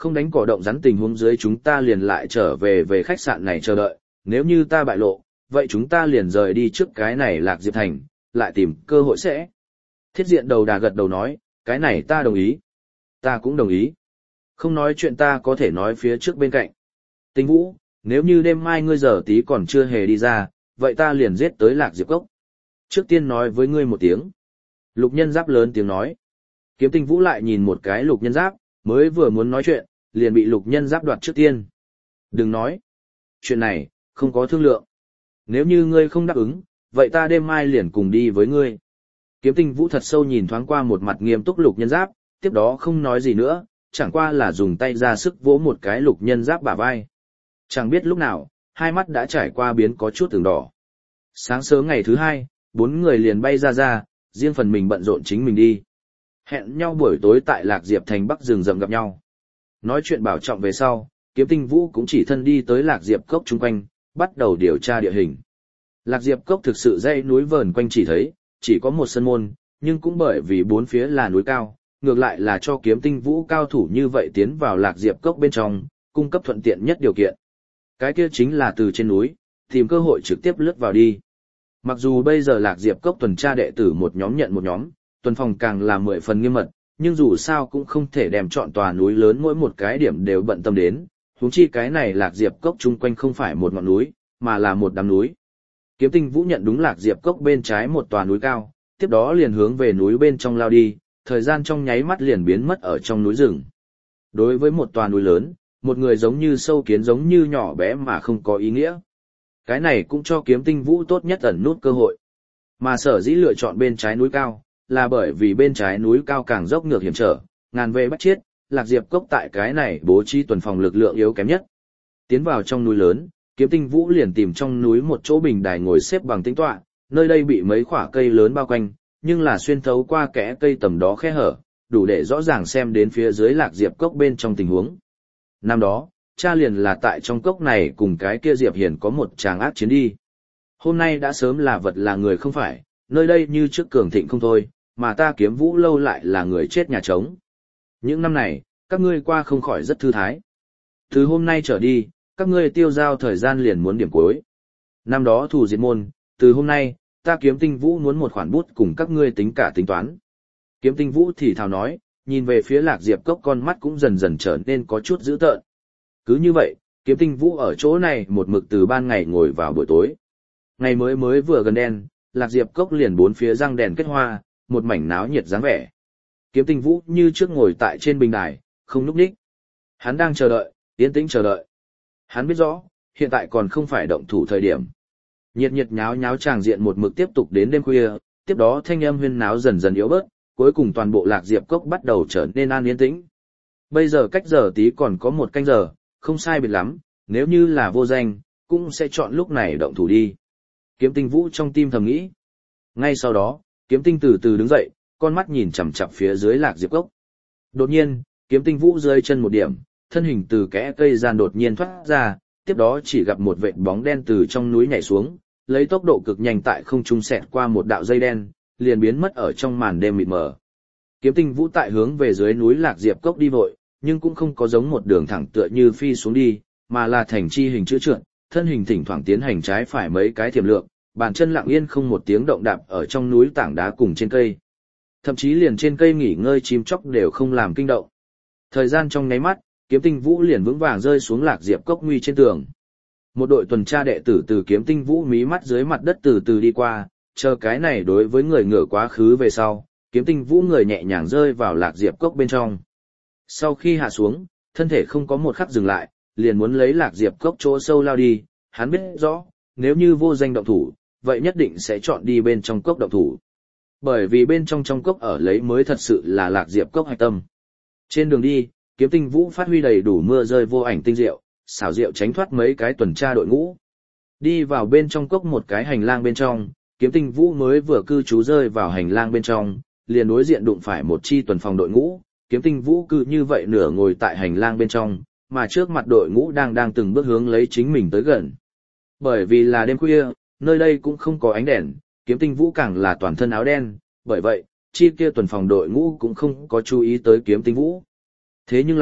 Không đánh cỏ động rắn tình huống dưới chúng ta liền lại trở về khách sạn này chờ đợi, nếu như ta bại lộ, vậy chúng ta liền rời đi trước cái này Lạc Diệp Thành, lại tìm cơ hội sẽ. Thiết diện đầu đà gật đầu nói, cái này ta đồng ý. Ta cũng đồng ý. Không nói chuyện ta có thể nói phía trước bên cạnh. Tinh Vũ, nếu như đêm mai ngươi giờ tí còn chưa hề đi ra, vậy ta liền giết tới Lạc Diệp Cốc. Trước tiên nói với ngươi một tiếng. Lục Nhân Giáp lớn tiếng nói. Kiếm Tinh Vũ lại nhìn một cái Lục Nhân Giáp, mới vừa muốn nói chuyện, liền bị Lục Nhân Giáp đoạt trước tiên. Đừng nói. Chuyện này, không có thương lượng. Nếu như ngươi không đáp ứng, vậy ta đêm mai liền cùng đi với ngươi. Kiếm Tinh Vũ thật sâu nhìn thoáng qua một mặt nghiêm túc Lục Nhân Giáp, tiếp đó không nói gì nữa, chẳng qua là dùng tay ra sức vỗ một cái Lục Nhân Giáp bả vai. Chẳng biết lúc nào, hai mắt đã trải qua biến có chút từng đỏ. Sáng sớm ngày thứ hai, 4 người liền bay ra, riêng phần mình bận rộn chính mình đi. Hẹn nhau buổi tối tại Lạc Diệp Thành Bắc rừng rậm gặp nhau. Nói chuyện bảo trọng về sau, Kiếm Tinh Vũ cũng chỉ thân đi tới Lạc Diệp Cốc chung quanh, bắt đầu điều tra địa hình. Lạc Diệp Cốc thực sự dãy núi vờn quanh chỉ có một sân môn, nhưng cũng bởi vì bốn phía là núi cao, ngược lại là cho Kiếm Tinh Vũ cao thủ như vậy tiến vào Lạc Diệp Cốc bên trong, cung cấp thuận tiện nhất điều kiện. Cái kia chính là từ trên núi, tìm cơ hội trực tiếp lướt vào đi. Mặc dù bây giờ Lạc Diệp Cốc tuần tra đệ tử một nhóm nhận một nhóm, tuần phòng càng là 10 phần nghiêm mật, nhưng dù sao cũng không thể đem chọn tòa núi lớn mỗi một cái điểm đều bận tâm đến, huống chi cái này Lạc Diệp Cốc chung quanh không phải một ngọn núi, mà là một đám núi. Kiếm Tinh Vũ nhận đúng Lạc Diệp Cốc bên trái một tòa núi cao, tiếp đó liền hướng về núi bên trong lao đi, thời gian trong nháy mắt liền biến mất ở trong núi rừng. Đối với một tòa núi lớn, một người giống như sâu kiến giống như nhỏ bé mà không có ý nghĩa. Cái này cũng cho Kiếm Tinh Vũ tốt nhất ẩn nút cơ hội. Mà sở dĩ lựa chọn bên trái núi cao, là bởi vì bên trái núi cao càng dốc ngược hiểm trở, ngàn về bắt chiết, Lạc Diệp Cốc tại cái này bố trí tuần phòng lực lượng yếu kém nhất. Tiến vào trong núi lớn, Kiếm Tinh Vũ liền tìm trong núi một chỗ bình đài ngồi xếp bằng tĩnh tọa, nơi đây bị mấy khỏa cây lớn bao quanh, nhưng là xuyên thấu qua kẽ cây tầm đó khe hở, đủ để rõ ràng xem đến phía dưới Lạc Diệp Cốc bên trong tình huống. Năm đó, cha liền là tại trong cốc này cùng cái kia Diệp Hiền có một tràng ác chiến đi. Hôm nay đã sớm là vật là người không phải, nơi đây như trước cường thịnh không thôi, mà ta Kiếm Vũ lâu lại là người chết nhà trống. Những năm này, các ngươi qua không khỏi rất thư thái. Từ hôm nay trở đi, các ngươi tiêu giao thời gian liền muốn điểm cuối. Năm đó thù diệt môn, từ hôm nay, ta Kiếm Tinh Vũ muốn một khoản bút cùng các ngươi tính cả tính toán. Kiếm Tinh Vũ thì thào nói, nhìn về phía Lạc Diệp Cốc con mắt cũng dần dần trở nên có chút dữ tợn. Cứ như vậy, Kiếm Tinh Vũ ở chỗ này một mực từ ban ngày ngồi vào buổi tối. Ngày mới vừa gần đen, Lạc Diệp Cốc liền bốn phía răng đèn kết hoa, một mảnh náo nhiệt dáng vẻ. Kiếm Tinh Vũ như trước ngồi tại trên bình đài, không núp đích. Hắn đang chờ đợi, yên tĩnh chờ đợi. Hắn biết rõ, hiện tại còn không phải động thủ thời điểm. Nhiệt nháo nháo tràng diện một mực tiếp tục đến đêm khuya, tiếp đó thanh âm huyên náo dần dần yếu bớt, cuối cùng toàn bộ Lạc Diệp Cốc bắt đầu trở nên an yên tĩnh. Bây giờ cách giờ tí còn có một canh giờ, không sai biệt lắm, nếu như là vô danh, cũng sẽ chọn lúc này động thủ đi. Kiếm Tinh Vũ trong tim thầm nghĩ. Ngay sau đó, Kiếm Tinh từ từ đứng dậy, con mắt nhìn chằm chằm phía dưới Lạc Diệp Cốc. Đột nhiên, Kiếm Tinh Vũ rơi chân một điểm, thân hình từ kẽ cây gian đột nhiên thoát ra, tiếp đó chỉ gặp một vệt bóng đen từ trong núi nhảy xuống, lấy tốc độ cực nhanh tại không trung xẹt qua một đạo dây đen, liền biến mất ở trong màn đêm mịt mờ. Kiếm Tinh Vũ tại hướng về dưới núi Lạc Diệp Cốc đi vội, nhưng cũng không có giống một đường thẳng tựa như phi xuống đi, mà là thành chi hình chữ trượt, thân hình thỉnh thoảng tiến hành trái phải mấy cái thiểm lượng, bàn chân lặng yên không một tiếng động đạp ở trong núi tảng đá cùng trên cây. Thậm chí liền trên cây nghỉ ngơi chim chóc đều không làm kinh động. Thời gian trong nháy mắt, Kiếm Tinh Vũ liền vững vàng rơi xuống Lạc Diệp Cốc nguy trên tường. Một đội tuần tra đệ tử từ Kiếm Tinh Vũ mí mắt dưới mặt đất từ từ đi qua, chờ cái này đối với người ngửa quá khứ về sau, Kiếm Tinh Vũ người nhẹ nhàng rơi vào Lạc Diệp Cốc bên trong. Sau khi hạ xuống, thân thể không có một khắc dừng lại, liền muốn lấy Lạc Diệp Cốc chỗ sâu lao đi, hắn biết rõ, nếu như vô danh động thủ, vậy nhất định sẽ chọn đi bên trong cốc động thủ. Bởi vì bên trong cốc ở lấy mới thật sự là Lạc Diệp Cốc hạch tâm. Trên đường đi, Kiếm Tinh Vũ phát huy đầy đủ mưa rơi vô ảnh tinh diệu, xảo diệu tránh thoát mấy cái tuần tra đội ngũ. Đi vào bên trong cốc một cái hành lang bên trong, Kiếm Tinh Vũ mới vừa cư trú rơi vào hành lang bên trong, liền đối diện đụng phải một chi tuần phòng đội ngũ, Kiếm Tinh Vũ cứ như vậy nửa ngồi tại hành lang bên trong, mà trước mặt đội ngũ đang từng bước hướng lấy chính mình tới gần. Bởi vì là đêm khuya, nơi đây cũng không có ánh đèn, Kiếm Tinh Vũ càng là toàn thân áo đen, bởi vậy, chi kia tuần phòng đội ngũ cũng không có chú ý tới Kiếm Tinh Vũ. Thế nhưng là,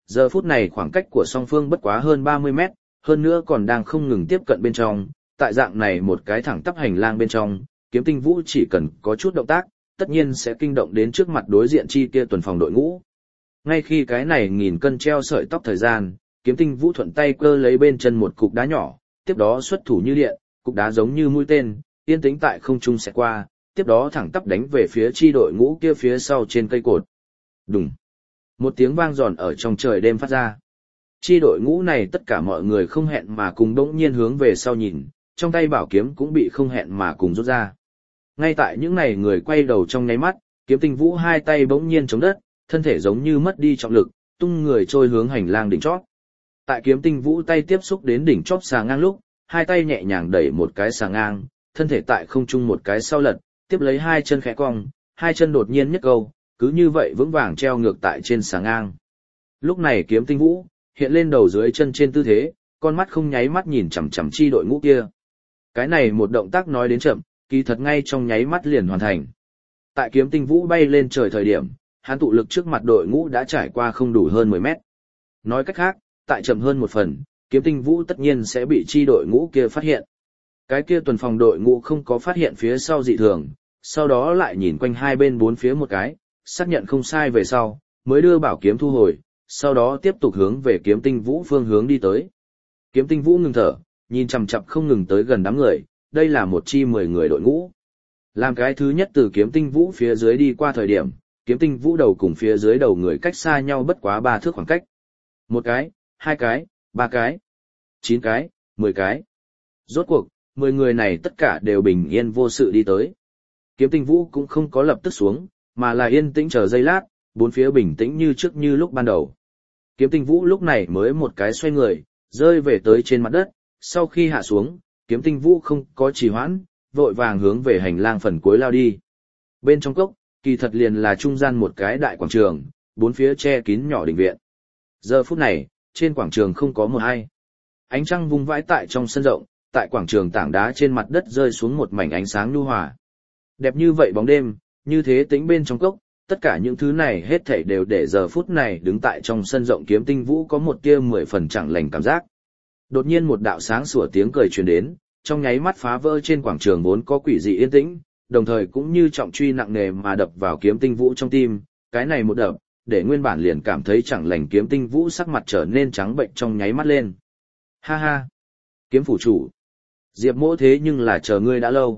Giờ phút này khoảng cách của song phương bất quá hơn 30 mét, hơn nữa còn đang không ngừng tiếp cận bên trong, tại dạng này một cái thẳng tắp hành lang bên trong, Kiếm Tinh Vũ chỉ cần có chút động tác, tất nhiên sẽ kinh động đến trước mặt đối diện chi kia tuần phòng đội ngũ. Ngay khi cái này nghìn cân treo sợi tóc thời gian, Kiếm Tinh Vũ thuận tay cơ lấy bên chân một cục đá nhỏ, tiếp đó xuất thủ như điện, cục đá giống như mũi tên, yên tĩnh tại không trung sẽ qua, tiếp đó thẳng tắp đánh về phía chi đội ngũ kia phía sau trên cây cột. Đùng. Một tiếng vang giòn ở trong trời đêm phát ra. Chi đội ngũ này tất cả mọi người không hẹn mà cùng đống nhiên hướng về sau nhìn, trong tay bảo kiếm cũng bị không hẹn mà cùng rút ra. Ngay tại những này người quay đầu trong nháy mắt, Kiếm Tinh Vũ hai tay bỗng nhiên chống đất, thân thể giống như mất đi trọng lực, tung người trôi hướng hành lang đỉnh chót. Tại Kiếm Tinh Vũ tay tiếp xúc đến đỉnh chót xà ngang lúc, hai tay nhẹ nhàng đẩy một cái xà ngang, thân thể tại không trung một cái sau lật, tiếp lấy hai chân khẽ cong, hai chân đột nhiên nhấc câu, cứ như vậy vững vàng treo ngược tại trên xà ngang. Lúc này Kiếm Tinh Vũ hiện lên đầu dưới chân trên tư thế, con mắt không nháy mắt nhìn chằm chằm chi đội ngũ kia. Cái này một động tác nói đến chậm, kỳ thật ngay trong nháy mắt liền hoàn thành. Tại Kiếm Tinh Vũ bay lên trời thời điểm, hắn tụ lực trước mặt đội ngũ đã trải qua không đủ hơn 10 mét. Nói cách khác, tại chậm hơn một phần, Kiếm Tinh Vũ tất nhiên sẽ bị chi đội ngũ kia phát hiện. Cái kia tuần phòng đội ngũ không có phát hiện phía sau dị thường, sau đó lại nhìn quanh hai bên bốn phía một cái, xác nhận không sai về sau, mới đưa bảo kiếm thu hồi, sau đó tiếp tục hướng về Kiếm Tinh Vũ phương hướng đi tới. Kiếm Tinh Vũ ngừng thở, nhìn chằm chằm không ngừng tới gần đám người, đây là một chi 10 người đội ngũ. Làm cái thứ nhất từ Kiếm Tinh Vũ phía dưới đi qua thời điểm, Kiếm Tinh Vũ đầu cùng phía dưới đầu người cách xa nhau bất quá 3 thước khoảng cách. Một cái, hai cái, ba cái, 9 cái, 10 cái. Rốt cuộc, 10 người này tất cả đều bình yên vô sự đi tới. Kiếm Tinh Vũ cũng không có lập tức xuống, mà là yên tĩnh chờ giây lát, bốn phía bình tĩnh như trước như lúc ban đầu. Kiếm Tinh Vũ lúc này mới một cái xoay người, rơi về tới trên mặt đất, sau khi hạ xuống, Kiếm Tinh Vũ không có trì hoãn, vội vàng hướng về hành lang phần cuối lao đi. Bên trong cốc, kỳ thật liền là trung gian một cái đại quảng trường, bốn phía che kín nhỏ đình viện. Giờ phút này, trên quảng trường không có một ai. Ánh trăng vung vãi tại trong sân rộng, tại quảng trường tảng đá trên mặt đất rơi xuống một mảnh ánh sáng nhu hòa. Đẹp như vậy bóng đêm, như thế tĩnh bên trong cốc, tất cả những thứ này hết thảy đều để giờ phút này đứng tại trong sân rộng Kiếm Tinh Vũ có một tia 10 phần chẳng lành cảm giác. Đột nhiên một đạo sáng sủa tiếng cười truyền đến, trong nháy mắt phá vỡ trên quảng trường vốn có quỷ dị yên tĩnh, đồng thời cũng như trọng truy nặng nề mà đập vào Kiếm Tinh Vũ trong tim, cái này một đập, để nguyên bản liền cảm thấy chẳng lành Kiếm Tinh Vũ sắc mặt trở nên trắng bệnh trong nháy mắt lên. Ha ha! Kiếm phủ chủ! Diệp Mỗ thế nhưng là chờ ngươi đã lâu.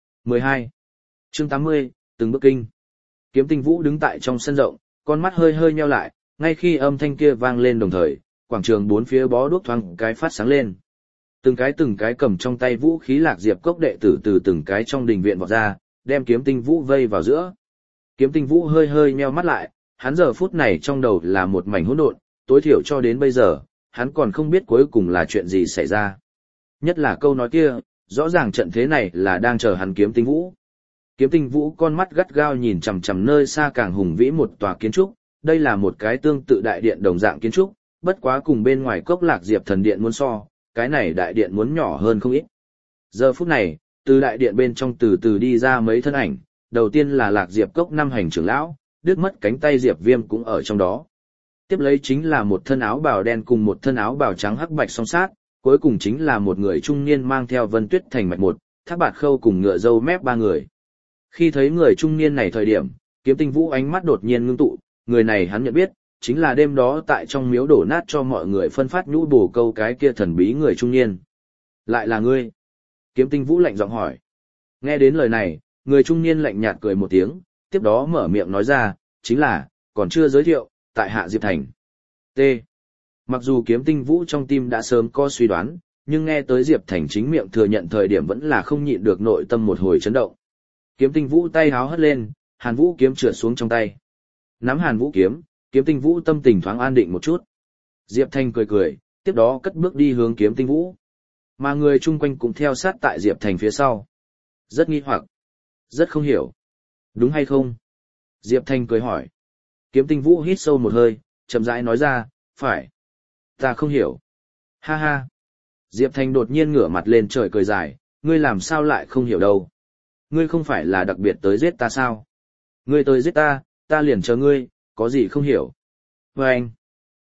12. Chương 80, từng bước kinh. Kiếm Tinh Vũ đứng tại trong sân rộng, con mắt hơi hơi nheo lại, ngay khi âm thanh kia vang lên đồng thời, quảng trường bốn phía bó đuốc thoáng cái phát sáng lên. Từng cái cầm trong tay vũ khí Lạc Diệp cốc đệ tử từ từng cái trong đình viện vọt ra, đem Kiếm Tinh Vũ vây vào giữa. Kiếm Tinh Vũ hơi hơi nheo mắt lại, hắn giờ phút này trong đầu là một mảnh hỗn độn, tối thiểu cho đến bây giờ, hắn còn không biết cuối cùng là chuyện gì xảy ra. Nhất là câu nói kia, rõ ràng trận thế này là đang chờ hắn Kiếm Tinh Vũ. Kiếm Tinh Vũ con mắt gắt gao nhìn chằm chằm nơi xa càng hùng vĩ một tòa kiến trúc, đây là một cái tương tự đại điện đồng dạng kiến trúc, bất quá cùng bên ngoài cốc Lạc Diệp thần điện muốn so, cái này đại điện muốn nhỏ hơn không ít. Giờ phút này, từ đại điện bên trong từ từ đi ra mấy thân ảnh, đầu tiên là Lạc Diệp cốc 5 hành trưởng lão, đứt mất cánh tay Diệp Viêm cũng ở trong đó. Tiếp lấy chính là một thân áo bào đen cùng một thân áo bào trắng hắc bạch song sát, cuối cùng chính là một người trung niên mang theo Vân Tuyết Thành mạch một, Thác Bạt Khâu cùng ngựa dâu mép 3 người. Khi thấy người trung niên này thời điểm, Kiếm Tinh Vũ ánh mắt đột nhiên ngưng tụ, người này hắn nhận biết, chính là đêm đó tại trong miếu đổ nát cho mọi người phân phát nhũ bổ câu cái kia thần bí người trung niên. Lại là ngươi? Kiếm Tinh Vũ lạnh giọng hỏi. Nghe đến lời này, người trung niên lạnh nhạt cười một tiếng, tiếp đó mở miệng nói ra, chính là, còn chưa giới thiệu, tại Hạ Diệp Thành. T. Mặc dù Kiếm Tinh Vũ trong tim đã sớm có suy đoán, nhưng nghe tới Diệp Thành chính miệng thừa nhận thời điểm vẫn là không nhịn được nội tâm một hồi chấn động. Kiếm Tinh Vũ tay háo hất lên, Hàn Vũ kiếm trượt xuống trong tay. Nắm Hàn Vũ kiếm, Kiếm Tinh Vũ tâm tình thoáng an định một chút. Diệp Thành cười cười, tiếp đó cất bước đi hướng Kiếm Tinh Vũ. Mà người chung quanh cũng theo sát tại Diệp Thành phía sau. Rất nghi hoặc, rất không hiểu. Đúng hay không? Diệp Thành cười hỏi. Kiếm Tinh Vũ hít sâu một hơi, chậm rãi nói ra, phải. Ta không hiểu. Ha ha. Diệp Thành đột nhiên ngửa mặt lên trời cười dài, ngươi làm sao lại không hiểu đâu. Ngươi không phải là đặc biệt tới giết ta sao? Ngươi tới giết ta, ta liền chờ ngươi, có gì không hiểu. Và anh.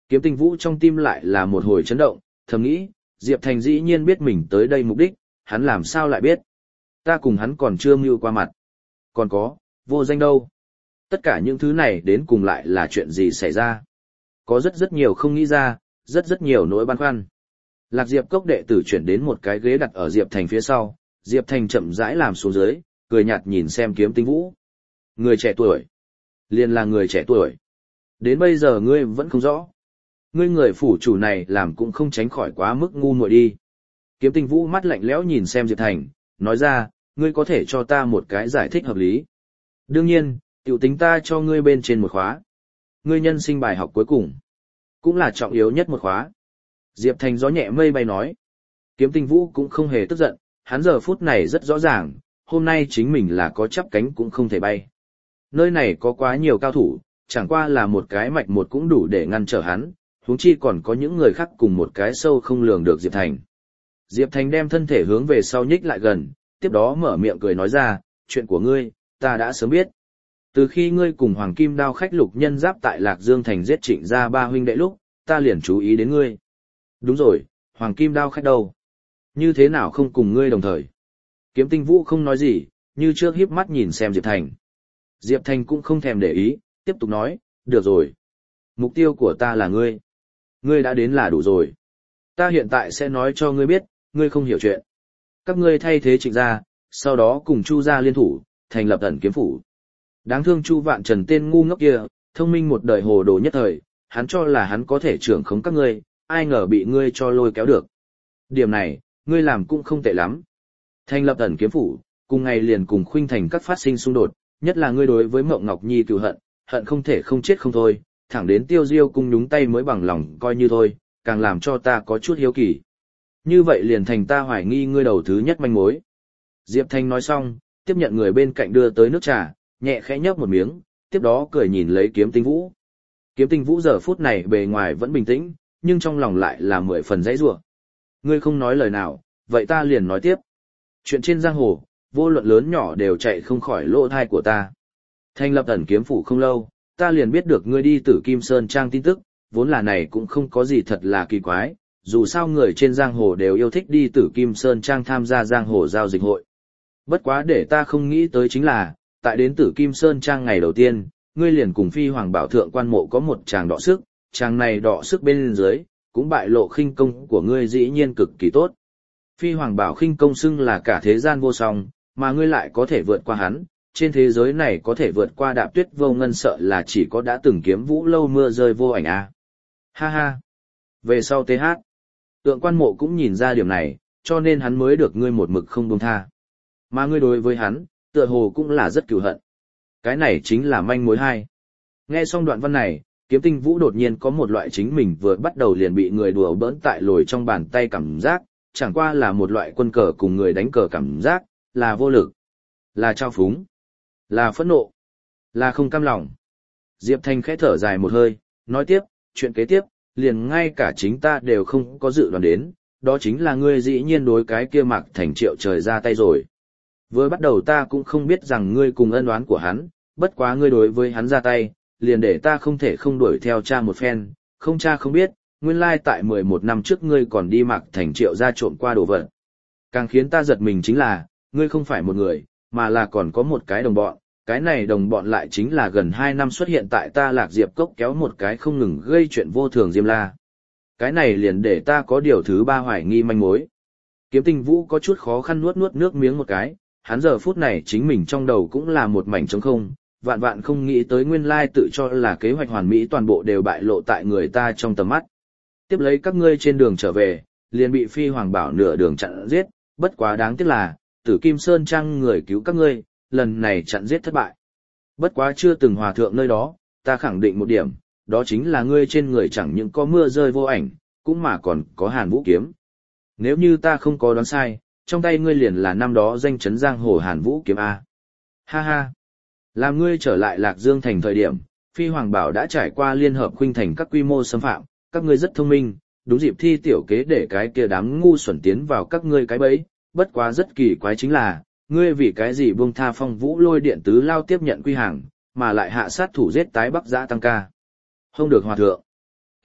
Kiếm Tinh Vũ trong tim lại là một hồi chấn động, thầm nghĩ, Diệp Thành dĩ nhiên biết mình tới đây mục đích, hắn làm sao lại biết. Ta cùng hắn còn chưa mưu qua mặt. Còn có, vô danh đâu. Tất cả những thứ này đến cùng lại là chuyện gì xảy ra. Có rất nhiều không nghĩ ra, rất nhiều nỗi băn khoăn. Lạc Diệp Cốc đệ tử chuyển đến một cái ghế đặt ở Diệp Thành phía sau, Diệp Thành chậm rãi làm xuống dưới, cười nhạt nhìn xem Kiếm Tinh Vũ. Người trẻ tuổi. Liền là người trẻ tuổi. Đến bây giờ ngươi vẫn không rõ. Ngươi người phủ chủ này làm cũng không tránh khỏi quá mức ngu muội đi. Kiếm Tinh Vũ mắt lạnh lẽo nhìn xem Diệp Thành, nói ra, ngươi có thể cho ta một cái giải thích hợp lý. Đương nhiên, tiểu tính ta cho ngươi bên trên một khóa. Ngươi nhân sinh bài học cuối cùng, cũng là trọng yếu nhất một khóa. Diệp Thành gió nhẹ mây bay nói. Kiếm Tinh Vũ cũng không hề tức giận, hắn giờ phút này rất rõ ràng, hôm nay chính mình là có chắp cánh cũng không thể bay. Nơi này có quá nhiều cao thủ, chẳng qua là một cái mạch một cũng đủ để ngăn trở hắn, huống chi còn có những người khác cùng một cái sâu không lường được Diệp Thành. Diệp Thành đem thân thể hướng về sau nhích lại gần, tiếp đó mở miệng cười nói ra, chuyện của ngươi, ta đã sớm biết. Từ khi ngươi cùng Hoàng Kim Đao khách Lục Nhân Giáp tại Lạc Dương Thành giết Trịnh gia ba huynh đệ lúc, ta liền chú ý đến ngươi. Đúng rồi, Hoàng Kim Đao khách đâu? Như thế nào không cùng ngươi đồng thời? Kiếm Tinh Vũ không nói gì, như trước híp mắt nhìn xem Diệp Thành. Diệp Thành cũng không thèm để ý, tiếp tục nói, được rồi. Mục tiêu của ta là ngươi. Ngươi đã đến là đủ rồi. Ta hiện tại sẽ nói cho ngươi biết, ngươi không hiểu chuyện. Các ngươi thay thế Trịnh gia, sau đó cùng Chu gia liên thủ, thành lập Ẩn Kiếm phủ. Đáng thương Chu Vạn Trần tên ngu ngốc kia, thông minh một đời hồ đồ nhất thời, hắn cho là hắn có thể trưởng khống các ngươi, ai ngờ bị ngươi cho lôi kéo được. Điểm này, ngươi làm cũng không tệ lắm. Thành lập Ẩn Kiếm phủ, cùng ngày liền cùng Khuynh Thành các phát sinh xung đột, nhất là ngươi đối với Mộng Ngọc Nhi cừu hận, hận không thể không chết không thôi, thẳng đến Tiêu Diêu cung nhúng tay mới bằng lòng coi như thôi, càng làm cho ta có chút hiếu kỳ. Như vậy liền thành ta hoài nghi ngươi đầu thứ nhất manh mối. Diệp Thanh nói xong, tiếp nhận người bên cạnh đưa tới nước trà, nhẹ khẽ nhấp một miếng, tiếp đó cười nhìn lấy Kiếm Tinh Vũ. Kiếm Tinh Vũ giờ phút này bề ngoài vẫn bình tĩnh, nhưng trong lòng lại là 10 phần dãy rủa. Ngươi không nói lời nào, vậy ta liền nói tiếp. Chuyện trên giang hồ, vô luận lớn nhỏ đều chạy không khỏi lỗ thai của ta. Thành lập Ẩn Kiếm phủ không lâu, ta liền biết được ngươi đi Tử Kim Sơn Trang tin tức, vốn là này cũng không có gì thật là kỳ quái, dù sao người trên giang hồ đều yêu thích đi Tử Kim Sơn Trang tham gia giang hồ giao dịch hội. Bất quá để ta không nghĩ tới chính là, tại đến Tử Kim Sơn Trang ngày đầu tiên, ngươi liền cùng Phi Hoàng Bảo Thượng quan mộ có một chàng đọ sức, chàng này đọ sức bên dưới, cũng bại lộ khinh công của ngươi dĩ nhiên cực kỳ tốt. Phi Hoàng Bảo khinh công xưng là cả thế gian vô song, mà ngươi lại có thể vượt qua hắn, trên thế giới này có thể vượt qua Đạp Tuyết Vô Ngân sợ là chỉ có đã từng kiếm vũ lâu mưa rơi vô ảnh a. Ha ha. Về sau TH, Tượng quan mộ cũng nhìn ra điểm này, cho nên hắn mới được ngươi một mực không buông tha. Mà ngươi đối với hắn, tựa hồ cũng là rất cừu hận. Cái này chính là manh mối hai. Nghe xong đoạn văn này, Kiếm Tinh Vũ đột nhiên có một loại chính mình vừa bắt đầu liền bị người đùa bỡn tại lồi trong bàn tay cảm giác, chẳng qua là một loại quân cờ cùng người đánh cờ cảm giác, là vô lực, là trao phúng, là phẫn nộ, là không cam lòng. Diệp Thanh khẽ thở dài một hơi, nói tiếp, chuyện kế tiếp, liền ngay cả chính ta đều không có dự đoán đến, đó chính là ngươi dĩ nhiên đối cái kia Mạc Thành Triệu trời ra tay rồi. Vừa bắt đầu ta cũng không biết rằng ngươi cùng ân oán của hắn, bất quá ngươi đối với hắn ra tay, liền để ta không thể không đuổi theo cha một phen, không cha không biết, nguyên lai tại 11 năm trước ngươi còn đi Mạc Thành Triệu ra trộm qua đồ vật. Càng khiến ta giật mình chính là, ngươi không phải một người, mà là còn có một cái đồng bọn, cái này đồng bọn lại chính là gần 2 năm xuất hiện tại ta Lạc Diệp Cốc kéo một cái không ngừng gây chuyện vô thường Diêm La. Cái này liền để ta có điều thứ ba hoài nghi manh mối. Kiếm Tinh Vũ có chút khó khăn nuốt nước miếng một cái, hắn giờ phút này chính mình trong đầu cũng là một mảnh trống không, vạn vạn không nghĩ tới nguyên lai tự cho là kế hoạch hoàn mỹ toàn bộ đều bại lộ tại người ta trong tầm mắt. Tiếp lấy các ngươi trên đường trở về, liền bị Phi Hoàng Bảo nửa đường chặn giết, bất quá đáng tiếc là, Tử Kim Sơn Trang người cứu các ngươi, lần này chặn giết thất bại. Bất quá chưa từng hòa thượng nơi đó, ta khẳng định một điểm, đó chính là ngươi trên người chẳng những có mưa rơi vô ảnh, cũng mà còn có Hàn Vũ kiếm. Nếu như ta không có đoán sai, trong tay ngươi liền là năm đó danh chấn giang hồ Hàn Vũ kiếm A. Ha ha. Làm ngươi trở lại Lạc Dương Thành thời điểm, Phi Hoàng Bảo đã trải qua liên hợp Khuynh Thành các quy mô xâm phạm, các ngươi rất thông minh, đúng dịp thi tiểu kế để cái kia đám ngu xuẩn tiến vào các ngươi cái bẫy, bất quá rất kỳ quái chính là, ngươi vì cái gì buông tha Phong Vũ Lôi Điện tứ lao tiếp nhận quy hàng, mà lại hạ sát thủ giết tái Bắc Giã Tăng Ca. Không được hòa thượng.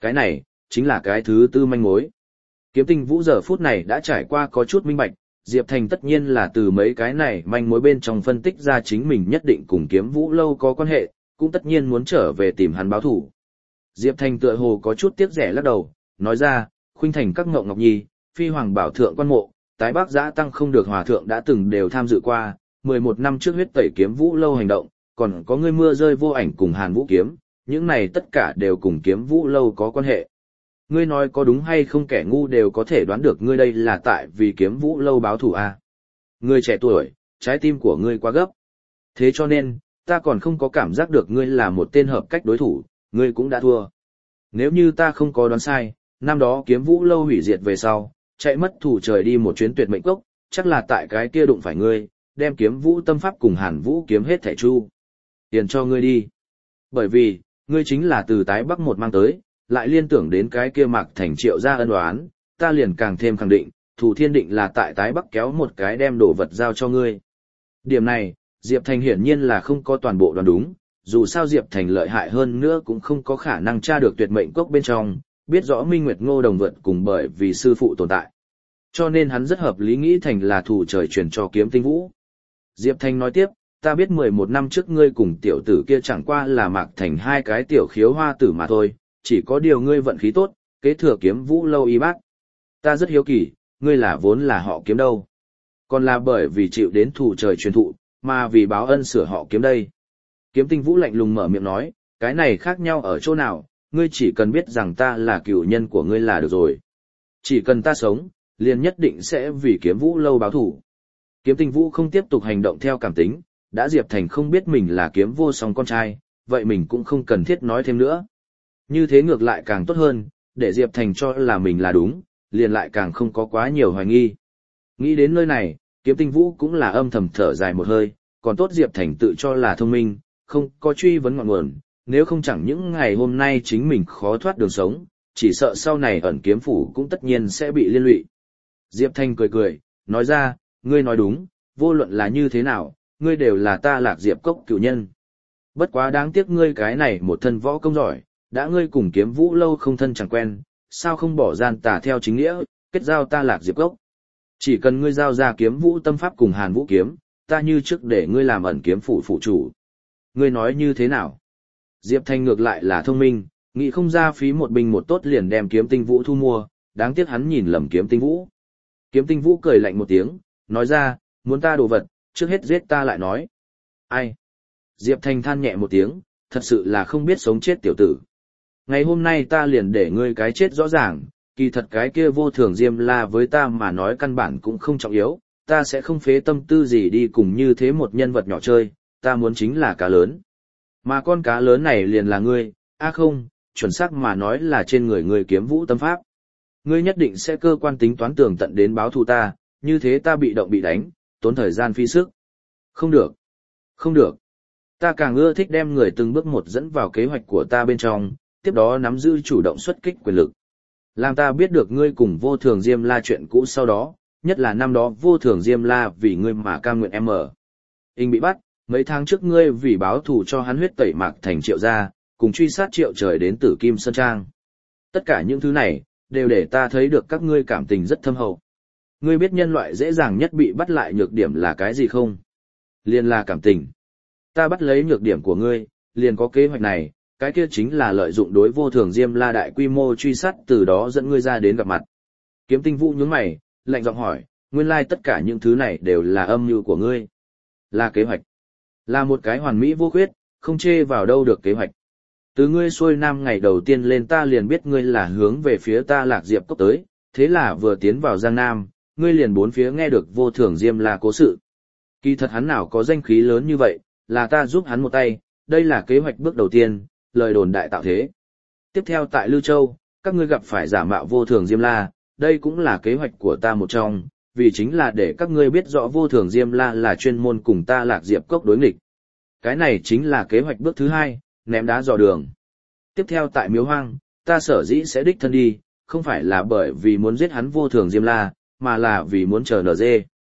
Cái này, chính là cái thứ tư manh mối. Kiếm Tinh Vũ giờ phút này đã trải qua có chút minh bạch, Diệp Thành tất nhiên là từ mấy cái này manh mối bên trong phân tích ra chính mình nhất định cùng Kiếm Vũ lâu có quan hệ, cũng tất nhiên muốn trở về tìm hắn báo thủ. Diệp Thành tựa hồ có chút tiếc rẻ lắc đầu, nói ra, khuynh thành các ngộng ngọc nhi, phi hoàng bảo thượng quan mộ, tái bắc giã tăng không được hòa thượng đã từng đều tham dự qua, 11 năm trước huyết tẩy Kiếm Vũ lâu hành động, còn có ngươi mưa rơi vô ảnh cùng Hàn Vũ kiếm, những này tất cả đều cùng Kiếm Vũ lâu có quan hệ. Ngươi nói có đúng hay không, kẻ ngu đều có thể đoán được ngươi đây là tại vì Kiếm Vũ lâu báo thù à. Ngươi trẻ tuổi, trái tim của ngươi quá gấp. Thế cho nên, ta còn không có cảm giác được ngươi là một tên hợp cách đối thủ, ngươi cũng đã thua. Nếu như ta không có đoán sai, năm đó Kiếm Vũ lâu hủy diệt về sau, chạy mất thủ trời đi một chuyến tuyệt mệnh cốc, chắc là tại cái kia đụng phải ngươi, đem Kiếm Vũ tâm pháp cùng Hàn Vũ kiếm hết thảy chu. Tiền cho ngươi đi. Bởi vì, ngươi chính là từ tái bắc một mang tới, lại liên tưởng đến cái kia Mạc Thành Triệu gia ân oán, ta liền càng thêm khẳng định, Thủ Thiên định là tại tái bắc kéo một cái đem đồ vật giao cho ngươi. Điểm này, Diệp Thành hiển nhiên là không có toàn bộ đoán đúng, dù sao Diệp Thành lợi hại hơn nữa cũng không có khả năng tra được tuyệt mệnh cốc bên trong, biết rõ Minh Nguyệt Ngô Đồng Vượt cùng bởi vì sư phụ tồn tại. Cho nên hắn rất hợp lý nghĩ thành là thủ trời truyền cho Kiếm Tinh Vũ. Diệp Thành nói tiếp, ta biết 11 năm trước ngươi cùng tiểu tử kia chẳng qua là Mạc Thành hai cái tiểu khiếu hoa tử mà thôi, chỉ có điều ngươi vận khí tốt, kế thừa Kiếm Vũ lâu y bác. Ta rất hiếu kỳ, ngươi là vốn là họ Kiếm đâu? Còn là bởi vì chịu đến thủ trời truyền thụ, mà vì báo ân sửa họ Kiếm đây. Kiếm Tinh Vũ lạnh lùng mở miệng nói, cái này khác nhau ở chỗ nào, ngươi chỉ cần biết rằng ta là cửu nhân của ngươi là được rồi. Chỉ cần ta sống, liền nhất định sẽ vì Kiếm Vũ lâu báo thủ. Kiếm Tinh Vũ không tiếp tục hành động theo cảm tính, đã Diệp Thành không biết mình là Kiếm Vô Song con trai, vậy mình cũng không cần thiết nói thêm nữa. Như thế ngược lại càng tốt hơn, để Diệp Thành cho là mình là đúng, liền lại càng không có quá nhiều hoài nghi. Nghĩ đến nơi này, Kiếm Tinh Vũ cũng là âm thầm thở dài một hơi, còn tốt Diệp Thành tự cho là thông minh, không có truy vấn ngọn nguồn, nếu không chẳng những ngày hôm nay chính mình khó thoát đường sống, chỉ sợ sau này ẩn kiếm phủ cũng tất nhiên sẽ bị liên lụy. Diệp Thành cười cười, nói ra, ngươi nói đúng, vô luận là như thế nào, ngươi đều là ta Lạc Diệp cốc cửu nhân. Bất quá đáng tiếc ngươi cái này một thân võ công giỏi, đã ngươi cùng Kiếm Vũ lâu không thân chẳng quen, sao không bỏ gian tà theo chính nghĩa, kết giao ta Lạc Diệp cốc. Chỉ cần ngươi giao ra Kiếm Vũ tâm pháp cùng Hàn Vũ kiếm, ta như trước để ngươi làm ẩn kiếm phủ phụ chủ. Ngươi nói như thế nào? Diệp Thanh ngược lại là thông minh, nghĩ không ra phí một binh một tốt liền đem Kiếm Tinh Vũ thu mua, đáng tiếc hắn nhìn lầm Kiếm Tinh Vũ. Kiếm Tinh Vũ cười lạnh một tiếng, nói ra, muốn ta đồ vật, trước hết giết ta lại nói. Ai? Diệp Thanh than nhẹ một tiếng, thật sự là không biết sống chết tiểu tử. Ngày hôm nay ta liền để ngươi cái chết rõ ràng, kỳ thật cái kia Vô Thường Diêm La với ta mà nói căn bản cũng không trọng yếu, ta sẽ không phế tâm tư gì đi cùng như thế một nhân vật nhỏ chơi, ta muốn chính là cá lớn. Mà con cá lớn này liền là ngươi, không, chuẩn xác mà nói là trên người ngươi Kiếm Vũ tâm pháp. Ngươi nhất định sẽ cơ quan tính toán tường tận đến báo thù ta, như thế ta bị động bị đánh, tốn thời gian phi sức. Không được, không được. Ta càng ưa thích đem người từng bước một dẫn vào kế hoạch của ta bên trong, tiếp đó nắm giữ chủ động xuất kích quyền lực. Làm ta biết được ngươi cùng Vô Thường Diêm La chuyện cũ sau đó, nhất là năm đó Vô Thường Diêm La vì ngươi mà cam nguyện em ở. Bị bắt, mấy tháng trước ngươi vì báo thù cho hắn huyết tẩy Mạc Thành Triệu gia, cùng truy sát Triệu Trời đến Tử Kim Sơn Trang. Tất cả những thứ này, đều để ta thấy được các ngươi cảm tình rất thâm hậu. Ngươi biết nhân loại dễ dàng nhất bị bắt lại nhược điểm là cái gì không? Liền là cảm tình. Ta bắt lấy nhược điểm của ngươi, liền có kế hoạch này, cái kia chính là lợi dụng đối Vô Thường Diêm La đại quy mô truy sát, từ đó dẫn ngươi ra đến gặp mặt. Kiếm Tinh Vũ nhướng mày, lạnh giọng hỏi, nguyên lai tất cả những thứ này đều là âm mưu của ngươi. Là kế hoạch. Là một cái hoàn mỹ vô khuyết, không chê vào đâu được kế hoạch. Từ ngươi xuôi nam ngày đầu tiên lên ta liền biết ngươi là hướng về phía ta Lạc Diệp cốc tới, thế là vừa tiến vào Giang Nam, ngươi liền bốn phía nghe được Vô Thường Diêm La cố sự. Kỳ thật hắn nào có danh khí lớn như vậy, là ta giúp hắn một tay, đây là kế hoạch bước đầu tiên, lời đồn đại tạo thế. Tiếp theo tại Lưu Châu, các ngươi gặp phải giả mạo Vô Thường Diêm La, đây cũng là kế hoạch của ta một trong, vì chính là để các ngươi biết rõ Vô Thường Diêm La là chuyên môn cùng ta Lạc Diệp cốc đối nghịch. Cái này chính là kế hoạch bước thứ hai, ném đá dò đường. Tiếp theo tại Miếu Hoang, ta sở dĩ sẽ đích thân đi, không phải là bởi vì muốn giết hắn Vô Thường Diêm La, mà là vì muốn chờ NG.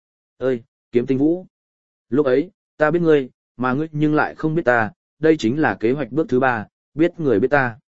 Ơi, Kiếm Tinh Vũ. Lúc ấy, ta biết ngươi, mà ngươi nhưng lại không biết ta, đây chính là kế hoạch bước thứ ba, biết người biết ta.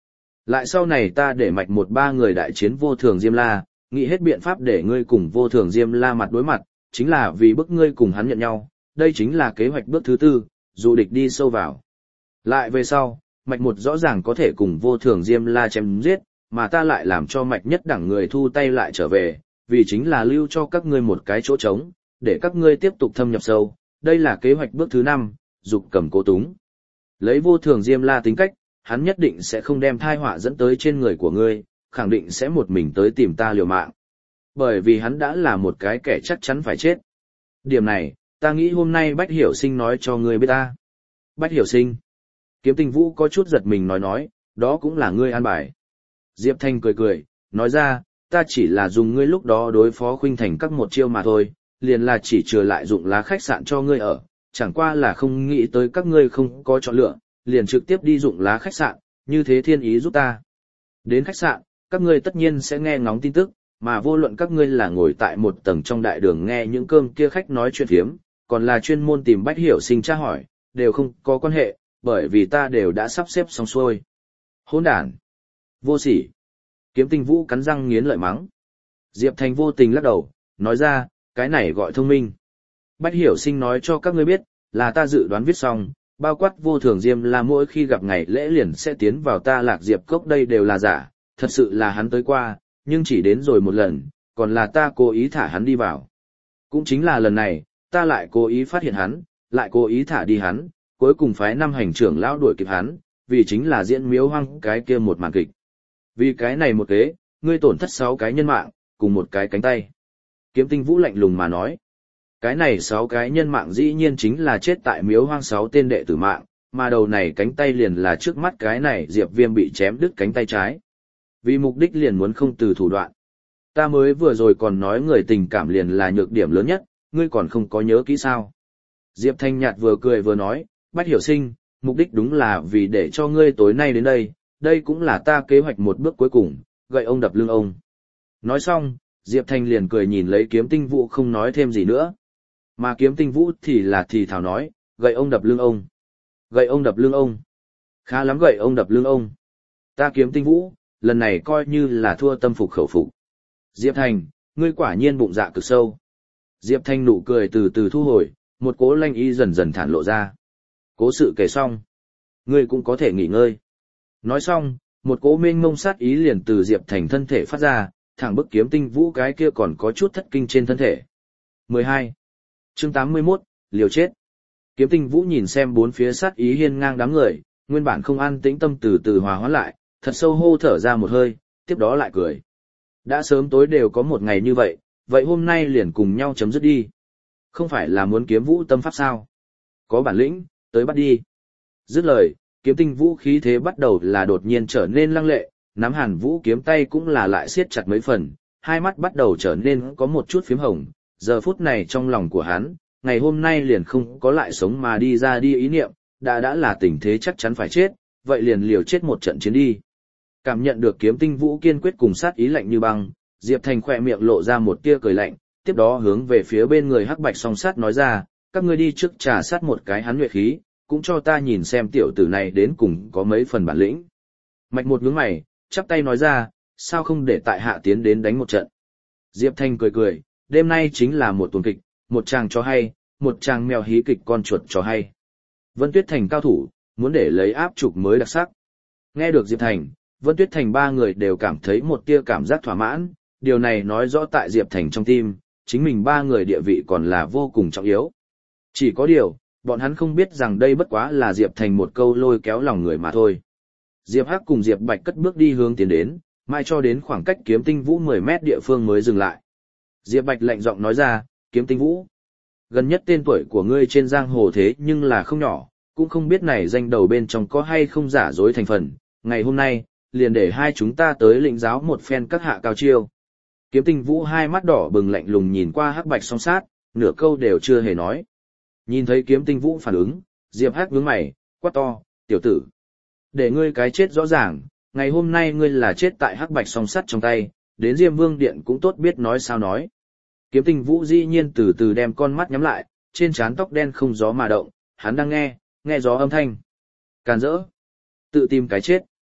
Lại sau này ta để mạch một ba người đại chiến vô thường Diêm La, nghĩ hết biện pháp để ngươi cùng vô thường Diêm La mặt đối mặt, chính là vì bức ngươi cùng hắn nhận nhau, đây chính là kế hoạch bước thứ tư, dụ địch đi sâu vào. Lại về sau, mạch một rõ ràng có thể cùng vô thường Diêm La chém giết, mà ta lại làm cho mạch nhất đẳng người thu tay lại trở về, vì chính là lưu cho các ngươi một cái chỗ trống, để các ngươi tiếp tục thâm nhập sâu, đây là kế hoạch bước thứ 5, dục cầm cố túng. Lấy vô thường Diêm La tính cách, hắn nhất định sẽ không đem thai họa dẫn tới trên người của ngươi, khẳng định sẽ một mình tới tìm ta liều mạng. Bởi vì hắn đã là một cái kẻ chắc chắn phải chết. Điểm này, ta nghĩ hôm nay Bách Hiểu Sinh nói cho ngươi biết ta. Bách Hiểu Sinh. Kiếm Tinh Vũ có chút giật mình nói, đó cũng là ngươi an bài. Diệp Thanh cười cười, nói ra, ta chỉ là dùng ngươi lúc đó đối phó Khuynh Thành các một chiêu mà thôi, liền là chỉ trừ lại dụng lá khách sạn cho ngươi ở, chẳng qua là không nghĩ tới các ngươi không có chọn lựa, liền trực tiếp đi dụng lá khách sạn, như thế thiên ý giúp ta. Đến khách sạn, các ngươi tất nhiên sẽ nghe ngóng tin tức, mà vô luận các ngươi là ngồi tại một tầng trong đại đường nghe những cơm kia khách nói chuyện phiếm, còn là chuyên môn tìm Bách Hiểu Sinh tra hỏi, đều không có quan hệ, bởi vì ta đều đã sắp xếp xong xuôi. Hỗn đản, vô sỉ. Kiếm Tinh Vũ cắn răng nghiến lợi mắng. Diệp Thành vô tình lắc đầu, nói ra, cái này gọi thông minh. Bách Hiểu Sinh nói cho các ngươi biết, là ta dự đoán viết xong, bao quát vô thường Diêm La mỗi khi gặp ngày lễ liền sẽ tiến vào ta Lạc Diệp Cốc đây đều là giả, thật sự là hắn tới qua, nhưng chỉ đến rồi một lần, còn là ta cố ý thả hắn đi vào. Cũng chính là lần này, ta lại cố ý phát hiện hắn, lại cố ý thả đi hắn, cuối cùng phái 5 hành trưởng lão đuổi kịp hắn, vì chính là diễn Miếu Hoang cái kia một màn kịch. Vì cái này một kế, ngươi tổn thất 6 cái nhân mạng, cùng một cái cánh tay. Kiếm Tinh Vũ lạnh lùng mà nói. Cái này 6 cái nhân mạng dĩ nhiên chính là chết tại Miếu Hoang 6 tên đệ tử mạng, mà đầu này cánh tay liền là trước mắt cái này Diệp Viêm bị chém đứt cánh tay trái. Vì mục đích liền muốn không từ thủ đoạn. Ta mới vừa rồi còn nói người tình cảm liền là nhược điểm lớn nhất, ngươi còn không có nhớ kỹ sao. Diệp Thanh Nhạt vừa cười vừa nói, Bách Hiểu Sinh, mục đích đúng là vì để cho ngươi tối nay đến đây, đây cũng là ta kế hoạch một bước cuối cùng, gậy ông đập lưng ông. Nói xong, Diệp Thanh liền cười nhìn lấy Kiếm Tinh Vũ không nói thêm gì nữa. Mà Kiếm Tinh Vũ thì là thì thảo nói, gậy ông đập lưng ông. Gậy ông đập lưng ông. Khá lắm gậy ông đập lưng ông. Ta Kiếm Tinh Vũ, lần này coi như là thua tâm phục khẩu phục. Diệp Thành, ngươi quả nhiên bụng dạ cực sâu. Diệp Thanh nụ cười từ từ thu hồi, một cố lanh ý dần dần thản lộ ra. Cố sự kể xong, ngươi cũng có thể nghỉ ngơi. Nói xong, một cố mênh mông sát ý liền từ Diệp Thành thân thể phát ra, thẳng bức Kiếm Tinh Vũ cái kia còn có chút thất kinh trên thân thể. 12. Chương 81, liều chết. Kiếm Tinh Vũ nhìn xem bốn phía sát ý hiên ngang đám người, nguyên bản không an tĩnh tâm từ từ hòa hoãn lại, thật sâu hô thở ra một hơi, tiếp đó lại cười. Đã sớm tối đều có một ngày như vậy, vậy hôm nay liền cùng nhau chấm dứt đi. Không phải là muốn kiếm vũ tâm pháp sao? Có bản lĩnh, tới bắt đi. Dứt lời, Kiếm Tinh Vũ khí thế bắt đầu là đột nhiên trở nên lăng lệ, nắm Hàn Vũ kiếm tay cũng là lại siết chặt mấy phần, hai mắt bắt đầu trở nên có một chút phím hồng. Giờ phút này trong lòng của hắn, ngày hôm nay liền không có lại sống mà đi ra đi ý niệm, đã là tình thế chắc chắn phải chết, vậy liền liều chết một trận chiến đi. Cảm nhận được Kiếm Tinh Vũ kiên quyết cùng sát ý lạnh như băng, Diệp Thành khỏe miệng lộ ra một tia cười lạnh, tiếp đó hướng về phía bên người Hắc Bạch Song Sát nói ra, các ngươi đi trước trà sát một cái hắn nhuệ khí, cũng cho ta nhìn xem tiểu tử này đến cùng có mấy phần bản lĩnh. Mạch một nhướng mày, chắp tay nói ra, sao không để tại hạ tiến đến đánh một trận. Diệp Thành cười cười, đêm nay chính là một tuần kịch, một chàng cho hay, một chàng mèo hí kịch con chuột cho hay. Vân Tuyết Thành cao thủ, muốn để lấy áp trục mới đặc sắc. Nghe được Diệp Thành, Vân Tuyết Thành ba người đều cảm thấy một tia cảm giác thỏa mãn, điều này nói rõ tại Diệp Thành trong tim, chính mình ba người địa vị còn là vô cùng trọng yếu. Chỉ có điều, bọn hắn không biết rằng đây bất quá là Diệp Thành một câu lôi kéo lòng người mà thôi. Diệp Hắc cùng Diệp Bạch cất bước đi hướng tiến đến, mai cho đến khoảng cách Kiếm Tinh Vũ 10 mét địa phương mới dừng lại. Diệp Bạch lạnh giọng nói ra, Kiếm Tinh Vũ, gần nhất tên tuổi của ngươi trên giang hồ thế nhưng là không nhỏ, cũng không biết này danh đầu bên trong có hay không giả dối thành phần, ngày hôm nay, liền để hai chúng ta tới lĩnh giáo một phen các hạ cao chiêu. Kiếm Tinh Vũ hai mắt đỏ bừng lạnh lùng nhìn qua Hắc Bạch Song Sát, nửa câu đều chưa hề nói. Nhìn thấy Kiếm Tinh Vũ phản ứng, Diệp Hắc nhướng mày, quát to, tiểu tử, để ngươi cái chết rõ ràng, ngày hôm nay ngươi là chết tại Hắc Bạch Song Sát trong tay, đến Diêm Vương Điện cũng tốt biết nói sao nói. Kiếm Tinh Vũ dĩ nhiên từ từ đem con mắt nhắm lại, trên trán tóc đen không gió mà động, hắn đang nghe gió âm thanh. Càn rỡ, tự tìm cái chết.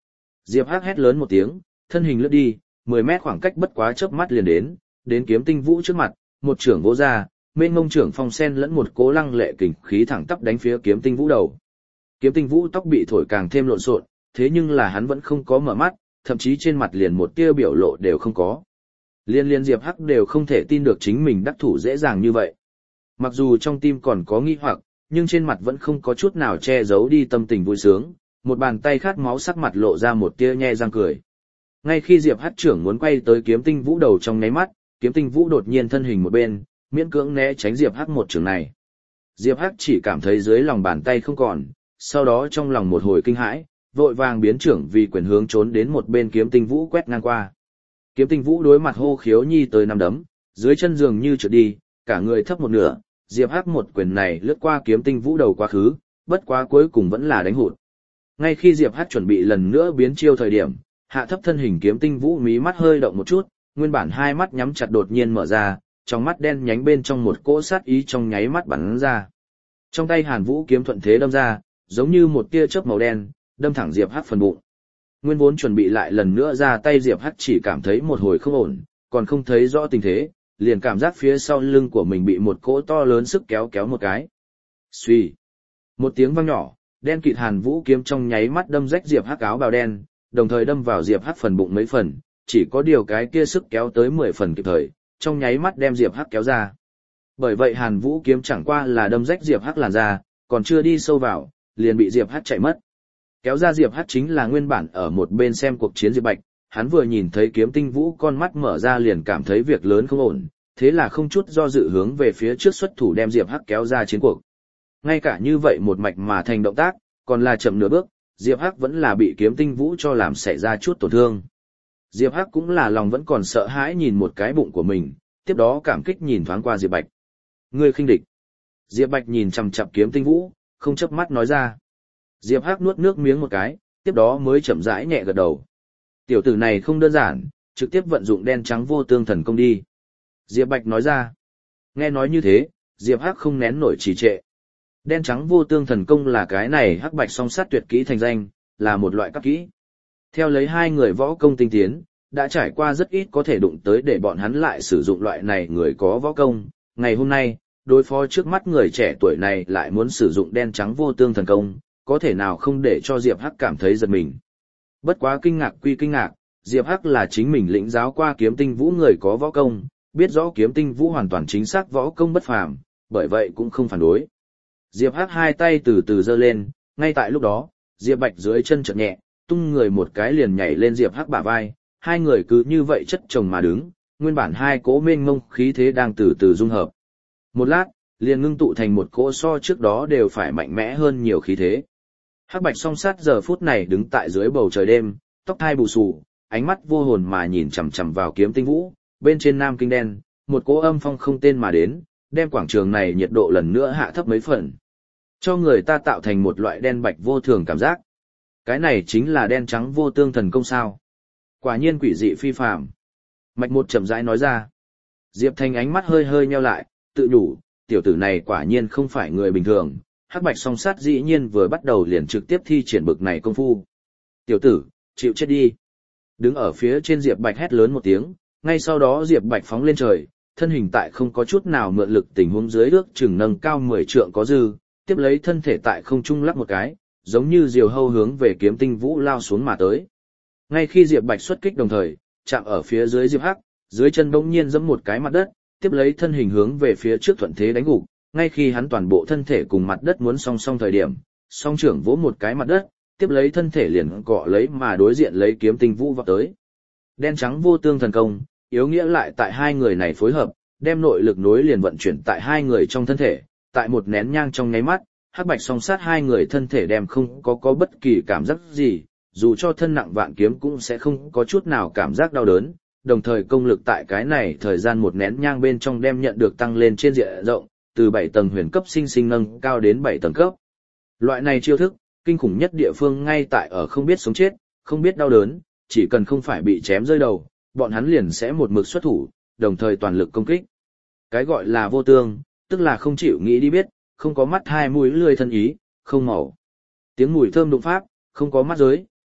Diệp Hắc hét lớn một tiếng, thân hình lướt đi, 10 mét khoảng cách bất quá chớp mắt liền đến Kiếm Tinh Vũ trước mặt, một trưởng vỗ ra, mênh mông trưởng phong sen lẫn một cố lăng lệ kình khí thẳng tắp đánh phía Kiếm Tinh Vũ đầu. Kiếm Tinh Vũ tóc bị thổi càng thêm lộn xộn, thế nhưng là hắn vẫn không có mở mắt, thậm chí trên mặt liền một tia biểu lộ đều không có. Liên Diệp Hắc đều không thể tin được chính mình đắc thủ dễ dàng như vậy. Mặc dù trong tim còn có nghi hoặc, nhưng trên mặt vẫn không có chút nào che giấu đi tâm tình vui sướng, một bàn tay khát máu sắc mặt lộ ra một tia nhe răng cười. Ngay khi Diệp Hắc trưởng muốn quay tới Kiếm Tinh Vũ đầu trong nháy mắt, Kiếm Tinh Vũ đột nhiên thân hình một bên, miễn cưỡng né tránh Diệp Hắc một trường này. Diệp Hắc chỉ cảm thấy dưới lòng bàn tay không còn, sau đó trong lòng một hồi kinh hãi, vội vàng biến trưởng vì quyền hướng trốn đến một bên Kiếm Tinh Vũ quét ngang qua. Kiếm Tinh Vũ đối mặt hô khiếu nhi tới năm đấm, dưới chân giường như trượt đi, cả người thấp một nửa, Diệp Hắc một quyền này lướt qua Kiếm Tinh Vũ đầu quá khứ, bất quá cuối cùng vẫn là đánh hụt. Ngay khi Diệp Hắc chuẩn bị lần nữa biến chiêu thời điểm, hạ thấp thân hình Kiếm Tinh Vũ mí mắt hơi động một chút, nguyên bản hai mắt nhắm chặt đột nhiên mở ra, trong mắt đen nhánh bên trong một cỗ sát ý trong nháy mắt bắn ra. Trong tay Hàn Vũ kiếm thuận thế đâm ra, giống như một tia chớp màu đen, đâm thẳng Diệp Hắc phần bụng. Nguyên vốn chuẩn bị lại lần nữa ra tay Diệp Hắc chỉ cảm thấy một hồi không ổn, còn không thấy rõ tình thế, liền cảm giác phía sau lưng của mình bị một cỗ to lớn sức kéo kéo một cái. Xuy. Một tiếng vang nhỏ, đen kịt Hàn Vũ kiếm trong nháy mắt đâm rách Diệp Hắc áo bào đen, đồng thời đâm vào Diệp Hắc phần bụng mấy phần, chỉ có điều cái kia sức kéo tới 10 phần kịp thời, trong nháy mắt đem Diệp Hắc kéo ra. Bởi vậy Hàn Vũ kiếm chẳng qua là đâm rách Diệp Hắc làn ra, còn chưa đi sâu vào, liền bị Diệp Hắc chạy mất. Kéo ra Diệp Hắc chính là nguyên bản ở một bên xem cuộc chiến Diệp Bạch, hắn vừa nhìn thấy Kiếm Tinh Vũ con mắt mở ra liền cảm thấy việc lớn không ổn, thế là không chút do dự hướng về phía trước xuất thủ đem Diệp Hắc kéo ra chiến cuộc. Ngay cả như vậy một mạch mà thành động tác, còn là chậm nửa bước, Diệp Hắc vẫn là bị Kiếm Tinh Vũ cho làm xảy ra chút tổn thương. Diệp Hắc cũng là lòng vẫn còn sợ hãi nhìn một cái bụng của mình, tiếp đó cảm kích nhìn thoáng qua Diệp Bạch. Ngươi khinh địch. Diệp Bạch nhìn chằm chằm Kiếm Tinh Vũ, không chớp mắt nói ra. Diệp Hắc nuốt nước miếng một cái, tiếp đó mới chậm rãi nhẹ gật đầu. Tiểu tử này không đơn giản, trực tiếp vận dụng đen trắng vô tương thần công đi. Diệp Bạch nói ra. Nghe nói như thế, Diệp Hắc không nén nổi trì trệ. Đen trắng vô tương thần công là cái này Hắc Bạch song sát tuyệt kỹ thành danh, là một loại cấp kỹ. Theo lấy hai người võ công tinh tiến, đã trải qua rất ít có thể đụng tới để bọn hắn lại sử dụng loại này người có võ công. Ngày hôm nay, đối phó trước mắt người trẻ tuổi này lại muốn sử dụng đen trắng vô tương thần công, có thể nào không để cho Diệp Hắc cảm thấy giật mình. Bất quá kinh ngạc quy kinh ngạc, Diệp Hắc là chính mình lĩnh giáo qua Kiếm Tinh Vũ người có võ công, biết rõ Kiếm Tinh Vũ hoàn toàn chính xác võ công bất phàm, bởi vậy cũng không phản đối. Diệp Hắc hai tay từ từ giơ lên, ngay tại lúc đó, Diệp Bạch dưới chân chợt nhẹ, tung người một cái liền nhảy lên Diệp Hắc bả vai, hai người cứ như vậy chất chồng mà đứng, nguyên bản hai cỗ mênh mông khí thế đang từ từ dung hợp. Một lát, liền ngưng tụ thành một cỗ so trước đó đều phải mạnh mẽ hơn nhiều khí thế. Hắc Bạch song sát giờ phút này đứng tại dưới bầu trời đêm, tóc hai bù xù, ánh mắt vô hồn mà nhìn chằm chằm vào Kiếm Tinh Vũ, bên trên Nam Kinh đen, một cỗ âm phong không tên mà đến, đem quảng trường này nhiệt độ lần nữa hạ thấp mấy phần, cho người ta tạo thành một loại đen bạch vô thường cảm giác. Cái này chính là đen trắng vô tương thần công sao? Quả nhiên quỷ dị phi phàm. Mạch Một chậm rãi nói ra. Diệp Thanh ánh mắt hơi hơi nheo lại, tự nhủ, tiểu tử này quả nhiên không phải người bình thường. Hắc Bạch song sát dĩ nhiên vừa bắt đầu liền trực tiếp thi triển bực này công phu. Tiểu tử, chịu chết đi. Đứng ở phía trên Diệp Bạch hét lớn một tiếng, ngay sau đó Diệp Bạch phóng lên trời, thân hình tại không có chút nào mượn lực tình huống dưới ước chừng nâng cao 10 trượng có dư, tiếp lấy thân thể tại không trung lắc một cái, giống như diều hâu hướng về Kiếm Tinh Vũ lao xuống mà tới. Ngay khi Diệp Bạch xuất kích đồng thời, chạm ở phía dưới Diệp Hắc, dưới chân bỗng nhiên giẫm một cái mặt đất, tiếp lấy thân hình hướng về phía trước thuận thế đánh gục, ngay khi hắn toàn bộ thân thể cùng mặt đất muốn song song thời điểm, song trưởng vỗ một cái mặt đất, tiếp lấy thân thể liền cọ lấy mà đối diện lấy Kiếm Tinh Vũ vào tới. Đen trắng vô tương thần công, yếu nghĩa lại tại hai người này phối hợp, đem nội lực nối liền vận chuyển tại hai người trong thân thể, tại một nén nhang trong nháy mắt, Hắc Bạch song sát hai người thân thể đem không có bất kỳ cảm giác gì, dù cho thân nặng vạn kiếm cũng sẽ không có chút nào cảm giác đau đớn, đồng thời công lực tại cái này thời gian một nén nhang bên trong đem nhận được tăng lên trên diện rộng, từ 7 tầng huyền cấp sinh sinh nâng cao đến 7 tầng cấp. Loại này chiêu thức, kinh khủng nhất địa phương ngay tại ở không biết sống chết, không biết đau đớn, chỉ cần không phải bị chém rơi đầu, bọn hắn liền sẽ một mực xuất thủ, đồng thời toàn lực công kích. Cái gọi là vô tương, tức là không chịu nghĩ đi biết, không có mắt hai mũi lười thân ý, không màu. Tiếng mùi thơm đụng pháp, không có mắt giới,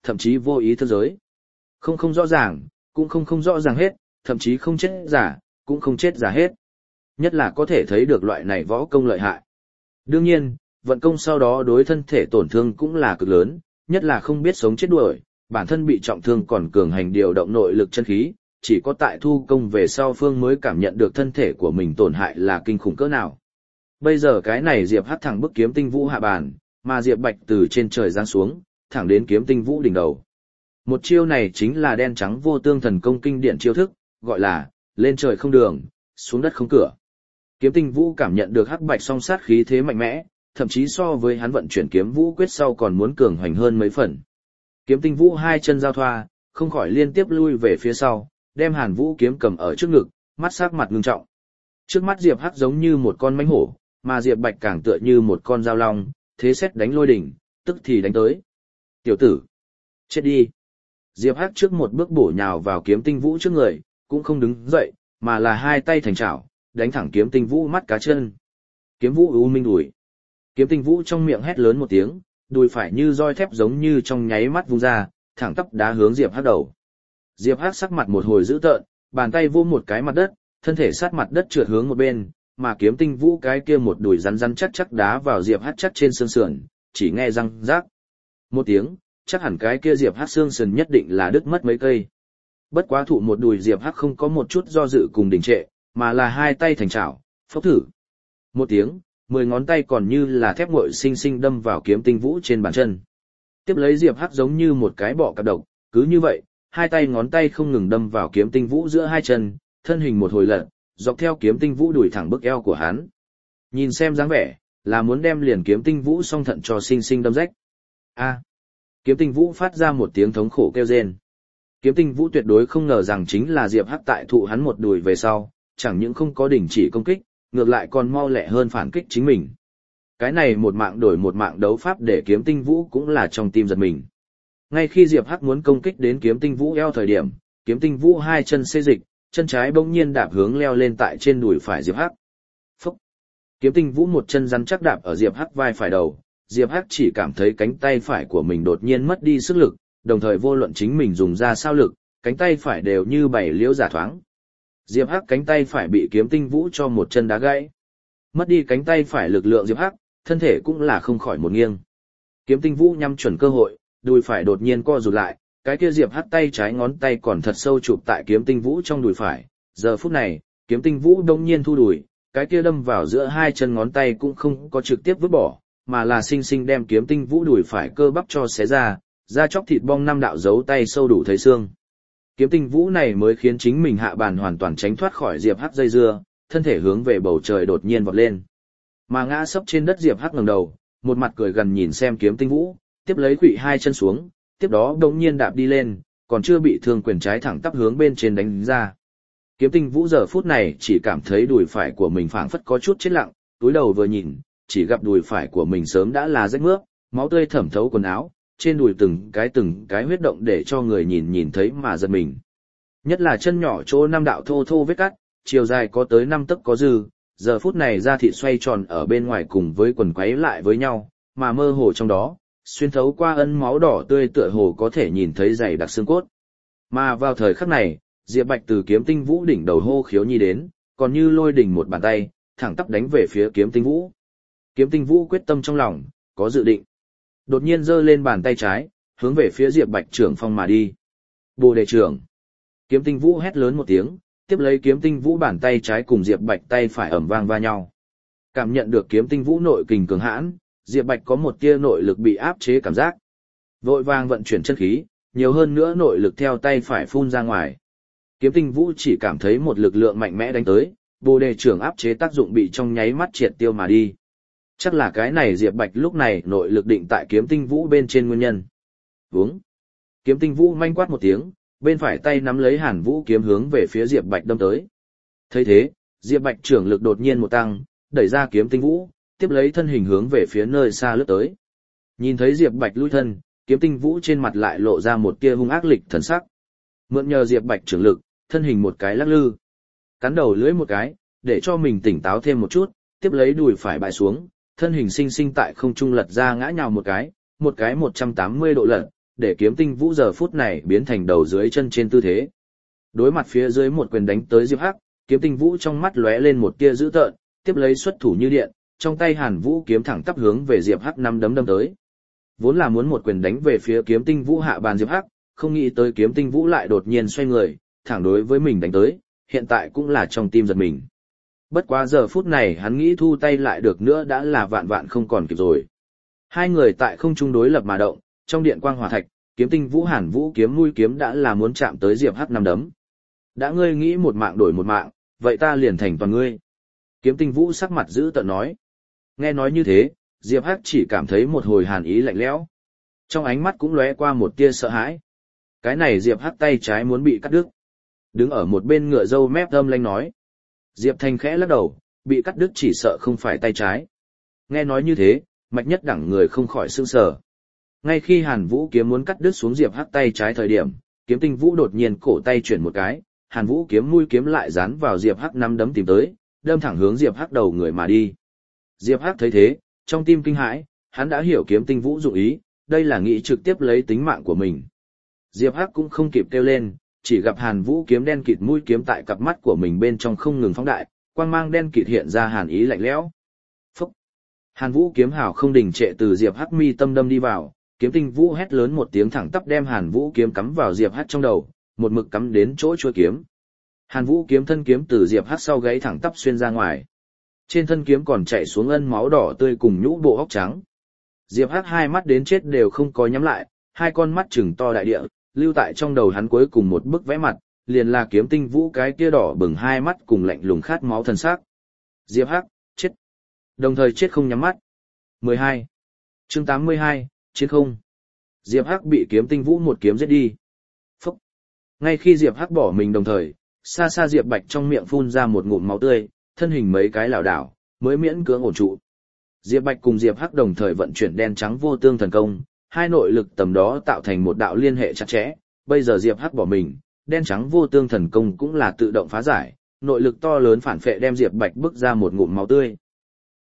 thậm chí vô ý thức giới. Không rõ ràng, cũng không rõ ràng hết, thậm chí không chết giả, cũng không chết giả hết. Nhất là có thể thấy được loại này võ công lợi hại. Đương nhiên, vận công sau đó đối thân thể tổn thương cũng là cực lớn, nhất là không biết sống chết đuổi, bản thân bị trọng thương còn cường hành điều động nội lực chân khí, chỉ có tại thu công về sau Phương mới cảm nhận được thân thể của mình tổn hại là kinh khủng cỡ nào. Bây giờ cái này Diệp Hắc thẳng bức Kiếm Tinh Vũ hạ bàn, mà Diệp Bạch từ trên trời giáng xuống, thẳng đến Kiếm Tinh Vũ đỉnh đầu. Một chiêu này chính là đen trắng vô tương thần công kinh điển chiêu thức, gọi là lên trời không đường, xuống đất không cửa. Kiếm Tinh Vũ cảm nhận được Hắc Bạch song sát khí thế mạnh mẽ, thậm chí so với hắn vận chuyển kiếm vũ quyết sau còn muốn cường hoành hơn mấy phần. Kiếm Tinh Vũ hai chân giao thoa, không khỏi liên tiếp lui về phía sau, đem Hàn Vũ kiếm cầm ở trước ngực, mắt sắc mặt ngưng trọng. Trước mắt Diệp Hắc giống như một con mãnh hổ, mà Diệp Bạch càng tựa như một con dao long, thế xét đánh lôi đỉnh, tức thì đánh tới. Tiểu tử, chết đi. Diệp Hắc trước một bước bổ nhào vào Kiếm Tinh Vũ trước người, cũng không đứng dậy, mà là hai tay thành chảo, đánh thẳng Kiếm Tinh Vũ mắt cá chân. Kiếm Vũ u minh đùi. Kiếm Tinh Vũ trong miệng hét lớn một tiếng, đùi phải như roi thép giống như trong nháy mắt vung ra, thẳng tắp đá hướng Diệp Hắc đầu. Diệp Hắc sắc mặt một hồi dữ tợn, bàn tay vô một cái mặt đất, thân thể sát mặt đất trượt hướng một bên, mà Kiếm Tinh Vũ cái kia một đùi rắn rắn chắc chắc đá vào Diệp Hắc chắc trên xương sườn, chỉ nghe răng rác một tiếng, chắc hẳn cái kia Diệp Hắc xương sườn nhất định là đứt mất mấy cây. Bất quá thụ một đùi Diệp Hắc không có một chút do dự cùng đình trệ, mà là hai tay thành chảo, phốc thử. Một tiếng, 10 ngón tay còn như là thép nguội xinh xinh đâm vào Kiếm Tinh Vũ trên bàn chân. Tiếp lấy Diệp Hắc giống như một cái bọ cạp độc, cứ như vậy, hai tay ngón tay không ngừng đâm vào Kiếm Tinh Vũ giữa hai chân, thân hình một hồi lật, dọc theo Kiếm Tinh Vũ đuổi thẳng bức eo của hắn. Nhìn xem dáng vẻ, là muốn đem liền Kiếm Tinh Vũ song thận cho xinh xinh đâm rách. A! Kiếm Tinh Vũ phát ra một tiếng thống khổ kêu rên. Kiếm Tinh Vũ tuyệt đối không ngờ rằng chính là Diệp Hắc tại thụ hắn một đùi về sau, chẳng những không có đình chỉ công kích, ngược lại còn mau lẹ hơn phản kích chính mình. Cái này một mạng đổi một mạng đấu pháp để Kiếm Tinh Vũ cũng là trong tim giật mình. Ngay khi Diệp Hắc muốn công kích đến Kiếm Tinh Vũ eo thời điểm, Kiếm Tinh Vũ hai chân xê dịch, chân trái bỗng nhiên đạp hướng leo lên tại trên đùi phải Diệp Hắc. Phúc! Kiếm Tinh Vũ một chân rắn chắc đạp ở Diệp Hắc vai phải đầu, Diệp Hắc chỉ cảm thấy cánh tay phải của mình đột nhiên mất đi sức lực, đồng thời vô luận chính mình dùng ra sao lực, cánh tay phải đều như bảy liễu giả thoáng. Diệp Hắc cánh tay phải bị Kiếm Tinh Vũ cho một chân đá gãy. Mất đi cánh tay phải lực lượng Diệp Hắc, thân thể cũng là không khỏi một nghiêng. Kiếm Tinh Vũ nhắm chuẩn cơ hội, đùi phải đột nhiên co rụt lại, cái kia Diệp Hắc tay trái ngón tay còn thật sâu chụp tại Kiếm Tinh Vũ trong đùi phải. Giờ phút này, Kiếm Tinh Vũ đông nhiên thu đùi, cái kia đâm vào giữa hai chân ngón tay cũng không có trực tiếp vứt bỏ, mà là sinh sinh đem Kiếm Tinh Vũ đùi phải cơ bắp cho xé ra, da chóc thịt bong năm đạo dấu tay sâu đủ thấy xương. Kiếm Tinh Vũ này mới khiến chính mình hạ bàn hoàn toàn tránh thoát khỏi Diệp Hắc dây dưa, thân thể hướng về bầu trời đột nhiên vọt lên. Mà ngã sấp trên đất Diệp Hắc ngẩng đầu, một mặt cười gần nhìn xem Kiếm Tinh Vũ, tiếp lấy khuỵu hai chân xuống, tiếp đó đột nhiên đạp đi lên, còn chưa bị thương quyền trái thẳng tắp hướng bên trên đánh ra. Kiếm Tinh Vũ giờ phút này chỉ cảm thấy đùi phải của mình phảng phất có chút chết lặng, túi đầu vừa nhìn, chỉ gặp đùi phải của mình sớm đã là rách mướp, máu tươi thẩm thấu quần áo, trên đùi từng cái huyết động để cho người nhìn thấy mà giật mình. Nhất là chân nhỏ chỗ năm đạo thô thô vết cắt, chiều dài có tới 5 tấc có dư, giờ phút này da thịt xoay tròn ở bên ngoài cùng với quần quấy lại với nhau, mà mơ hồ trong đó, xuyên thấu qua ân máu đỏ tươi tựa hồ có thể nhìn thấy dày đặc xương cốt. Mà vào thời khắc này, Diệp Bạch từ Kiếm Tinh Vũ đỉnh đầu hô khiếu nhi đến, còn như lôi đỉnh một bàn tay, thẳng tắp đánh về phía Kiếm Tinh Vũ. Kiếm Tinh Vũ quyết tâm trong lòng, có dự định. Đột nhiên giơ lên bàn tay trái, hướng về phía Diệp Bạch trưởng phong mà đi. Bồ đề trưởng. Kiếm Tinh Vũ hét lớn một tiếng, tiếp lấy Kiếm Tinh Vũ bàn tay trái cùng Diệp Bạch tay phải ầm vang va nhau. Cảm nhận được Kiếm Tinh Vũ nội kình cường hãn, Diệp Bạch có một tia nội lực bị áp chế cảm giác. Vội vàng vận chuyển chân khí, nhiều hơn nữa nội lực theo tay phải phun ra ngoài. Kiếm Tinh Vũ chỉ cảm thấy một lực lượng mạnh mẽ đánh tới, Bồ đề trưởng áp chế tác dụng bị trong nháy mắt triệt tiêu mà đi. Chắc là cái này Diệp Bạch lúc này nội lực định tại Kiếm Tinh Vũ bên trên nguyên nhân. Vướng. Kiếm Tinh Vũ manh quát một tiếng, bên phải tay nắm lấy Hàn Vũ kiếm hướng về phía Diệp Bạch đâm tới. Thấy thế, Diệp Bạch trưởng lực đột nhiên một tăng, đẩy ra Kiếm Tinh Vũ, tiếp lấy thân hình hướng về phía nơi xa lướt tới. Nhìn thấy Diệp Bạch lùi thân, Kiếm Tinh Vũ trên mặt lại lộ ra một tia hung ác lịch thần sắc. Mượn nhờ Diệp Bạch trưởng lực, thân hình một cái lắc lư, cắn đầu lưỡi một cái, để cho mình tỉnh táo thêm một chút, tiếp lấy đùi phải bại xuống, thân hình sinh sinh tại không trung lật ra ngã nhào một cái 180 độ lật, để Kiếm Tinh Vũ giờ phút này biến thành đầu dưới chân trên tư thế. Đối mặt phía dưới một quyền đánh tới Diệp Hắc, Kiếm Tinh Vũ trong mắt lóe lên một tia dữ tợn, tiếp lấy xuất thủ như điện, trong tay Hàn Vũ kiếm thẳng tắp hướng về Diệp Hắc năm đấm đâm tới. Vốn là muốn một quyền đánh về phía Kiếm Tinh Vũ hạ bàn Diệp Hắc, không nghĩ tới Kiếm Tinh Vũ lại đột nhiên xoay người, thẳng đối với mình đánh tới, hiện tại cũng là trong tim giật mình. Bất quá giờ phút này hắn nghĩ thu tay lại được nữa đã là vạn vạn không còn kịp rồi. Hai người tại không trung đối lập mà động, trong điện quang hỏa thạch, Kiếm Tinh Vũ Hàn Vũ kiếm mũi kiếm đã là muốn chạm tới Diệp Hắc năm đấm. Đã ngươi nghĩ một mạng đổi một mạng, vậy ta liền thành toàn ngươi. Kiếm Tinh Vũ sắc mặt dữ tợn nói. Nghe nói như thế, Diệp Hắc chỉ cảm thấy một hồi hàn ý lạnh lẽo. Trong ánh mắt cũng lóe qua một tia sợ hãi. Cái này Diệp Hắc tay trái muốn bị cắt đứt. Đứng ở một bên ngựa râu mép âm lanh nói. Diệp Thanh khẽ lắc đầu, bị cắt đứt chỉ sợ không phải tay trái. Nghe nói như thế, Mạch Nhất Đẳng người không khỏi sửng sở. Ngay khi Hàn Vũ kiếm muốn cắt đứt xuống Diệp Hắc tay trái thời điểm, Kiếm Tinh Vũ đột nhiên cổ tay chuyển một cái, Hàn Vũ kiếm mũi kiếm lại dán vào Diệp Hắc năm đấm tìm tới, đâm thẳng hướng Diệp Hắc đầu người mà đi. Diệp Hắc thấy thế, trong tim kinh hãi, hắn đã hiểu Kiếm Tinh Vũ dụng ý, đây là nghĩ trực tiếp lấy tính mạng của mình. Diệp Hắc cũng không kịp kêu lên, chỉ gặp Hàn Vũ kiếm đen kịt mũi kiếm tại cặp mắt của mình bên trong không ngừng phóng đại, quang mang đen kịt hiện ra hàn ý lạnh lẽo. Phúc! Hàn Vũ kiếm hào không đình trệ từ Diệp Hắc mi tâm đâm đi vào, Kiếm Tinh Vũ hét lớn một tiếng thẳng tắp đem Hàn Vũ kiếm cắm vào Diệp Hắc trong đầu, một mực cắm đến chỗ chuôi kiếm. Hàn Vũ kiếm thân kiếm từ Diệp Hắc sau gáy thẳng tắp xuyên ra ngoài. Trên thân kiếm còn chảy xuống ân máu đỏ tươi cùng nhũ bộ óc trắng. Diệp Hắc hai mắt đến chết đều không có nhắm lại, hai con mắt trừng to đại địa, lưu tại trong đầu hắn cuối cùng một bức vẽ mặt, liền là Kiếm Tinh Vũ cái kia đỏ bừng hai mắt cùng lạnh lùng khát máu thần sắc. Diệp Hắc, chết. Đồng thời chết không nhắm mắt. 12. Chương 82, chiến không. Diệp Hắc bị Kiếm Tinh Vũ một kiếm giết đi. Phúc. Ngay khi Diệp Hắc bỏ mình đồng thời, xa xa Diệp Bạch trong miệng phun ra một ngụm máu tươi, thân hình mấy cái lảo đảo, mới miễn cưỡng ổn trụ. Diệp Bạch cùng Diệp Hắc đồng thời vận chuyển đen trắng vô tương thần công, hai nội lực tầm đó tạo thành một đạo liên hệ chặt chẽ, bây giờ Diệp Hắc bỏ mình, đen trắng vô tương thần công cũng là tự động phá giải, nội lực to lớn phản phệ đem Diệp Bạch bức ra một ngụm máu tươi.